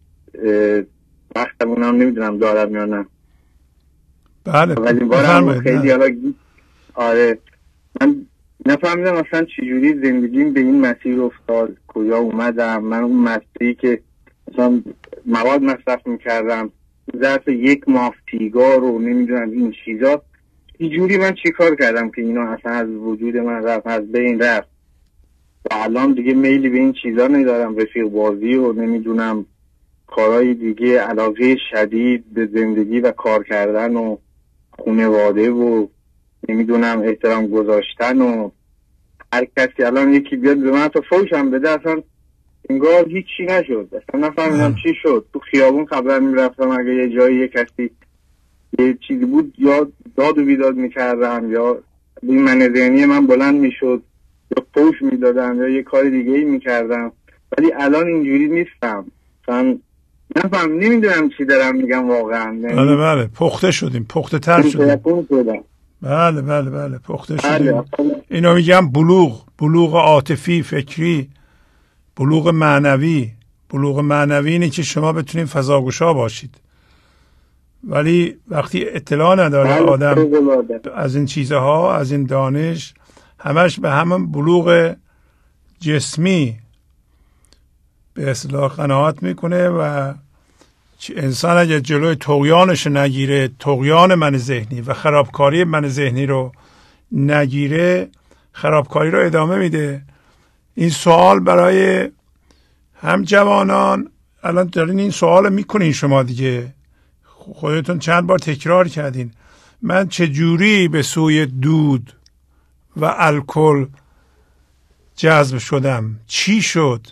وقتمونم نمیدونم دارم یا نه. بله ولی بارم خیلی حالا آره من نفهمیدم اصلا چجوری زندگیم به این مسیر افتاد. کجا اومدم من اون مسیری که مثلا مواد مصرف میکردم ظرف 1 ماه سیگار رو نمیدونم این چیزا چجوری من چی کار کردم که اینا اصلا از وجود من رفت از بین رفت و الان دیگه میلی به این چیزا ندارم. رفیق بازی و نمیدونم کارهای دیگه علاقه شدید به زندگی و کار کردن و خانواده و نمیدونم احترام گذاشتن و هر کسی الان یکی بیاد به من تو فوشم بده اصلا انگار هیچی نشد. اصلا نفهمیدم چی شد. تو خیابون خبر میرفتم اگه یه جایی یه کسی یه چیزی بود یا داد و بیداد میکردم یا این من ذهنی من بلند میشد یا فوش میدادم یا یه کار دیگه ای میکردم. ولی الان اینجوری نیستم. اصلا نفهم نمیدونم چی دارم میگم واقعا. بله پخته شدیم. پخته تر شدیم. بله پخته شدیم. اینو میگم بلوغ عاطفی فکری بلوغ معنوی. بلوغ معنوی اینه که شما بتونید فضاگوشا باشید. ولی وقتی اطلاع نداره آدم از این چیزها از این دانش همش به همون بلوغ جسمی به اصطلاح قناعت میکنه و انسان اگر جلوی طغیانش نگیره طغیان من ذهنی و خرابکاری من ذهنی رو نگیره خرابکاری رو ادامه میده. این سوال برای هم جوانان الان دارین این سوال میکنین شما دیگه خودتون چند بار تکرار کردین من چجوری به سوی دود و الکل جذب شدم چی شد.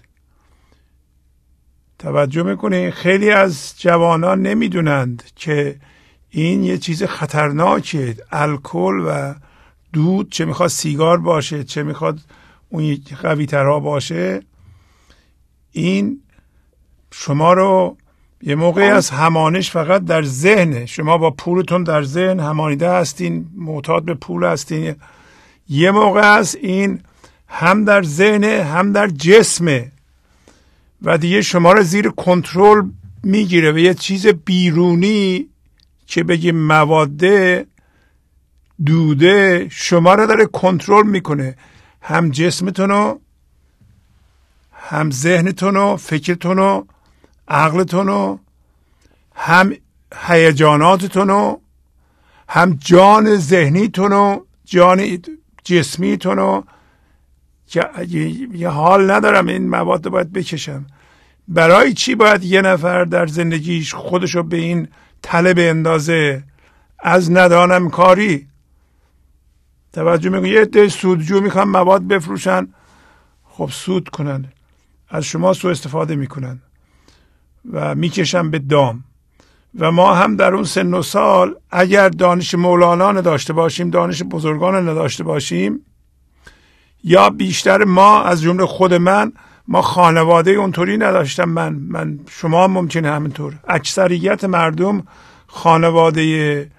توجه میکنین خیلی از جوانان نمیدونند که این یه چیز خطرناکه. الکل و دود چه میخواد سیگار باشه چه میخواد اون قوی ترها باشه این شما رو یه موقعی از همانش فقط در ذهن شما با پولتون در ذهن همانیده هستین معتاد به پول هستین. یه موقع از این هم در ذهن هم در جسمه و دیگه شما رو زیر کنترل میگیره و یه چیز بیرونی که بگیم مواده دوده شما رو داره کنترل میکنه. هم جسمتونو هم ذهنتونو فکرتونو عقلتونو هم هیجاناتتونو هم جان ذهنیتونو جان جسمیتونو که یه حال ندارم این مواد رو باید بکشم. برای چی باید یه نفر در زندگیش خودشو به این تله اندازه از ندانم کاری؟ توجه میکنه یه عده سودجو میخوان مواد بفروشن خب سود کنن از شما سوء استفاده میکنن و میکشن به دام و ما هم در اون سن و سال اگر دانش مولانا نداشته باشیم دانش بزرگان نداشته باشیم یا بیشتر ما از جمله خود ما خانواده اونطوری نداشتم من شما ممکنه همینطور اکثریت مردم خانواده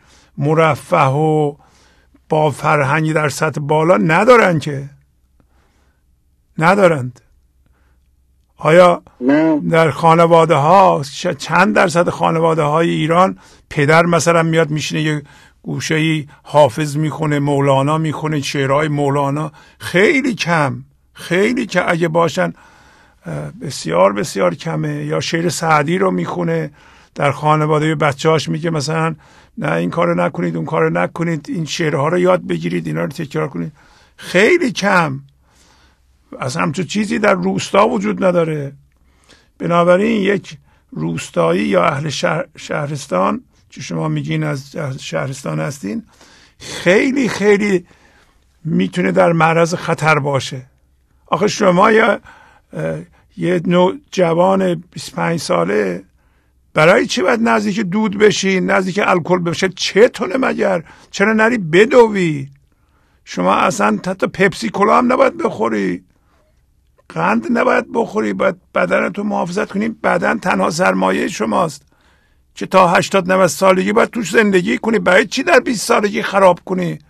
مرفه و با فرهنگی در سطح بالا ندارن که ندارند. آیا در خانواده ها چند درصد خانواده های ایران پدر مثلا میاد میشینه یه گوشه‌ای حافظ میخونه، مولانا میخونه، شعرهای مولانا؟ خیلی کم، خیلی که اگه باشن بسیار بسیار کمه. یا شعر سعدی رو میخونه در خانواده، بچه‌هاش میگه مثلا نه این کارو نکنید، اون کارو نکنید، این شعرها رو یاد بگیرید، اینا رو تکرار کنید. خیلی کم. اصلا همچون چیزی در روستا وجود نداره. بنابراین یک روستایی یا اهل شهرستان که شما میگین از شهرستان هستین، خیلی خیلی میتونه در معرض خطر باشه. آخه شما یه جوان 25 ساله برای چی باید نزدیک دود بشی، نزدیک الکل بشه؟ چتونه مگر؟ چرا نری بدوی؟ شما اصلا حتی پپسی کولا هم نباید بخوری، قند نباید بخوری، باید بدنتو محافظت کنی. بدن تنها سرمایه شماست که تا 80-90 سالگی باید توش زندگی کنی. برای چی در 20 سالگی خراب کنی؟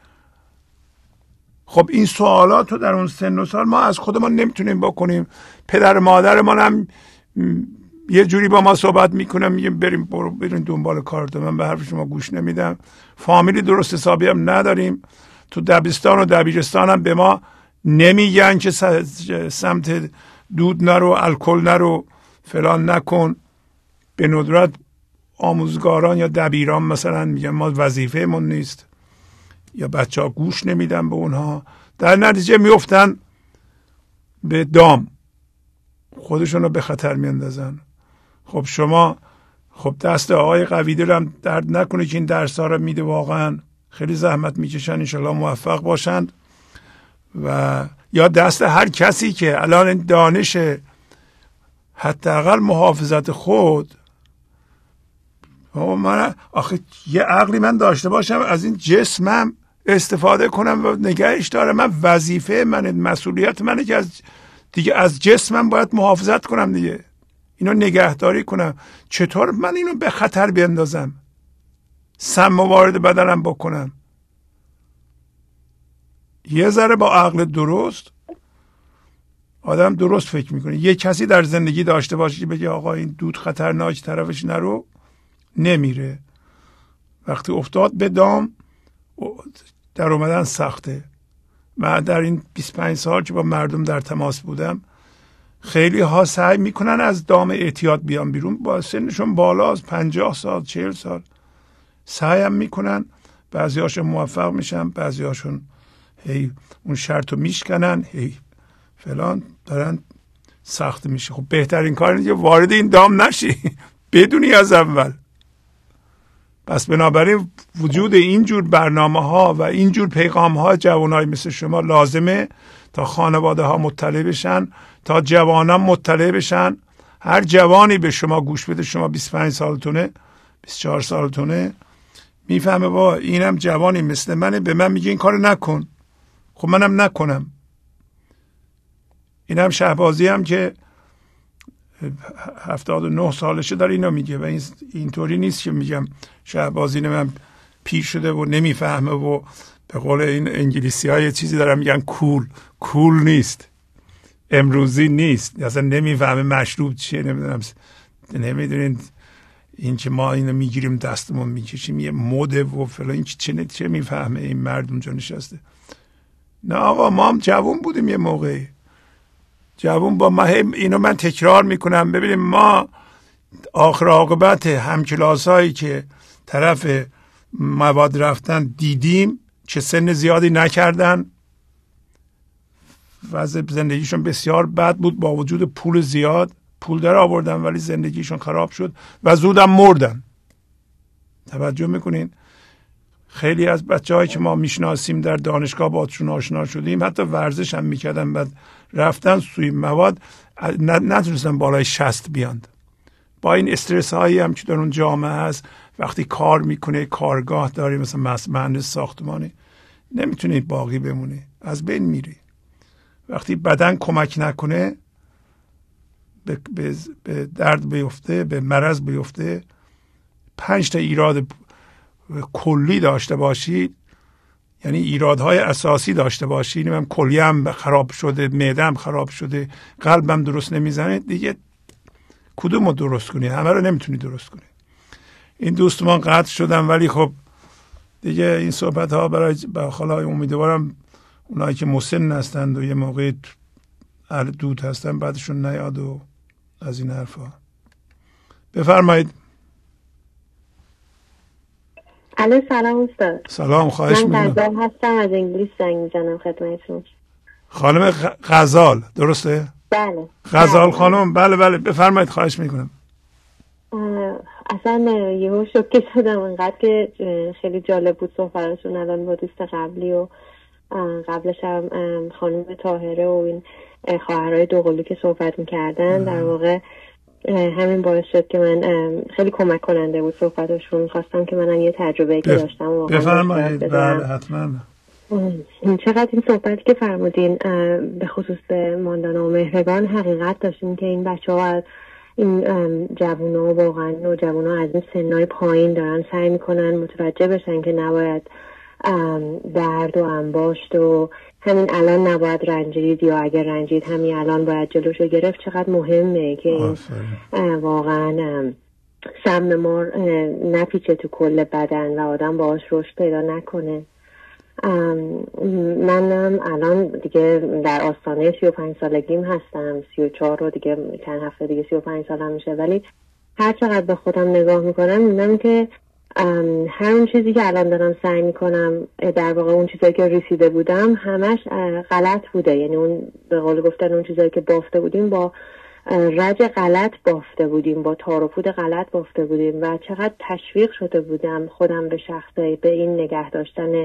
خب این سوالات رو در اون سن و سال ما از خودمان نمیتونیم بکنیم. پدر مادرمان هم یه جوری با ما صحبت میکنم، میگیم بریم دنبال کارتون، من به حرف شما گوش نمیدم. فامیلی درست حسابی هم نداریم. تو دبستان و دبیرستان هم به ما نمیگن که سمت دود نرو، الکل نرو، فلان نکن. به ندرت آموزگاران یا دبیران مثلا میگن ما وظیفه من نیست، یا بچه ها گوش نمیدن به اونها. در نتیجه میفتن به دام، خودشون رو به خطر میاندازن. خب شما دست آقای قویدل هم درد نکنه که این درس ها رو میده، واقعا خیلی زحمت میکشن، انشالله موفق باشند. و یا دست هر کسی که الان این دانش حداقل محافظت خود، من آخه یه عقلی من داشته باشم، از این جسمم استفاده کنم و نگهش دارم. من وظیفه من، مسئولیت منه که از جسمم باید محافظت کنم دیگه، اینو نگهداری کنم. چطور من اینو به خطر بیندازم، سم وارد بدنم بکنم؟ یه ذره با عقل درست آدم درست فکر میکنه. یه کسی در زندگی داشته باشه که بگه آقا این دود خطرناک، طرفش نرو، نمیره. وقتی افتاد به دام در اومدن سخته. من در این 25 سال که با مردم در تماس بودم، خیلی ها سعی میکنن از دام اعتیاد بیان بیرون، با سنشون بالاست، 50 سال 40 سال سعی هم میکنن. بعضی هاشون موفق میشن، بعضی هاشون هی اون شرط رو میشکنن، هی فلان دارن سخت میشه. خب بهترین کار اینه که وارد این دام نشی، بدونی از اول. پس بنابراین وجود اینجور برنامه ها و اینجور پیغام ها جوانای مثل شما لازمه تا خانواده ها مطلع بشن، تا جوانان مطلع بشن. هر جوانی به شما گوش بده، شما 25 سالتونه، 24 سالتونه، میفهمه با اینم جوانی مثل منه، به من میگه این کارو نکن، خب منم نکنم. اینم شهبازی هم که 79 سالشه داره اینو میگه و اینطوری نیست که میگم شهبازی من پیر شده و نمیفهمه و به قول این انگلیسی ها یه چیزی دارم میگن کول نیست، امروزی نیست، اصلا نمیفهمه مشروب چیه، نمیدونین این که ما اینو میگیریم دستمون میکشیم یه مده و فلان، این چه میفهمه این مرد اونجا نشسته. نه آقا ما هم جوون بودیم یه موقعی، جوون با ما، اینو من تکرار میکنم. ببینیم ما آخر عاقبت همکلاسایی که طرف مواد رفتن دیدیم که سن زیادی نکردن، وضع زندگیشون بسیار بد بود، با وجود پول زیاد، پول در آوردن ولی زندگیشون خراب شد و زودم مردن. توجه میکنین؟ خیلی از بچه‌هایی که ما میشناسیم در دانشگاه باهاشون آشنا شدیم، حتی ورزش هم میکردن، بعد رفتن سوی مواد، نتونستن بالای 60 بیاند. با این استرس هایی هم که در اون جامعه هست، وقتی کار میکنه، کارگاه داری، مثلا مهندس ساختمانی، نمیتونی باقی بمونی، از بین میری. وقتی بدن کمک نکنه، به درد بیفته، به مرض بیفته، 5 تا ایراد کلی داشته باشید، یعنی ایرادهای اساسی داشته باشی، من کلیه‌ام خراب شده، معده‌ام خراب شده، قلبم درست نمیزنه، دیگه کدومو درست کنی؟ همه رو نمیتونی درست کنی. این دوستمان قطع شدن، ولی خب دیگه این صحبت ها برای حالا امیدوارم اونایی که مسن هستند و یه موقع اهل دود هستن بعدشون نیاد و از این حرفا. بفرمایید. الو سلام استاد. سلام، خواهش میکنم. من غزال هستم، از انگلیس زنگ میزنم خدمتتون. خانم غزال درسته؟ بله. غزال خانم، بله بله بفرمایید، خواهش میکنم. اصلا یهو شوکه شدم انقدر که خیلی جالب بود صحبتشون الان با دوست قبلی و قبلش هم خانم طاهره و این خواهرای دوقلو که صحبت میکردن. در واقع همین باعث شد که من خیلی کمک کننده بود صحبتشون. خواستم که منم یه تجربه که داشتم بفرمایید. بله حتما. چقدر این صحبتی که فرمودین به خصوص به ماندانا و مهرگان حقیقت داشتین که این بچه ها از این جوونا واقعا نوجوانا از این سنای پایین دارن سعی میکنن متوجه بشن که نباید درد و انباشت و همین الان نباید رنجید، یا اگر رنجید همین الان باید جلوشو گرفت. چقدر مهمه که این واقعا سم مار نپیچه تو کل بدن و آدم باهاش رشد پیدا نکنه. منم الان دیگه در آستانه 35 سالگیم هستم، 34 رو دیگه چند هفته دیگه 35 سالم میشه، ولی هر چقدر به خودم نگاه میکنم میبینم که هر اون چیزی که الان دارم سعی میکنم، در واقع اون چیزایی که رسیده بودم همش غلط بوده. یعنی اون به قول گفتن اون چیزایی که بافته بودیم با رج غلط بافته بودیم، با تار و پود غلط بافته بودیم و چقدر تشویق شده بودم خودم به شخصه به این نگه داشتن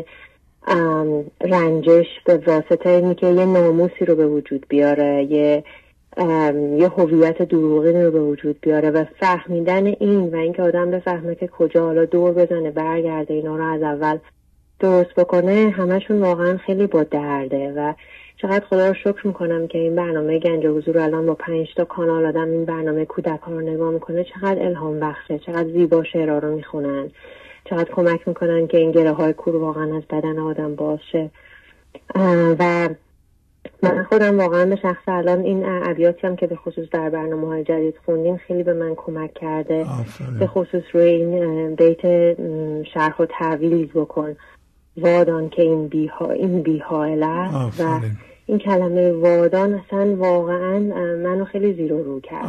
رنجش به واسطه اینی که یه ناموسی رو به وجود بیاره، یه هویت دروغین رو به وجود بیاره و فهمیدن این و اینکه آدم بفهمه که کجا حالا دور بزنه برگرده اینا رو از اول درست بکنه، همشون واقعا خیلی با درده. و چقدر خدا رو شکر میکنم که این برنامه گنج حضور الان با 5 تا کانال آدم این برنامه کودک ها رو نگاه میکنه، چقدر الهام بخشه، چقدر زیبا شعرها رو میخونن، چقدر کمک میکنن که این گره های کور واقعا از بدن آدم باز شه. و من خودم واقعا به شخص الان این ابیاتی هم که به خصوص در برنامه های جدید خوندیم خیلی به من کمک کرده. به خصوص روی این بیت شرح و تعویل بکن وادان که این بی‌حائله است و این کلمه وادان اصلا واقعا منو خیلی زیر و رو کرد.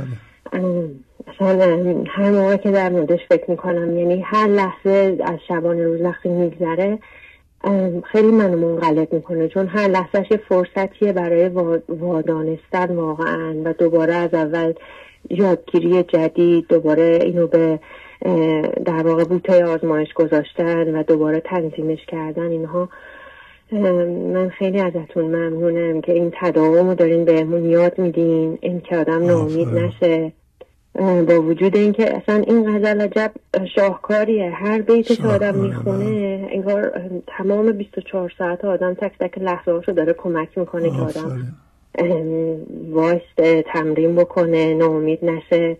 اصلا هر موقع که در موردش فکر میکنم، یعنی هر لحظه از شبانه روز وقتی میگذره خیلی منو منقلب میکنه، چون هر لحظهش یه فرصتیه برای وادانستن واقعا و دوباره از اول یادگیری جدید، دوباره اینو به در واقع بوته آزمایش گذاشتن و دوباره تنظیمش کردن. اینها من خیلی ازتون ممنونم که این تداوم رو دارین بهمون یاد میدین، این که آدم ناامید نشه، با وجود اینکه اصلا این غزل عجب شاهکاریه. هر بیتی که آدم میخونه انگار تمام 24 ساعت آدم تک تک لحظه هاشو داره کمک میکنه که آدم وایست تمرین بکنه، ناامید نشه.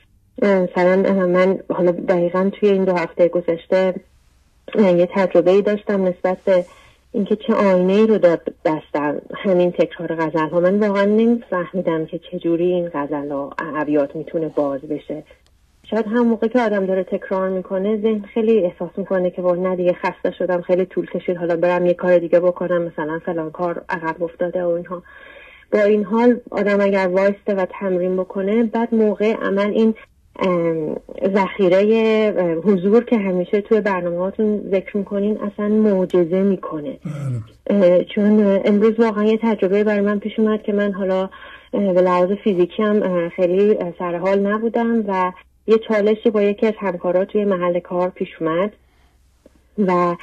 مثلا من حالا دقیقا توی این 2 هفته گذشته یه تجربه‌ای داشتم نسبت به اینکه چه آینه‌ای رو داد دستم همین تکرار غزل ها. من واقعا نمی‌فهمیدم که چجوری این غزل ها ابیات میتونه باز بشه. شاید هم موقع که آدم داره تکرار میکنه ذهن خیلی احساس میکنه که نه دیگه خسته شدم، خیلی طول کشید، حالا برم یه کار دیگه بکنم، مثلا فلان کار عقب افتاده و اینها. با این حال آدم اگر وایسته و تمرین بکنه، بعد موقع عمل این ذخیره حضور که همیشه توی برنامه‌هاتون ذکر میکنین اصلا معجزه میکنه. چون امروز واقعا یه تجربه برای من پیش اومد که من حالا به لحاظ فیزیکی هم خیلی سر حال نبودم و یه چالشی با یکی از همکارا توی محل کار پیش اومد و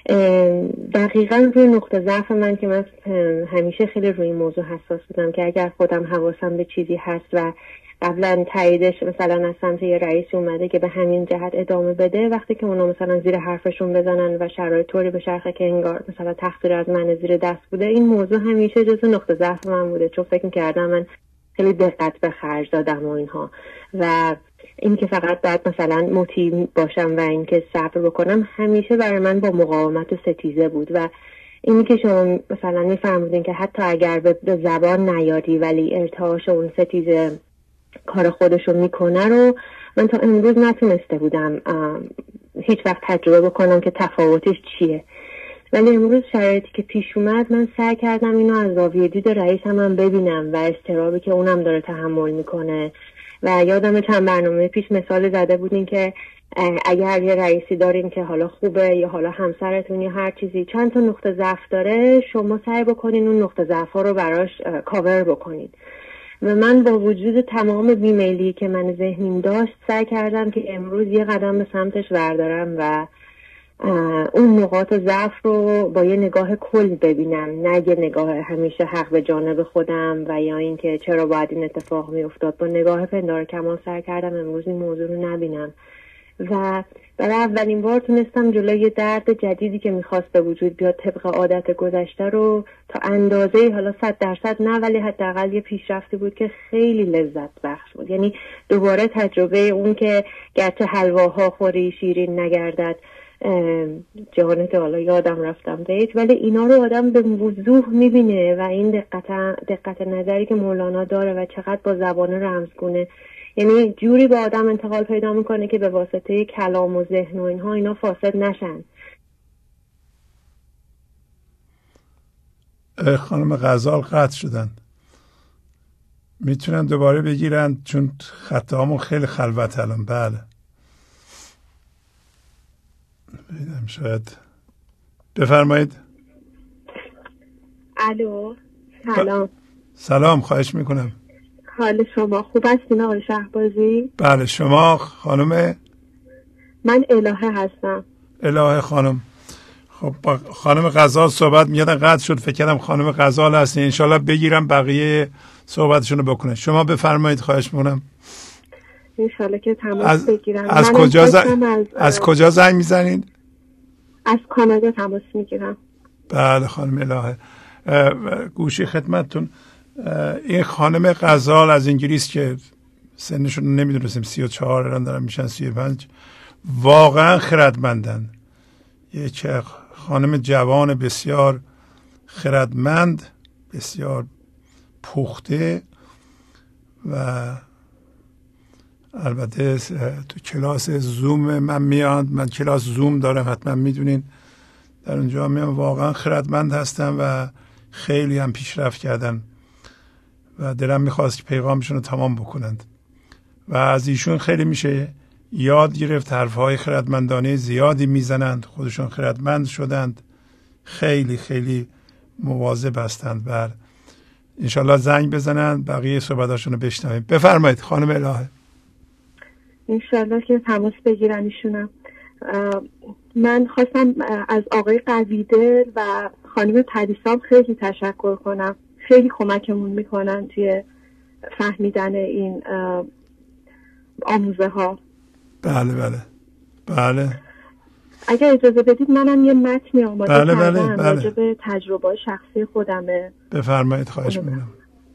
دقیقا روی نقطه ضعف من که من همیشه خیلی روی این موضوع حساس بودم که اگر خودم حواسم به چیزی هست و قبلا تاییدش مثلا از سمت یه رئیسی اومده که به همین جهت ادامه بده، وقتی که اونا مثلا زیر حرفشون بزنن و شرایط طوری به چرخه که انگار مثلا تقصیر از من زیر دست بوده، این موضوع همیشه جزو نقطه ضعف من بوده، چون فکر می‌کردم من خیلی دقت به خرج دادم و اینها. و این که فقط باید مثلا مطیع باشم و این که صبر بکنم همیشه برای من با مقاومت و ستیزه بود. و اینی که شما مثلا میفرمودین که حتی اگر به زبان نیاری ولی ارتعاش اون ستیزه کار خودشو میکنه رو من تا امروز نتونسته بودم هیچ وقت تجربه بکنم که تفاوتش چیه. ولی امروز شرایطی که پیش اومد من سعی کردم اینو از زاویه دید رئیسم هم ببینم و اضطرابی که اونم داره تحمل میکنه. و یادم چند برنامه پیش مثال زده بودین که اگر یه رئیسی دارین که حالا خوبه یا حالا همسرتون یا هر چیزی چند تا نقطه ضعف داره، شما سعی بکنین اون نقطه ضعف‌ها رو براش کاور بکنین. و من با وجود تمام بیمیلی که من ذهنیم داشت سعی کردم که امروز یه قدم به سمتش بردارم و اون نقاط ضعف رو با یه نگاه کل ببینم، نه یه نگاه همیشه حق به جانب خودم و یا این که چرا باید این اتفاق می افتاد. با نگاه پندار کمال سعی کردم امروز این موضوع رو نبینم و برای اولین بار تونستم جلوی درد جدیدی که میخواست به وجود بیاد طبق عادت گذشته رو تا اندازه حالا 100% نه ولی حداقل یه پیشرفتی بود که خیلی لذت بخش بود. یعنی دوباره تجربه اون که گرچه حلواها خوری شیرین نگردد جهانت حالا یادم رفتم بیت، ولی اینا رو آدم به وضوح میبینه و این دقت نظری که مولانا داره و چقدر با زبان رمزگونه، یعنی جوری به آدم انتقال پیدا میکنه که به واسطه کلام و ذهن و اینا فاسد نشن. خانم غزال قطع شدن، میتونن دوباره بگیرن چون خطامون خیلی خلوت الان. بله ببینم شاید بفرمایید. الو سلام. سلام، خواهش میکنم. حال شما خوب هستین آقای شهبازی؟ بله، شما خانم؟ من الهه هستم. الهه خانم. خب با خانم غزال صحبت میادن قطع شد، فکر کردم خانم غزال هستین. انشالله بگیرم بقیه صحبتشون رو بکنه. شما بفرمایید، خواهش میکنم. انشالله که تماس بگیرم. از کجا زنگ میزنید؟ از کانادا تماس میگیرم. بله خانم الهه، گوشی خدمتتون. این خانم غزال از انگلیس که سنشون نمیدونستیم 34 الان دارن میشن 35، واقعا خردمندن. یک خانم جوان بسیار خردمند، بسیار پخته و البته تو کلاس زوم من میاد، من کلاس زوم دارم حتما میدونین، در اونجا میام. واقعا خردمند هستن و خیلی هم پیشرفت کردن و دلم میخواست که پیغامشون رو تمام بکنند و از ایشون خیلی میشه یاد گرفت. حرفهای خردمندانه زیادی میزنند، خودشون خردمند شدند، خیلی خیلی مواظب هستند و انشالله زنگ بزنند بقیه صحبتاشون رو بشنویم. بفرمایید خانم الهه. انشالله که تماس بگیرن ایشونم. من خواستم از آقای قویدل و خانم پریسام خیلی تشکر کنم، خیلی کمکمون میکنن توی فهمیدن این آموزه ها. بله بله بله. اگر اجازه بدید منم یه متنی آماده کردم راجع به تجربه شخصی خودمه. بفرمایید، خواهش میکنم.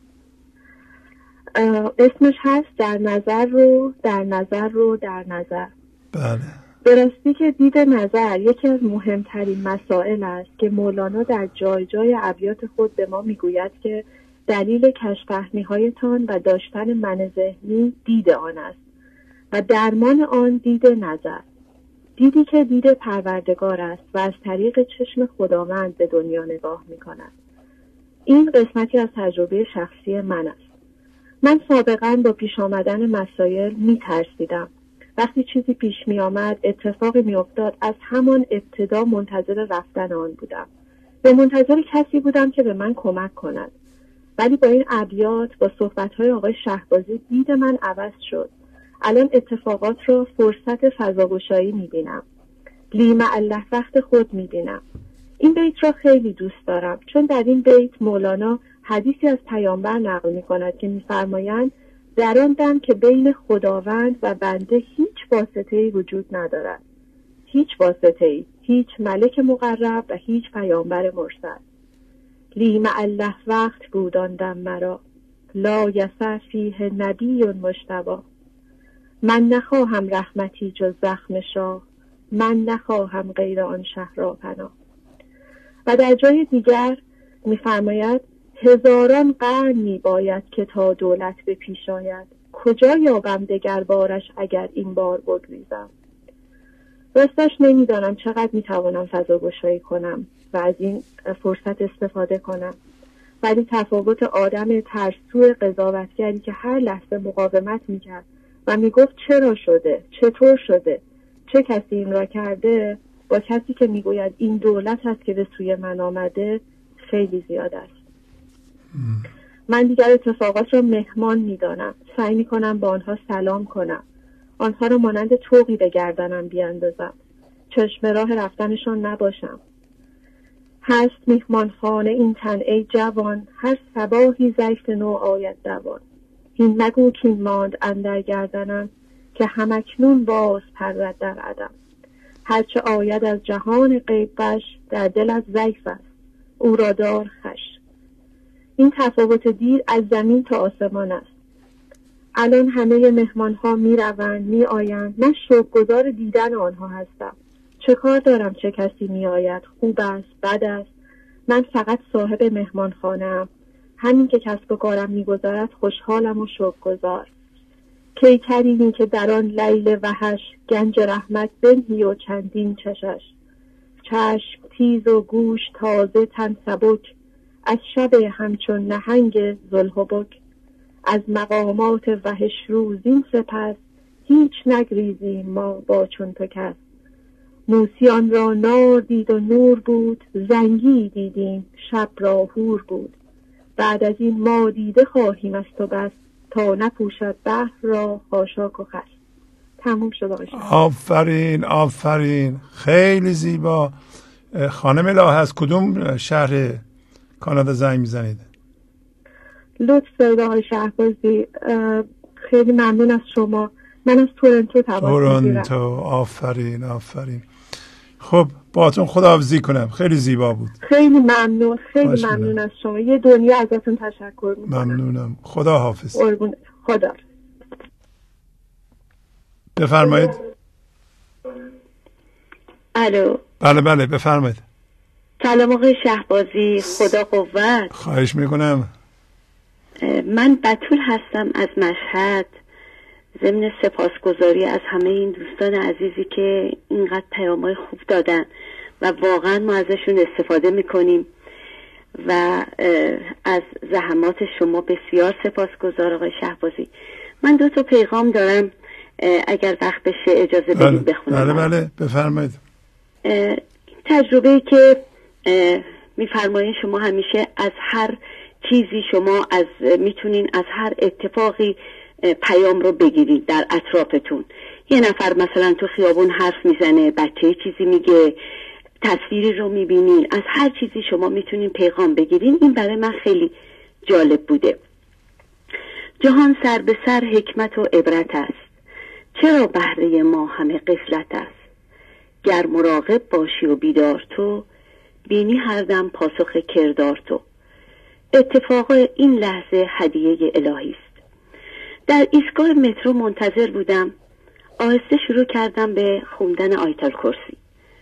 اسمش هست در نظر رو در نظر رو در نظر. بله. به راستی که دید نظر یکی از مهمترین مسائل است که مولانا در جای جای ابیات خود به ما میگوید که دلیل کشف‌فهمی‌هایتان و داشتن من ذهنی دید آن است و درمان آن دید نظر، دیدی که دید پروردگار است و از طریق چشم خداوند به دنیا نگاه می‌کند. این قسمتی از تجربه شخصی من است. من سابقاً با پیش آمدن مسائل می‌ترسیدم. وقتی چیزی پیش می آمد، اتفاقی می افتاد، از همان ابتدا منتظر رفتن آن بودم. به منتظر کسی بودم که به من کمک کند. ولی با این ابیات، با صحبت‌های آقای شهبازی دید من عوض شد. الان اتفاقات رو فرصت فضاگشایی می بینم. لیم الله وقت خود می بینم. این بیت را خیلی دوست دارم چون در این بیت مولانا حدیثی از پیامبر نقل می کند که می فرمایند در آن دم که بین خداوند و بنده هیچ واسطه‌ای وجود ندارد، هیچ واسطه‌ای، هیچ ملک مقرب و هیچ پیامبر مرسل. لیم الله وقت بود آن دم مرا، لا یسع فیه نبی مجتبی. من نخواهم رحمتی جز زخم شاه، من نخواهم غیر آن شهر را پناه. و در جای دیگر می‌فرماید هزاران قرن می‌باید که تا دولت به پیش آید، کجا یابم دگر بارش اگر این بار بگریزم. راستش نمیدانم چقدر میتوانم فضا گشایی کنم و از این فرصت استفاده کنم، ولی تفاوت آدم ترسو قضاوتگری که هر لحظه مقاومت میکرد و میگفت چرا شده، چطور شده، چه کسی این را کرده، با کسی که میگوید این دولت هست که به سوی من آمده خیلی زیاد است. من دیگر اتفاقات را مهمان میدانم، سعی میکنم با آنها سلام کنم، آنها را مانند طوقی به گردنم بیاندازم، چشم راه رفتنشان نباشم. هست میهمانخانه این تن ای جوان، هر صباحی ضیف نو آید دوان. این مگو کین ماند اندر گردنم، که همکنون باز پرد در عدم. هرچه آید از جهان غیب وش، در دل از ضیف است او را دار خوش. این تفاوت دیر از زمین تا آسمان است. الان همه مهمان ها می روند می آیند، من شکرگزار دیدن آنها هستم. چه کار دارم چه کسی می آید، خوب است بد است، من فقط صاحب مهمان خانه‌ام. همین که کسب و کارم می گذارد خوشحالم و شکرگزار. کی کرینی که در آن لیل وحش، گنج رحمت بنهی و چندین چشش. چشم تیز و گوش تازه تن سبک، از شب همچون نهنگ ذوالحبک. از مقامات وحش روزین سپس، هیچ نگریزیم ما با چون تو کس. موسی آن را نار دید و نور بود، زنگی دیدیم شب را هور بود. بعد از این ما دیده خواهیم از تو بس، تا نپوشد بحر را خاشاک و خس. تموم شد آقای شهبازی. آفرین آفرین، خیلی زیبا. خانم الهه از کدوم شهر کانادا زنگ میزنید؟ لطف دارید آقای شهبازی، خیلی ممنون از شما. من از تورنتو تماس میگیرم. تورنتو، آفرین آفرین. خب باهاتون خداحافظی کنم، خیلی زیبا بود. خیلی ممنون، خیلی ممنون از شما. یه دنیا ازتون تشکر میکنم. ممنونم، خدا حافظ. خدا. بفرمایید. الو. بله بله بفرمایید. سلام آقای شهبازی، خدا قوت. خواهش میکنم. من بتول هستم از مشهد. ضمن سپاسگزاری از همه این دوستان عزیزی که اینقدر پیام‌های خوب دادن و واقعا ما ازشون استفاده میکنیم و از زحمات شما بسیار سپاسگزار آقای شهبازی. من 2 تا پیغام دارم، اگر وقت بشه اجازه بدید بخونم. بله بله بفرمایید. تجربه‌ای که میفرمایید شما همیشه از هر چیزی شما میتونین از هر اتفاقی پیام رو بگیرید در اطرافتون. یه نفر مثلا تو خیابون حرف میزنه، بچه چیزی میگه، تصویری رو میبینین، از هر چیزی شما میتونین پیغام بگیرین. این برای من خیلی جالب بوده. جهان سر به سر حکمت و عبرت است، چرا بهره ما همه غفلت است. گر مراقب باشی و بیدار تو، بینی هر دم پاسخ کردار تو. اتفاق این لحظه هدیه الهی است. در ایستگاه مترو منتظر بودم، آهسته شروع کردم به خوندن آیت الکرسی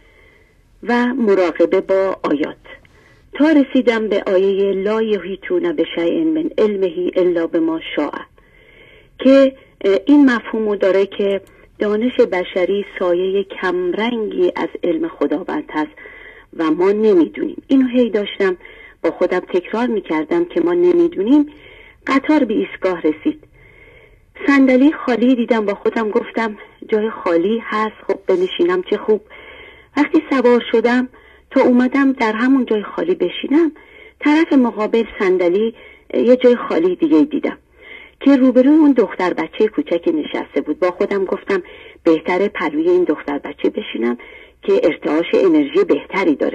و مراقبه با آیات تا رسیدم به آیه لا یحیطون بشیء من علمه الا بما شاء، که این مفهومو داره که دانش بشری سایه کمرنگی از علم خداوند هست و ما نمیدونیم. اینو هی داشتم با خودم تکرار میکردم که ما نمیدونیم. قطار به ایستگاه رسید، صندلی خالی دیدم، با خودم گفتم جای خالی هست، خب بنشینم چه خوب. وقتی سوار شدم تا اومدم در همون جای خالی بشینم، طرف مقابل صندلی یه جای خالی دیگه دیدم که روبروی اون دختر بچه کوچکی نشسته بود. با خودم گفتم بهتره پلوی این دختر بچه بشینم که ارتعاش انرژی بهتری داره.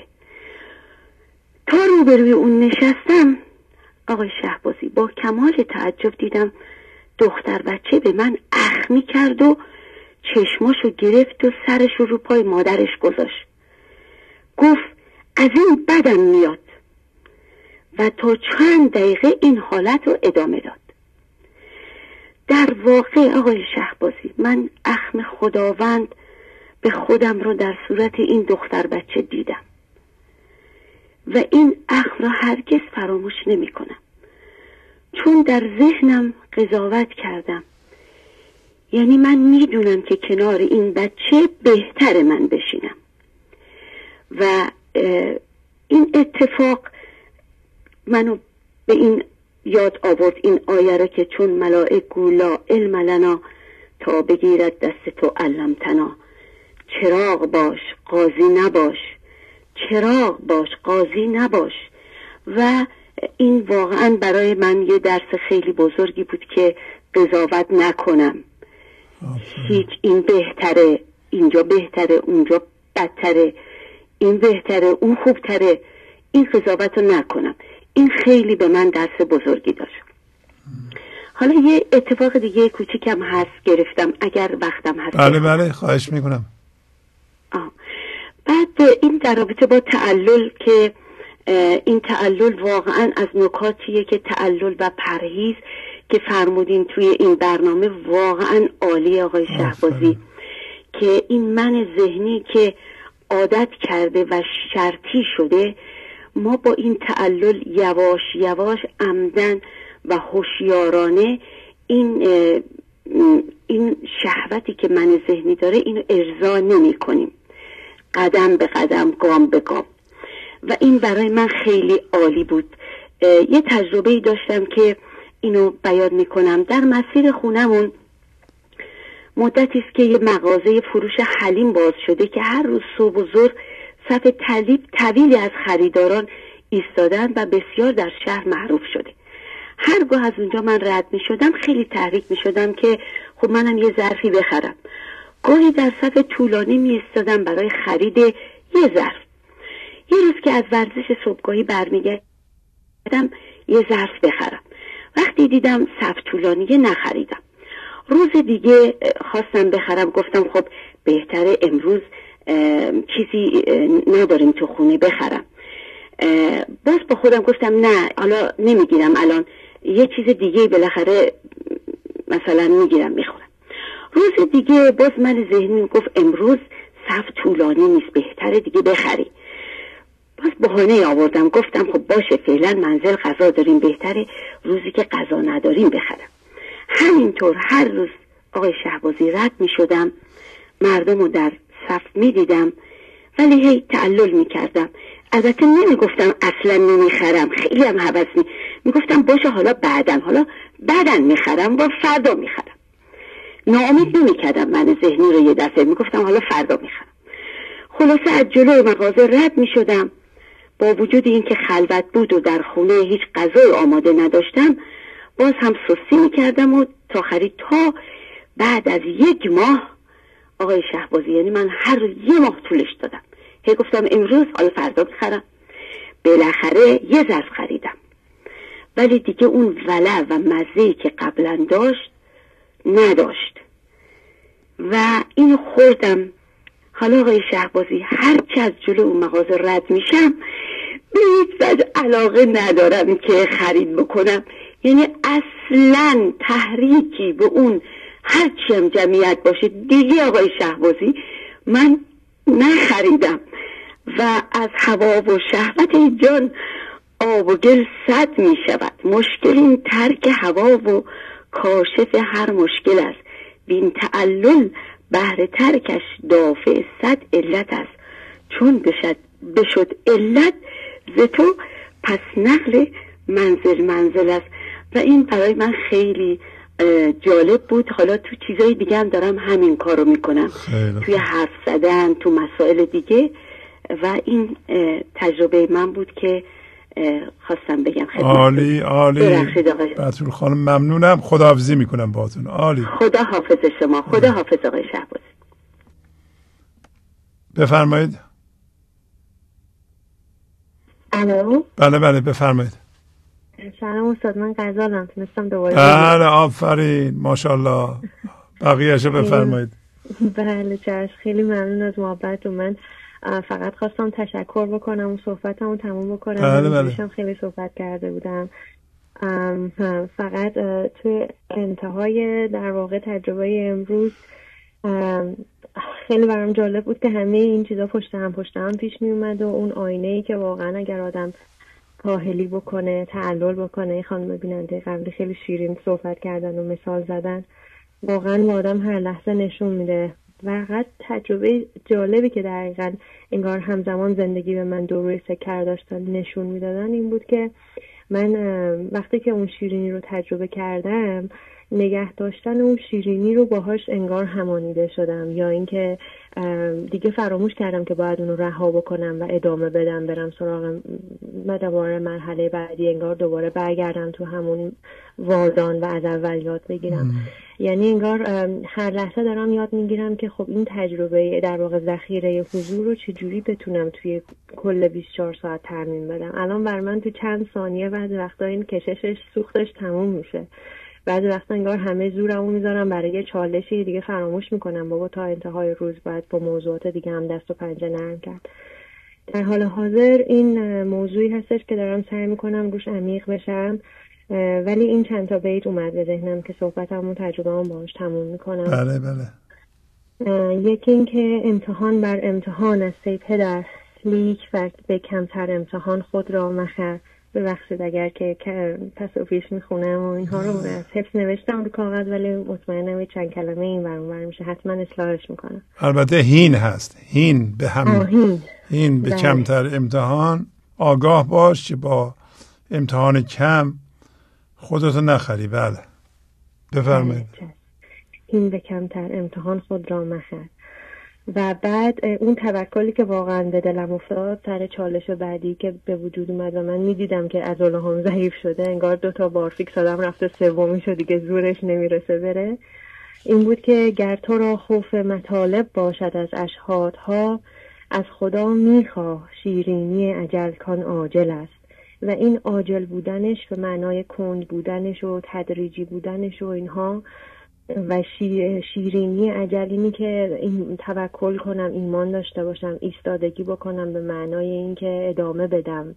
تا روبروی اون نشستم آقای شهبازی، با کمال تعجب دیدم دختر بچه به من اخمی کرد و چشماشو گرفت و سرشو رو پای مادرش گذاشت. گفت از این بدم میاد و تا چند دقیقه این حالت رو ادامه داد. در واقع آقای شهبازی من اخم خداوند به خودم رو در صورت این دختر بچه دیدم و این اخم را هرگز فراموش نمی کنم، چون در ذهنم قضاوت کردم. یعنی من میدونم که کنار این بچه بهتر من بشینم و این اتفاق منو به این یاد آورد، این آیه را که چون ملائک گو لا علم لنا تا بگیرد دست تو علمتنا، چراغ باش قاضی نباش، چراغ باش قاضی نباش. و این واقعا برای من یه درس خیلی بزرگی بود که قضاوت نکنم. هیچ این بهتره، اینجا بهتره، اونجا بدتره، این بهتره، اون خوبتره، این قضاوت رو نکنم. این خیلی به من درس بزرگی داشت. حالا یه اتفاق دیگه کوچیکم هست گرفتم اگر وقتم هست. بله خواهش میکنم. بعد این در رابطه با تعلل که این تعلل واقعا از نکاتیه که تعلل و پرهیز که فرمودین توی این برنامه واقعا عالی آقای شهبازی، که این من ذهنی که عادت کرده و شرطی شده، ما با این تعلل یواش یواش عمدن و هوشیارانه این شهوتی که من ذهنی داره اینو ارضا نمی کنیم، قدم به قدم، گام به گام. و این برای من خیلی عالی بود. یه تجربه‌ای داشتم که اینو بیان میکنم. در مسیر خونمون مدتی است که یه مغازه فروش حلیم باز شده که هر روز صبح و ظهر صف طویلی از خریداران ایستادن و بسیار در شهر معروف شده. هرگاه از اونجا من رد می شدم خیلی تحریک می شدم که خب منم یه ظرفی بخرم. گاهی در صف طولانی می ایستادم برای خرید یه ظرف. یه روز که از ورزش صبحگاهی برمیگردم یه ظرف بخرم، وقتی دیدم صف طولانیه نخریدم. روز دیگه خواستم بخرم، گفتم خب بهتره امروز چیزی نداریم تو خونه بخرم. باز با خودم گفتم نه حالا نمیگیرم، الان یه چیز دیگه بالاخره مثلا میگیرم میخورم. روز دیگه باز من ذهنی گفت امروز صف طولانی نیست، بهتره دیگه بخری. باز بهانه آوردم، گفتم خب باشه فعلا منزل غذا داریم، بهتره روزی که غذا نداریم بخرم. همینطور هر روز آقای شهبازی رد می شدم، مردم رو در صف می دیدم ولی هی تعلل می کردم. البته نمی گفتم اصلا نمی خرم، خیلی هم حوض می گفتم باشه حالا بعدن می خرم و فردا می خرم. ناامید نمی کردم من ذهنی رو، یه دفعه می گفتم حالا فردا می خرم. خلاصه از جلوی مغازه رد می شدم، با وجود این که خلوت بود و در خونه هیچ غذای آماده نداشتم باز هم سستی می کردم و تا خرید. تا بعد از 1 ماه آقای شهبازی، یعنی من هر 1 ماه طولش دادم، هی گفتم امروز حالا فردا بخرم. بالاخره یه ظرف خریدم ولی دیگه اون ولع و مزه‌ای که قبلا داشت نداشت و اینو خوردم. حالا آقای شهبازی هر چه از جلو اون مغازه رد میشم به هیچ وجه علاقه ندارم که خرید بکنم، یعنی اصلا تحریکی به اون هرچی هم جمعیت باشه دیگه آقای شهبازی من نخریدم. و از هوا و شهوت جان آب و گل صد می شود، مشکل این ترک هوا و کاشف هر مشکل است. بین تعلل بهر ترکش دافع 100 علت است، چون بشد علت ز تو پس نقل منزل است. و این برای من خیلی جالب بود. حالا تو چیزای دیگه هم دارم همین کارو میکنم، توی حرف زدن، تو مسائل دیگه. و این تجربه من بود که خواستم بگم خدمت. عالی بطول خانم، ممنونم. خداحافظی میکنم باهاتون. عالی، خدا حافظ شما. خدا حافظ آقای شهبازی. بفرمایید. الو. بله بفرمایید. سلام استاد، من غزالم، تونستم دوباره. بله آفرین، ماشاءالله. بقیه‌اشو بفرمایید. بله چشم، خیلی ممنون از محبتتون. من فقط خواستم تشکر بکنم و صحبتمو تموم بکنم. بله. خیلی صحبت کرده بودم. فقط توی انتهای در واقع تجربه امروز خیلی برام جالب بود که همه این چیزا پشت هم پیش می اومد و اون آینه‌ای که واقعا اگر آدم کاهلی بکنه، تعلل بکنه، خانم بیننده قبلی خیلی شیرین صحبت کردن و مثال زدن، واقعا آدم هر لحظه نشون میده. و فقط تجربه جالبی که دقیقاً انگار همزمان زندگی به من دو روی سکر داشتن نشون میدادن این بود که من وقتی که اون شیرینی رو تجربه کردم، نگه داشتن اون شیرینی رو باهاش انگار همانیده شدم، یا اینکه دیگه فراموش کردم که باید اون رو رها بکنم و ادامه بدم، برم سراغ دوباره مرحله بعدی، انگار دوباره برگردم تو همون وادان و از اول یاد بگیرم. یعنی انگار هر لحظه دارم یاد میگیرم که خب این تجربه در واقع ذخیره حضور رو چجوری بتونم توی کل 24 ساعت ترمیم بدم. الان بر من تو چند ثانیه بعضی وقتا این کششش سوختش تموم میشه، بعضی وقتا انگار همه زورمو میذارم برای یه چالشی دیگه فراموش میکنم بابا تا انتهای روز باید با موضوعات دیگه هم دست و پنجه نرم کرد. در حال حاضر این موضوعی هستش که دارم سعی میکنم روش عمیق بشم، ولی این چند تا بیت اومد به ذهنم که صحبتمو تجربه‌ام باهاش تموم میکنم. بله. یکی این که امتحان بر امتحان است ای پدر، لیک به کمتر امتحان خود را مخر. ببخشید اگر که پس و پیش میخونم و اینها رو از حفظ نوشتم رو کاغذ، ولی مطمئنم چند کلمه این ور میشه، حتما اصلاحش میکنم. البته هین هست، هین به هم هین به کمتر امتحان آگاه باش که با امتحان کم خودتو نخری. بله بفرمایید. هین به کمتر امتحان خود را مخر. و بعد اون توکلی که واقعا به دلم افتاد سر چالش بعدی که به وجود اومد و من میدیدم که عضله‌هام ضعیف شده، انگار 2 بارفیکس آدم رفته سومی شد دیگه زورش نمیرسه بره، این بود که گر تو را خوف مطالب باشد از اشهادها، از خدا میخواه شیرینی اجل کان عاجل است. و این عاجل بودنش به معنای کند بودنش و تدریجی بودنش و اینها، و شیرینی اجلینی که این توکل کنم، ایمان داشته باشم، ایستادگی بکنم به معنای اینکه ادامه بدم.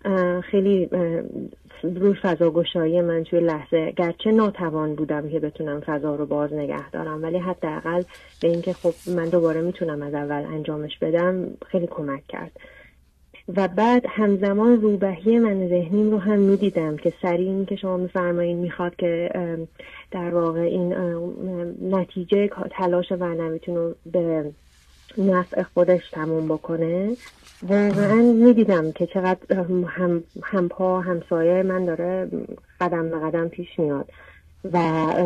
خیلی روی فضاگشایی من توی لحظه، گرچه ناتوان بودم که بتونم فضا رو باز نگه دارم، ولی حداقل به اینکه خب من دوباره میتونم از اول انجامش بدم خیلی کمک کرد. و بعد همزمان روبهی من ذهنیم رو هم میدیدم که سریع این که شما میفرمایین میخواد که در واقع این نتیجه تلاش معنویتون رو به نفع خودش تموم بکنه. واقعا میدیدم که چقدر همپا همسایه من داره قدم به قدم پیش میاد. و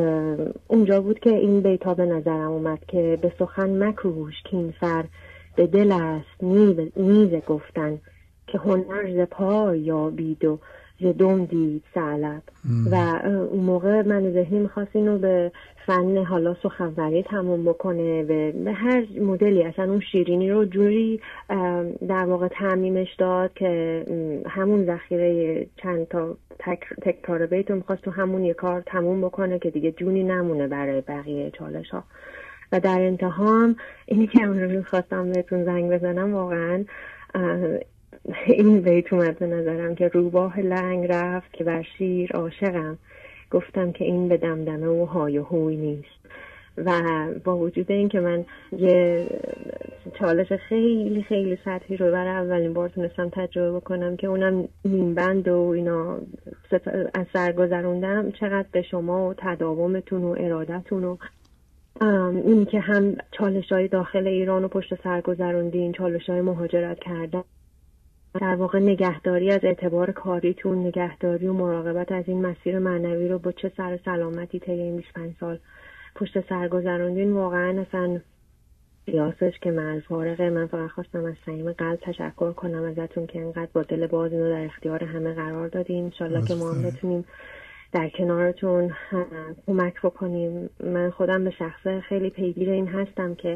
اونجا بود که این بیتا به نظرم اومد که به سخن مکوش که این سر به دل است نیز گفتن، که هنر ز پای یابید و ز دم دید ثعلب. و اون موقع من ذهنی میخواست اینو به فن حالا سخنوری تموم بکنه، به هر مدلی اصلا اون شیرینی رو جوری در واقع تعمیمش داد که همون ذخیره چند تا تکرار بیت رو میخواست تو همون یک کار تموم بکنه که دیگه جونی نمونه برای بقیه چالش ها. و در انتها هم اینی که امروز خواستم بهتون زنگ بزنم، واقعا این بیت اومد به نظرم که روباه لنگ رفت که بر شیر عاشقم، گفتم که این به دمدمه و های و هوی نیست. و با وجود این که من یه چالش خیلی خیلی سطحی رو برای اولین بار تونستم تجربه بکنم که اونم نیمبند و اینا از سر گذروندم، چقدر به شما و تداومتون و ارادتون و این که هم چالش‌های داخل ایران و پشت سر گذروندین، چالش‌های مهاجرت کردن، در واقع نگهداری از اعتبار کاریتون، نگهداری و مراقبت از این مسیر معنوی رو با چه سر سلامتی طی این 25 سال پشت سر گذروندین، واقعا اصلا قیاسش که فارغه. من فقط خواستم از صمیم قلب تشکر کنم ازتون که اینقدر با دل باز اینو در اختیار همه قرار دادین. انشالله که ما هم بتونیم در کنارتون کمک بکنیم. من خودم به شخصه خیلی پیگیر این هستم که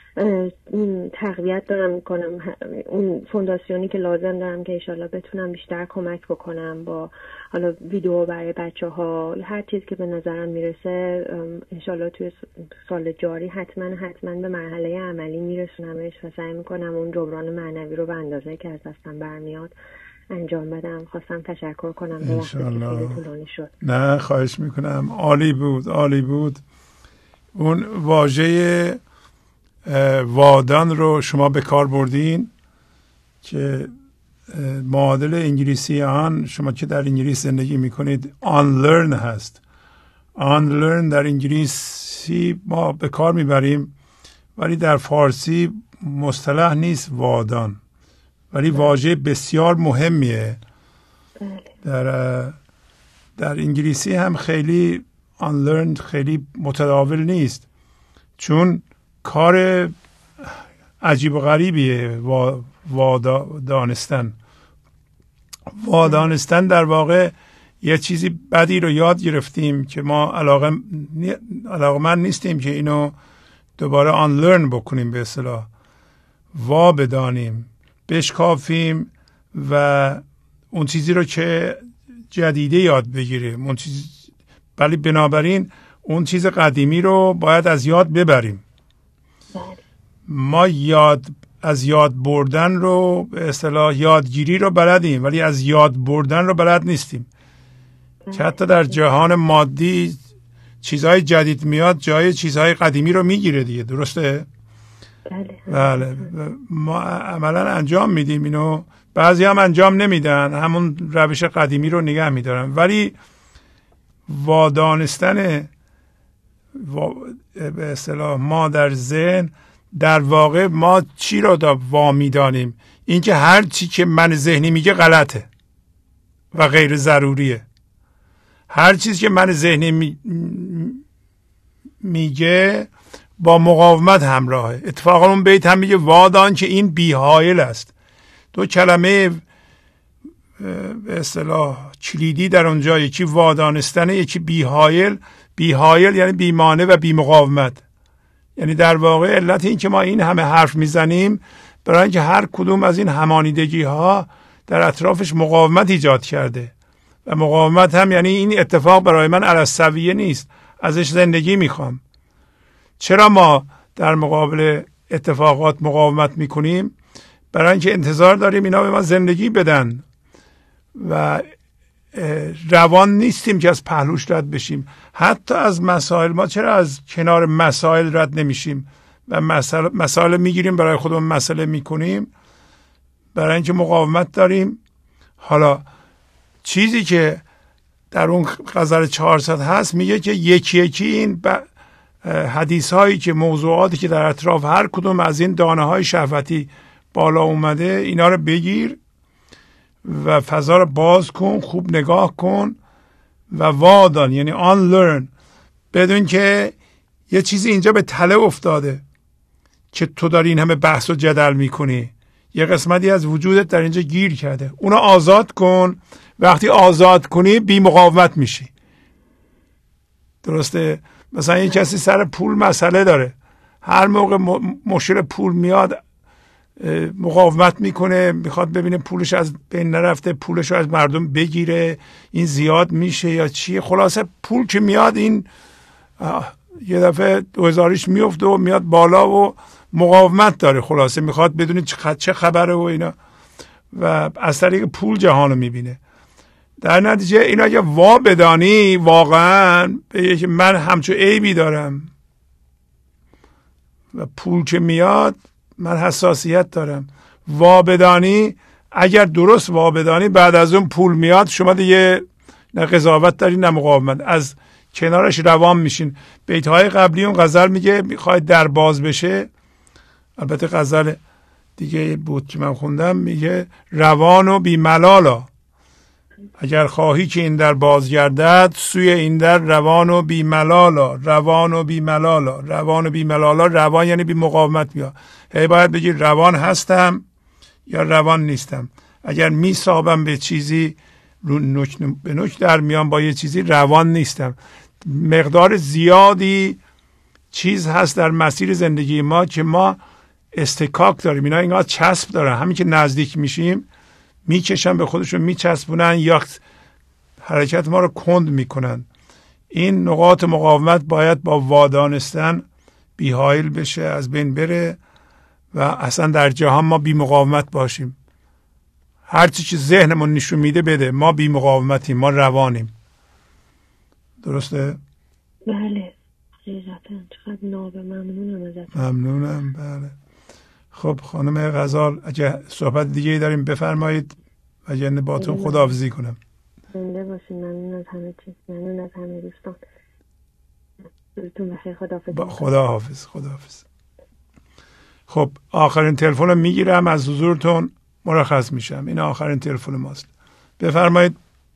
تقویت دارم میکنم اون فونداسیونی که لازم دارم که انشالله بتونم بیشتر کمک بکنم با حالا ویدیو برای بچه ها، هر چیز که به نظرم میرسه انشالله توی سال جاری حتما به مرحله عملی میرسونمش و سعی میکنم اون جبران معنوی رو به اندازه که از دستم برمیاد انجام بدم. خواستم تشکر کنم. انشالله. طولانی شد. نه خواهش میکنم. عالی بود، عالی بود. اون واژه وادان رو شما به کار بردین که معادل انگلیسی آن، شما که در انگلیس زندگی میکنید، unlearn هست. unlearn در انگلیسی ما به کار میبریم ولی در فارسی مصطلح نیست وادان، ولی واژه بسیار مهمیه. در انگلیسی هم خیلی unlearn خیلی متداول نیست، چون کار عجیب و غریبیه. وادانستن در واقع یه چیزی بدی رو یاد گرفتیم که ما علاقمند نیستیم که اینو دوباره unlearn بکنیم، به اصطلاح وا بدانیم، بشکافیم و اون چیزی رو که جدیده یاد بگیریم. اون چیز، ولی بنابراین اون چیز قدیمی رو باید از یاد ببریم. ما از یاد بردن رو، به اصطلاح یادگیری رو بلدیم ولی از یاد بردن رو بلد نیستیم. که حتی در جهان مادی چیزهای جدید میاد جای چیزهای قدیمی رو میگیره دیگه، درسته؟ بله. ما عملا انجام میدیم اینو، بعضی هم انجام نمیدن، همون روش قدیمی رو نگه میدارن. ولی وادانستن به اصطلاح ما در ذهن، در واقع ما چی رو وا میدانیم؟ اینکه هر چی که من ذهنی میگه غلطه و غیر ضروریه. هر چیزی که من ذهنی میگه با مقاومت همراهه. اتفاقا اون بیت هم میگه وادان که این بی‌حائل است. دو کلمه به اصطلاح کلیدی در اونجا، یکی وادانستنه، یکی بی‌حائل. بی‌حائل یعنی بی‌مانع و بی‌مقاومت. یعنی در واقع علت این که ما این همه حرف میزنیم برای اینکه هر کدوم از این همانیدگی ها در اطرافش مقاومت ایجاد کرده و مقاومت هم یعنی این اتفاق برای من علی السویه نیست، ازش زندگی میخوام. چرا ما در مقابل اتفاقات مقاومت میکنیم؟ برای اینکه انتظار داریم اینا به ما زندگی بدن و روان نیستیم که از پهلوش رد بشیم. حتی از مسائل، ما چرا از کنار مسائل رد نمیشیم و مسائل میگیریم برای خودمون مسئله میکنیم؟ برای اینکه مقاومت داریم. حالا چیزی که در اون غزل 400 هست میگه که یکی یکی این حدیث هایی که موضوعاتی که در اطراف هر کدوم از این دانه های شهوتی بالا اومده، اینا رو بگیر و فضا رو باز کن، خوب نگاه کن و وادان، یعنی unlearn. بدون که یه چیزی اینجا به تله افتاده که تو داری این همه بحث و جدل میکنی، یه قسمتی از وجودت در اینجا گیر کرده، اونو آزاد کن. وقتی آزاد کنی بی مقاومت میشی. درسته؟ مثلا یه کسی سر پول مسئله داره، هر موقع مشکل پول میاد مقاومت میکنه، میخواد ببینه پولش از بین نرفته، پولش رو از مردم بگیره، این زیاد میشه یا چیه. خلاصه پول که میاد این یه دفعه 2000ش میفته و میاد بالا و مقاومت داره. خلاصه میخواد بدونه چه خبره و اینا و از طریق پول جهان رو میبینه. در نتیجه اینا اگه وا بدانی واقعا به که من همچون عیبی دارم و پول که میاد من حساسیت دارم، وا بدانی، اگر درست وا بدانی، بعد از اون پول میاد شما دیگه نه قضاوت داری نه مقاومت، از کنارش روان میشین. بیتهای قبلی اون غزل میگه میخواید در باز بشه، البته غزل دیگه بود که من خوندم، میگه روان و بی ملالا، اگر خواهی که این در باز گردد سوی این در روان و بی ملالا، روان و بی ملالا، روان و بی ملالا. روان یعنی بی مقاومت بیا. هی باید بگی روان هستم یا روان نیستم. اگر میسابم به چیزی به نوک در میام با یه چیزی، روان نیستم. مقدار زیادی چیز هست در مسیر زندگی ما که ما استکاک داریم، اینا اینقدر چسب دارن، همین که نزدیک میشیم میکشن به خودشون، میچسبونن یا حرکت ما رو کند میکنن. این نقاط مقاومت باید با وادانستن بی‌حائل بشه، از بین بره و اصلا در جهان ما بی مقاومت باشیم. هر چی ذهنمون نشون میده بده. ما بی مقاومتیم، ما روانیم. درسته؟ بله حقیقتا. چقدر نابه. ممنونم ازت. ممنونم. بله. خب خانم غزال اگه صحبت دیگه داریم بفرمایید و جن باتون خداحافظی کنم. زنده باشین. ممنون از همه چیز. ممنون از همه دوستان. روزتون بخیر. خداحافظ. خداحافظ. خب آخرین تلفن رو میگیرم، از حضورتون مرخص میشم. این آخرین تلفن ماست. بفرمایید.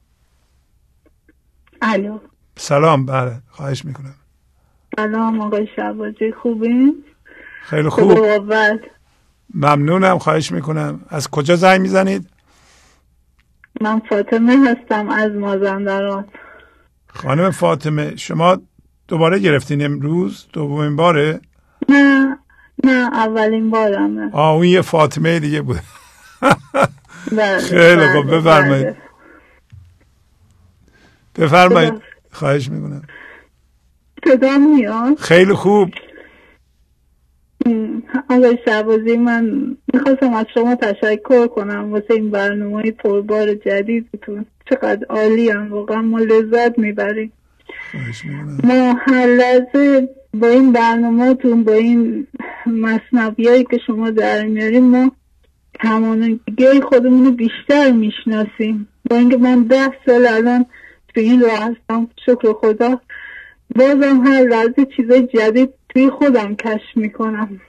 الو. سلام. بله خواهش میکنم. سلام آقای شهبازی، خوبین؟ خیلی خوب. خب ممنونم. خواهش میکنم. از کجا زنگ میزنید؟ من فاطمه هستم از مازندران. خانم فاطمه شما دوباره گرفتین امروز؟ دومین باره؟ نه اولین بارمه. اون یه فاطمه دیگه بود. بله. خیلی خوب. بفرمایید. بفرمایید. خواهش میکنم. صدا میاد؟ خیلی خوب. آقای شهبازی، من میخواستم از شما تشکر کنم واسه این برنامه پربار جدیدتون. چقدر عالی هم، واقعا ما لذت میبریم. ما هر لحظه با این برنامه‌تون، با این مثنویایی که شما در میاریم، ما همانگی خودمون رو بیشتر میشناسیم. با اینکه من 10 سال الان توی این راه هستم، شکر خدا، بازم هر لحظه چیزای جدید توی خودم کشف میکنم.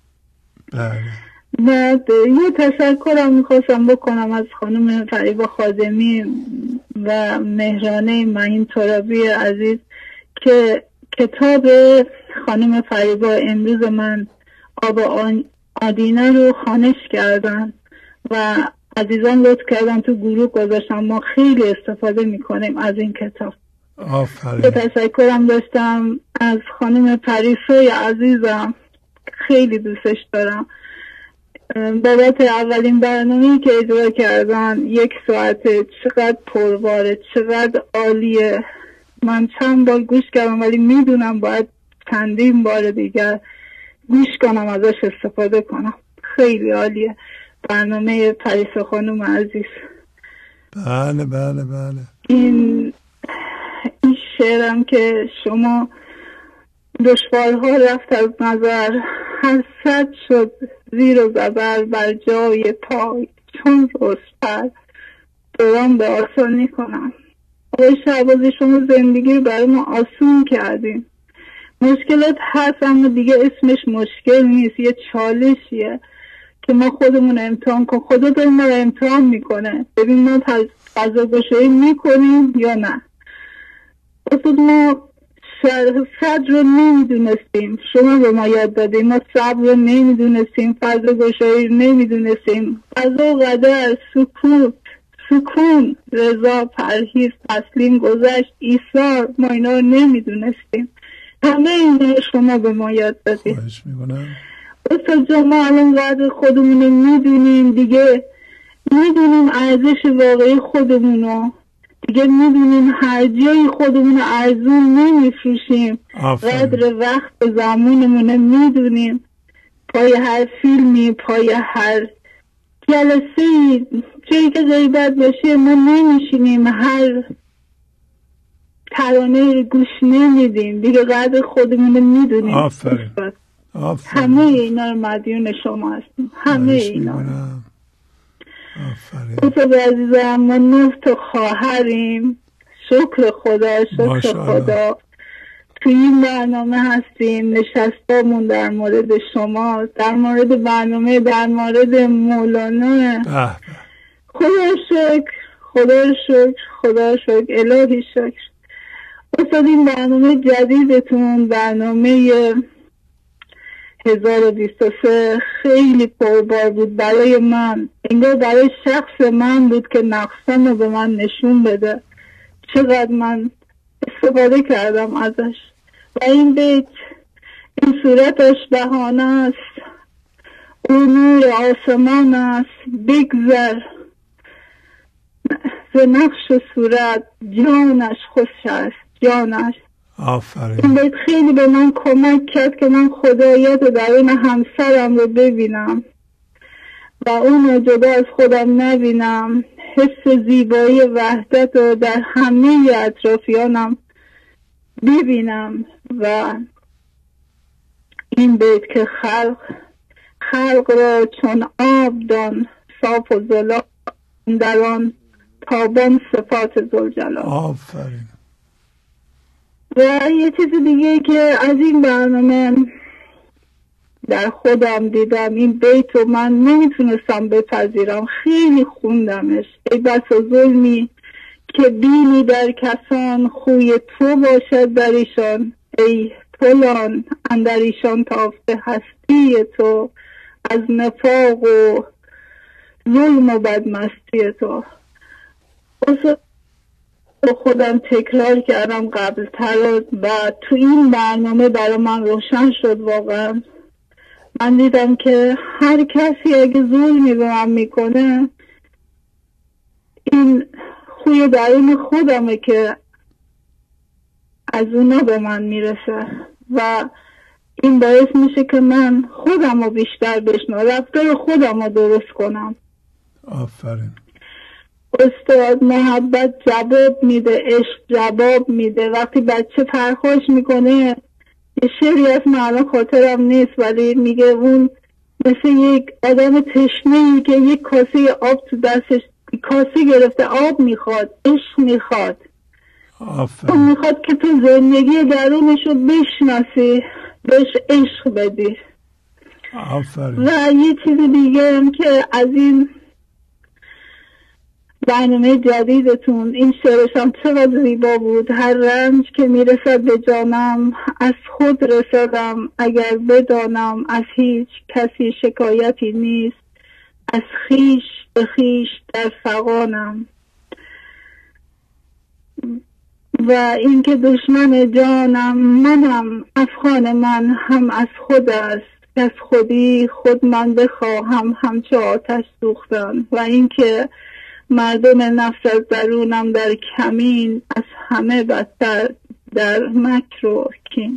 بعد یه تشکرم میخواستم بکنم از خانم فریبا خادمی و مهرانه معین ترابی عزیز که کتاب خانم فریبا امروز من آب آدینه رو خوانش کردن و عزیزان لطف کردن تو گروه گذاشتم. ما خیلی استفاده میکنیم از این کتاب. آفرین. یه تشکرم داشتم از خانم پریسای عزیزم، خیلی دوستش دارم، بابت اولین برنامه‌ای که اجرا کردن. 1 ساعته، چقدر پرباره، چقدر عالیه. من چند بار گوش کردم ولی میدونم باید چندین بار دیگر گوش کنم، ازش استفاده کنم. خیلی عالیه برنامه پریسا خانم عزیز. بله بله بله. این شعرم که شما دشوارها رفت از نظر، هر صد شد زیر و زبر، بر جای پای چون رسپر دوران به آسانی کنم. آقای شهبازی، شما زندگی رو برای ما آسون کردیم. مشکلات هست اما دیگه اسمش مشکل نیست، یه چالشیه که ما خودمون امتحان کن. خدا داره ما رو امتحان میکنه، ببین ما فضاگشایی میکنیم یا نه. اصلا ما صبر رو نمیدونستیم، شما به ما یاد دادیم. ما صبر رو نمیدونستیم، فضاگشایی رو نمیدونستیم، قضا و قدر، سکون، رضا، پرهیز، تسلیم، گذشت، ایثار، ما اینا رو نمیدونستیم. همه اینا شما به ما یاد دادیم. خواهش میکنم. استاد جان، ما الان قدر خودمون رو میدونیم دیگه، میدونیم ارزش واقعی خودمونو دیگه، میدونیم هر جای خودمون رو ارزون نمیفروشیم. قدر وقت و زمانمون میدونیم. پای هر فیلمی، پای هر جلسه، جایی که غیبت باشه ما نمیشینیم، هر ترانه رو گوش نمیدیم دیگه. قدر خودمون رو میدونیم. آفرین. همه اینا رو مدیون شما هستیم، همه اینا. آفرین. عزیزم، ما 9 تا خواهریم. شکر خدا، شکر خدا. توی این برنامه هستیم، نشستامون در مورد شما، در مورد برنامه، در مورد مولانا. خدا شکر، خدا شکر، خدا شکر، الهی شکر. اصلا این برنامه جدیدتون، برنامه 1023 خیلی پربار بود برای من. انگار برای شخص من بود که نقصم رو به من نشون بده. چقدر من استفاده کردم ازش. و این بیت، این صورتش بهانه است، او نور آسمان است، بگذر ز نقش و صورت، جانش خوش است، جانش. آفرین. این بیت خیلی به من کمک کرد که من خداییت رو درون همسرم رو ببینم و اون جدا از خودم نبینم، حس زیبایی وحدت رو در همه اطرافیانم ببینم. و این بیت که خلق را چون آب دان، صاف و زلال در آن تابان صفات ذوالجلال. آفرین. و یه چیز دیگه که از این برنامه در خودم دیدم، این بیت رو من نمیتونستم بپذیرم، خیلی خوندمش. ای بسا ظلمی که بینی در کسان، خوی تو باشد در ایشان. ای فلان اندر ایشان تافته هستی تو، از نفاق و ظلم و بدمستی تو. خودم تکرار کردم قبل تر و تو این برنامه برای من روشن شد. واقعا من دیدم که هر کسی اگه ظلمی به من میکنه، این خوی درون خودمه که از اونا به من میرسه و این باعث میشه که من خودم رو بیشتر بشناسم، رفتار خودم رو درست کنم. آفرین. استاد محبت جواب میده، عشق جواب میده. وقتی بچه پرخوش میکنه، یه شعری از من خاطرم نیست ولی میگه اون مثل یک آدم تشنه‌ای که یک کاسه آب تو دستش، کاسه گرفته آب میخواد، عشق میخواد. اون میخواد که تو زندگی درونشو بشناسی، بهش عشق بدی. آفرین. و یه چیز دیگه هم که از این برنامه جدیدتون، این شعرش هم چقدر زیبا بود. هر رنج که میرسد به جانم، از خود رسدم اگر بدانم. از هیچ کسی شکایتی نیست، از خیش به خیش در فغانم. و این که دشمن جانم منم، افغان من هم از خود است. از خودی خود من بخواهم همچو آتش سوختن. و این که مردم نفس از درونم در کمین، از همه بدتر در مکر و کین.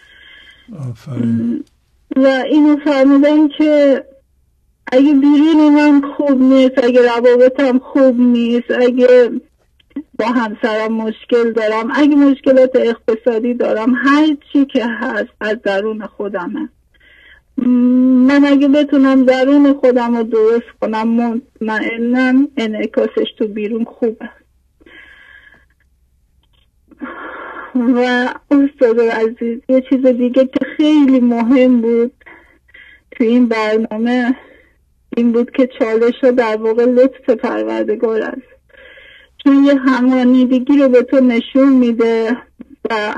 و اینو فهمیدم که اگه بیرون من خوب نیست، اگه روابطم خوب نیست، اگه با همسرم مشکل دارم، اگه مشکلات اقتصادی دارم، هر چی که هست از درون خودمه. من اگه بتونم درون خودم رو درست کنم، مطمئنم انعکاسش تو بیرون خوبه. و استاد عزیز، یه چیز دیگه که خیلی مهم بود تو این برنامه این بود که چالش رو در واقع لطف پروردگار است، چون یه همانیدگی رو به تو نشون میده و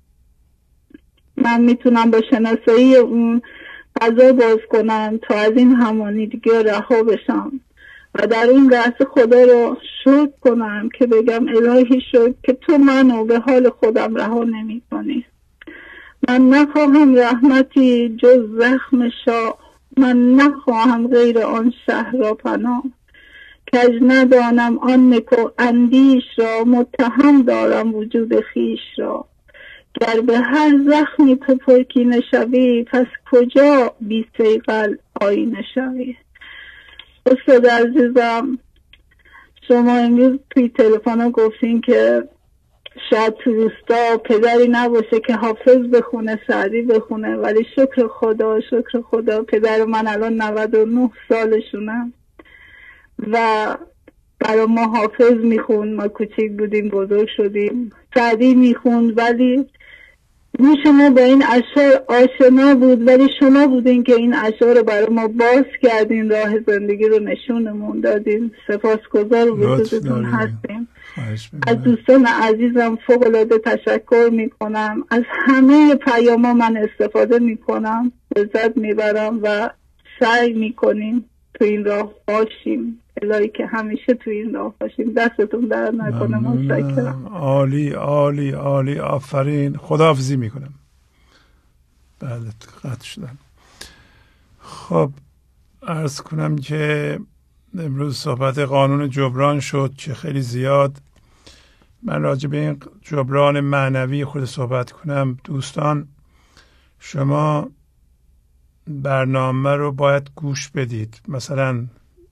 من میتونم با شناسایی اون فضا باز کنم تا از این همانیدگی رها بشم و در این لحظه خدا رو شکر کنم که بگم الهی شکر که تو منو به حال خودم رها نمی کنی. من نخواهم رحمتی جز زخم شاه، من نخواهم غیر آن شهر را پناه. کج ندانم آن نکو اندیش را، متهم دارم وجود خیش را. گر به هر زخمی تو پرکینه شوی، پس کجا بی صیقل آینه شوی. استاد عزیزم، شما امروز توی تلفن ها گفتین که شاید تو روستا پدری نباشه که حافظ بخونه، سعدی بخونه، ولی شکر خدا پدر من الان 99 سالشونم و برای ما حافظ میخوند. ما کوچیک بودیم بزرگ شدیم، سعدی میخوند ولی گوش ما با این اشعار آشنا بود، ولی شما بودین که این اشعار رو برای ما باز کردین، راه زندگی رو نشونمون دادین. سپاسگزار وجودتون هستیم. از دوستان عزیزم فوق‌العاده تشکر میکنم. از همه پیاما من استفاده میکنم، لذت میبرم و سعی میکنیم تو این راه باشیم. الهی که همیشه تو این راه باشیم. دستتون در نکنه. متشکرم. عالی عالی عالی، آفرین. خداحافظی میکنم. بله قطع شدم. خب عرض کنم که امروز صحبت قانون جبران شد که خیلی زیاد. من راجع به این جبران معنوی خود صحبت کنم. دوستان، شما برنامه رو باید گوش بدید. مثلا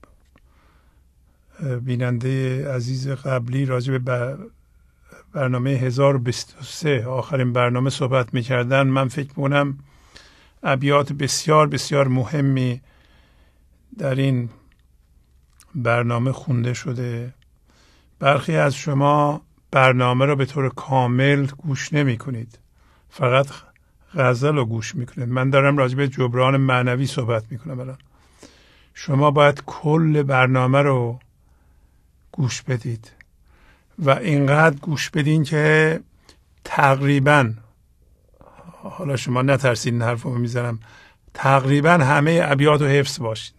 بیننده عزیز قبلی راجع به برنامه 1023 آخرین برنامه صحبت میکردن. من فکر میکنم ابیات بسیار بسیار مهمی در این برنامه خونده شده. برخی از شما برنامه رو به طور کامل گوش نمی کنید، فقط غزل رو گوش میکنید. من دارم راجع به جبران معنوی صحبت میکنم الان. شما باید کل برنامه رو گوش بدید و اینقدر گوش بدین که تقریبا، حالا شما نترسید این حرف رو میزنم، تقریبا همه ابیات رو حفظ باشین.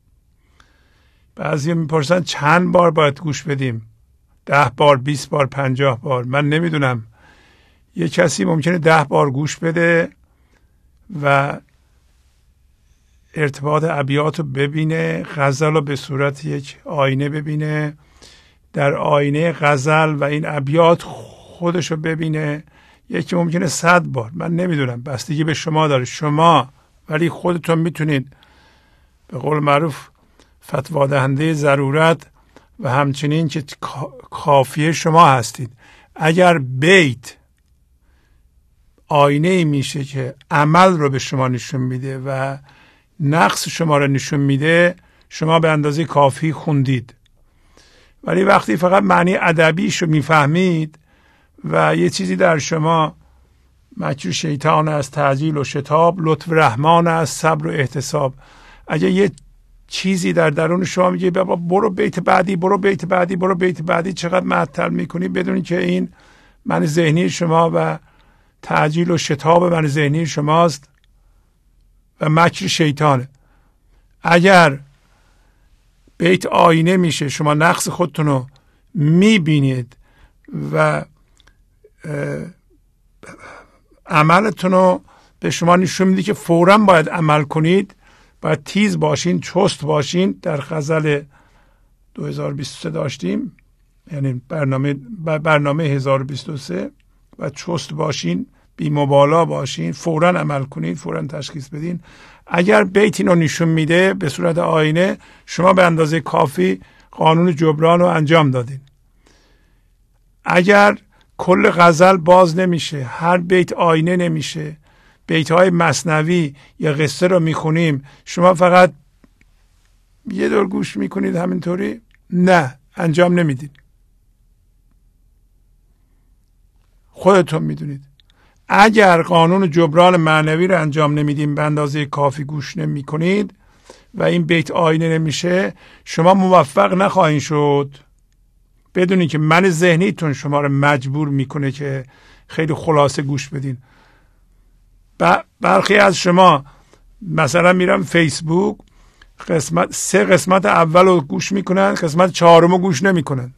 بعضی میپرسن چند بار باید گوش بدیم؟ 10 بار، 20 بار، 50 بار؟ من نمیدونم. یه کسی ممکنه 10 بار گوش بده و ارتباط ابیات رو ببینه، غزل رو به صورت یک آینه ببینه، در آینه غزل و این ابیات خودش رو ببینه. یکی ممکنه 100 بار. من نمیدونم، بستگی به شما داره. شما ولی خودتون میتونید به قول معروف فتوا دهنده ضرورت و همچنین که کافیه شما هستید. اگر بیت آینه میشه که عمل رو به شما نشون میده و نقص شما رو نشون میده، شما به اندازه کافی خوندید. ولی وقتی فقط معنی ادبیش رو میفهمید و یه چیزی در شما مکر شیطان است، تعجیل و شتاب، لطف رحمان است، صبر و احتساب، اگه یه چیزی در درون شما میگه بابا برو بیت بعدی، برو بیت بعدی، برو بیت بعدی، چقدر معطل میکنی، بدونید که این من ذهنی شما و تعجیل و شتاب من ذهنی شماست و مکر شیطانه. اگر بیت آینه میشه، شما نقص خودتون رو میبینید و عملتون رو به شما نشون میده که فوراً باید عمل کنید، باید تیز باشین، چست باشین. در غزل 2023 داشتیم، یعنی برنامه 1023، و چست باشین، بی مبالا باشین، فوراً عمل کنید، فوراً تشخیص بدین. اگر بیت اینو نشون میده به صورت آینه، شما به اندازه کافی قانون جبران رو انجام دادین. اگر کل غزل باز نمیشه، هر بیت آینه نمیشه، بیت های مثنوی یا قصه رو میخونیم، شما فقط یه دور گوش میکنید همینطوری، نه، انجام نمیدید. خودتون میدونید. اگر قانون جبران معنوی رو انجام نمیدیم، به اندازه کافی گوش نمی کنید و این بیت آینه نمیشه، شما موفق نخواهید شد. بدونید که من ذهنیتون شما رو مجبور میکنه که خیلی خلاصه گوش بدین. برخی از شما مثلا میرن فیسبوک، سه قسمت اول رو گوش میکنن، قسمت 4 رو گوش نمیکنن.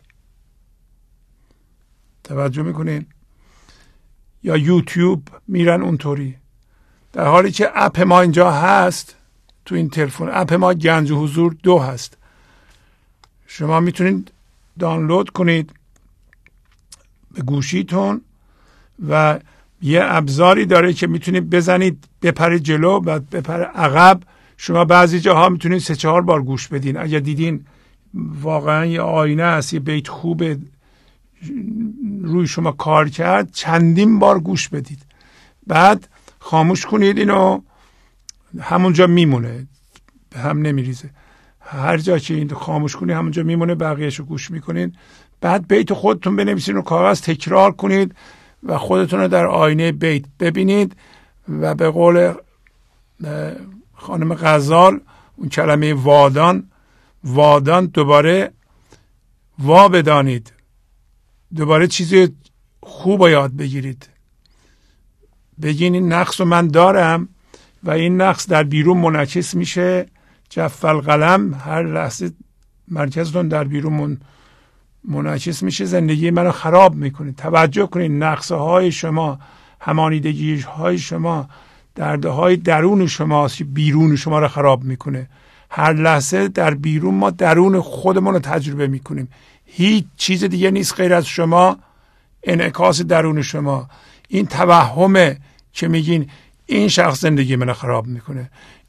توجه میکنین؟ یا یوتیوب میرن اونطوری، در حالی که اپ ما اینجا هست تو این تلفن. اپ ما گنج حضور 2 هست. شما میتونید دانلود کنید به گوشیتون و یه ابزاری داره که میتونید بزنید بپره جلو و بپره عقب. شما بعضی جاها میتونید 3-4 بار گوش بدین. اگر دیدین واقعا یه آینه هست، یه بیت خوبه روی شما کار کرد، چندین بار گوش بدید، بعد خاموش کنید. اینو همونجا میمونه، به هم نمیریزه. هر جا که این خاموش کنید همونجا میمونه، بقیهشو گوش میکنید. بعد بیت خودتون بنویسید رو کاغذ، تکرار کنید و خودتون رو در آینه بیت ببینید و به قول خانم غزال اون کلمه وادان دوباره وا بدانید، دوباره چیزی خوب رو یاد بگیرید. بگین این نقص رو من دارم و این نقص در بیرون منعکس میشه. جف القلم، هر لحظه مرکزتون در بیرون منعکس میشه، زندگی منو خراب میکنید. توجه کنید نقصه های شما، همانیدگی های شما، دردهای درون شماست، بیرون شما رو خراب میکنه. هر لحظه در بیرون ما درون خودمون رو تجربه میکنیم. هیچ چیز دیگه نیست غیر از شما، انعکاس درون شما. این توهمه که میگین این شخص زندگی منو خراب میکنه،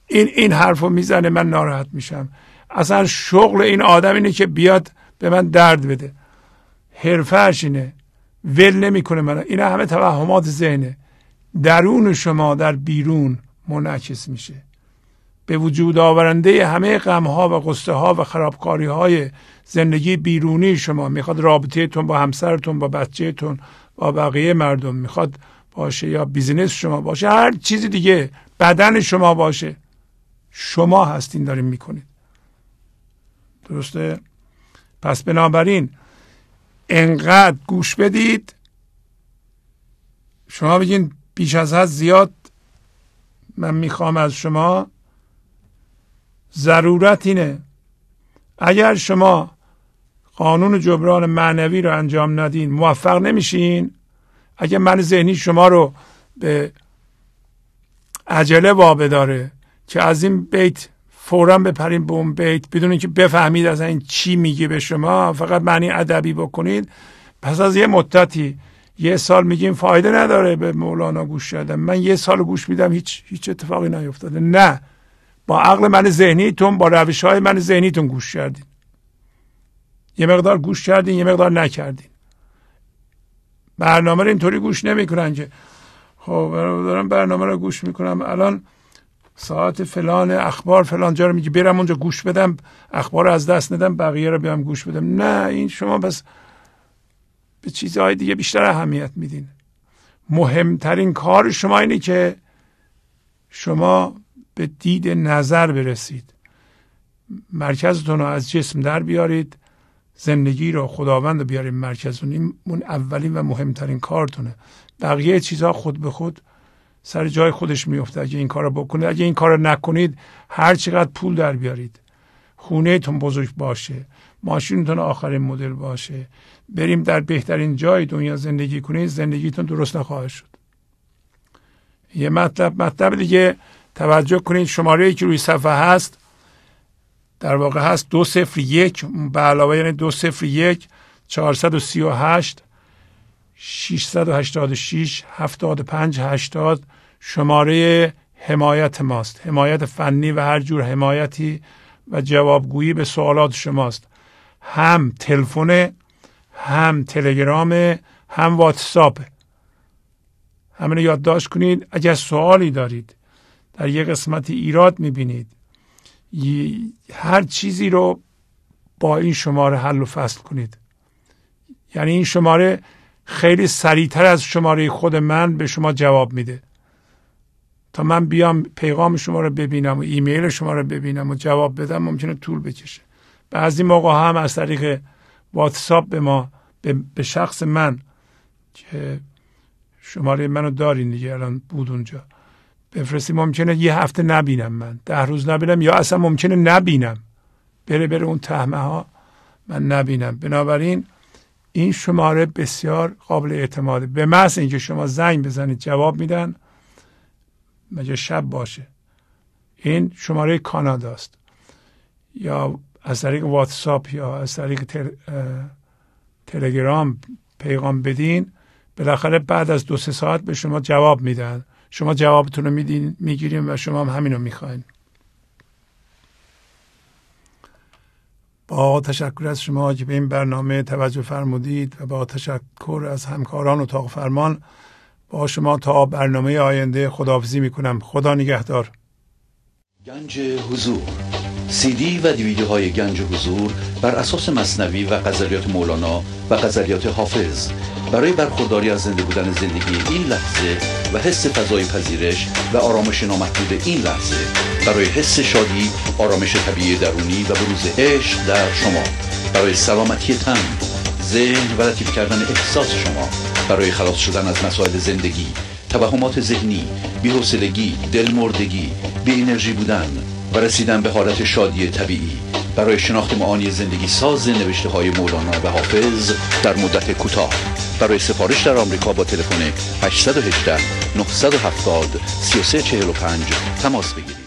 این حرفو میزنه من ناراحت میشم. اصلا شغل این آدم اینه که بیاد به من درد بده، حرفه‌اش اینه، ول نمیکنه من. اینا همه توهمات ذهنه. درون شما در بیرون منعکس میشه، به وجود آورنده همه غم‌ها و غصه‌ها و خرابکاری‌های زندگی بیرونی شما. میخواد رابطه‌تون با همسرتون، با بچه‌تون، با بقیه مردم میخواد باشه، یا بیزینس شما باشه، هر چیزی دیگه، بدن شما باشه، شما هستین دارین میکنید. درسته؟ پس بنابراین انقدر گوش بدید. شما بگین بیش از حد زیاد من میخوام از شما. ضرورت اینه اگر شما قانون جبران معنوی رو انجام ندین موفق نمیشین. اگر من ذهنی شما رو به عجله وابداره که از این بیت فوراً بپرین به اون بیت بدون اینکه بفهمید از این چی میگه به شما، فقط معنی ادبی بکنید، پس از یه مدتی، 1 سال میگیم فایده نداره به مولانا گوش کردم، من 1 سال گوش میدم هیچ اتفاقی نیفتاده. نه، با عقل من ذهنیتون، با روش‌های من ذهنیتون گوش کردین. یه مقدار گوش کردین، یه مقدار نکردین. برنامه رو اینطوری گوش نمیکنن که خب دارم برنامه رو گوش میکنم، الان ساعت فلان اخبار فلان جا رو میگه برم اونجا گوش بدم، اخبار رو از دست ندم، بقیه رو بیام گوش بدم. نه، این شما بس به چیزهای دیگه بیشتر اهمیت میدین. مهمترین کار شما اینه که شما به دید نظر برسید، مرکزتون رو از جسم در بیارید، زندگی رو خداوند رو بیارید مرکزتون. این اولین و مهمترین کارتونه. بقیه چیزها خود به خود سر جای خودش میفته اگه این کار رو بکنید. اگه این کار رو نکنید، هر چقدر پول در بیارید، خونهتون بزرگ باشه، ماشینتون آخرین مدل باشه، بریم در بهترین جای دنیا زندگی کنید، زندگیتون درست نخواهد شد. یه مطلب دیگه توجه کنید، شماره‌ای که روی صفحه هست در واقع هست 201 به علاوه یعنی 201 438 686 75 80 شماره حمایت ماست. حمایت فنی و هر جور حمایتی و جوابگویی به سوالات شماست. هم تلفن، هم تلگرام، هم واتساپ. همین رو یادداشت کنید. اگر سوالی دارید، در یک قسمتی ایراد میبینید، هر چیزی رو با این شماره حل و فصل کنید. یعنی این شماره خیلی سریعتر از شماره خود من به شما جواب میده. تا من بیام پیغام شما رو ببینم و ایمیل شما رو ببینم و جواب بدم ممکنه طول بکشه. بعضی موقع هم از طریق واتساپ به ما، به شخص من که شماره منو دارین دیگه، الان بود اونجا، بفرستی. ممکنه 1 هفته نبینم، من 10 روز نبینم، یا اصلا ممکنه نبینم، بره اون تهمه ها من نبینم. بنابراین این شماره بسیار قابل اعتماده. به محض اینکه شما زنگ بزنید جواب میدن، مگه شب باشه. این شماره کاناداست. یا از طریق واتساپ یا از طریق تلگرام پیغام بدین، بالاخره بعد از 2-3 ساعت به شما جواب میدن. شما جوابتون رو میگیریم و شما هم همین رو میخواین. با تشکر از شما که به این برنامه توجه فرمودید و با تشکر از همکاران اتاق فرمان با شما تا برنامه آینده خداحافظی میکنم. خدا نگهدار. گنج حضور، CD و دیویدیوهای گنج حضور بر اساس مثنوی و غزلیات مولانا و غزلیات حافظ برای برخورداری از زنده بودن زندگی این لحظه و حس فضای پذیرش و آرامش نامحدود این لحظه، برای حس شادی، آرامش طبیعی درونی و بروز عشق در شما، برای سلامتی تن، ذهن و لطیف کردن احساس شما، برای خلاص شدن از مسائل زندگی، توهمات ذهنی، بی‌حوصلگی، دلمردگی، بی انرژی بودن و رسیدن به حالت شادی طبیعی، برای شناخت معانی زندگی ساز نوشته های مولانا و حافظ در مدت کوتاه. برای سفارش در آمریکا با تلفن 818 970 3345 تماس بگیرید.